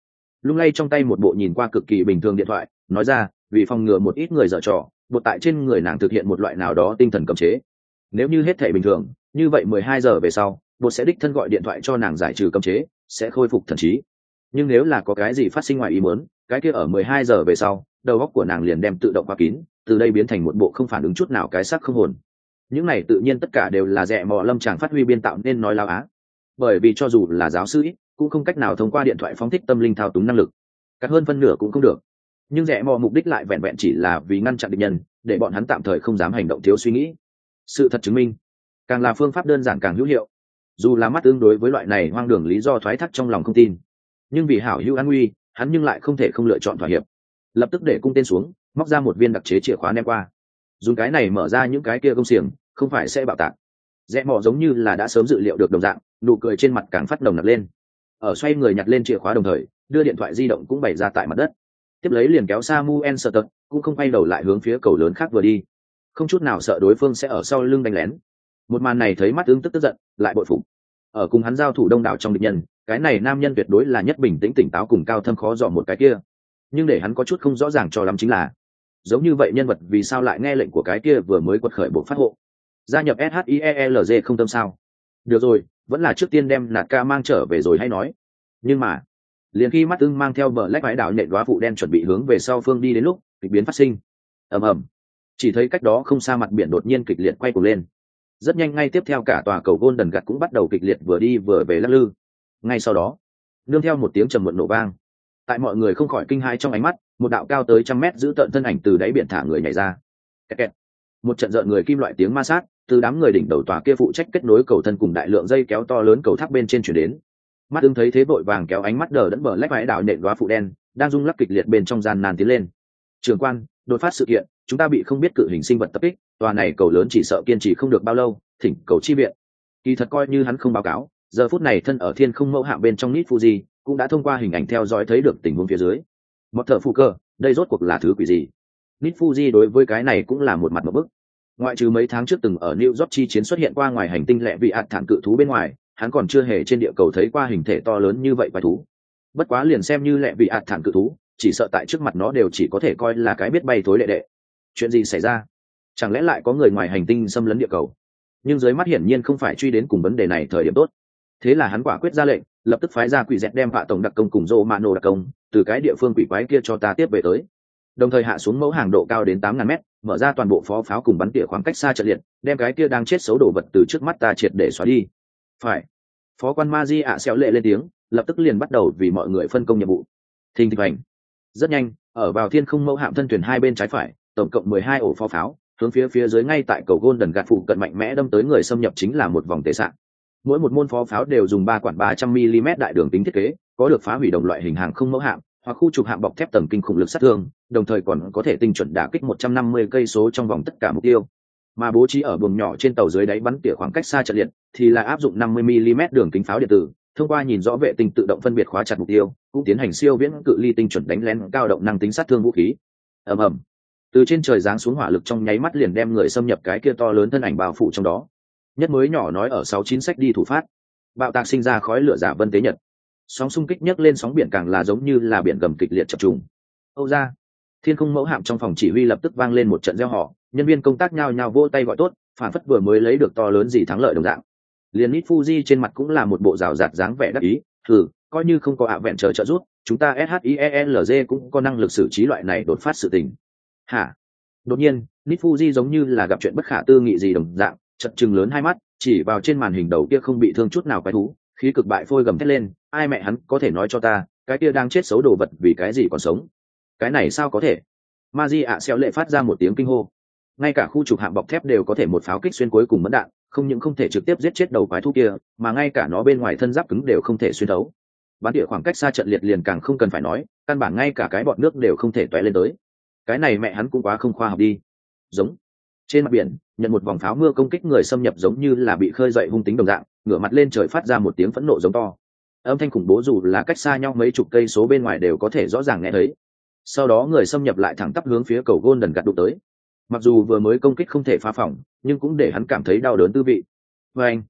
lung lay trong tay một bộ nhìn qua cực kỳ bình thường điện thoại, nói ra vì phòng ngừa một ít người dở trò, bột tại trên người nàng thực hiện một loại nào đó tinh thần cấm chế. Nếu như hết thể bình thường, như vậy mười hai giờ về sau bột sẽ đích thân gọi điện thoại cho nàng giải trừ cấm chế, sẽ khôi phục thần trí. Nhưng nếu là có cái gì phát sinh ngoài ý muốn, cái kia ở mười hai giờ về sau đầu óc của nàng liền đem tự động khóa kín, từ đây biến thành một bộ không phản ứng chút nào cái xác không hồn. Những này tự nhiên tất cả đều là rẻ mò lâm chàng phát huy biên tạo nên nói lao á, bởi vì cho dù là giáo sư ít cũng không cách nào thông qua điện thoại phóng thích tâm linh thao túng năng lực, cắt hơn phân nửa cũng không được. Nhưng rẻ mò mục đích lại vẹn vẹn chỉ là vì ngăn chặn địch nhân, để bọn hắn tạm thời không dám hành động thiếu suy nghĩ. Sự thật chứng minh, càng là phương pháp đơn giản càng hữu hiệu. Dù là mắt tương đối với loại này hoang đường lý do thoái thác trong lòng không tin, nhưng vì hảo hữu an nguy, hắn nhưng lại không thể không lựa chọn thỏa hiệp. Lập tức để cung tên xuống, móc ra một viên đặc chế chìa khóa ném qua, dùng cái này mở ra những cái kia công xiềng, không phải sẽ bạo tạc. Rẽ mò giống như là đã sớm dự liệu được đồng dạng, nụ cười trên mặt càng phát nồng nặc lên. Ở xoay người nhặt lên chìa khóa đồng thời, đưa điện thoại di động cũng bày ra tại mặt đất. Tiếp lấy liền kéo Samuel Sutton, cũng không quay đầu lại hướng phía cầu lớn khác vừa đi, không chút nào sợ đối phương sẽ ở sau lưng đánh lén. Một màn này thấy mắt ứng tức tức giận, lại bội phục. Ở cùng hắn giao thủ đông đảo trong địch nhân, cái này nam nhân tuyệt đối là nhất bình tĩnh tỉnh táo cùng cao thâm khó dò một cái kia. Nhưng để hắn có chút không rõ ràng cho lắm chính là, giống như vậy nhân vật vì sao lại nghe lệnh của cái kia vừa mới quật khởi bộ phát hộ, gia nhập SHIELZ không tâm sao? Được rồi, vẫn là trước tiên đem nạt ca mang trở về rồi hay nói. Nhưng mà, liền khi mắt ưng mang theo bờ lách vái đảo nện đóa phụ đen chuẩn bị hướng về sau phương đi đến lúc kịch biến phát sinh. Ầm ầm, chỉ thấy cách đó không xa mặt biển đột nhiên kịch liệt quay cuồng lên. Rất nhanh ngay tiếp theo cả tòa cầu Golden Gate cũng bắt đầu kịch liệt vừa đi vừa về lắc lư. Ngay sau đó, nương theo một tiếng trầm muộn nổ vang, tại mọi người không khỏi kinh hãi trong ánh mắt, một đạo cao tới trăm mét giữ tận thân ảnh từ đáy biển thả người nhảy ra. Kẹt kẹt. Một trận rợn người kim loại tiếng ma sát từ đám người đỉnh đầu tòa kia phụ trách kết nối cầu thân cùng đại lượng dây kéo to lớn cầu tháp bên trên chuyển đến. Mắt ưng thấy thế vội vàng kéo ánh mắt đờ đẫn bờ lách vái đảo nện đóa phụ đen đang rung lắc kịch liệt bên trong gian nan tiến lên. Trường quan, đột phát sự kiện, chúng ta bị không biết cự hình sinh vật tập kích, tòa này cầu lớn chỉ sợ kiên trì không được bao lâu, thỉnh cầu chi viện. Kỳ thật coi như hắn không báo cáo, giờ phút này thân ở thiên không mẫu hạm bên trong nít Fuji cũng đã thông qua hình ảnh theo dõi thấy được tình huống phía dưới. Một thợ phụ cơ, đây rốt cuộc là thứ quỷ gì? Nít Fuji đối với cái này cũng là một mặt một bức. Ngoại trừ mấy tháng trước từng ở New York chi chiến xuất hiện qua ngoài hành tinh lẹ vị ạt thản cự thú bên ngoài, hắn còn chưa hề trên địa cầu thấy qua hình thể to lớn như vậy quái thú. Bất quá liền xem như lẹ vị ạt thản cự thú, chỉ sợ tại trước mặt nó đều chỉ có thể coi là cái biết bay thối đệ đệ. Chuyện gì xảy ra? Chẳng lẽ lại có người ngoài hành tinh xâm lấn địa cầu? Nhưng dưới mắt hiển nhiên không phải truy đến cùng vấn đề này thời điểm tốt. Thế là hắn quả quyết ra lệnh, lập tức phái ra quỷ dẹt đem vạ tổng đặc công cùng Rô Mano đặc công từ cái địa phương quỷ quái kia cho ta tiếp về tới. Đồng thời hạ xuống mẫu hàng độ cao đến tám ngàn mét, mở ra toàn bộ phó pháo cùng bắn tỉa khoảng cách xa trận liệt, đem cái kia đang chết xấu đồ vật từ trước mắt ta triệt để xóa đi. Phải. Phó quan Ma Di ạ xéo lệ lên tiếng, lập tức liền bắt đầu vì mọi người phân công nhiệm vụ. Thình thịch hành. Rất nhanh, ở vào thiên không mẫu hạm thân thuyền hai bên trái phải, tổng cộng mười hai ổ pháo pháo, hướng phía phía dưới ngay tại cầu Golden Gate phụ cận mạnh mẽ đâm tới người xâm nhập chính là một vòng tế sạn. Mỗi một môn pháo pháo đều dùng ba quản ba trăm mi-li-mét đại đường tính thiết kế, có được phá hủy đồng loại hình hàng không mẫu hạm hoặc khu trục hạm bọc thép tầng kinh khủng lực sát thương, đồng thời còn có thể tinh chuẩn đả kích một trăm năm mươi cây số trong vòng tất cả mục tiêu. Mà bố trí ở buồng nhỏ trên tàu dưới đáy bắn tỉa khoảng cách xa trận liệt thì là áp dụng năm mươi mi-li-mét đường kính pháo điện tử, thông qua nhìn rõ vệ tinh tự động phân biệt khóa chặt mục tiêu, cũng tiến hành siêu viễn cự ly tinh chuẩn đánh lén cao động năng tính sát thương vũ khí. Ầm ầm. Từ trên trời giáng xuống hỏa lực trong nháy mắt liền đem người xâm nhập cái kia to lớn thân ảnh bao phủ trong đó. Nhất mới nhỏ nói ở sáu chín sách đi thủ phát, bạo tạc sinh ra khói lửa giả vân tế nhật, sóng xung kích nhấc lên sóng biển càng là giống như là biển gầm kịch liệt chập trùng. Âu ra, thiên không mẫu hạm trong phòng chỉ huy lập tức vang lên một trận reo hò, nhân viên công tác nhao nhao vỗ tay gọi tốt, phản phất vừa mới lấy được to lớn gì thắng lợi đồng dạng. Liền Nít Fuji trên mặt cũng là một bộ rào rạt dáng vẻ đắc ý, thử, coi như không có ạ vẹn chờ trợ giúp, chúng ta SHIELZ cũng có năng lực xử trí loại này đột phát sự tình. Hả? Đột nhiên, Nít Fuji giống như là gặp chuyện bất khả tư nghị gì đồng dạng, chật chừng lớn hai mắt, chỉ vào trên màn hình đầu kia không bị thương chút nào quái thú, khí cực bại phôi gầm thét lên, ai mẹ hắn có thể nói cho ta, cái kia đang chết xấu đồ vật vì cái gì còn sống? Cái này sao có thể? Ma Di ạ xéo lệ phát ra một tiếng kinh hô. Ngay cả khu trục hạm bọc thép đều có thể một pháo kích xuyên cuối cùng mẫn đạn, không những không thể trực tiếp giết chết đầu quái thú kia, mà ngay cả nó bên ngoài thân giáp cứng đều không thể xuyên thấu. Bắn địa khoảng cách xa trận liệt liền càng không cần phải nói, căn bản ngay cả cái bọt nước đều không thể toé lên tới. Cái này mẹ hắn cũng quá không khoa học đi. Giống. Trên mặt biển, nhận một vòng pháo mưa công kích người xâm nhập giống như là bị khơi dậy hung tính đồng dạng, ngửa mặt lên trời phát ra một tiếng phẫn nộ giống to. Âm thanh khủng bố dù là cách xa nhau mấy chục cây số bên ngoài đều có thể rõ ràng nghe thấy. Sau đó người xâm nhập lại thẳng tắp hướng phía cầu Golden Gate đụng tới. Mặc dù vừa mới công kích không thể phá phỏng, nhưng cũng để hắn cảm thấy đau đớn tư vị. Và anh,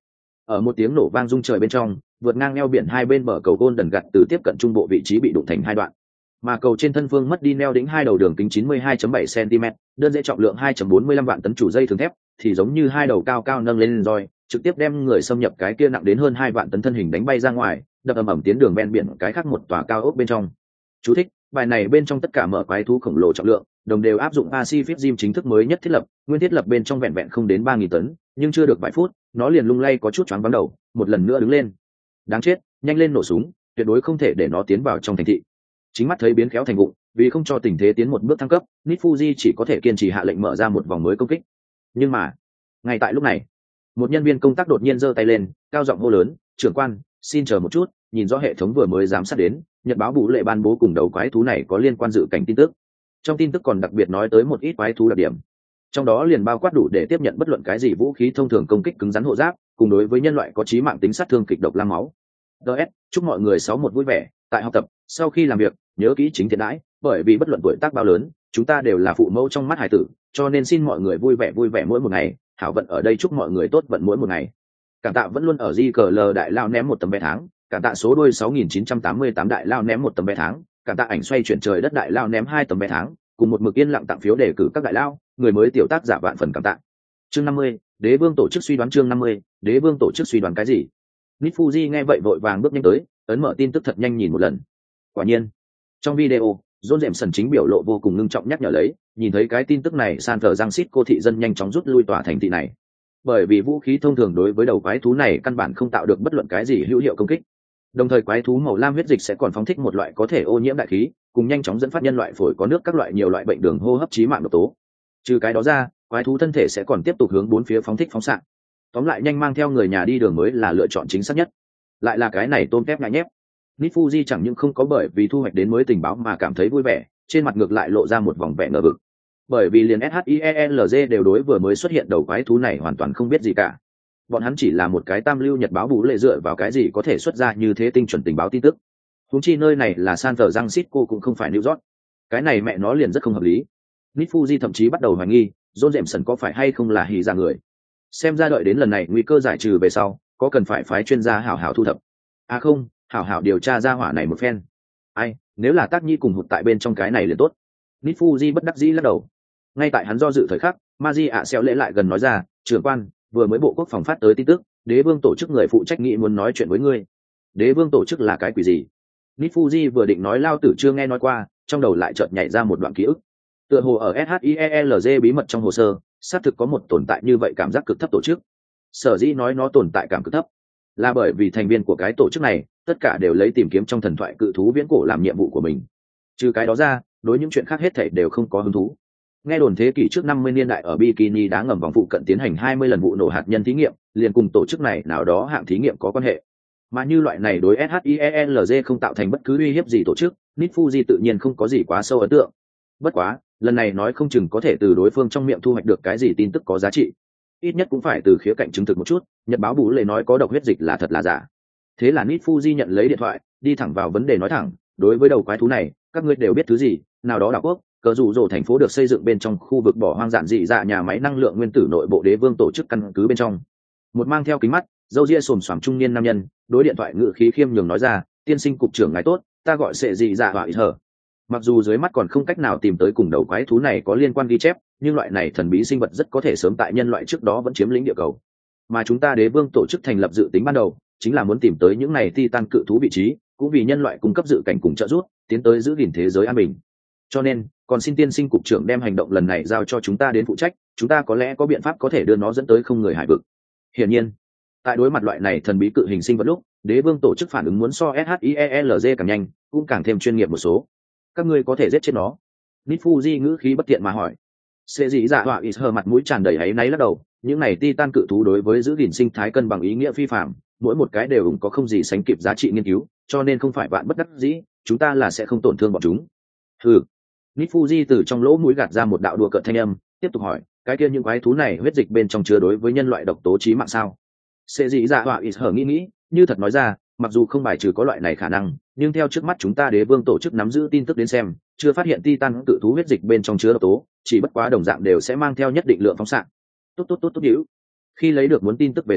Ở một tiếng nổ vang rung trời bên trong, vượt ngang eo biển hai bên bờ cầu Golden Gate từ tiếp cận trung bộ vị trí bị đụng thành hai đoạn. Mà cầu trên thân phương mất đi neo đỉnh hai đầu đường kính chín mươi hai phẩy bảy xăng-ti-mét, đơn dễ trọng lượng hai phẩy bốn mươi lăm vạn tấn chủ dây thường thép, thì giống như hai đầu cao cao nâng lên roi, trực tiếp đem người xâm nhập cái kia nặng đến hơn hai vạn tấn thân hình đánh bay ra ngoài, đập ầm ầm tiến đường ven biển cái khác một tòa cao ốc bên trong. Chú thích: bài này bên trong tất cả mở quái thú khổng lồ trọng lượng, đồng đều áp dụng Pacific Rim chính thức mới nhất thiết lập, nguyên thiết lập bên trong vẹn vẹn không đến ba nghìn tấn, nhưng chưa được vài phút, nó liền lung lay có chút choáng váng đầu, một lần nữa đứng lên. Đáng chết, nhanh lên nổ súng, tuyệt đối không thể để nó tiến vào trong thành thị. Chính mắt thấy biến khéo thành vụng, vì không cho tình thế tiến một bước thăng cấp, Nifuji chỉ có thể kiên trì hạ lệnh mở ra một vòng mới công kích. Nhưng mà, ngay tại lúc này, một nhân viên công tác đột nhiên giơ tay lên, cao giọng hô lớn: "Trưởng quan, xin chờ một chút, nhìn rõ hệ thống vừa mới giám sát đến, nhật báo bù lệ ban bố cùng đầu quái thú này có liên quan dự cảnh tin tức." Trong tin tức còn đặc biệt nói tới một ít quái thú đặc điểm, trong đó liền bao quát đủ để tiếp nhận bất luận cái gì vũ khí thông thường công kích cứng rắn hộ giáp, cùng đối với nhân loại có chí mạng tính sát thương kịch độc lam máu. đê ét, chúc mọi người sáu một vui vẻ, tại học tập, sau khi làm việc, nhớ kỹ chính thiện đãi, bởi vì bất luận tuổi tác bao lớn, chúng ta đều là phụ mẫu trong mắt hải tử, cho nên xin mọi người vui vẻ vui vẻ mỗi một ngày, hảo vận ở đây chúc mọi người tốt vận mỗi một ngày. Cảm tạ vẫn luôn ở di cờ lờ đại lao ném một tấm vé tháng, cảm tạ số đuôi sáu nghìn chín trăm tám mươi tám đại lao ném một tấm vé tháng, cảm tạ ảnh xoay chuyển trời đất đại lao ném hai tấm vé tháng, cùng một mực yên lặng tặng phiếu đề cử các đại lao, người mới tiểu tác giả vạn phần cảm tạ. Chương năm mươi, đế vương tổ chức suy đoán. Chương năm mươi, đế vương tổ chức suy đoán cái gì? Nifuji nghe vậy vội vàng bước nhanh tới, ấn mở tin tức thật nhanh nhìn một lần. Quả nhiên, trong video, John Jameson chính biểu lộ vô cùng ngưng trọng nhắc nhở lấy, nhìn thấy cái tin tức này, San Francisco thị dân nhanh chóng rút lui tòa thành thị này. Bởi vì vũ khí thông thường đối với đầu quái thú này căn bản không tạo được bất luận cái gì hữu hiệu công kích. Đồng thời quái thú màu lam huyết dịch sẽ còn phóng thích một loại có thể ô nhiễm đại khí, cùng nhanh chóng dẫn phát nhân loại phổi có nước các loại nhiều loại bệnh đường hô hấp chí mạng độc tố. Trừ cái đó ra, quái thú thân thể sẽ còn tiếp tục hướng bốn phía phóng thích phóng xạ. Tóm lại nhanh mang theo người nhà đi đường mới là lựa chọn chính xác nhất. Lại là cái này tôm tép ngại nhép. Nifuji chẳng những không có bởi vì thu hoạch đến mới tình báo mà cảm thấy vui vẻ, trên mặt ngược lại lộ ra một vòng vẻ ngờ vực. Bởi vì liền SHIELZ đều đối vừa mới xuất hiện đầu quái thú này hoàn toàn không biết gì cả. Bọn hắn chỉ là một cái tam lưu nhật báo bú lệ dựa vào cái gì có thể xuất ra như thế tinh chuẩn tình báo tin tức. Huống chi nơi này là San Francisco cũng không phải New York. Cái này mẹ nó liền rất không hợp lý. Nifuji thậm chí bắt đầu hoài nghi, John Jameson có phải hay không là hỉ ra người. Xem ra đợi đến lần này nguy cơ giải trừ về sau, có cần phải phái chuyên gia hảo hảo thu thập. À không, hảo hảo điều tra ra hỏa này một phen. Ai, nếu là Tác Nhi cùng hụt tại bên trong cái này liền tốt. Nifuji bất đắc dĩ lắc đầu. Ngay tại hắn do dự thời khắc, Maji ạ xéo lễ lại gần nói ra: "Trưởng quan, vừa mới bộ quốc phòng phát tới tin tức, đế vương tổ chức người phụ trách nghị muốn nói chuyện với ngươi." Đế vương tổ chức là cái quỷ gì? Nifuji vừa định nói lao tử chưa nghe nói qua, trong đầu lại chợt nhảy ra một đoạn ký ức. Tựa hồ ở SHIELZ bí mật trong hồ sơ, xác thực có một tồn tại như vậy cảm giác cực thấp tổ chức. Sở dĩ nói nó tồn tại cảm cực thấp, là bởi vì thành viên của cái tổ chức này, tất cả đều lấy tìm kiếm trong thần thoại cự thú viễn cổ làm nhiệm vụ của mình. Trừ cái đó ra, đối những chuyện khác hết thảy đều không có hứng thú. Nghe đồn thế kỷ trước năm mươi niên đại ở Bikini đá ngầm vòng phụ cận tiến hành hai mươi lần vụ nổ hạt nhân thí nghiệm, liền cùng tổ chức này nào đó hạng thí nghiệm có quan hệ. Mà như loại này đối SHIELZ không tạo thành bất cứ uy hiếp gì tổ chức, Nifuji tự nhiên không có gì quá sâu ấn tượng. Bất quá, lần này nói không chừng có thể từ đối phương trong miệng thu hoạch được cái gì tin tức có giá trị. Ít nhất cũng phải từ khía cạnh chứng thực một chút, nhật báo bú lệ nói có độc huyết dịch là thật là giả. Thế là Nifuji nhận lấy điện thoại, đi thẳng vào vấn đề nói thẳng: "Đối với đầu quái thú này, các ngươi đều biết thứ gì? Nào đó đảo quốc, cờ rủ rồ thành phố được xây dựng bên trong khu vực bỏ hoang dạn dị dạ nhà máy năng lượng nguyên tử nội bộ đế vương tổ chức căn cứ bên trong." Một mang theo kính mắt, râu ria xồm xoàm trung niên nam nhân, đối điện thoại ngự khí khiêm nhường nói ra: "Tiên sinh cục trưởng ngài tốt, ta gọi Sệ dị dạ hỏa ít hở." Mặc dù dưới mắt còn không cách nào tìm tới cùng đầu quái thú này có liên quan ghi chép, nhưng loại này thần bí sinh vật rất có thể sớm tại nhân loại trước đó vẫn chiếm lĩnh địa cầu. Mà chúng ta đế vương tổ chức thành lập dự tính ban đầu, chính là muốn tìm tới những này titan cự thú vị trí, cũng vì nhân loại cung cấp dự cảnh cùng trợ giúp, tiến tới giữ gìn thế giới an bình. Cho nên, còn xin tiên sinh cục trưởng đem hành động lần này giao cho chúng ta đến phụ trách, chúng ta có lẽ có biện pháp có thể đưa nó dẫn tới không người hải vực. Hiển nhiên, tại đối mặt loại này thần bí cự hình sinh vật lúc, đế vương tổ chức phản ứng muốn so SHIELZ càng nhanh, cũng càng thêm chuyên nghiệp một số. Các ngươi có thể giết chết nó? Nifuji ngữ khí bất tiện mà hỏi. Sệ dị dạ họa ít hờ mặt mũi tràn đầy áy náy lắc đầu, những này titan cự thú đối với giữ gìn sinh thái cân bằng ý nghĩa phi phạm, mỗi một cái đều có không gì sánh kịp giá trị nghiên cứu, cho nên không phải bạn bất đắc dĩ, chúng ta là sẽ không tổn thương bọn chúng. Hừ. Nifuji từ trong lỗ mũi gạt ra một đạo đùa cợt thanh âm, tiếp tục hỏi: cái kia những quái thú này huyết dịch bên trong chứa đối với nhân loại độc tố chí mạng sao? Sệ dị dạ họa ít hờ nghĩ nghĩ, như thật nói ra, mặc dù không bài trừ có loại này khả năng, nhưng theo trước mắt chúng ta đế vương tổ chức nắm giữ tin tức đến xem, chưa phát hiện titan cự thú huyết dịch bên trong chứa độc tố, chỉ bất quá đồng dạng đều sẽ mang theo nhất định lượng phóng xạ. Tốt tốt tốt tốt hữu. Khi lấy được muốn tin tức về sau,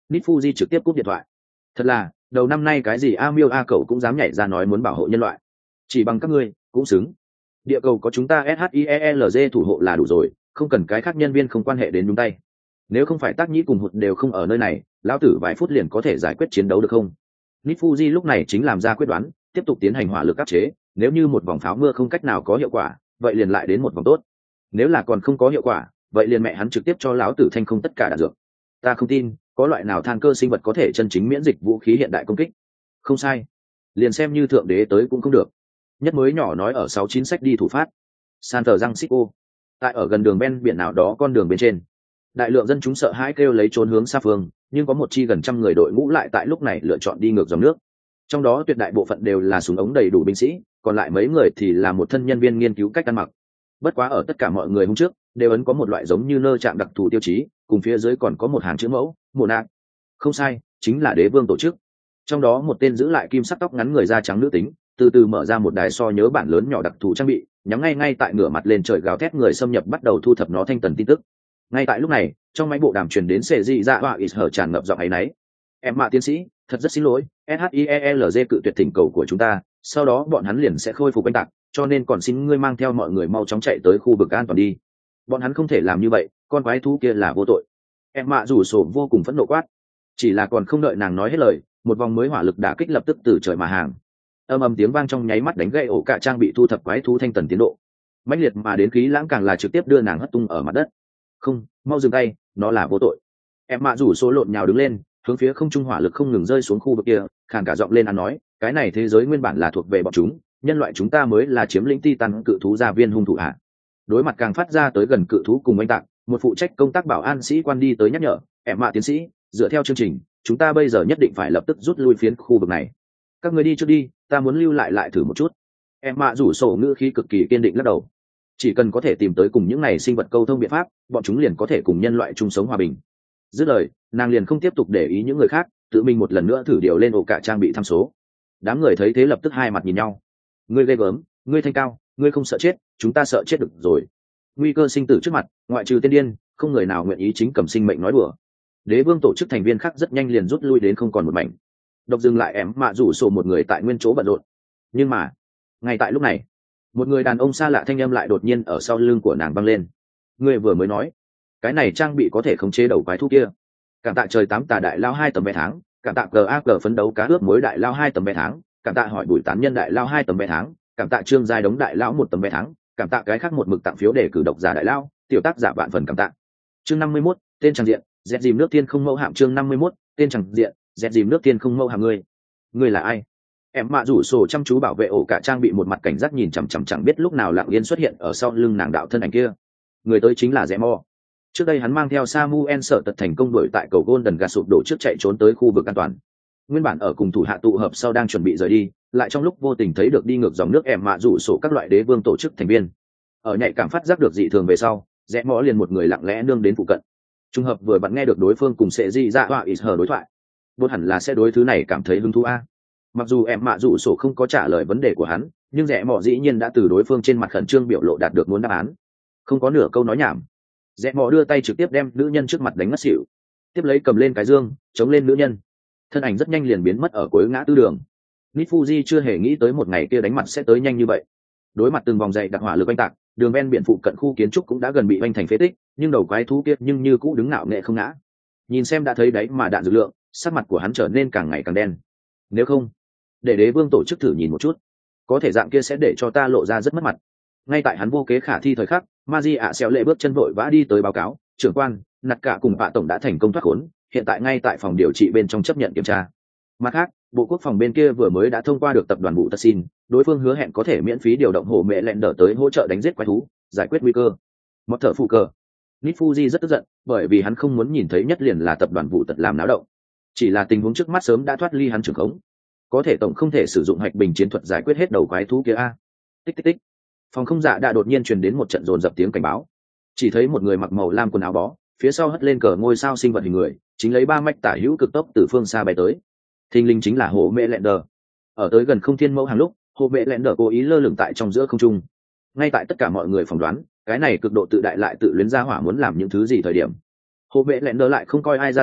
Nít Fuji trực tiếp cúp điện thoại. Thật là, đầu năm nay cái gì a miêu a cậu cũng dám nhảy ra nói muốn bảo hộ nhân loại. Chỉ bằng các ngươi, cũng xứng. Địa cầu có chúng ta SHIELZ thủ hộ là đủ rồi, không cần cái khác nhân viên không quan hệ đến nhúng tay. Nếu không phải Tác Nhĩ cùng Hụt đều không ở nơi này, lão tử vài phút liền có thể giải quyết chiến đấu được không? Nít Fuji lúc này chính làm ra quyết đoán, tiếp tục tiến hành hỏa lực áp chế, nếu như một vòng pháo mưa không cách nào có hiệu quả, vậy liền lại đến một vòng tốt. Nếu là còn không có hiệu quả, vậy liền mẹ hắn trực tiếp cho lão tử thanh không tất cả đạn dược. Ta không tin, có loại nào than cơ sinh vật có thể chân chính miễn dịch vũ khí hiện đại công kích. Không sai. Liền xem như thượng đế tới cũng không được. Nhất mới nhỏ nói ở sáu chín sách đi thủ phát. San Francisco. Tại ở gần đường ven biển nào đó con đường bên trên. Đại lượng dân chúng sợ hãi kêu lấy trốn hướng xa phương, nhưng có một chi gần trăm người đội ngũ lại tại lúc này lựa chọn đi ngược dòng nước. Trong đó tuyệt đại bộ phận đều là súng ống đầy đủ binh sĩ, còn lại mấy người thì là một thân nhân viên nghiên cứu cách ăn mặc. Bất quá ở tất cả mọi người hôm trước đều ấn có một loại giống như nơ chạm đặc thù tiêu chí, cùng phía dưới còn có một hàng chữ mẫu mồ nạc. Không sai, chính là đế vương tổ chức. Trong đó một tên giữ lại kim sắc tóc ngắn người da trắng nữ tính, từ từ mở ra một đài so nhớ bản lớn nhỏ đặc thù trang bị, nhắm ngay ngay tại ngửa mặt lên trời gào thét người xâm nhập bắt đầu thu thập nó thanh tần tin tức. Ngay tại lúc này, trong máy bộ đàm truyền đến sệ dị dạ và ít hở tràn ngập giọng ấy nấy. Em mạ tiến sĩ, thật rất xin lỗi, SHIELZ cự tuyệt thỉnh cầu của chúng ta, sau đó bọn hắn liền sẽ khôi phục oanh tạc, cho nên còn xin ngươi mang theo mọi người mau chóng chạy tới khu vực an toàn đi. Bọn hắn không thể làm như vậy, con quái thú kia là vô tội. Em mạ rủ sổ vô cùng phẫn nộ quát. Chỉ là còn không đợi nàng nói hết lời, một vòng mới hỏa lực đả kích lập tức từ trời mà hàng. Âm ầm tiếng vang trong nháy mắt đánh gãy ổ cả trang bị thu thập quái thú thanh tần tiến độ. Mãnh liệt mà đến khí lãng càng là trực tiếp đưa nàng hất tung ở mặt đất. Không, mau dừng tay, nó là vô tội. Em mạ rủ số lộn nhào đứng lên, hướng phía không trung hỏa lực không ngừng rơi xuống khu vực kia, khàn cả giọng lên ăn nói, cái này thế giới nguyên bản là thuộc về bọn chúng, nhân loại chúng ta mới là chiếm lĩnh Titan cự thú gia viên hung thủ hạ. Đối mặt càng phát ra tới gần cự thú cùng oanh tạc, một phụ trách công tác bảo an sĩ quan đi tới nhắc nhở, em mạ tiến sĩ, dựa theo chương trình, chúng ta bây giờ nhất định phải lập tức rút lui phiến khu vực này. Các người đi trước đi, ta muốn lưu lại lại thử một chút. Em mạ rủ sổ ngữ khí cực kỳ kiên định lắc đầu. Chỉ cần có thể tìm tới cùng những này sinh vật câu thông biện pháp, bọn chúng liền có thể cùng nhân loại chung sống hòa bình. Dứt lời, nàng liền không tiếp tục để ý những người khác, tự mình một lần nữa thử điều lên ổ cả trang bị thăm số. Đám người thấy thế lập tức hai mặt nhìn nhau. Ngươi ghê gớm, ngươi thanh cao, ngươi không sợ chết, chúng ta sợ chết được rồi. Nguy cơ sinh tử trước mặt, ngoại trừ tiên điên, không người nào nguyện ý chính cầm sinh mệnh nói đùa. Đế vương tổ chức thành viên khác rất nhanh liền rút lui đến không còn một mảnh. Độc dừng lại em mạ rủ sổ một người tại nguyên chỗ bận rộn. Nhưng mà, ngay tại lúc này, một người đàn ông xa lạ thanh âm lại đột nhiên ở sau lưng của nàng vang lên. Ngươi vừa mới nói, cái này trang bị có thể khống chế đầu quái thú kia. Cảm tạ trời tám tà đại lao hai tầm vé tháng, cảm tạ cờ ác cờ phấn đấu cá ướp muối đại lao hai tầm vé tháng, cảm tạ hỏi bùi tán nhân đại lao hai tầm vé tháng, cảm tạ trương giai đống đại lão một tầm vé tháng, cảm tạ cái khác một mực tặng phiếu để cử độc giả đại lao, tiểu tác giả vạn phần cảm tạ. Chương năm mươi mốt, tên trang diện, dẹt dìm nước tiên không mẫu hạm. Chương năm mươi mốt, tên trang diện, dẹt dìm nước tiên không mẫu hạm. Ngươi, ngươi là ai? Em mạ rủ sổ chăm chú bảo vệ ổ cả trang bị một mặt cảnh giác nhìn chằm chằm chẳng biết lúc nào lặng yên xuất hiện ở sau lưng nàng đạo thân ảnh kia. Người tới chính là Rẽ Mò. Trước đây hắn mang theo Samuel sợ tật thành công đuổi tại cầu Golden Gate sụp đổ trước chạy trốn tới khu vực an toàn. Nguyên bản ở cùng thủ hạ tụ hợp sau đang chuẩn bị rời đi, lại trong lúc vô tình thấy được đi ngược dòng nước em mạ rủ sổ các loại đế vương tổ chức thành viên. Ở nhạy cảm phát giác được dị thường về sau, Rẽ Mò liền một người lặng lẽ nương đến phụ cận. Trùng hợp vừa bạn nghe được đối phương cùng sẽ di dạ và ít hờ đối thoại. Vốn hẳn là sẽ đối thứ này cảm thấy hứng thú a. Mặc dù em mạ rủ sổ không có trả lời vấn đề của hắn, nhưng Rẽ Mò dĩ nhiên đã từ đối phương trên mặt khẩn trương biểu lộ đạt được muốn đáp án. Không có nửa câu nói nhảm. Rẽ Mò đưa tay trực tiếp đem nữ nhân trước mặt đánh ngất xỉu, tiếp lấy cầm lên cái dương chống lên nữ nhân, thân ảnh rất nhanh liền biến mất ở cuối ngã tư đường. Nít Fuji chưa hề nghĩ tới một ngày kia đánh mặt sẽ tới nhanh như vậy. Đối mặt từng vòng dày đặc hỏa lực oanh tạc, đường ven biển phụ cận khu kiến trúc cũng đã gần bị oanh thành phế tích, nhưng đầu quái thú kia nhưng như cũ đứng ngạo nghệ không ngã. Nhìn xem đã thấy đấy mà đạn dược lượng, sắc mặt của hắn trở nên càng ngày càng đen. Nếu không, để đế vương tổ chức thử nhìn một chút, có thể dạng kia sẽ để cho ta lộ ra rất mất mặt. Ngay tại hắn vô kế khả thi thời khắc, Maji ạ xéo lệ bước chân vội vã đi tới báo cáo, trưởng quan, nạt cả cùng bạ tổng đã thành công thoát khốn, hiện tại ngay tại phòng điều trị bên trong chấp nhận kiểm tra. Mặt khác, bộ quốc phòng bên kia vừa mới đã thông qua được tập đoàn vụ Tassin, đối phương hứa hẹn có thể miễn phí điều động hộ mẹ lẹn đỡ tới hỗ trợ đánh giết quái thú, giải quyết nguy cơ. Một thở phụ cờ. Nít Fuji rất tức giận, bởi vì hắn không muốn nhìn thấy nhất liền là tập đoàn vụ tật làm náo động. Chỉ là tình huống trước mắt sớm đã thoát ly hắn trưởng khống. Có thể tổng không thể sử dụng hạch bình chiến thuật giải quyết hết đầu quái thú kia a. Tích tích tích. Phòng không dạ đã đột nhiên truyền đến một trận dồn dập tiếng cảnh báo. Chỉ thấy một người mặc màu lam quần áo bó, phía sau hất lên cờ ngôi sao sinh vật hình người, chính lấy ba mạch tả hữu cực tốc từ phương xa bay tới. Thình lình chính là Hồ Mẹ Lẹn Đờ. Ở tới gần không thiên mẫu hàng lúc, Hồ Mẹ Lẹn Đờ cố ý lơ lửng tại trong giữa không trung. Ngay tại tất cả mọi người phỏng đoán, cái này cực độ tự đại lại tự luyến ra hỏa muốn làm những thứ gì thời điểm, Hồ Mẹ Lẹn Đờ lại không coi ai ra gì,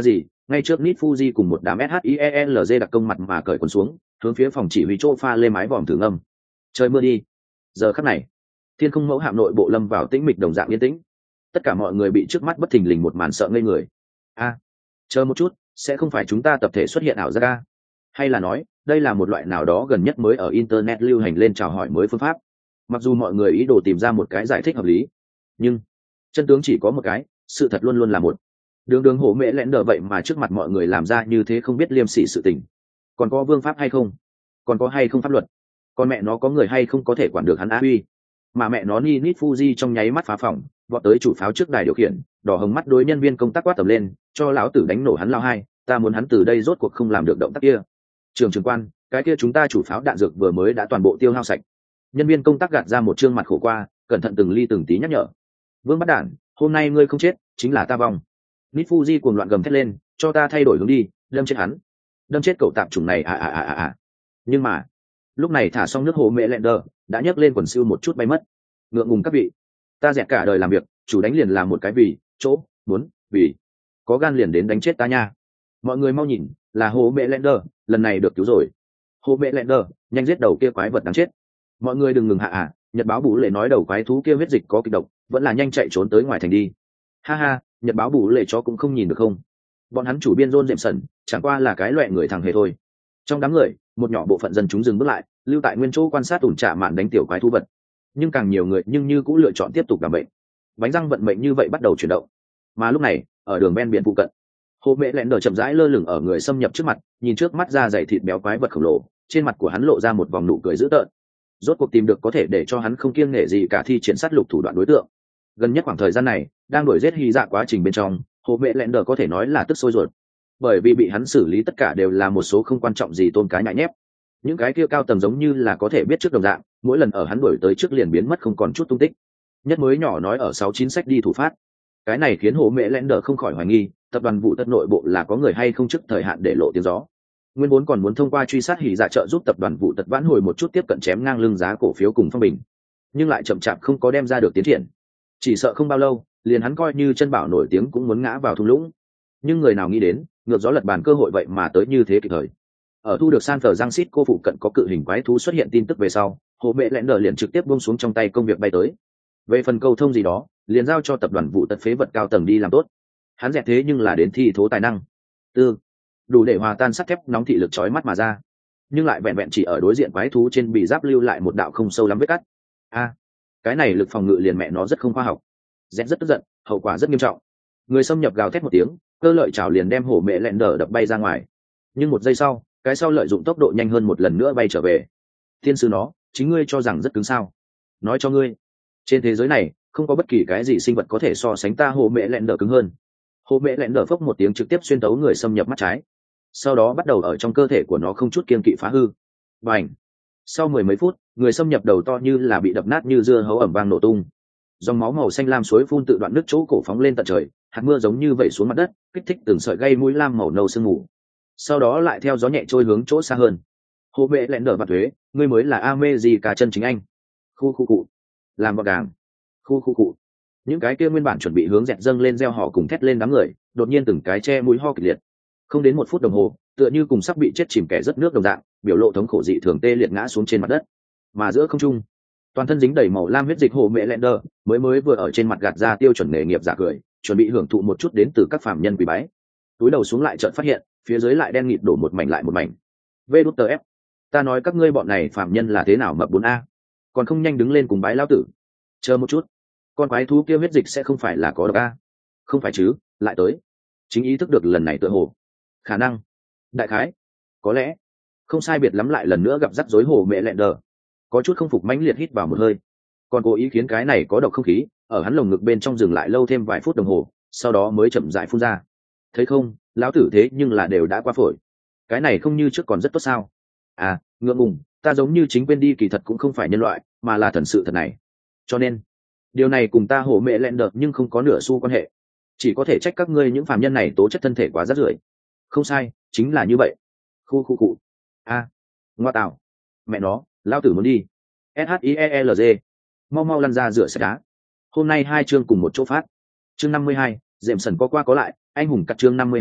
ngay trước Nit Fuji cùng một đám SHIELZ đặc công mặt mà cởi quần xuống, hướng phía phòng chỉ huy chỗ pha lê mái vòm thử ngâm. Trời mưa đi. Giờ khắc này, thiên không mẫu hạm nội bộ lâm vào tĩnh mịch đồng dạng yên tĩnh. Tất cả mọi người bị trước mắt bất thình lình một màn sợ ngây người. A, chờ một chút, sẽ không phải chúng ta tập thể xuất hiện ảo giác a? Hay là nói, đây là một loại nào đó gần nhất mới ở internet lưu hành lên chào hỏi mới phương pháp? Mặc dù mọi người ý đồ tìm ra một cái giải thích hợp lý, nhưng chân tướng chỉ có một cái, sự thật luôn luôn là một. Đường đường hổ mẹ lẽn đờ vậy mà trước mặt mọi người làm ra như thế không biết liêm sỉ sự tình. Còn có vương pháp hay không? Còn có hay không pháp luật? Còn mẹ nó có người hay không có thể quản được hắn á uy? Mà mẹ nó ni nít Fuji trong nháy mắt phá phòng, vọt tới chủ pháo trước đài điều khiển, đỏ hồng mắt đối nhân viên công tác quát tầm lên, cho lão tử đánh nổ hắn lao hai, ta muốn hắn từ đây rốt cuộc không làm được động tác kia. Trường trưởng quan, cái kia chúng ta chủ pháo đạn dược vừa mới đã toàn bộ tiêu hao sạch. Nhân viên công tác gạt ra một trương mặt khổ qua, cẩn thận từng ly từng tí nhắc nhở. Vương bắt đản, hôm nay ngươi không chết, chính là ta vong. Nít Fuji cuồng loạn gầm thét lên, cho ta thay đổi hướng đi, đâm chết hắn, đâm chết cậu tạp chủng này à à à à à. Nhưng mà lúc này thả xong nước hồ mẹ lẹn đờ đã nhấc lên quần siêu một chút bay mất. Ngượng ngùng các vị, ta dẹt cả đời làm việc, chủ đánh liền làm một cái vì chỗ muốn vì có gan liền đến đánh chết ta nha. Mọi người mau nhìn, là hồ mẹ lẹn đờ, lần này được cứu rồi. Hồ mẹ lẹn đờ, nhanh giết đầu kia quái vật đáng chết. Mọi người đừng ngừng hạ à, nhật báo bù lệ nói đầu quái thú kia huyết dịch có kịch độc, vẫn là nhanh chạy trốn tới ngoài thành đi. Ha ha, nhật báo bù lệ chó cũng không nhìn được không? Bọn hắn chủ biên John Jameson chẳng qua là cái loại người thằng hề thôi. Trong đám người, một nhỏ bộ phận dân chúng dừng bước lại, lưu tại nguyên chỗ quan sát ủn trả mạn đánh tiểu quái thú vật. Nhưng càng nhiều người nhưng như cũng lựa chọn tiếp tục làm bệnh. Bánh răng vận mệnh như vậy bắt đầu chuyển động. Mà lúc này, ở đường ven biển phụ cận, hồ mẹ lẹn đờ chậm rãi lơ lửng ở người xâm nhập trước mặt, nhìn trước mắt ra dày thịt béo quái vật khổng lồ, trên mặt của hắn lộ ra một vòng nụ cười dữ tợn. Rốt cuộc tìm được có thể để cho hắn không kiêng nể gì cả thi triển sát lục thủ đoạn đối tượng. Gần nhất khoảng thời gian này, đang đuổi giết hy dạ quá trình bên trong, hồ mẹ lẹn đờ có thể nói là tức sôi ruột, bởi vì bị hắn xử lý tất cả đều là một số không quan trọng gì tôm cái nhại nhép. Những cái kia cao tầng giống như là có thể biết trước đồng dạng, mỗi lần ở hắn đuổi tới trước liền biến mất không còn chút tung tích. Nhất mới nhỏ nói ở sáu chín sách đi thủ phát, cái này khiến hồ mẹ lẹn đờ không khỏi hoài nghi tập đoàn vụ tất nội bộ là có người hay không trước thời hạn để lộ tiếng gió. Nguyên vốn còn muốn thông qua truy sát hỉ dạ trợ giúp tập đoàn vụ tật vãn hồi một chút tiếp cận chém ngang lưng giá cổ phiếu cùng phong bình, nhưng lại chậm chạp không có đem ra được tiến triển. Chỉ sợ không bao lâu liền hắn coi như chân bảo nổi tiếng cũng muốn ngã vào thung lũng. Nhưng người nào nghĩ đến ngược gió lật bàn cơ hội vậy mà tới như thế kịp thời. Ở thu được San Francisco phụ cận có cự hình quái thú xuất hiện tin tức về sau, hồ mẹ lẹn đờ liền trực tiếp buông xuống trong tay công việc bay tới. Về phần câu thông gì đó liền giao cho tập đoàn vụ tật phế vật cao tầng đi làm tốt. Hắn dẹp thế nhưng là đến thi thố tài năng tư đủ để hòa tan sắt thép nóng thị lực chói mắt mà ra, nhưng lại vẹn vẹn chỉ ở đối diện quái thú trên bị giáp lưu lại một đạo không sâu lắm vết cắt. A, cái này lực phòng ngự liền mẹ nó rất không khoa học. Dẹt rất tức giận, hậu quả rất nghiêm trọng. Người xâm nhập gào thét một tiếng, cơ lợi chảo liền đem hổ mẹ lẹn đờ đập bay ra ngoài. Nhưng một giây sau, cái sau lợi dụng tốc độ nhanh hơn một lần nữa bay trở về. Thiên sư nó, chính ngươi cho rằng rất cứng sao? Nói cho ngươi, trên thế giới này không có bất kỳ cái gì sinh vật có thể so sánh ta hổ mẹ lẹn đờ cứng hơn. Hổ mẹ lẹn đờ phốc một tiếng trực tiếp xuyên tấu người xâm nhập mắt trái, sau đó bắt đầu ở trong cơ thể của nó không chút kiên kỵ phá hư. Bành! Sau mười mấy phút, người xâm nhập đầu to như là bị đập nát như dưa hấu ẩm vang nổ tung. Dòng máu màu xanh lam suối phun tự đoạn nước chỗ cổ phóng lên tận trời, hạt mưa giống như vẩy xuống mặt đất, kích thích từng sợi gây mũi lam màu nâu sương mù. Sau đó lại theo gió nhẹ trôi hướng chỗ xa hơn. Hồ bệ lẹn đờ vặt thuế, ngươi mới là ame gì cả chân chính anh. Khu khu cụ, làm bọc gàng. Khu khu cụ. Những cái kia nguyên bản chuẩn bị hướng dẹt dâng lên reo hò cùng thét lên đám người, đột nhiên từng cái che mũi ho kịch liệt. Không đến một phút đồng hồ, tựa như cùng sắp bị chết chìm kẻ rất nước đồng dạng, biểu lộ thống khổ dị thường tê liệt ngã xuống trên mặt đất. Mà giữa không trung, toàn thân dính đầy màu lam huyết dịch hồ mẹ lẹn đờ mới mới vừa ở trên mặt gạt ra tiêu chuẩn nghề nghiệp giả cười, chuẩn bị hưởng thụ một chút đến từ các phạm nhân quỳ bái. Túi đầu xuống lại chợt phát hiện phía dưới lại đen nghịt đổ một mảnh lại một mảnh. vê đút tờ ép, ta nói các ngươi bọn này phạm nhân là thế nào mập bốn a, còn không nhanh đứng lên cùng bái lão tử. Chờ một chút, con quái thú kia huyết dịch sẽ không phải là có độc a? Không phải chứ, lại tới. Chính ý thức được lần này tựa hồ khả năng đại khái có lẽ không sai biệt lắm, lại lần nữa gặp rắc rối hồ mẹ lẹn đờ có chút không phục mãnh liệt hít vào một hơi, còn cố ý khiến cái này có độc không khí ở hắn lồng ngực bên trong dừng lại lâu thêm vài phút đồng hồ, sau đó mới chậm rãi phun ra. Thấy không, lão tử thế nhưng là đều đã qua phổi, cái này không như trước còn rất tốt sao? À, ngượng ngùng, ta giống như chính quên đi, kỳ thật cũng không phải nhân loại mà là thần sự thật này, cho nên điều này cùng ta hổ mẹ lẹn đợt nhưng không có nửa xu quan hệ, chỉ có thể trách các ngươi những phàm nhân này tố chất thân thể quá rác rưởi. Không sai, chính là như vậy. Khu khu cụ. A, à, ngoa tạo, mẹ nó, lao tử muốn đi. SHIELZ, mau mau lăn ra rửa sạch đá. Hôm nay hai chương cùng một chỗ phát. Chương năm mươi hai, Jameson có qua có lại, anh hùng cắt chương năm mươi hai,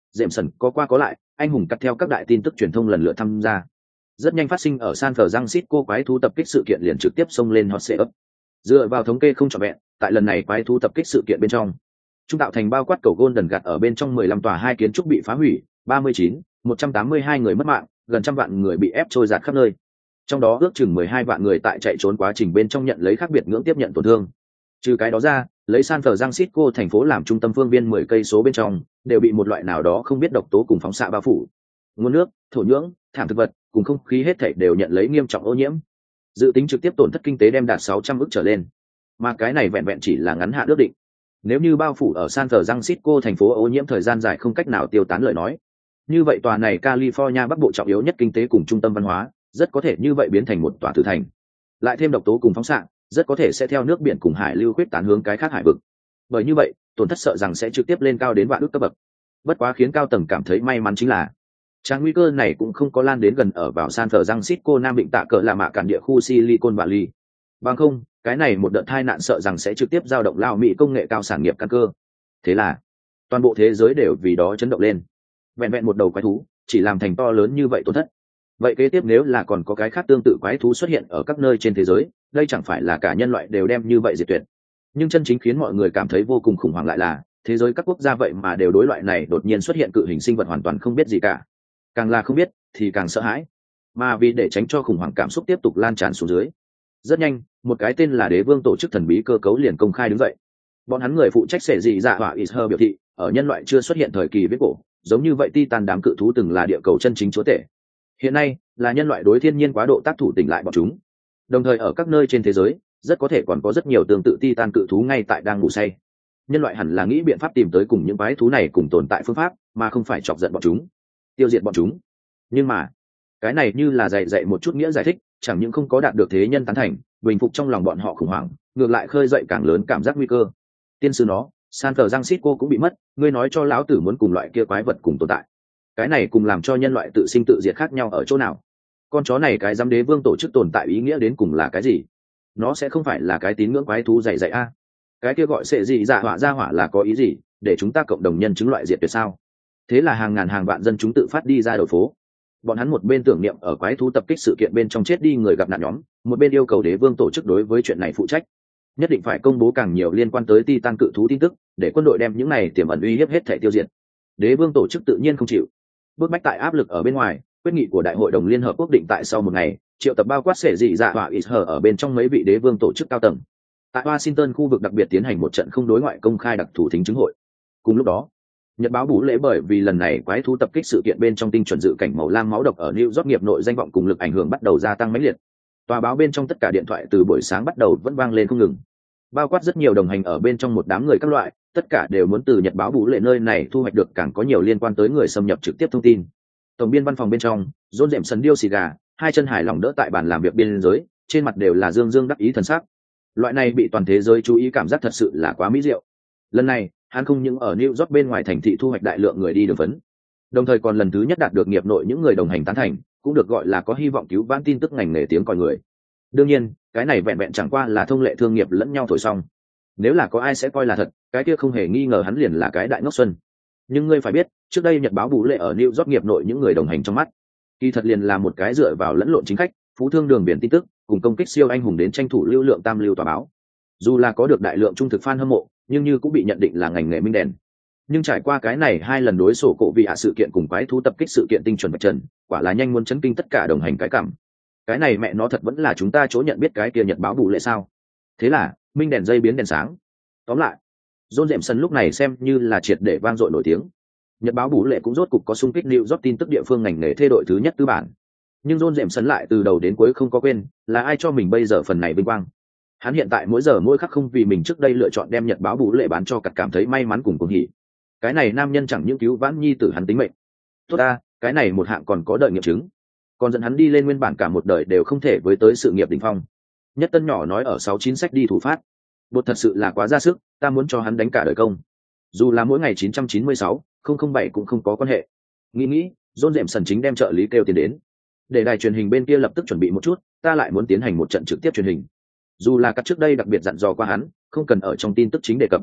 Jameson có qua có lại, anh hùng cắt theo các đại tin tức truyền thông lần lượt tham gia. Rất nhanh phát sinh ở San Francisco quái thú tập kích sự kiện liền trực tiếp xông lên hot search. Dựa vào thống kê không trọn vẹn, tại lần này quái thú tập kích sự kiện bên trong, trung tạo thành bao quát cầu Golden gạt ở bên trong mười lăm tòa hai kiến trúc bị phá hủy, ba mươi chín, một trăm tám mươi hai người mất mạng, gần trăm vạn người bị ép trôi dạt khắp nơi. Trong đó ước chừng mười hai vạn người tại chạy trốn quá trình bên trong nhận lấy khác biệt ngưỡng tiếp nhận tổn thương. Trừ cái đó ra, lấy San Francisco thành phố làm trung tâm phương viên mười cây số bên trong, đều bị một loại nào đó không biết độc tố cùng phóng xạ bao phủ. Nguồn nước, thổ nhưỡng, thảm thực vật, cùng không khí hết thảy đều nhận lấy nghiêm trọng ô nhiễm. Dự tính trực tiếp tổn thất kinh tế đem đạt sáu trăm ức trở lên. Mà cái này vẹn vẹn chỉ là ngắn hạn ước định. Nếu như bao phủ ở San Francisco thành phố ô nhiễm thời gian dài không cách nào tiêu tán lời nói, như vậy tòa này California bắc bộ trọng yếu nhất kinh tế cùng trung tâm văn hóa, rất có thể như vậy biến thành một tòa tử thành. Lại thêm độc tố cùng phóng xạ, rất có thể sẽ theo nước biển cùng hải lưu khuyết tán hướng cái khác hải vực. Bởi như vậy, tổn thất sợ rằng sẽ trực tiếp lên cao đến vạn ức cấp bậc. Bất quá khiến cao tầng cảm thấy may mắn chính là, trang nguy cơ này cũng không có lan đến gần ở vào San Francisco Nam Vịnh Tạ Cờ là mạ cản địa khu Silicon Valley. Bằng không, cái này một đợt tai nạn sợ rằng sẽ trực tiếp dao động lao Mỹ công nghệ cao sản nghiệp căn cơ. Thế là, toàn bộ thế giới đều vì đó chấn động lên. Vẹn vẹn một đầu quái thú, chỉ làm thành to lớn như vậy tổn thất. Vậy kế tiếp nếu là còn có cái khác tương tự quái thú xuất hiện ở các nơi trên thế giới, đây chẳng phải là cả nhân loại đều đem như vậy diệt tuyệt. Nhưng chân chính khiến mọi người cảm thấy vô cùng khủng hoảng lại là, thế giới các quốc gia vậy mà đều đối loại này đột nhiên xuất hiện cự hình sinh vật hoàn toàn không biết gì cả. Càng là không biết, thì càng sợ hãi. Mà vì để tránh cho khủng hoảng cảm xúc tiếp tục lan tràn xuống dưới, rất nhanh, một cái tên là Đế Vương tổ chức thần bí cơ cấu liền công khai đứng dậy. Bọn hắn người phụ trách sẽ dị dạ hỏa Isher biểu thị, ở nhân loại chưa xuất hiện thời kỳ viết cổ, giống như vậy Titan đám cự thú từng là địa cầu chân chính chúa tể. Hiện nay, là nhân loại đối thiên nhiên quá độ tác thủ tỉnh lại bọn chúng. Đồng thời ở các nơi trên thế giới, rất có thể còn có rất nhiều tương tự Titan cự thú ngay tại đang ngủ say. Nhân loại hẳn là nghĩ biện pháp tìm tới cùng những quái thú này cùng tồn tại phương pháp, mà không phải chọc giận bọn chúng, tiêu diệt bọn chúng. Nhưng mà, cái này như là dạy dạy một chút nghĩa giải thích, chẳng những không có đạt được thế nhân tán thành, bình phục trong lòng bọn họ khủng hoảng, ngược lại khơi dậy càng lớn cảm giác nguy cơ. Tiên sư nó, San Francisco cũng bị mất, ngươi nói cho lão tử muốn cùng loại kia quái vật cùng tồn tại. Cái này cùng làm cho nhân loại tự sinh tự diệt khác nhau ở chỗ nào? Con chó này cái giám đế vương tổ chức tồn tại ý nghĩa đến cùng là cái gì? Nó sẽ không phải là cái tín ngưỡng quái thú dày dày a? Cái kia gọi sẽ gì dạ hỏa ra hỏa là có ý gì? Để chúng ta cộng đồng nhân chứng loại diệt tuyệt sao? Thế là hàng ngàn hàng vạn dân chúng tự phát đi ra đầu phố. Bọn hắn một bên tưởng niệm ở quái thú tập kích sự kiện bên trong chết đi người gặp nạn nhóm, một bên yêu cầu đế vương tổ chức đối với chuyện này phụ trách, nhất định phải công bố càng nhiều liên quan tới Titan cự thú tin tức, để quân đội đem những này tiềm ẩn uy hiếp hết thể tiêu diệt. Đế vương tổ chức tự nhiên không chịu. Bước bách tại áp lực ở bên ngoài, quyết nghị của đại hội đồng liên hợp quốc định tại sau một ngày, triệu tập bao quát sẽ dị dạ và Isher ở bên trong mấy vị đế vương tổ chức cao tầng. Tại Washington khu vực đặc biệt tiến hành một trận không đối ngoại công khai đặc thù thính chứng hội. Cùng lúc đó, Nhật báo bú lễ bởi vì lần này quái thú tập kích sự kiện bên trong tinh chuẩn dự cảnh màu lam máu độc ở New York nghiệp nội danh vọng cùng lực ảnh hưởng bắt đầu gia tăng mãnh liệt. Tòa báo bên trong tất cả điện thoại từ buổi sáng bắt đầu vẫn vang lên không ngừng. Bao quát rất nhiều đồng hành ở bên trong một đám người các loại, tất cả đều muốn từ Nhật báo bú lễ nơi này thu hoạch được càng có nhiều liên quan tới người xâm nhập trực tiếp thông tin. Tổng biên văn phòng bên trong, John Jameson điêu xì gà, hai chân hài lòng đỡ tại bàn làm việc biên giới, trên mặt đều là dương dương đắc ý thần sắc. Loại này bị toàn thế giới chú ý cảm giác thật sự là quá mỹ diệu. Lần này, hắn không những ở New York bên ngoài thành thị thu hoạch đại lượng người đi đường phấn, đồng thời còn lần thứ nhất đạt được nghiệp nội những người đồng hành tán thành, cũng được gọi là có hy vọng cứu vãn tin tức ngành nghề tiếng còi người. Đương nhiên, cái này vẹn vẹn chẳng qua là thông lệ thương nghiệp lẫn nhau thổi xong. Nếu là có ai sẽ coi là thật, cái kia không hề nghi ngờ hắn liền là cái đại ngốc xuân. Nhưng ngươi phải biết, trước đây Nhật báo bú lệ ở New York nghiệp nội những người đồng hành trong mắt, kỳ thật liền là một cái dựa vào lẫn lộn chính khách, phú thương đường biển tin tức, cùng công kích siêu anh hùng đến tranh thủ lưu lượng tam lưu tòa báo. Dù là có được đại lượng trung thực fan hâm mộ, nhưng như cũng bị nhận định là ngành nghề minh đèn. Nhưng trải qua cái này hai lần đối sổ cổ vị hạ sự kiện cùng quái thú tập kích sự kiện tinh chuẩn bạch trần, quả là nhanh muốn chấn kinh tất cả đồng hành cái cảm. Cái này mẹ nó thật vẫn là chúng ta chỗ nhận biết cái kia Nhật báo bù lệ sao? Thế là minh đèn dây biến đèn sáng. Tóm lại, John Jameson lúc này xem như là triệt để vang dội nổi tiếng. Nhật báo bù lệ cũng rốt cục có xung kích New York tin tức địa phương ngành nghề thê đội thứ nhất tư bản. Nhưng John Jameson lại từ đầu đến cuối không có quên là ai cho mình bây giờ phần này vinh quang. Hắn hiện tại mỗi giờ mỗi khắc không vì mình trước đây lựa chọn đem Nhật báo bù lệ bán cho cặt cảm thấy may mắn cùng cuồng hỉ. Cái này nam nhân chẳng những cứu vãn nhi tử hắn tính mệnh. Tốt ta, cái này một hạng còn có đợi nghiệm chứng. Còn dẫn hắn đi lên nguyên bản cả một đời đều không thể với tới sự nghiệp đỉnh phong. Nhất Tân nhỏ nói ở sáu chín sách đi thủ phát. Bột thật sự là quá ra sức, ta muốn cho hắn đánh cả đời công. Dù là mỗi ngày chín trăm chín mươi sáu, không không bảy cũng không có quan hệ. Nghĩ nghĩ, John Jameson chính đem trợ lý kêu tiền đến. Để đài truyền hình bên kia lập tức chuẩn bị một chút, ta lại muốn tiến hành một trận trực tiếp truyền hình. Dù là các trước đây đặc biệt dặn dò qua hắn, không cần ở trong tin tức chính đề cập.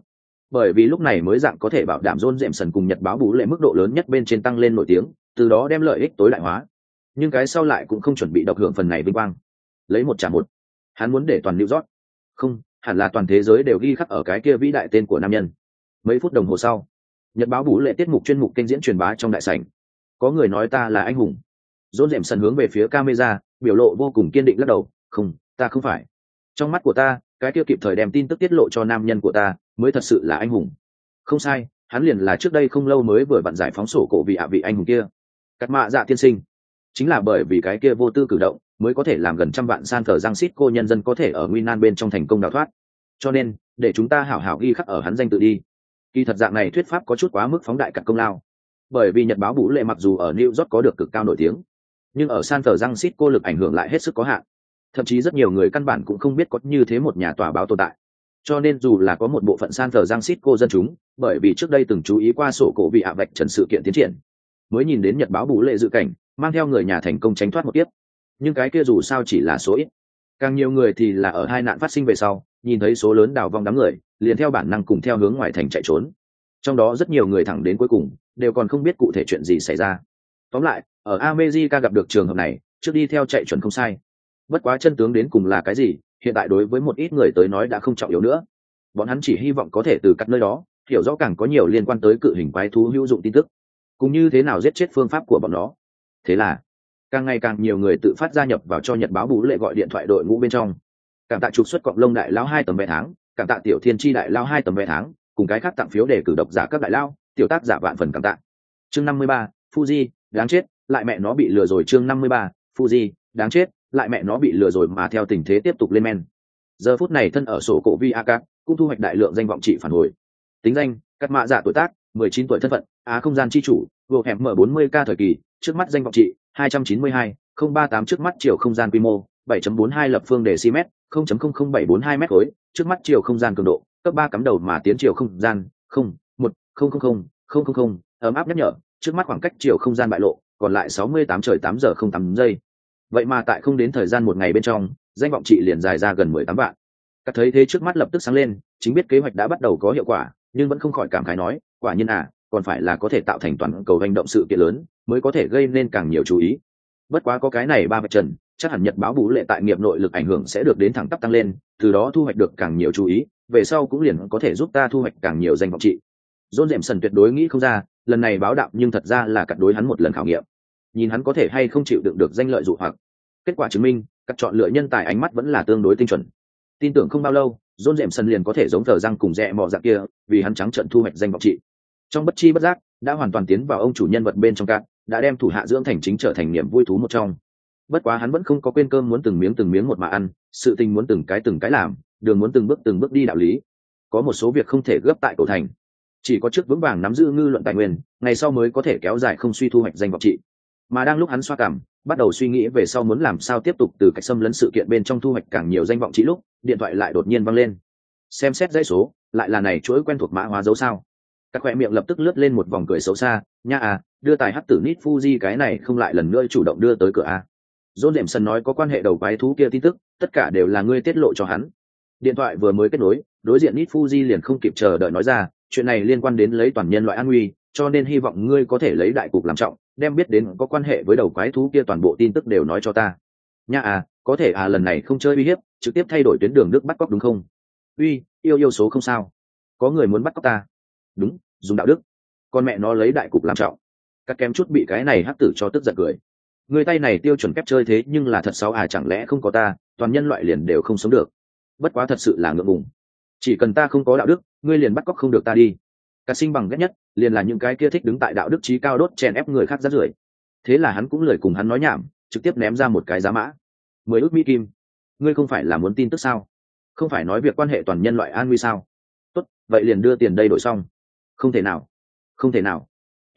bởi vì lúc này mới dạng có thể bảo đảm John Jameson cùng Nhật báo bú lệ mức độ lớn nhất bên trên tăng lên nổi tiếng, từ đó đem lợi ích tối đại hóa. Nhưng cái sau lại cũng không chuẩn bị độc hưởng phần này vinh quang. Lấy một trả một, hắn muốn để toàn New York, không, hẳn là toàn thế giới đều ghi khắc ở cái kia vĩ đại tên của nam nhân. Mấy phút đồng hồ sau, Nhật báo bú lệ tiết mục chuyên mục kênh diễn truyền bá trong đại sảnh. Có người nói ta là anh hùng. John Jameson hướng về phía camera, biểu lộ vô cùng kiên định lắc đầu, không, ta không phải. Trong mắt của ta, cái kia kịp thời đem tin tức tiết lộ cho nam nhân của ta mới thật sự là anh hùng. Không sai, hắn liền là trước đây không lâu mới vừa vặn giải phóng sổ cổ vị ạ vị anh hùng kia. Cắt mạ dạ tiên sinh. Chính là bởi vì cái kia vô tư cử động mới có thể làm gần trăm vạn San Francisco nhân dân có thể ở nguy nan bên trong thành công đào thoát. Cho nên, để chúng ta hảo hảo ghi khắc ở hắn danh tự đi. Kỳ thật dạng này thuyết pháp có chút quá mức phóng đại cả công lao. Bởi vì Nhật báo bú lệ mặc dù ở New York có được cực cao nổi tiếng, nhưng ở San Francisco lực ảnh hưởng lại hết sức có hạn. Thậm chí rất nhiều người căn bản cũng không biết có như thế một nhà tòa báo tồn tại. Cho nên dù là có một bộ phận San Francisco dân chúng, bởi vì trước đây từng chú ý qua sổ cổ vị ạ vạch trần sự kiện tiến triển, mới nhìn đến Nhật báo bú lệ dự cảnh, mang theo người nhà thành công tránh thoát một kiếp. Nhưng cái kia dù sao chỉ là số ít. Càng nhiều người thì là ở hai nạn phát sinh về sau, nhìn thấy số lớn đào vong đám người, liền theo bản năng cùng theo hướng ngoài thành chạy trốn. Trong đó rất nhiều người thẳng đến cuối cùng, đều còn không biết cụ thể chuyện gì xảy ra. Tóm lại, ở America gặp được trường hợp này, trước đi theo chạy chuẩn không sai. Bất quá chân tướng đến cùng là cái gì, hiện tại đối với một ít người tới nói đã không trọng yếu nữa. Bọn hắn chỉ hy vọng có thể từ cắt nơi đó, hiểu rõ càng có nhiều liên quan tới cự hình quái thú hữu dụng tin tức, cũng như thế nào giết chết phương pháp của bọn nó. Thế là, càng ngày càng nhiều người tự phát gia nhập vào cho Nhật báo bú lệ gọi điện thoại đội ngũ bên trong. Cảm tạ trục xuất cọng lông đại lao hai tấm vé tháng, cảm tạ tiểu thiên chi đại lao hai tấm vé tháng, cùng cái khác tặng phiếu để cử độc giả các đại lao, tiểu tác giả vạn phần cảm tạ. Chương năm mươi ba, Fuji, đáng chết, lại mẹ nó bị lừa rồi. Chương năm mươi ba, Fuji, đáng chết, lại mẹ nó bị lừa rồi. Mà theo tình thế tiếp tục lên men. Giờ phút này thân ở sổ cổ vi a cũng thu hoạch đại lượng danh vọng trị phản hồi. Tính danh, cắt mạ dạ tuổi tác, mười chín tuổi thân phận, á không gian chi chủ, vô hẻm mở bốn mươi k thời kỳ, trước mắt danh vọng trị, hai trăm chín mươi hai, không ba tám trước mắt chiều không gian quy mô, bảy chấm bốn hai lập phương decimet, không chấm không không bảy bốn hai mét khối, trước mắt chiều không gian cường độ, cấp ba cắm đầu mà tiến chiều không gian, không, một, không không không, không không không, ấm áp nhắc nhở, trước mắt khoảng cách chiều không gian bại lộ, còn lại sáu mươi tám trời tám giờ không tám giây. Vậy mà tại không đến thời gian một ngày bên trong, danh vọng trị liền dài ra gần mười tám vạn. Các thấy thế trước mắt lập tức sáng lên, chính biết kế hoạch đã bắt đầu có hiệu quả, nhưng vẫn không khỏi cảm khái nói, quả nhiên à, còn phải là có thể tạo thành toàn cầu hành động sự kiện lớn, mới có thể gây nên càng nhiều chú ý. Bất quá có cái này ba vạch trần, chắc hẳn Nhật báo bú lệ tại nghiệp nội lực ảnh hưởng sẽ được đến thẳng tắp tăng lên, từ đó thu hoạch được càng nhiều chú ý, về sau cũng liền có thể giúp ta thu hoạch càng nhiều danh vọng trị. John Jameson tuyệt đối nghĩ không ra, lần này báo đạo nhưng thật ra là cắt đối hắn một lần khảo nghiệm, nhìn hắn có thể hay không chịu đựng được danh lợi dụ hoặc. Kết quả chứng minh, cắt chọn lựa nhân tài ánh mắt vẫn là tương đối tinh chuẩn. Tin tưởng không bao lâu, John Jameson liền có thể giống thờ răng cùng rẽ mò dạng kia, vì hắn trắng trợn thu hoạch danh vọng trị. Trong bất chi bất giác, đã hoàn toàn tiến vào ông chủ nhân vật bên trong cạn, đã đem thủ hạ dưỡng thành chính trở thành niềm vui thú một trong. Bất quá hắn vẫn không có quên cơm muốn từng miếng từng miếng một mà ăn, sự tình muốn từng cái từng cái làm, đường muốn từng bước từng bước đi đạo lý. Có một số việc không thể gấp tại cổ thành, chỉ có trước vững vàng nắm giữ ngư luận tài nguyên, ngày sau mới có thể kéo dài không suy thu hoạch danh vọng trị. Mà đang lúc hắn xoa cảm, bắt đầu suy nghĩ về sau muốn làm sao tiếp tục từ cách xâm lấn sự kiện bên trong thu hoạch càng nhiều danh vọng trị lúc, điện thoại lại đột nhiên vang lên. Xem xét dãy số, lại là này chuỗi quen thuộc mã hóa dấu sao. Các khỏe miệng lập tức lướt lên một vòng cười xấu xa, nha à, đưa tài hắc tử nít Fuji cái này không lại lần nữa chủ động đưa tới cửa a. John Jameson nói có quan hệ đầu quái thú kia tin tức, tất cả đều là ngươi tiết lộ cho hắn. Điện thoại vừa mới kết nối, đối diện nít Fuji liền không kịp chờ đợi nói ra, chuyện này liên quan đến lấy toàn nhân loại an nguy, cho nên hy vọng ngươi có thể lấy đại cục làm trọng, đem biết đến có quan hệ với đầu quái thú kia toàn bộ tin tức đều nói cho ta. Nha à, có thể à, lần này không chơi uy hiếp, trực tiếp thay đổi tuyến đường Đức bắt cóc đúng không? Uy, yêu yêu số không sao. Có người muốn bắt cóc ta. Đúng, dùng đạo đức. Con mẹ nó lấy đại cục làm trọng. Các kém chút bị cái này hắc tử cho tức giận cười. Người tay này tiêu chuẩn phép chơi thế nhưng là thật xấu à, chẳng lẽ không có ta, toàn nhân loại liền đều không sống được. Bất quá thật sự là ngượng ngùng. Chỉ cần ta không có đạo đức, ngươi liền bắt cóc không được ta đi. Cả sinh bằng ghét nhất, liền là những cái kia thích đứng tại đạo đức trí cao đốt chèn ép người khác rát rưởi. Thế là hắn cũng lười cùng hắn nói nhảm, trực tiếp ném ra một cái giá mã. Mười ước Mỹ kim. Ngươi không phải là muốn tin tức sao? Không phải nói việc quan hệ toàn nhân loại an nguy sao? Tốt, vậy liền đưa tiền đây đổi xong. Không thể nào. Không thể nào.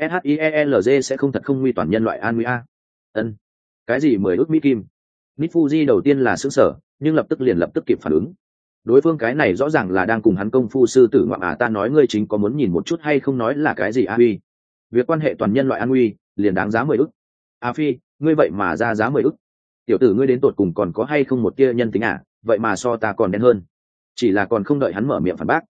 SHIELZ sẽ không thật không nguy toàn nhân loại an nguy a. Ân. Cái gì mười ước Mỹ kim? Nít Fuji đầu tiên là sững sở, nhưng lập tức liền lập tức kịp phản ứng. Đối phương cái này rõ ràng là đang cùng hắn công phu sư tử ngoạm à, ta nói ngươi chính có muốn nhìn một chút hay không, nói là cái gì a uy. Việc quan hệ toàn nhân loại an nguy, liền đáng giá mười ức. A phi, ngươi vậy mà ra giá mười ức. Tiểu tử ngươi đến tột cùng còn có hay không một tia nhân tính à, vậy mà so ta còn đen hơn. Chỉ là còn không đợi hắn mở miệng phản bác.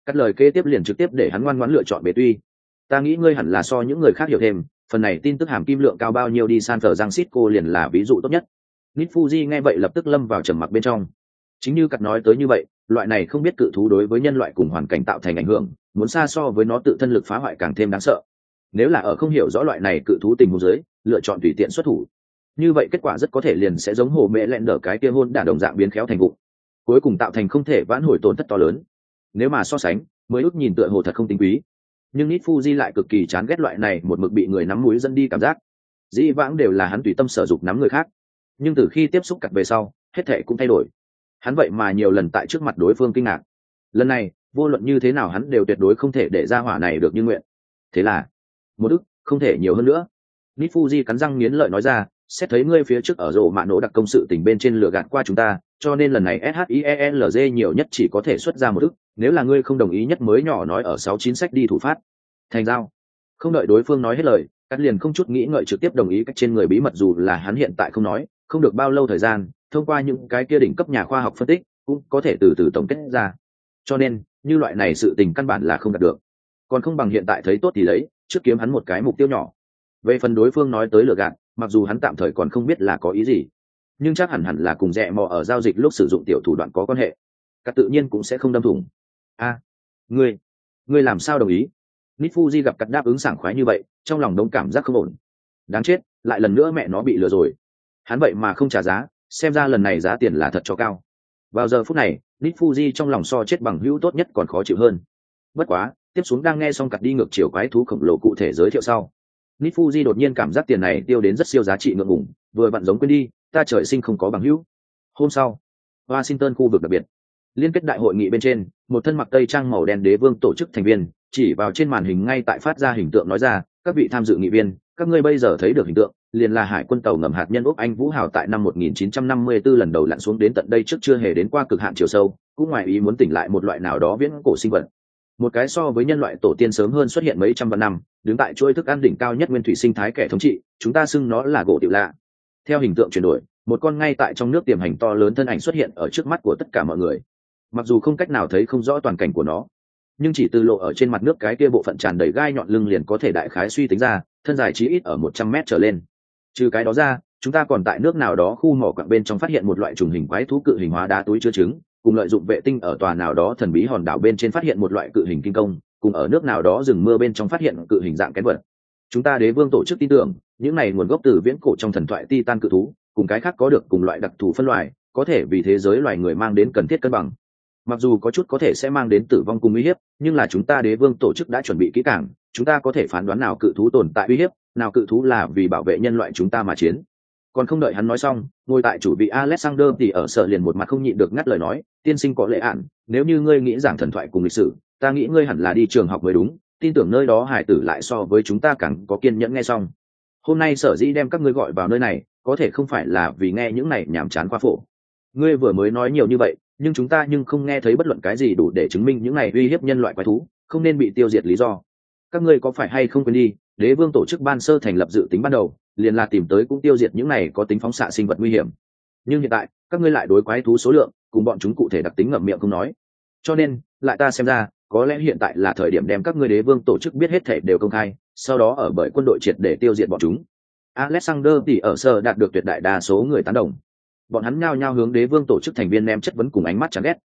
Cắt lời kế tiếp liền trực tiếp để hắn ngoan ngoãn lựa chọn bế tuy. Ta nghĩ ngươi hẳn là so những người khác hiểu thêm, phần này tin tức hàm kim lượng cao bao nhiêu đi San Francisco liền là ví dụ tốt nhất. Nit Fuji nghe vậy lập tức lâm vào trầm mặc bên trong. Chính như Cắt nói tới như vậy, loại này không biết cự thú đối với nhân loại cùng hoàn cảnh tạo thành ảnh hưởng, muốn xa so với nó tự thân lực phá hoại càng thêm đáng sợ. Nếu là ở không hiểu rõ loại này cự thú tình huống dưới, lựa chọn tùy tiện xuất thủ, như vậy kết quả rất có thể liền sẽ giống hồ mẹ lẹn đỡ cái kia hôn đả đồng dạng biến khéo thành vụ, cuối cùng tạo thành không thể vãn hồi tổn thất to lớn. Nếu mà so sánh, mới út nhìn tựa hồ thật không tính quý, nhưng Nit Fuji lại cực kỳ chán ghét loại này một mực bị người nắm mũi dẫn đi cảm giác. Dĩ vãng đều là hắn tùy tâm sở dục nắm người khác, nhưng từ khi tiếp xúc cặt về sau, hết thảy cũng thay đổi. Hắn vậy mà nhiều lần tại trước mặt đối phương kinh ngạc. Lần này, vô luận như thế nào hắn đều tuyệt đối không thể để ra hỏa này được như nguyện. Thế là, một ức, không thể nhiều hơn nữa. Nit Fuji cắn răng nghiến lợi nói ra, xét thấy ngươi phía trước ở rổ mạ nổ đặc công sự tình bên trên lừa gạt qua chúng ta, cho nên lần này SHIELZ nhiều nhất chỉ có thể xuất ra một ức, nếu là ngươi không đồng ý nhất mới nhỏ nói ở sáu chín sách đi thủ phát. Thành giao. Không đợi đối phương nói hết lời, Cắt liền không chút nghĩ ngợi trực tiếp đồng ý cách trên người bí mật, dù là hắn hiện tại không nói, không được bao lâu thời gian, thông qua những cái kia đỉnh cấp nhà khoa học phân tích, cũng có thể từ từ tổng kết ra. Cho nên, như loại này sự tình căn bản là không đạt được. Còn không bằng hiện tại thấy tốt thì lấy, trước kiếm hắn một cái mục tiêu nhỏ. Về phần đối phương nói tới lừa gạt, mặc dù hắn tạm thời còn không biết là có ý gì, nhưng chắc hẳn hẳn là cùng rẻ mò ở giao dịch lúc sử dụng tiểu thủ đoạn có quan hệ. Cắt tự nhiên cũng sẽ không đâm thủng. A, ngươi, ngươi làm sao đồng ý? Nit Fuji gặp Cắt đáp ứng sảng khoái như vậy, trong lòng đông cảm giác không ổn. Đáng chết, lại lần nữa mẹ nó bị lừa rồi. Hắn vậy mà không trả giá, xem ra lần này giá tiền là thật cho cao. Vào giờ phút này, Nit Fuji trong lòng so chết bằng hữu tốt nhất còn khó chịu hơn. Bất quá, tiếp xuống đang nghe xong Cắt đi ngược chiều quái thú khổng lồ cụ thể giới thiệu sau, Nit Fuji đột nhiên cảm giác tiền này tiêu đến rất siêu giá trị ngượng ngùng, vừa vặn giống quên đi, ta trời sinh không có bằng hữu. Hôm sau, Washington khu vực đặc biệt, liên kết đại hội nghị bên trên, một thân mặc tây trang màu đen đế vương tổ chức thành viên chỉ vào trên màn hình ngay tại phát ra hình tượng nói ra, các vị tham dự nghị viên, các ngươi bây giờ thấy được hình tượng, liền là hải quân tàu ngầm hạt nhân Úc Anh Vũ Hào tại năm một nghìn chín trăm năm mươi tư lần đầu lặn xuống đến tận đây trước chưa hề đến qua cực hạn chiều sâu, cũng ngoài ý muốn tỉnh lại một loại nào đó viễn cổ sinh vật. Một cái so với nhân loại tổ tiên sớm hơn xuất hiện mấy trăm vạn năm, đứng tại chuỗi thức ăn đỉnh cao nhất nguyên thủy sinh thái kẻ thống trị, chúng ta xưng nó là gỗ tiểu lạ. Theo hình tượng chuyển đổi, một con ngay tại trong nước tiềm hành to lớn thân ảnh xuất hiện ở trước mắt của tất cả mọi người. Mặc dù không cách nào thấy không rõ toàn cảnh của nó, nhưng chỉ từ lộ ở trên mặt nước cái kia bộ phận tràn đầy gai nhọn lưng liền có thể đại khái suy tính ra, thân dài chí ít ở một trăm mét trở lên. Trừ cái đó ra, chúng ta còn tại nước nào đó khu mỏ quặng bên trong phát hiện một loại trùng hình quái thú cự hình hóa đá túi chứa trứng, cùng lợi dụng vệ tinh ở tòa nào đó thần bí hòn đảo bên trên phát hiện một loại cự hình kinh công, cùng ở nước nào đó rừng mưa bên trong phát hiện cự hình dạng kén vật. Chúng ta đế vương tổ chức tin tưởng, những này nguồn gốc từ viễn cổ trong thần thoại Titan cự thú, cùng cái khác có được cùng loại đặc thù phân loại, có thể vì thế giới loài người mang đến cần thiết cân bằng. Mặc dù có chút có thể sẽ mang đến tử vong cùng uy hiếp, nhưng là chúng ta đế vương tổ chức đã chuẩn bị kỹ càng, chúng ta có thể phán đoán nào cự thú tồn tại uy hiếp, nào cự thú là vì bảo vệ nhân loại chúng ta mà chiến. Còn không đợi hắn nói xong, ngồi tại chủ vị Alexander thì ở sở liền một mặt không nhịn được ngắt lời nói, tiên sinh có lệ ạn, nếu như ngươi nghĩ giảng thần thoại cùng lịch sử, ta nghĩ ngươi hẳn là đi trường học mới đúng, tin tưởng nơi đó hải tử lại so với chúng ta càng có kiên nhẫn nghe xong. Hôm nay sở dĩ đem các ngươi gọi vào nơi này, có thể không phải là vì nghe những này nhảm chán qua phổ. Ngươi vừa mới nói nhiều như vậy, nhưng chúng ta nhưng không nghe thấy bất luận cái gì đủ để chứng minh những này uy hiếp nhân loại quái thú, không nên bị tiêu diệt lý do. Các ngươi có phải hay không quên đi, đế vương tổ chức ban sơ thành lập dự tính ban đầu, liền là tìm tới cũng tiêu diệt những này có tính phóng xạ sinh vật nguy hiểm. Nhưng hiện tại, các ngươi lại đối quái thú số lượng, cùng bọn chúng cụ thể đặc tính ngậm miệng không nói. Cho nên, lại ta xem ra, có lẽ hiện tại là thời điểm đem các ngươi đế vương tổ chức biết hết thể đều công khai, sau đó ở bởi quân đội triệt để tiêu diệt bọn chúng. Alexander thì ở sở đạt được tuyệt đại đa số người tán đồng. Bọn hắn nhao nhao hướng đế vương tổ chức thành viên ném chất vấn cùng ánh mắt chán ghét,